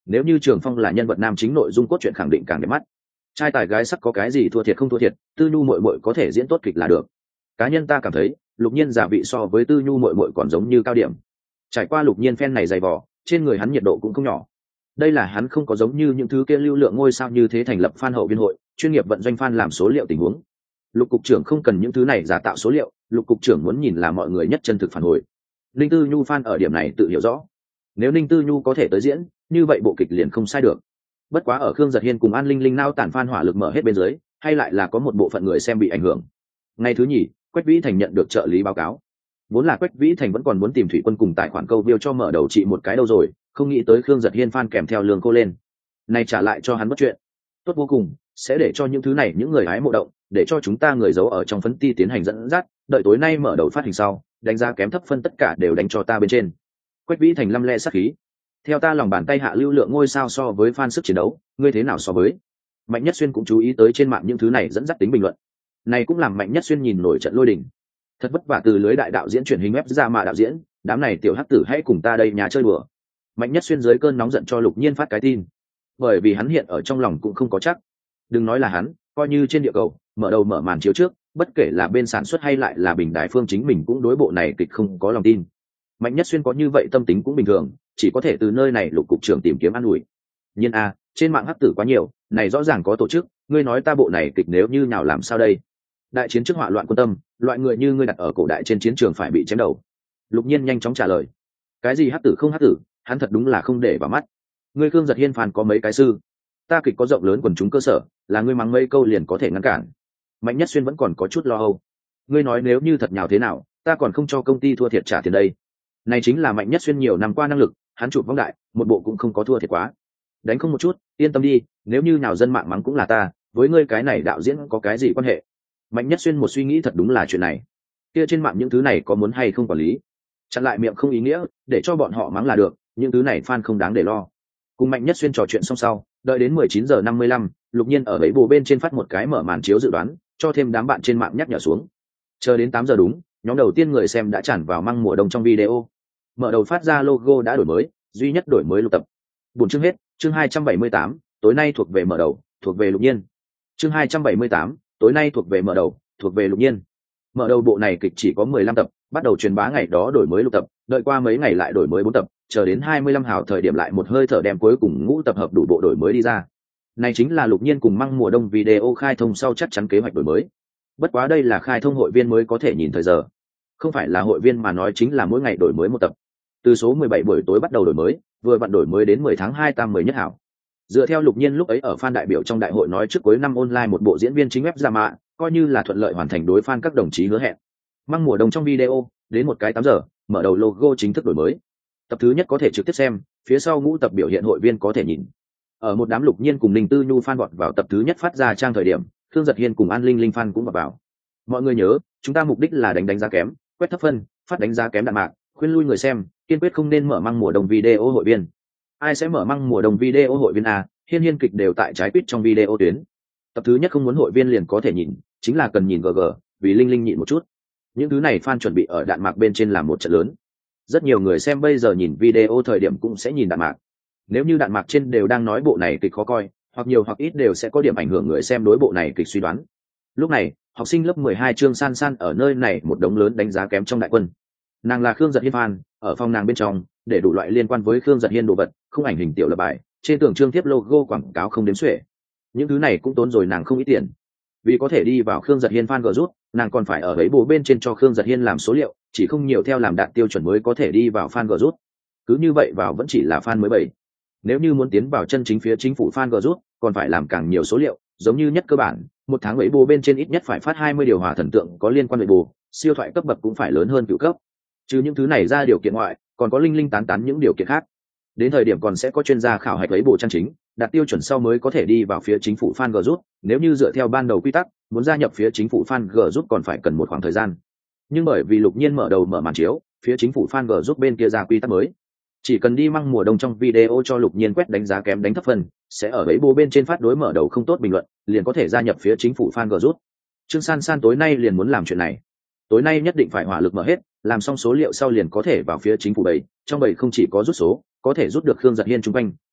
nếu như Trường Phong là nhân vật nam chính, nội dung cốt truyện khẳng định càng đẹp mắt. Trai tài gái sắc có cái gì thua thiệt không thua thiệt, Tư Nhu muội muội có thể diễn tốt kịch là được. Cá nhân ta cảm thấy Lục Nhiên giả vị so với Tư Nhu muội muội còn giống như cao điểm. Trải qua Lục Nhiên phen này dày vò, trên người hắn nhiệt độ cũng không nhỏ. Đây là hắn không có giống như những thứ kia lưu lượng ngôi sao như thế thành lập fan hậu viên hội, chuyên nghiệp vận doanh fan làm số liệu tình huống. Lục cục trưởng không cần những thứ này giả tạo số liệu, Lục cục trưởng muốn nhìn là mọi người nhất chân thực phản hồi. Ninh Tư Nhu fan ở điểm này tự hiểu rõ. Nếu Ninh Tư Nhu có thể tới diễn, như vậy bộ kịch liền không sai được. Bất quá ở Khương Giật Hiên cùng An Linh Linh nao tản fan hỏa lực mở hết bên dưới, hay lại là có một bộ phận người xem bị ảnh hưởng. Ngày thứ nhì, Quách Vĩ Thành nhận được trợ lý báo cáo. Vốn là Quách Vĩ Thành vẫn còn muốn tìm Thủy Quân cùng tài khoản câu view cho mở đầu trị một cái đâu rồi, không nghĩ tới Khương Giật Hiên fan kèm theo lương cô lên. Này trả lại cho hắn bất chuyện. Tốt vô cùng, sẽ để cho những thứ này những người hái mộ động, để cho chúng ta người giấu ở trong phấn ti tiến hành dẫn dắt, đợi tối nay mở đầu phát hình sau, đánh giá kém thấp phân tất cả đều đánh cho ta bên trên. Quách Vĩ Thành lăm le sắc khí. Theo ta lòng bàn tay hạ lưu lượng ngôi sao so với fan sức chiến đấu, ngươi thế nào so với? Mạnh Nhất Xuyên cũng chú ý tới trên mạng những thứ này dẫn dắt tính bình luận. Này cũng làm Mạnh Nhất Xuyên nhìn nổi trận lôi đình. Thật vất vả từ lưới đại đạo diễn truyền hình web ra mà đạo diễn, đám này tiểu hắc tử hãy cùng ta đây nhà chơi đùa. Mạnh Nhất Xuyên dưới cơn nóng giận cho Lục Nhiên phát cái tin. Bởi vì hắn hiện ở trong lòng cũng không có chắc. Đừng nói là hắn, coi như trên địa cầu, mở đầu mở màn chiếu trước, bất kể là bên sản xuất hay lại là bình đại phương chính mình cũng đối bộ này kịch không có lòng tin. Mạnh Nhất Xuyên có như vậy tâm tính cũng bình thường, chỉ có thể từ nơi này Lục cục trưởng tìm kiếm an ủi. Nhiên a, trên mạng hắc tử quá nhiều, này rõ ràng có tổ chức, ngươi nói ta bộ này kịch nếu như nào làm sao đây? Đại chiến trước họa loạn quân tâm, loại người như ngươi đặt ở cổ đại trên chiến trường phải bị chém đầu. Lục Nhiên nhanh chóng trả lời. Cái gì hắc tử không hắc tử, hắn thật đúng là không để vào mắt. Ngươi Khương Giật Hiên phàn có mấy cái sư, ta kịch có rộng lớn quần chúng cơ sở, là ngươi mắng mấy câu liền có thể ngăn cản. Mạnh Nhất Xuyên vẫn còn có chút lo âu. Ngươi nói nếu như thật nhào thế nào, ta còn không cho công ty thua thiệt trả tiền đây. Này chính là Mạnh Nhất Xuyên nhiều năm qua năng lực, hắn chụp vong đại, một bộ cũng không có thua thiệt quá. Đánh không một chút, yên tâm đi, nếu như nào dân mạng mắng cũng là ta, với ngươi cái này đạo diễn có cái gì quan hệ? Mạnh Nhất Xuyên một suy nghĩ thật đúng là chuyện này. Kia trên mạng những thứ này có muốn hay không quản lý? Chặn lại miệng không ý nghĩa, để cho bọn họ mắng là được, những thứ này fan không đáng để lo. Cùng Mạnh Nhất Xuyên trò chuyện xong sau, đợi đến 19:55, Lục Nhiên ở bẫy bồ bên trên phát một cái mở màn chiếu dự đoán, cho thêm đám bạn trên mạng nhắc nhở xuống. Chờ đến 8 giờ đúng, nhóm đầu tiên người xem đã tràn vào măng mùa đông trong video. Mở đầu phát ra logo đã đổi mới, duy nhất đổi mới lục tập. Buổi chương hết, chương 278, tối nay thuộc về mở đầu, thuộc về Lục Nhiên. Chương 278, tối nay thuộc về mở đầu, thuộc về Lục Nhiên. Mở đầu bộ này kịch chỉ có 15 tập, bắt đầu truyền bá ngày đó đổi mới lục tập, đợi qua mấy ngày lại đổi mới 4 tập, chờ đến 25 hào thời điểm lại một hơi thở đem cuối cùng ngũ tập hợp đủ bộ đổi mới đi ra. Này chính là Lục Nhiên cùng măng mùa đông video khai thông sau chắc chắn kế hoạch đổi mới. Bất quá đây là khai thông hội viên mới có thể nhìn thời giờ, không phải là hội viên mà nói chính là mỗi ngày đổi mới một tập. Từ số 17 buổi tối bắt đầu đổi mới, vừa vặn đổi mới đến 10 tháng 2 tam 10 nhất hảo. Dựa theo Lục Nhiên lúc ấy ở fan đại biểu trong đại hội nói trước cuối năm online một bộ diễn viên chính web ra mạ, coi như là thuận lợi hoàn thành đối fan các đồng chí hứa hẹn. Măng mùa đông trong video, đến một cái 8 giờ, mở đầu logo chính thức đổi mới. Tập thứ nhất có thể trực tiếp xem, phía sau ngũ tập biểu hiện hội viên có thể nhìn. Ở một đám Lục Nhiên cùng Ninh Tư Nhu fan vọt vào tập thứ nhất phát ra trang thời điểm, Khương Giật Hiên cùng An Linh Linh fan cũng vào. Mọi người nhớ, chúng ta mục đích là đánh giá kém, quét thấp phân, phát đánh giá kém đạn mạc, khuyên lui người xem, kiên quyết không nên mở măng mùa đông video hội viên. Ai sẽ mở măng mùa đông video hội viên à? Hiên kịch đều tại trái quýt trong video tuyến. Tập thứ nhất không muốn hội viên liền có thể nhìn, chính là cần nhìn GG, vì Linh Linh nhịn một chút. Những thứ này fan chuẩn bị ở đạn mạc bên trên làm một trận lớn. Rất nhiều người xem bây giờ nhìn video thời điểm cũng sẽ nhìn đạn mạc. Nếu như đạn mạc trên đều đang nói bộ này kịch khó coi, hoặc nhiều hoặc ít đều sẽ có điểm ảnh hưởng người xem đối bộ này kịch suy đoán. Lúc này, học sinh lớp 12 Trương San San ở nơi này một đống lớn đánh giá kém trong đại quân. Nàng là Khương Giật Hiên fan, ở phòng nàng bên trong, để đủ loại liên quan với Khương Giật Hiên đồ vật, không ảnh hình tiểu lập bài, trên tường trương tiếp logo quảng cáo không đếm xuể. Những thứ này cũng tốn rồi nàng không ít tiền. Vì có thể đi vào Khương Giật Hiên fan group, nàng còn phải ở ấy bố bên trên cho Khương Giật Hiên làm số liệu, chỉ không nhiều theo làm đạt tiêu chuẩn mới có thể đi vào fan group. Cứ như vậy vào vẫn chỉ là fan mới 7. Nếu như muốn tiến vào chân chính phía chính phủ fan group, còn phải làm càng nhiều số liệu, giống như nhất cơ bản, một tháng ấy bố bên trên ít nhất phải phát 20 điều hòa thần tượng có liên quan với bố, siêu thoại cấp bậc cũng phải lớn hơn cửu cấp. Trừ những thứ này ra điều kiện ngoại, còn có linh linh tán tán những điều kiện khác. Đến thời điểm còn sẽ có chuyên gia khảo hạch lấy bộ trang chính, đạt tiêu chuẩn sau mới có thể đi vào phía chính phủ fan group. Nếu như dựa theo ban đầu quy tắc, muốn gia nhập phía chính phủ fan group còn phải cần một khoảng thời gian. Nhưng bởi vì Lục Nhiên mở đầu mở màn chiếu, phía chính phủ fan group bên kia ra quy tắc mới, chỉ cần đi măng mùa đông trong video cho Lục Nhiên quét đánh giá kém đánh thấp phần, sẽ ở ấy bố bên trên phát đối mở đầu không tốt bình luận, liền có thể gia nhập phía chính phủ fan group. Trương San San tối nay liền muốn làm chuyện này. Tối nay nhất định phải hỏa lực mở hết, làm xong số liệu sau liền có thể vào phía chính phủ bảy. Trong bảy không chỉ có rút số, có thể rút được Khương Giật Hiên chung quanh,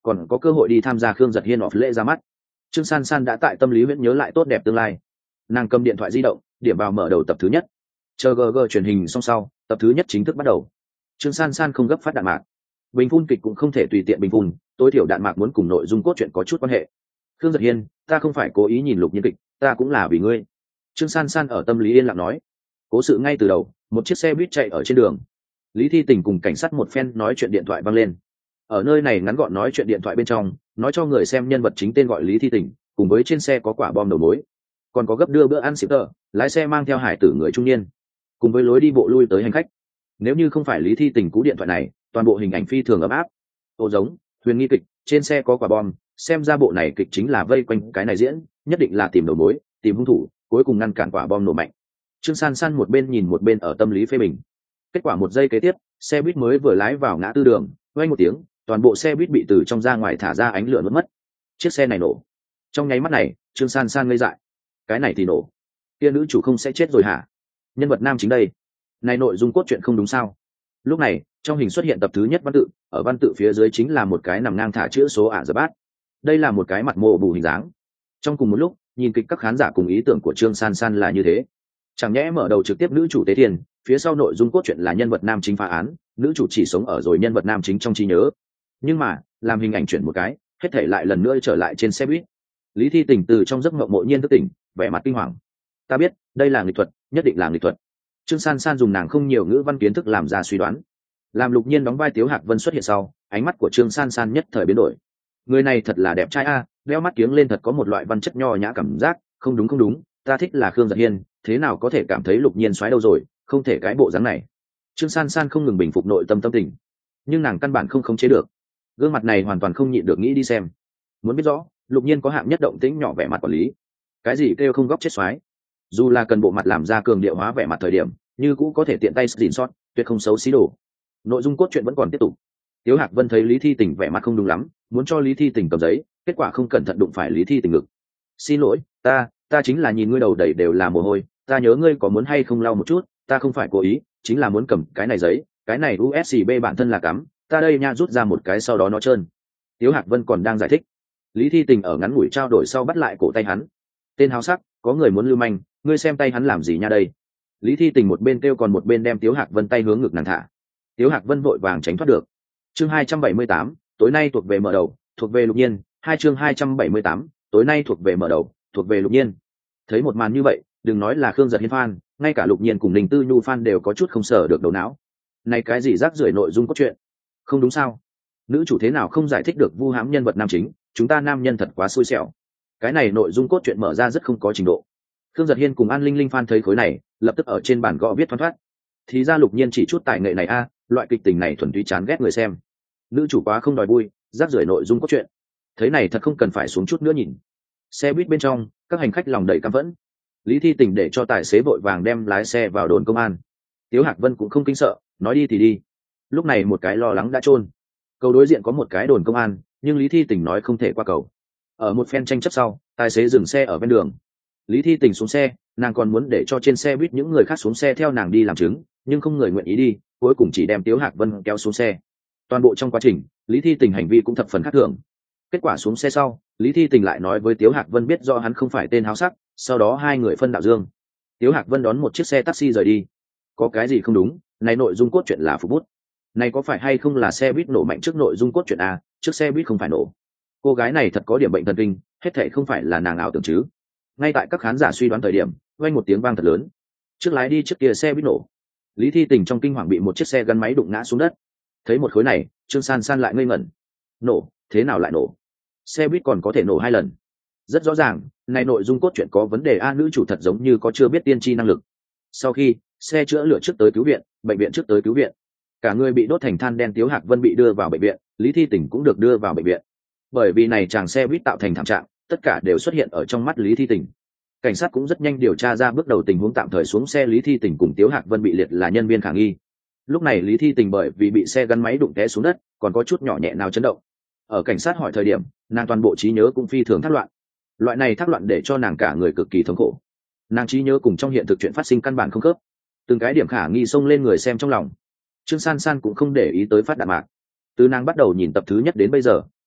còn có cơ hội đi tham gia Khương Giật Hiên off lễ ra mắt. Trương San San đã tại tâm lý huyễn nhớ lại tốt đẹp tương lai. Nàng cầm điện thoại di động, điểm vào mở đầu tập thứ nhất. Chờ GG truyền hình xong sau, tập thứ nhất chính thức bắt đầu. Trương San San không gấp phát đạn mạc. Bình phun kịch cũng không thể tùy tiện bình phun, tối thiểu đạn mạc muốn cùng nội dung cốt truyện có chút quan hệ. Khương Giật Hiên, ta không phải cố ý nhìn Lục Nhiên kịch, ta cũng là vì ngươi. Trương San San ở tâm lý yên lặng nói. Cố sự ngay từ đầu, một chiếc xe buýt chạy ở trên đường. Lý Thi Tình cùng cảnh sát một phen nói chuyện điện thoại vang lên. Ở nơi này ngắn gọn nói chuyện điện thoại bên trong, nói cho người xem nhân vật chính tên gọi Lý Thi Tình, cùng với trên xe có quả bom đầu mối, còn có gấp đưa bữa ăn shipper, lái xe mang theo hải tử người trung niên, cùng với lối đi bộ lui tới hành khách. Nếu như không phải Lý Thi Tình cú điện thoại này, toàn bộ hình ảnh phi thường ấm áp. Ô giống, huyền nghi kịch, trên xe có quả bom, xem ra bộ này kịch chính là vây quanh cái này diễn, nhất định là tìm đầu mối, tìm hung thủ, cuối cùng ngăn cản quả bom nổ mạnh. Trương San San một bên nhìn một bên ở tâm lý phê bình. Kết quả một giây kế tiếp, xe buýt mới vừa lái vào ngã tư đường, vang một tiếng, toàn bộ xe buýt bị từ trong ra ngoài thả ra ánh lửa mất. Chiếc xe này nổ. Trong nháy mắt này, Trương San San ngây dại. Cái này thì nổ. Kia nữ chủ không sẽ chết rồi hả? Nhân vật nam chính đây. Này nội dung cốt truyện không đúng sao? Lúc này, trong hình xuất hiện tập thứ nhất văn tự, ở văn tự phía dưới chính là một cái nằm ngang thả chữ số ả giờ bát. Đây là một cái mặt mô bù hình dáng. Trong cùng một lúc, nhìn kịch các khán giả cùng ý tưởng của Trương San San là như thế. Chẳng nhẽ mở đầu trực tiếp nữ chủ tế tiền, phía sau nội dung cốt truyện là nhân vật nam chính phá án, nữ chủ chỉ sống ở rồi nhân vật nam chính trong trí nhớ. Nhưng mà, làm hình ảnh chuyển một cái, hết thảy lại lần nữa trở lại trên xe buýt. Lý Thi Tình từ trong giấc mộng ngộ nhiên thức tỉnh, vẻ mặt kinh hoàng. Ta biết, đây là nghệ thuật, nhất định là nghệ thuật. Trương San San dùng nàng không nhiều ngữ văn kiến thức làm ra suy đoán. Làm Lục Nhiên đóng vai Tiếu Hạc Vân xuất hiện sau, ánh mắt của Trương San San nhất thời biến đổi. Người này thật là đẹp trai a, đeo mắt kiếng lên thật có một loại văn chất nho nhã cảm giác. Không đúng không đúng, ta thích là Khương Giật Hiên, thế nào có thể cảm thấy Lục Nhiên xoáy đâu rồi, không thể cái bộ dáng này. Trương San San không ngừng bình phục nội tâm tâm tình, nhưng nàng căn bản không khống chế được. Gương mặt này hoàn toàn không nhịn được nghĩ đi xem. Muốn biết rõ, Lục Nhiên có hạng nhất động tĩnh nhỏ vẻ mặt quản lý. Cái gì kêu không góc chết xoáy? Dù là cần bộ mặt làm ra cường điệu hóa vẻ mặt thời điểm, như cũng có thể tiện tay dìn sót, tuyệt không xấu xí đồ. Nội dung cốt truyện vẫn còn tiếp tục. Tiếu Hạc Vân thấy Lý Thi Tình vẻ mặt không đúng lắm, muốn cho Lý Thi Tình cầm giấy, kết quả không cẩn thận đụng phải Lý Thi Tình ngực. Xin lỗi, ta chính là nhìn ngươi đầu đầy đều là mồ hôi, ta nhớ ngươi có muốn hay không lau một chút, ta không phải cố ý, chính là muốn cầm cái này giấy, cái này USB bản thân là cắm, ta đây nha rút ra một cái sau đó nó trơn. Tiếu Hạc Vân còn đang giải thích, Lý Thi Tình ở ngắn ngủi trao đổi sau bắt lại cổ tay hắn. Tên háo sắc, có người muốn lưu manh, ngươi xem tay hắn làm gì nha đây. Lý Thi Tình một bên kêu còn một bên đem Tiếu Hạc Vân tay hướng ngực nàng thả. Tiếu Hạc Vân vội vàng tránh thoát được. Chương 278, tối nay thuộc về mở đầu, thuộc về Lục Nhiên. Chương 278, tối nay thuộc về mở đầu, thuộc về Lục Nhiên. Thấy một màn như vậy, đừng nói là Khương Giật Hiên fan, ngay cả Lục Nhiên cùng Ninh Tư Nhu fan đều có chút không sở được đầu não. Này cái gì rác rưởi nội dung cốt truyện? Không đúng sao? Nữ chủ thế nào không giải thích được vu hãm nhân vật nam chính, chúng ta nam nhân thật quá xui xẻo. Cái này nội dung cốt truyện mở ra rất không có trình độ. Khương Giật Hiên cùng An Linh Linh fan thấy khối này, lập tức ở trên bàn gõ viết thoăn thoắt. Thì ra Lục Nhiên chỉ chút tài nghệ này a, loại kịch tình này thuần túy chán ghét người xem. Nữ chủ quá không đòi vui, rác rưởi nội dung cốt truyện. Thế này thật không cần phải xuống chút nữa nhìn. Xe buýt bên trong, các hành khách lòng đầy căm phẫn. Lý Thi Tình để cho tài xế vội vàng đem lái xe vào đồn công an. Tiếu Hạc Vân cũng không kinh sợ, nói đi thì đi. Lúc này một cái lo lắng đã trôn. Cầu đối diện có một cái đồn công an, nhưng Lý Thi Tình nói không thể qua cầu. Ở một phen tranh chấp sau, tài xế dừng xe ở ven đường. Lý Thi Tình xuống xe, nàng còn muốn để cho trên xe buýt những người khác xuống xe theo nàng đi làm chứng, nhưng không người nguyện ý đi, cuối cùng chỉ đem Tiếu Hạc Vân kéo xuống xe. Toàn bộ trong quá trình, Lý Thi Tình hành vi cũng thập phần khác thường. Kết quả xuống xe sau, Lý Thi Tình lại nói với Tiếu Hạc Vân biết do hắn không phải tên háo sắc, sau đó hai người phân đạo dương. Tiếu Hạc Vân đón một chiếc xe taxi rời đi. Có cái gì không đúng, này nội dung cốt truyện là phục bút. Này có phải hay không là xe buýt nổ mạnh trước nội dung cốt truyện a, trước xe buýt không phải nổ. Cô gái này thật có điểm bệnh thần kinh, hết thảy không phải là nàng ảo tưởng chứ. Ngay tại các khán giả suy đoán thời điểm, vang một tiếng vang thật lớn. Trước lái đi trước kia xe buýt nổ. Lý Thi Tình trong kinh hoàng bị một chiếc xe gắn máy đụng ngã xuống đất. Thấy một khối này, Trương San San lại ngây ngẩn. Nổ, thế nào lại nổ? Xe buýt còn có thể nổ hai lần. Rất rõ ràng, này nội dung cốt truyện có vấn đề a, nữ chủ thật giống như có chưa biết tiên tri năng lực. Sau khi xe chữa lửa trước tới cứu viện, bệnh viện trước tới cứu viện, cả người bị đốt thành than đen Tiếu Hạc Vân bị đưa vào bệnh viện, Lý Thi Tình cũng được đưa vào bệnh viện. Bởi vì này chàng xe buýt tạo thành thảm trạng, tất cả đều xuất hiện ở trong mắt Lý Thi Tình. Cảnh sát cũng rất nhanh điều tra ra bước đầu tình huống tạm thời xuống xe Lý Thi Tình cùng Tiếu Hạc Vân bị liệt là nhân viên khả nghi. Lúc này Lý Thi Tình bởi vì bị xe gắn máy đụng té xuống đất, còn có chút nhỏ nhẹ nào chấn động. Ở cảnh sát hỏi thời điểm, nàng toàn bộ trí nhớ cũng phi thường thác loạn. Loại này thác loạn để cho nàng cả người cực kỳ thống khổ. Nàng trí nhớ cùng trong hiện thực chuyện phát sinh căn bản không khớp. Từng cái điểm khả nghi xông lên người xem trong lòng. Trương San San cũng không để ý tới phát đạn mạc. Từ nàng bắt đầu nhìn tập thứ nhất đến bây giờ,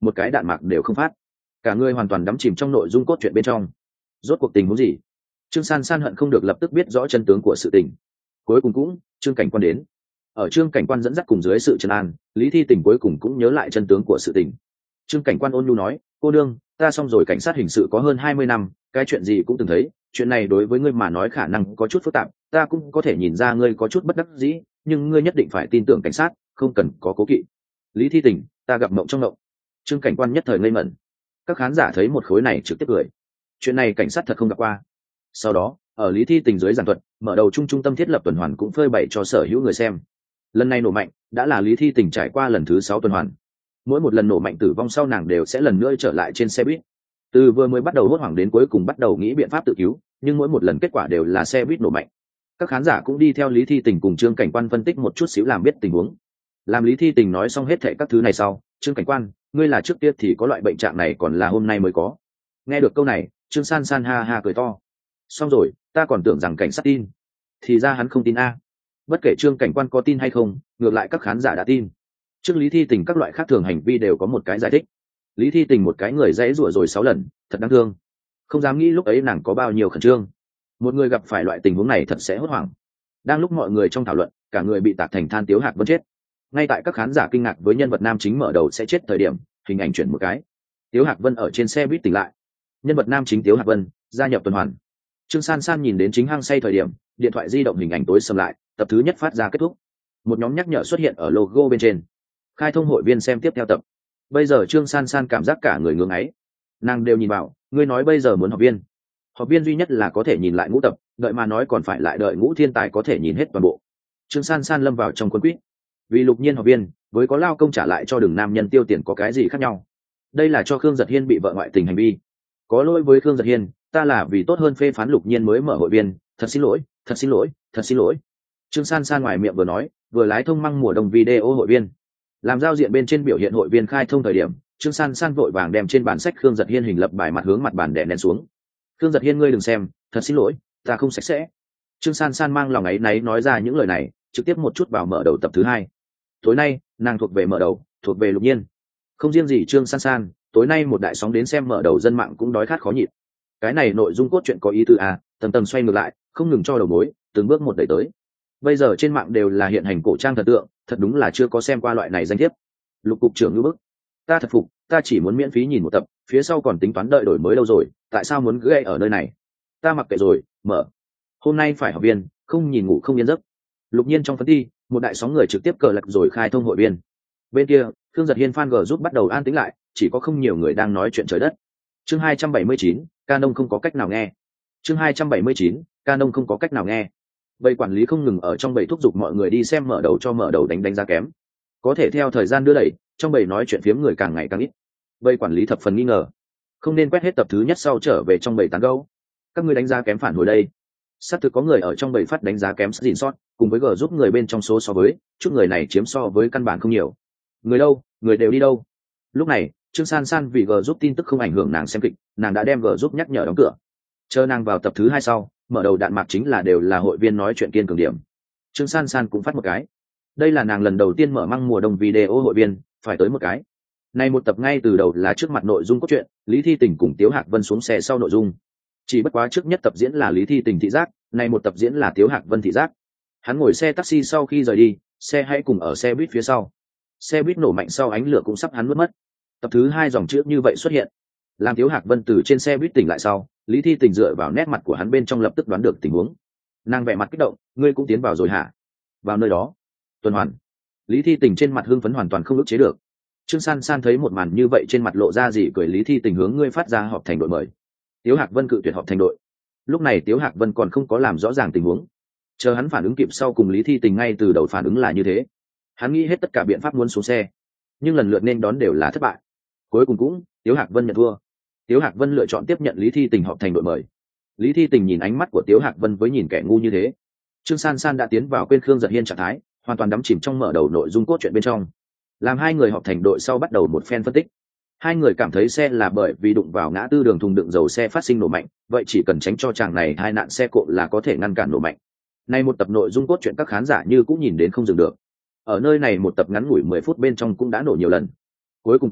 một cái đạn mạc đều không phát, cả người hoàn toàn đắm chìm trong nội dung cốt truyện bên trong. Rốt cuộc tình huống gì? Trương San San hận không được lập tức biết rõ chân tướng của sự tình. Cuối cùng cũng Trương Cảnh Quan đến. Ở Trương Cảnh Quan dẫn dắt cùng dưới sự trấn an, Lý Thi Tình cuối cùng cũng nhớ lại chân tướng của sự tình. Trương Cảnh Quan ôn nhu nói, cô đương, ta xong rồi, cảnh sát hình sự có hơn 20 năm, cái chuyện gì cũng từng thấy, chuyện này đối với ngươi mà nói khả năng có chút phức tạp, ta cũng có thể nhìn ra ngươi có chút bất đắc dĩ, nhưng ngươi nhất định phải tin tưởng cảnh sát, không cần có cố kỵ. Lý Thi Tình, ta gặp mộng trong mộng. Trương Cảnh Quan nhất thời ngây mẩn. Các khán giả thấy một khối này trực tiếp cười. Chuyện này cảnh sát thật không gặp qua. Sau đó, ở Lý Thi Tình dưới giảng thuật, mở đầu trung tâm thiết lập tuần hoàn cũng phơi bày cho sở hữu người xem. Lần này nổ mạnh đã là Lý Thi Tình trải qua lần thứ 6 tuần hoàn. Mỗi một lần nổ mạnh tử vong sau nàng đều sẽ lần nữa trở lại trên xe buýt. Từ vừa mới bắt đầu hốt hoảng đến cuối cùng bắt đầu nghĩ biện pháp tự cứu, nhưng mỗi một lần kết quả đều là xe buýt nổ mạnh. Các khán giả cũng đi theo Lý Thi Tình cùng Trương Cảnh Quan phân tích một chút xíu làm biết tình huống. Làm Lý Thi Tình nói xong hết thảy các thứ này sau, Trương Cảnh Quan, ngươi là trước kia thì có loại bệnh trạng này còn là hôm nay mới có? Nghe được câu này, Trương San San ha ha cười to. Xong rồi, ta còn tưởng rằng cảnh sát tin, thì ra hắn không tin a. Bất kể Trương Cảnh Quan có tin hay không, ngược lại các khán giả đã tin. Trước Lý Thi Tình các loại khác thường hành vi đều có một cái giải thích. Lý Thi Tình một cái người dãy rủa rồi 6 lần, thật đáng thương. Không dám nghĩ lúc ấy nàng có bao nhiêu khẩn trương. Một người gặp phải loại tình huống này thật sẽ hốt hoảng. Đang lúc mọi người trong thảo luận, cả người bị tạc thành than Tiếu Hạc Vân chết. Ngay tại các khán giả kinh ngạc với nhân vật nam chính mở đầu sẽ chết thời điểm, hình ảnh chuyển một cái. Tiếu Hạc Vân ở trên xe buýt tỉnh lại. Nhân vật nam chính Tiếu Hạc Vân gia nhập tuần hoàn. Trương San San nhìn đến chính hang say thời điểm, điện thoại di động hình ảnh tối sầm lại, tập thứ nhất phát ra kết thúc. Một nhóm nhắc nhở xuất hiện ở logo bên trên. Khai thông hội viên xem tiếp theo tập. Bây giờ Trương San San cảm giác cả người ngưỡng ấy. Nàng đều nhìn vào, ngươi nói bây giờ muốn học viên. Học viên duy nhất là có thể nhìn lại ngũ tập, đợi mà nói còn phải lại đợi ngũ thiên tài có thể nhìn hết toàn bộ. Trương San San lâm vào trong cuốn quýt. Vì Lục Nhiên học viên, với có lao công trả lại cho đường nam nhân tiêu tiền có cái gì khác nhau? Đây là cho Khương Giật Hiên bị vợ ngoại tình hành vi. Có lỗi với Khương Giật Hiên, ta là vì tốt hơn phê phán Lục Nhiên mới mở hội viên, thật xin lỗi, thật xin lỗi, thật xin lỗi. Trương San San ngoài miệng vừa nói, vừa lái thông măng mùa đông video hội viên. Làm giao diện bên trên biểu hiện hội viên khai thông thời điểm, Trương San San vội vàng đem trên bản sách Khương Giật Hiên hình lập bài mặt hướng mặt bàn đè nén xuống. Khương Giật Hiên, ngươi đừng xem, thật xin lỗi, ta không sạch sẽ. Trương San San mang lòng áy náy nói ra những lời này, trực tiếp một chút vào mở đầu tập thứ 2. Tối nay, nàng thuộc về mở đầu, thuộc về Lục Nhiên. Không riêng gì Trương San San, tối nay một đại sóng đến xem mở đầu dân mạng cũng đói khát khó nhịn. Cái này nội dung cốt truyện có ý tứ à, tầng tầng xoay ngược lại, không ngừng cho đầu mối, từng bước một đẩy tới. Bây giờ trên mạng đều là hiện hành cổ trang thần tượng, thật đúng là chưa có xem qua loại này danh thiếp. Lục cục trưởng ngữ bức, ta thật phục, ta chỉ muốn miễn phí nhìn một tập, phía sau còn tính toán đợi đổi mới đâu rồi, tại sao muốn gây ở nơi này? Ta mặc kệ rồi, mở. Hôm nay phải học viên, không nhìn ngủ không yên giấc. Lục Nhiên trong phấn thi, một đại sóng người trực tiếp cờ lật rồi khai thông hội viên. Bên kia, Khương Giật Hiên fan g giúp bắt đầu an tĩnh lại, chỉ có không nhiều người đang nói chuyện trời đất. Chương 279, Canon không có cách nào nghe. Chương 279, Canon không có cách nào nghe. Bầy quản lý không ngừng ở trong bầy thúc giục mọi người đi xem mở đầu cho mở đầu đánh giá kém. Có thể theo thời gian đưa đẩy, trong bầy nói chuyện phiếm người càng ngày càng ít. Bầy quản lý thập phần nghi ngờ, không nên quét hết tập thứ nhất sau trở về trong bầy tán gẫu. Các ngươi đánh giá kém phản hồi đây. Xác thực có người ở trong bầy phát đánh giá kém gìn sót, cùng với g giúp người bên trong số so với, chút người này chiếm so với căn bản không nhiều. Người đâu, người đều đi đâu? Lúc này, Trương San San vì g giúp tin tức không ảnh hưởng nàng xem kịch, nàng đã đem g giúp nhắc nhở đóng cửa. Chờ nàng vào tập thứ 2 sau, mở đầu đạn mạc chính là đều là hội viên nói chuyện kiên cường điểm. Trương San San cũng phát một cái. Đây là nàng lần đầu tiên mở măng mùa đông video hội viên, phải tới một cái. Này một tập ngay từ đầu là trước mặt nội dung cốt truyện, Lý Thi Tình cùng Tiếu Hạc Vân xuống xe sau nội dung. Chỉ bất quá trước nhất tập diễn là Lý Thi Tình thị giác, này một tập diễn là Tiếu Hạc Vân thị giác. Hắn ngồi xe taxi sau khi rời đi, xe hãy cùng ở xe buýt phía sau. Xe buýt nổ mạnh sau ánh lửa cũng sắp hắn nuốt mất. Tập thứ 2 dòng chữ như vậy xuất hiện. Làm Tiếu Hạc Vân từ trên xe buýt tỉnh lại sau, Lý Thi Tình dựa vào nét mặt của hắn bên trong lập tức đoán được tình huống. Nàng vẻ mặt kích động, ngươi cũng tiến vào rồi hả? Vào nơi đó. Tuần hoàn. Lý Thi Tình trên mặt hưng phấn hoàn toàn không ức chế được. Trương San San thấy một màn như vậy trên mặt lộ ra gì cười. Lý Thi Tình hướng ngươi phát ra họp thành đội mời. Tiếu Hạc Vân cự tuyệt họp thành đội. Lúc này Tiếu Hạc Vân còn không có làm rõ ràng tình huống. Chờ hắn phản ứng kịp sau cùng Lý Thi Tình ngay từ đầu phản ứng là như thế. Hắn nghĩ hết tất cả biện pháp muốn xuống xe, nhưng lần lượt nên đón đều là thất bại. Cuối cùng cũng Tiếu Hạc Vân nhận thua. Tiếu Hạc Vân lựa chọn tiếp nhận Lý Thi Tình họp thành đội mời. Lý Thi Tình nhìn ánh mắt của Tiếu Hạc Vân với nhìn kẻ ngu như thế. Trương San San đã tiến vào quên Khương Giật Hiên trạng thái, hoàn toàn đắm chìm trong mở đầu nội dung cốt truyện bên trong. Làm hai người họp thành đội sau bắt đầu một phen phân tích. Hai người cảm thấy xe là bởi vì đụng vào ngã tư đường thùng đựng dầu xe phát sinh nổ mạnh, vậy chỉ cần tránh cho chàng này hai nạn xe cộ là có thể ngăn cản nổ mạnh. Nay một tập nội dung cốt truyện các khán giả như cũng nhìn đến không dừng được. Ở nơi này một tập ngắn ngủi 10 phút bên trong cũng đã nổ nhiều lần. Cuối cùng cũng,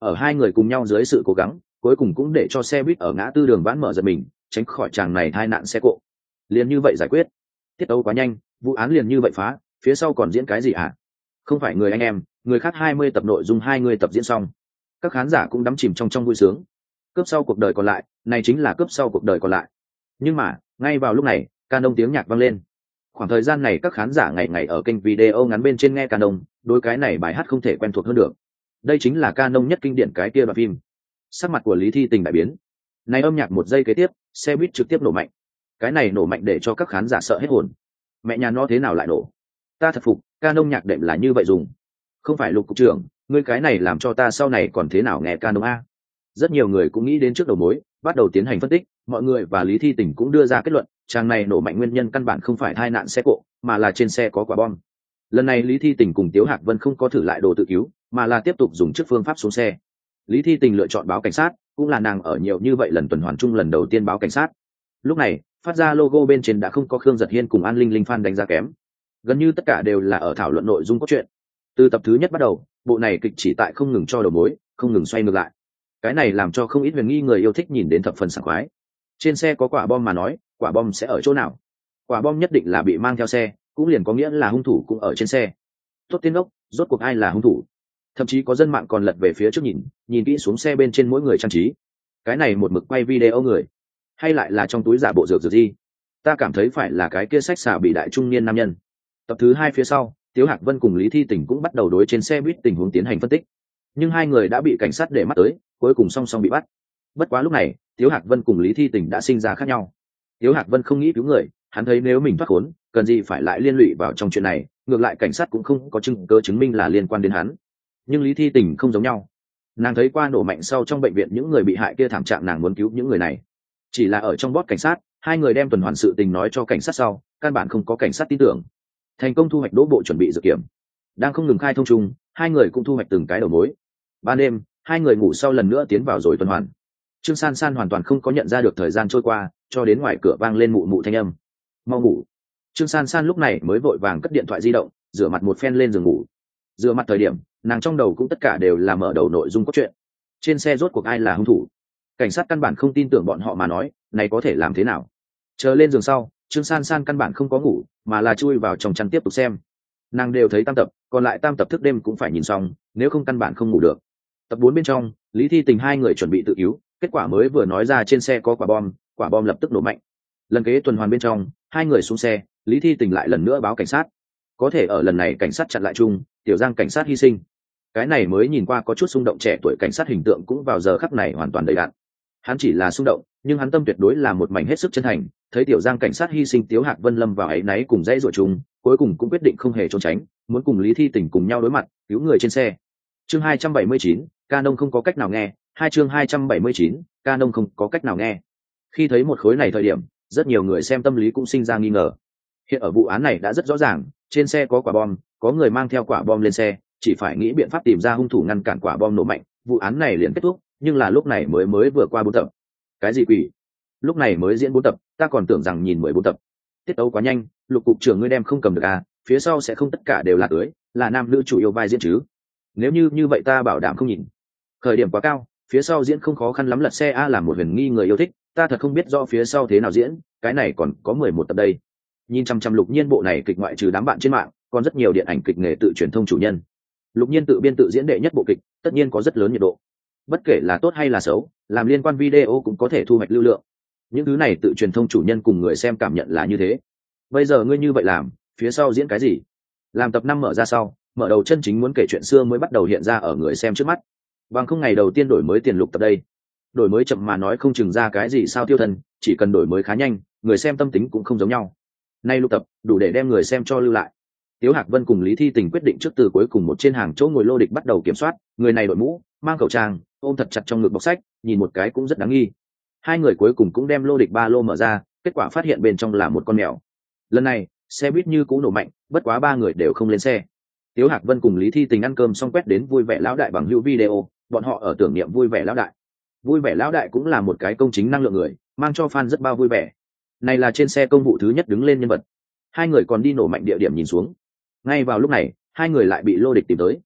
ở hai người cùng nhau dưới sự cố gắng cuối cùng cũng để cho xe buýt ở ngã tư đường vãn mở giật mình tránh khỏi chàng này tai nạn xe cộ. Liền như vậy giải quyết, tiết tấu quá nhanh, vụ án liền như vậy phá, phía sau còn diễn cái gì hả? Không phải người anh em, người khác 20 tập nội dung 2 người tập diễn xong, các khán giả cũng đắm chìm trong vui sướng. Cướp sau cuộc đời còn lại, này chính là cướp sau cuộc đời còn lại. Nhưng mà ngay vào lúc này, Canon tiếng nhạc vang lên. Khoảng thời gian này các khán giả ngày ngày ở kênh video ngắn bên trên nghe Canon, đối cái này bài hát không thể quen thuộc hơn được. Đây chính là Canon nhất kinh điển cái kia đoạn phim. Sắc mặt của Lý Thi Tình đại biến. Này âm nhạc một giây kế tiếp, xe buýt trực tiếp nổ mạnh. Cái này nổ mạnh để cho các khán giả sợ hết hồn. Mẹ nhà nó thế nào lại nổ? Ta thật phục, Canon nhạc đệm là như vậy dùng. Không phải Lục cục trưởng, ngươi cái này làm cho ta sau này còn thế nào nghe Canon a? Rất nhiều người cũng nghĩ đến trước đầu mối, bắt đầu tiến hành phân tích, mọi người và Lý Thi Tình cũng đưa ra kết luận, trang này nổ mạnh nguyên nhân căn bản không phải tai nạn xe cộ, mà là trên xe có quả bom. Lần này Lý Thi Tình cùng Tiếu Hạc Vân không có thử lại đồ tự cứu, mà là tiếp tục dùng trước phương pháp xuống xe. Lý Thi Tình lựa chọn báo cảnh sát, cũng là nàng ở nhiều như vậy lần tuần hoàn chung lần đầu tiên báo cảnh sát. Lúc này, phát ra logo bên trên đã không có Khương Giật Hiên cùng An Linh Linh fan đánh giá kém. Gần như tất cả đều là ở thảo luận nội dung cốt truyện. Từ tập thứ nhất bắt đầu, bộ này kịch chỉ tại không ngừng cho đầu mối, không ngừng xoay ngược lại. Cái này làm cho không ít huyền nghi người yêu thích nhìn đến thập phần sảng khoái. Trên xe có quả bom mà nói, quả bom sẽ ở chỗ nào? Quả bom nhất định là bị mang theo xe, cũng liền có nghĩa là hung thủ cũng ở trên xe. Tốt tiên ốc, rốt cuộc ai là hung thủ? Thậm chí có dân mạng còn lật về phía trước nhìn kỹ xuống xe bên trên mỗi người trang trí. Cái này một mực quay video người, hay lại là trong túi giả bộ dược gì? Ta cảm thấy phải là cái kia sách xà bị đại trung niên nam nhân. Tập thứ 2 phía sau, Tiếu Hạc Vân cùng Lý Thi Tình cũng bắt đầu đối trên xe buýt tình huống tiến hành phân tích. Nhưng hai người đã bị cảnh sát để mắt tới, cuối cùng song song bị bắt. Bất quá lúc này, Tiếu Hạc Vân cùng Lý Thi Tình đã sinh ra khác nhau. Tiếu Hạc Vân không nghĩ cứu người, hắn thấy nếu mình thoát khốn, cần gì phải lại liên lụy vào trong chuyện này, ngược lại cảnh sát cũng không có chứng cứ chứng minh là liên quan đến hắn. Nhưng Lý Thi Tình không giống nhau. Nàng thấy qua nổ mạnh sau trong bệnh viện những người bị hại kia thảm trạng, nàng muốn cứu những người này. Chỉ là ở trong bót cảnh sát, hai người đem tuần hoàn sự tình nói cho cảnh sát sau, căn bản không có cảnh sát tin tưởng. Thành công thu hoạch đỗ bộ chuẩn bị dự kiểm. Đang không ngừng khai thông chung, hai người cũng thu hoạch từng cái đầu mối. Ban đêm, hai người ngủ sau lần nữa tiến vào rồi tuần hoàn. Trương San San hoàn toàn không có nhận ra được thời gian trôi qua, cho đến ngoài cửa vang lên mụ mụ thanh âm. Mau ngủ. Trương San San lúc này mới vội vàng cất điện thoại di động, rửa mặt một phen lên giường ngủ. Rửa mặt thời điểm, nàng trong đầu cũng tất cả đều là mở đầu nội dung cốt truyện. Trên xe rốt cuộc ai là hung thủ? Cảnh sát căn bản không tin tưởng bọn họ mà nói, này có thể làm thế nào? Chờ lên giường sau, Trương San San căn bản không có ngủ, mà là chui vào trong chăn tiếp tục xem. Nàng đều thấy tam tập, còn lại tam tập thức đêm cũng phải nhìn xong, nếu không căn bản không ngủ được. Tập 4 bên trong, Lý Thi Tình hai người chuẩn bị tự cứu, kết quả mới vừa nói ra trên xe có quả bom lập tức nổ mạnh. Lần kế tuần hoàn bên trong, hai người xuống xe, Lý Thi Tình lại lần nữa báo cảnh sát. Có thể ở lần này cảnh sát chặn lại chung, Tiểu Giang cảnh sát hy sinh. Cái này mới nhìn qua có chút xung động, trẻ tuổi cảnh sát hình tượng cũng vào giờ khắc này hoàn toàn đầy đặn. Hắn chỉ là xung động, nhưng hắn tâm tuyệt đối là một mảnh hết sức chân thành. Thấy Tiểu Giang cảnh sát hy sinh, Tiếu Hạc Vân lâm vào áy náy cùng dãy rủa chung, cuối cùng cũng quyết định không hề trốn tránh, muốn cùng Lý Thi Tình cùng nhau đối mặt, cứu người trên xe. Chương 279, Canon không có cách nào nghe. Chương 279, Canon không có cách nào nghe. Khi thấy một khối này thời điểm, rất nhiều người xem tâm lý cũng sinh ra nghi ngờ. Hiện ở vụ án này đã rất rõ ràng, trên xe có quả bom, có người mang theo quả bom lên xe, chỉ phải nghĩ biện pháp tìm ra hung thủ ngăn cản quả bom nổ mạnh, vụ án này liền kết thúc. Nhưng là lúc này mới vừa qua 4 tập. Cái gì quỷ? Lúc này mới diễn 4 tập, ta còn tưởng rằng nhìn 14 tập. Tiết tấu quá nhanh, Lục cục trưởng ngươi đem không cầm được à? Phía sau sẽ không tất cả đều là tưới, là nam nữ chủ yêu vai diễn chứ? Nếu như vậy ta bảo đảm không nhìn. Khởi điểm quá cao, phía sau diễn không khó khăn lắm, lật xe a làm một huyền nghi người yêu thích, ta thật không biết rõ phía sau thế nào diễn, cái này còn có 11 tập đây. Nhìn chăm chăm Lục Nhiên bộ này kịch, ngoại trừ đám bạn trên mạng, còn rất nhiều điện ảnh kịch nghề tự truyền thông chủ nhân. Lục Nhiên tự biên tự diễn đệ nhất bộ kịch, tất nhiên có rất lớn nhiệt độ. Bất kể là tốt hay là xấu, làm liên quan video cũng có thể thu hoạch lưu lượng. Những thứ này tự truyền thông chủ nhân cùng người xem cảm nhận là như thế. Bây giờ ngươi như vậy làm, phía sau diễn cái gì? Làm tập 5 mở ra sau, mở đầu chân chính muốn kể chuyện xưa mới bắt đầu hiện ra ở người xem trước mắt. Bằng không ngày đầu tiên đổi mới tiền lục tập đây. Đổi mới chậm mà nói không chừng ra cái gì sao tiêu thần, chỉ cần đổi mới khá nhanh, người xem tâm tính cũng không giống nhau. Nay lục tập, đủ để đem người xem cho lưu lại. Tiếu Hạc Vân cùng Lý Thi Tình quyết định trước từ cuối cùng một trên hàng chỗ ngồi lô địch bắt đầu kiểm soát, người này đội mũ, mang khẩu trang, ôm thật chặt trong ngực bọc sách, nhìn một cái cũng rất đáng nghi. Hai người cuối cùng cũng đem lô địch ba lô mở ra, kết quả phát hiện bên trong là một con mèo. Lần này, xe buýt như cũ nổ mạnh, bất quá ba người đều không lên xe. Tiếu Hạc Vân cùng Lý Thi Tình ăn cơm xong quét đến vui vẻ lão đại bằng hữu video, bọn họ ở tưởng niệm vui vẻ lão đại. Vui vẻ lão đại cũng là một cái công chính năng lượng người, mang cho fan rất bao vui vẻ. Này là trên xe công vụ thứ nhất đứng lên nhân vật. Hai người còn đi nổ mạnh địa điểm nhìn xuống. Ngay vào lúc này, hai người lại bị lô địch tìm tới.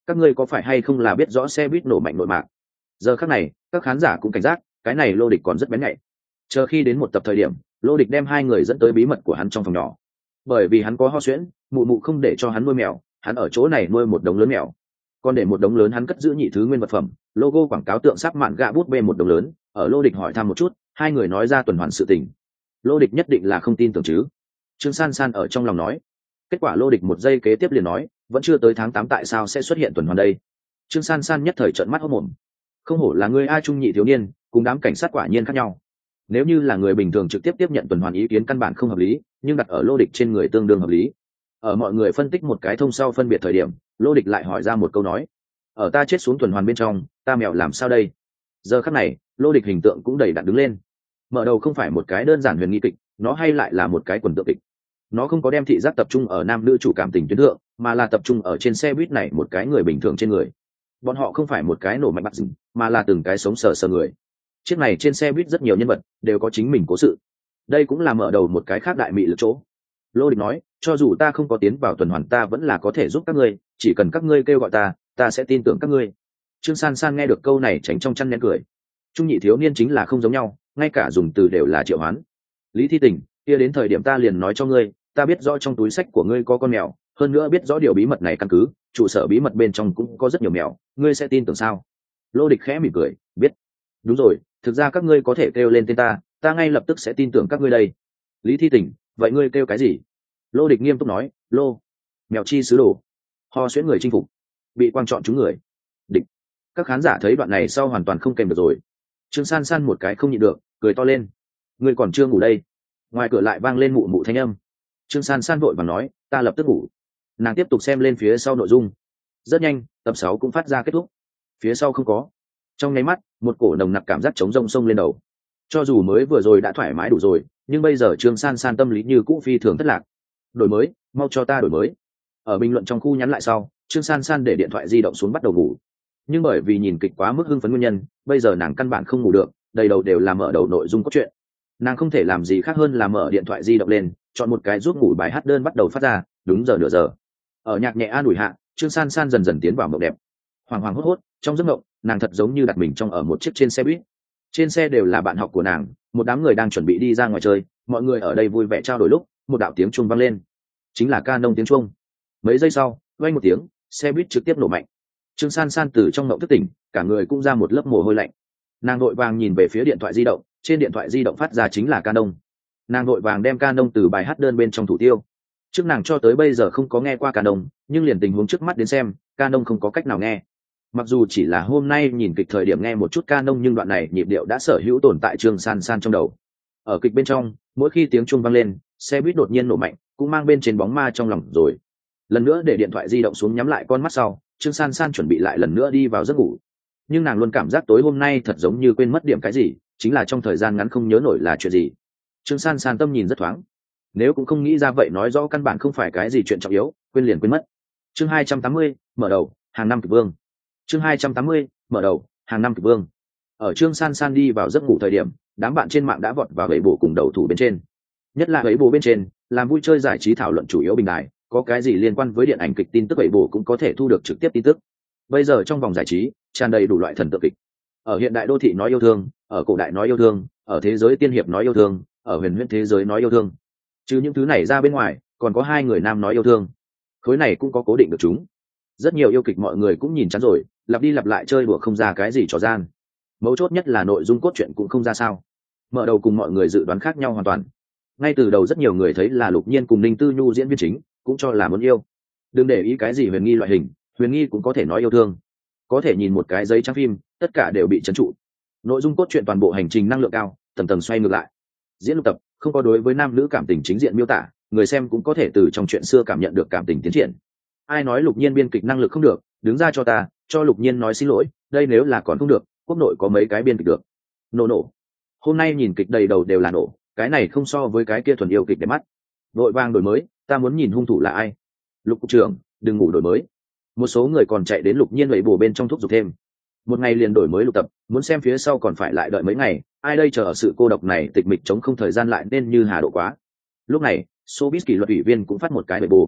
các ngươi có phải hay không là biết rõ xe buýt nổ mạnh nội mạng? Giờ khắc này các khán giả cũng cảnh giác, cái này Lô Địch còn rất bén nhạy. Chờ khi đến một tập thời điểm, Lô Địch đem hai người dẫn tới bí mật của hắn trong phòng nhỏ. Bởi vì hắn có ho suyễn, mụ mụ không để cho hắn nuôi mèo, hắn ở chỗ này nuôi một đống lớn mèo, còn để một đống lớn hắn cất giữ nhị thứ nguyên vật phẩm, logo quảng cáo tượng sắp mạn gạ bút bê một đống lớn. Ở Lô Địch hỏi thăm một chút, hai người nói ra tuần hoàn sự tình. Lô Địch nhất định là không tin tưởng chứ? Trương San San ở trong lòng nói. Kết quả Lô Địch một giây kế tiếp liền nói, vẫn chưa tới tháng 8 tại sao sẽ xuất hiện tuần hoàn đây? Trương San San nhất thời trợn mắt hốt mồm. Không hổ là người A Trung nhị thiếu niên, cùng đám cảnh sát quả nhiên khác nhau. Nếu như là người bình thường trực tiếp tiếp nhận tuần hoàn ý kiến căn bản không hợp lý, nhưng đặt ở Lô Địch trên người tương đương hợp lý. Ở mọi người phân tích một cái thông sau phân biệt thời điểm, Lô Địch lại hỏi ra một câu nói: ở ta chết xuống tuần hoàn bên trong, ta mèo làm sao đây? Giờ khắc này Lô Địch hình tượng cũng đầy đặn đứng lên. Mở đầu không phải một cái đơn giản huyền nghi kịch, nó hay lại là một cái quần tượng kịch. Nó không có đem thị giác tập trung ở nam nữ chủ cảm tình tuyến thượng, mà là tập trung ở trên xe buýt này một cái người bình thường trên người. Bọn họ không phải một cái nổ mạnh bắt dừng, mà là từng cái sống sờ sờ người. Chiếc này trên xe buýt rất nhiều nhân vật đều có chính mình cố sự. Đây cũng là mở đầu một cái khác đại mị lực chỗ. Lô Địch nói, cho dù ta không có tiến vào tuần hoàn, ta vẫn là có thể giúp các ngươi, chỉ cần các ngươi kêu gọi ta sẽ tin tưởng các ngươi. Trương San San nghe được câu này tránh trong chăn nén cười. Trung nhị thiếu niên chính là không giống nhau, ngay cả dùng từ đều là triệu hoán. Lý Thi Tình, kia đến thời điểm ta liền nói cho ngươi, ta biết rõ trong túi sách của ngươi có con mèo, hơn nữa biết rõ điều bí mật này căn cứ, trụ sở bí mật bên trong cũng có rất nhiều mèo, ngươi sẽ tin tưởng sao? Lô Địch khẽ mỉm cười, biết. Đúng rồi, thực ra các ngươi có thể kêu lên tên ta ngay lập tức sẽ tin tưởng các ngươi đây. Lý Thi Tình, vậy ngươi kêu cái gì? Lô Địch nghiêm túc nói, Lô, mèo chi sứ đồ. Ho xuyễn người chinh phục, bị quang chọn chúng người. Địch. Các khán giả thấy đoạn này sau hoàn toàn không kèm được rồi. Trương San San một cái không nhịn được, cười to lên. Ngươi còn chưa ngủ đây? Ngoài cửa lại vang lên mụ mụ thanh âm. Trương San San vội vàng nói, ta lập tức ngủ. Nàng tiếp tục xem lên phía sau nội dung. Rất nhanh, tập 6 cũng phát ra kết thúc. Phía sau không có. Trong nháy mắt, một cổ nồng nặc cảm giác trống rông sông lên đầu. Cho dù mới vừa rồi đã thoải mái đủ rồi, nhưng bây giờ Trương San San tâm lý như cũ phi thường thất lạc. Đổi mới, mau cho ta đổi mới. Ở bình luận trong khu nhắn lại sau, Trương San San để điện thoại di động xuống bắt đầu ngủ. Nhưng bởi vì nhìn kịch quá mức hưng phấn nguyên nhân, bây giờ nàng căn bản không ngủ được, đầy đầu đều là mở đầu nội dung cốt truyện. Nàng không thể làm gì khác hơn là mở điện thoại di động lên, chọn một cái giúp ngủ bài hát đơn bắt đầu phát ra, đúng giờ nửa giờ. Ở nhạc nhẹ an ủi hạ, Trương San San dần dần tiến vào mộng đẹp. Hoàng hoàng hốt hốt, trong giấc mộng, nàng thật giống như đặt mình trong ở một chiếc trên xe buýt. Trên xe đều là bạn học của nàng, một đám người đang chuẩn bị đi ra ngoài chơi, mọi người ở đây vui vẻ trao đổi lúc, một đạo tiếng chuông vang lên. Chính là ca nông tiếng chuông. Mấy giây sau, vang một tiếng, xe buýt trực tiếp nổ mạnh. Trương San San từ trong mộng thức tỉnh, cả người cũng ra một lớp mồ hôi lạnh. Nàng vội vàng nhìn về phía điện thoại di động, trên điện thoại di động phát ra chính là ca nông. Nàng vội vàng đem ca nông từ bài hát đơn bên trong thủ tiêu. Trước nàng cho tới bây giờ không có nghe qua ca nông, nhưng liền tình huống trước mắt đến xem, ca nông không có cách nào nghe. Mặc dù chỉ là hôm nay nhìn kịch thời điểm nghe một chút ca nông, nhưng đoạn này nhịp điệu đã sở hữu tồn tại Trương San San trong đầu. Ở kịch bên trong, mỗi khi tiếng chuông vang lên, xe buýt đột nhiên nổ mạnh, cũng mang bên trên bóng ma trong lòng rồi. Lần nữa để điện thoại di động xuống, nhắm lại con mắt sau, Trương San San chuẩn bị lại lần nữa đi vào giấc ngủ. Nhưng nàng luôn cảm giác tối hôm nay thật giống như quên mất điểm cái gì, chính là trong thời gian ngắn không nhớ nổi là chuyện gì. Trương San San tâm nhìn rất thoáng. Nếu cũng không nghĩ ra vậy nói rõ căn bản không phải cái gì chuyện trọng yếu, quên liền quên mất. Chương 280, mở đầu, hàng năm kịch vương. Chương 280, mở đầu, hàng năm kịch vương. Ở Trương San San đi vào giấc ngủ thời điểm, đám bạn trên mạng đã vọt vào gậy bổ cùng đầu thủ bên trên. Nhất là gậy bổ bên trên, làm vui chơi giải trí thảo luận chủ yếu bình đài, có cái gì liên quan với điện ảnh kịch tin tức gậy bổ cũng có thể thu được trực tiếp tin tức. Bây giờ trong vòng giải trí, tràn đầy đủ loại thần tượng kịch. Ở hiện đại đô thị nói yêu thương, ở cổ đại nói yêu thương, ở thế giới tiên hiệp nói yêu thương, ở huyền huyễn thế giới nói yêu thương. Chứ những thứ này ra bên ngoài, còn có hai người nam nói yêu thương. Khối này cũng có cố định được chúng. Rất nhiều yêu kịch mọi người cũng nhìn chán rồi, lặp đi lặp lại chơi đùa không ra cái gì trò gian. Mấu chốt nhất là nội dung cốt truyện cũng không ra sao. Mở đầu cùng mọi người dự đoán khác nhau hoàn toàn. Ngay từ đầu rất nhiều người thấy là Lục Nhiên cùng Ninh Tư Nhu diễn viên chính, cũng cho là muốn yêu. Đừng để ý cái gì huyền nghi loại hình, huyền nghi cũng có thể nói yêu thương. Có thể nhìn một cái giấy trang phim, tất cả đều bị trấn trụ. Nội dung cốt truyện toàn bộ hành trình năng lượng cao, tầng tầng xoay ngược lại. Diễn lục tập không có đối với nam nữ cảm tình chính diện miêu tả, người xem cũng có thể từ trong chuyện xưa cảm nhận được cảm tình tiến triển. Ai nói Lục Nhiên biên kịch năng lực không được, đứng ra cho ta, cho Lục Nhiên nói xin lỗi, đây nếu là còn không được, quốc nội có mấy cái biên kịch được. Nổ. Hôm nay nhìn kịch đầy đầu đều là nổ, cái này không so với cái kia thuần yêu kịch đẹp mắt. Vội vàng đổi mới, ta muốn nhìn hung thủ là ai. Lục cục trưởng, đừng ngủ đổi mới. Một số người còn chạy đến Lục Nhiên lẩy bổ bên trong thúc giục thêm. Một ngày liền đổi mới lục tập, muốn xem phía sau còn phải lại đợi mấy ngày, ai đây chờ ở sự cô độc này tịch mịch chống không thời gian lại nên như hà độ quá. Lúc này, showbiz kỷ luật ủy viên cũng phát một cái lẩy bổ.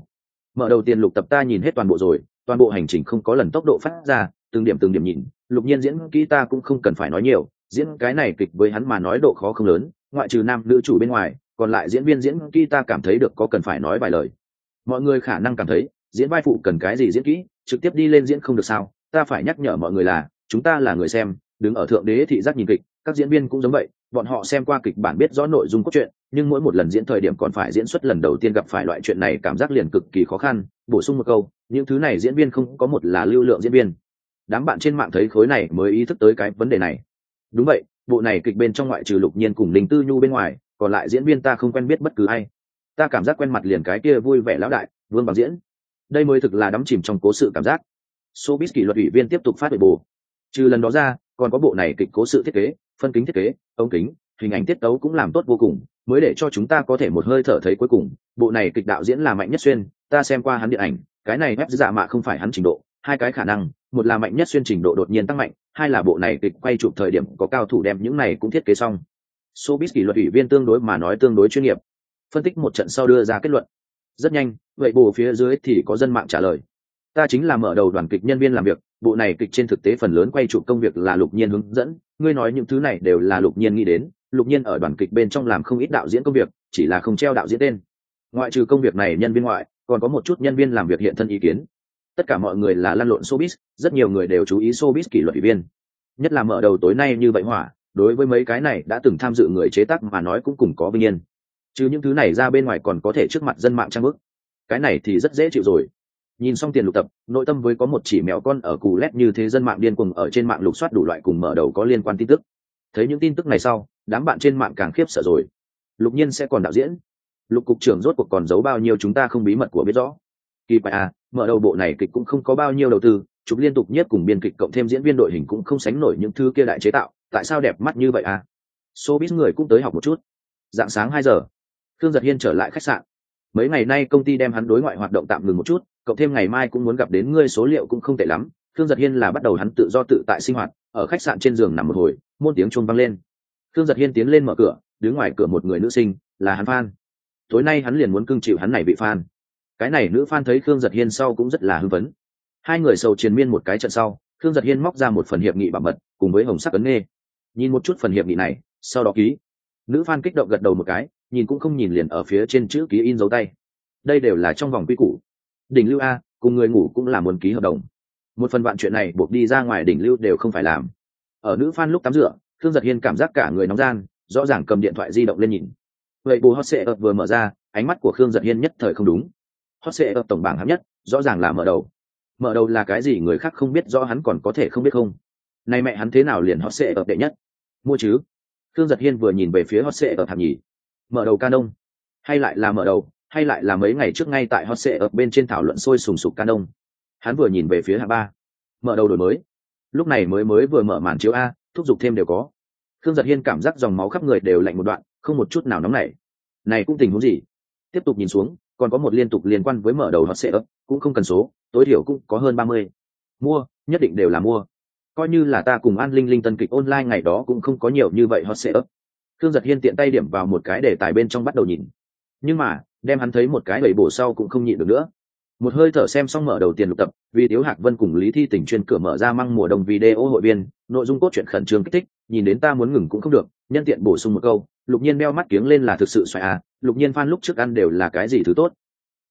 Mở đầu tiền lục tập ta nhìn hết toàn bộ rồi, toàn bộ hành trình không có lần tốc độ phát ra, từng điểm nhìn. Lục Nhiên diễn kỹ ta cũng không cần phải nói nhiều, diễn cái này kịch với hắn mà nói độ khó không lớn, ngoại trừ nam nữ chủ bên ngoài, còn lại diễn viên diễn kỹ ta cảm thấy được có cần phải nói vài lời. Mọi người khả năng cảm thấy diễn vai phụ cần cái gì diễn kỹ, trực tiếp đi lên diễn không được sao? Ta phải nhắc nhở mọi người là chúng ta là người xem, đứng ở thượng đế thị giác nhìn kịch, các diễn viên cũng giống vậy, bọn họ xem qua kịch bản biết rõ nội dung cốt truyện, nhưng mỗi một lần diễn thời điểm còn phải diễn xuất lần đầu tiên gặp phải loại chuyện này, cảm giác liền cực kỳ khó khăn. Bổ sung một câu, những thứ này diễn viên không có một là lưu lượng diễn viên. Đám bạn trên mạng thấy khối này mới ý thức tới cái vấn đề này. Đúng vậy, bộ này kịch bên trong ngoại trừ Lục Nhiên cùng Linh Tư Nhu bên ngoài, còn lại diễn viên ta không quen biết bất cứ ai. Ta cảm giác quen mặt liền cái kia vui vẻ lão đại Vương Bằng diễn, đây mới thực là đắm chìm trong cố sự cảm giác. Showbiz kỷ luật ủy viên tiếp tục phát biểu bù. Trừ lần đó ra, còn có bộ này kịch cố sự thiết kế, phân kính thiết kế, ống kính, hình ảnh tiết tấu cũng làm tốt vô cùng, mới để cho chúng ta có thể một hơi thở thấy cuối cùng. Bộ này kịch đạo diễn là Mạnh Nhất Xuyên, ta xem qua hắn điện ảnh, cái này web giả mạ không phải hắn trình độ, hai cái khả năng, một là Mạnh Nhất Xuyên trình độ đột nhiên tăng mạnh, hai là bộ này kịch quay chụp thời điểm có cao thủ đem những này cũng thiết kế xong. Showbiz kỷ luật ủy viên tương đối mà nói tương đối chuyên nghiệp, phân tích một trận sau đưa ra kết luận. Rất nhanh, vậy bù phía dưới thì có dân mạng trả lời. Ta chính là mở đầu đoàn kịch nhân viên làm việc, bộ này kịch trên thực tế phần lớn quay chụp công việc là Lục Nhiên hướng dẫn, ngươi nói những thứ này đều là Lục Nhiên nghĩ đến, Lục Nhiên ở đoàn kịch bên trong làm không ít đạo diễn công việc, chỉ là không treo đạo diễn tên. Ngoại trừ công việc này nhân viên ngoại, còn có một chút nhân viên làm việc hiện thân ý kiến. Tất cả mọi người là lăn lộn showbiz, rất nhiều người đều chú ý showbiz kỷ luật ủy viên. Nhất là mở đầu tối nay như vậy hỏa, đối với mấy cái này đã từng tham dự người chế tác mà nói cũng cùng có vinh yên. Chứ những thứ này ra bên ngoài còn có thể trước mặt dân mạng trang bức, cái này thì rất dễ chịu rồi. Nhìn xong tiền lục tập, nội tâm với có một chỉ mèo con ở cù lét như thế, dân mạng điên cuồng ở trên mạng lục soát đủ loại cùng mở đầu có liên quan tin tức. Thấy những tin tức này sau, đám bạn trên mạng càng khiếp sợ rồi. Lục Nhiên sẽ còn đạo diễn, Lục cục trưởng rốt cuộc còn giấu bao nhiêu chúng ta không bí mật của biết rõ. Kỳ bài à, mở đầu bộ này kịch cũng không có bao nhiêu đầu tư, chụp liên tục nhất cùng biên kịch cộng thêm diễn viên đội hình cũng không sánh nổi những thứ kia đại chế tạo, tại sao đẹp mắt như vậy à? Showbiz người cũng tới học một chút. Dạng sáng 2 giờ, Khương Giật Hiên trở lại khách sạn. Mấy ngày nay công ty đem hắn đối ngoại hoạt động tạm ngừng một chút, cộng thêm ngày mai cũng muốn gặp đến ngươi, số liệu cũng không tệ lắm. Khương Giật Hiên là bắt đầu hắn tự do tự tại sinh hoạt, ở khách sạn trên giường nằm một hồi, môn tiếng chuông vang lên. Khương Giật Hiên tiến lên mở cửa, đứng ngoài cửa một người nữ sinh, là hắn fan. Tối nay hắn liền muốn cưng chịu hắn này vị fan. Cái này nữ fan thấy Khương Giật Hiên sau cũng rất là hưng phấn. Hai người sầu triền miên một cái trận sau, Khương Giật Hiên móc ra một phần hiệp nghị bảo mật, cùng với hồng sắc ấn nghe. Nhìn một chút phần hiệp nghị này, sau đó ký. Nữ fan kích động gật đầu một cái, nhìn cũng không nhìn liền ở phía trên chữ ký in dấu tay. Đây đều là trong vòng quy củ. Đỉnh lưu a, cùng người ngủ cũng là muốn ký hợp đồng. Một phần vạn chuyện này buộc đi ra ngoài đỉnh lưu đều không phải làm. Ở nữ fan lúc tắm rửa, Khương Giật Hiên cảm giác cả người nóng gian, rõ ràng cầm điện thoại di động lên nhìn. Vậy bù hot setup vừa mở ra, ánh mắt của Khương Giật Hiên nhất thời không đúng. Hot setup tổng bảng hạng nhất, rõ ràng là mở đầu. Mở đầu là cái gì người khác không biết rõ hắn còn có thể không biết không? Này mẹ hắn thế nào liền hot setup đệ nhất? Mua chứ? Khương Giật Hiên vừa nhìn về phía hot setup hạng nhì. Mở đầu Canon, hay lại là mở đầu, hay lại là mấy ngày trước ngay tại hot setup bên trên thảo luận sôi sùng sục Canon. Hắn vừa nhìn về phía hạng ba, mở đầu đổi mới. Lúc này mới vừa mở màn chiếu a, thúc giục thêm đều có. Khương Giật Hiên cảm giác dòng máu khắp người đều lạnh một đoạn, không một chút nào nóng nảy. Này cũng tình huống gì? Tiếp tục nhìn xuống, còn có một liên tục liên quan với mở đầu hot setup, cũng không cần số, tối thiểu cũng có hơn 30. Mua, nhất định đều là mua. Coi như là ta cùng An Linh Linh tân kịch online ngày đó cũng không có nhiều như vậy hot setup. Khương Giật Hiên tiện tay điểm vào một cái đề tài bên trong bắt đầu nhìn. Nhưng mà, đem hắn thấy một cái bầy bổ sau cũng không nhịn được nữa. Một hơi thở xem xong mở đầu tiền lục tập, vì Tiếu Hạc Vân cùng Lý Thi Tình chuyên cửa mở ra măng mùa đông video hội viên, nội dung cốt truyện khẩn trương kích thích, nhìn đến ta muốn ngừng cũng không được, nhân tiện bổ sung một câu, Lục Nhiên đeo mắt kiếng lên là thực sự xoài à, Lục Nhiên fan lúc trước ăn đều là cái gì thứ tốt.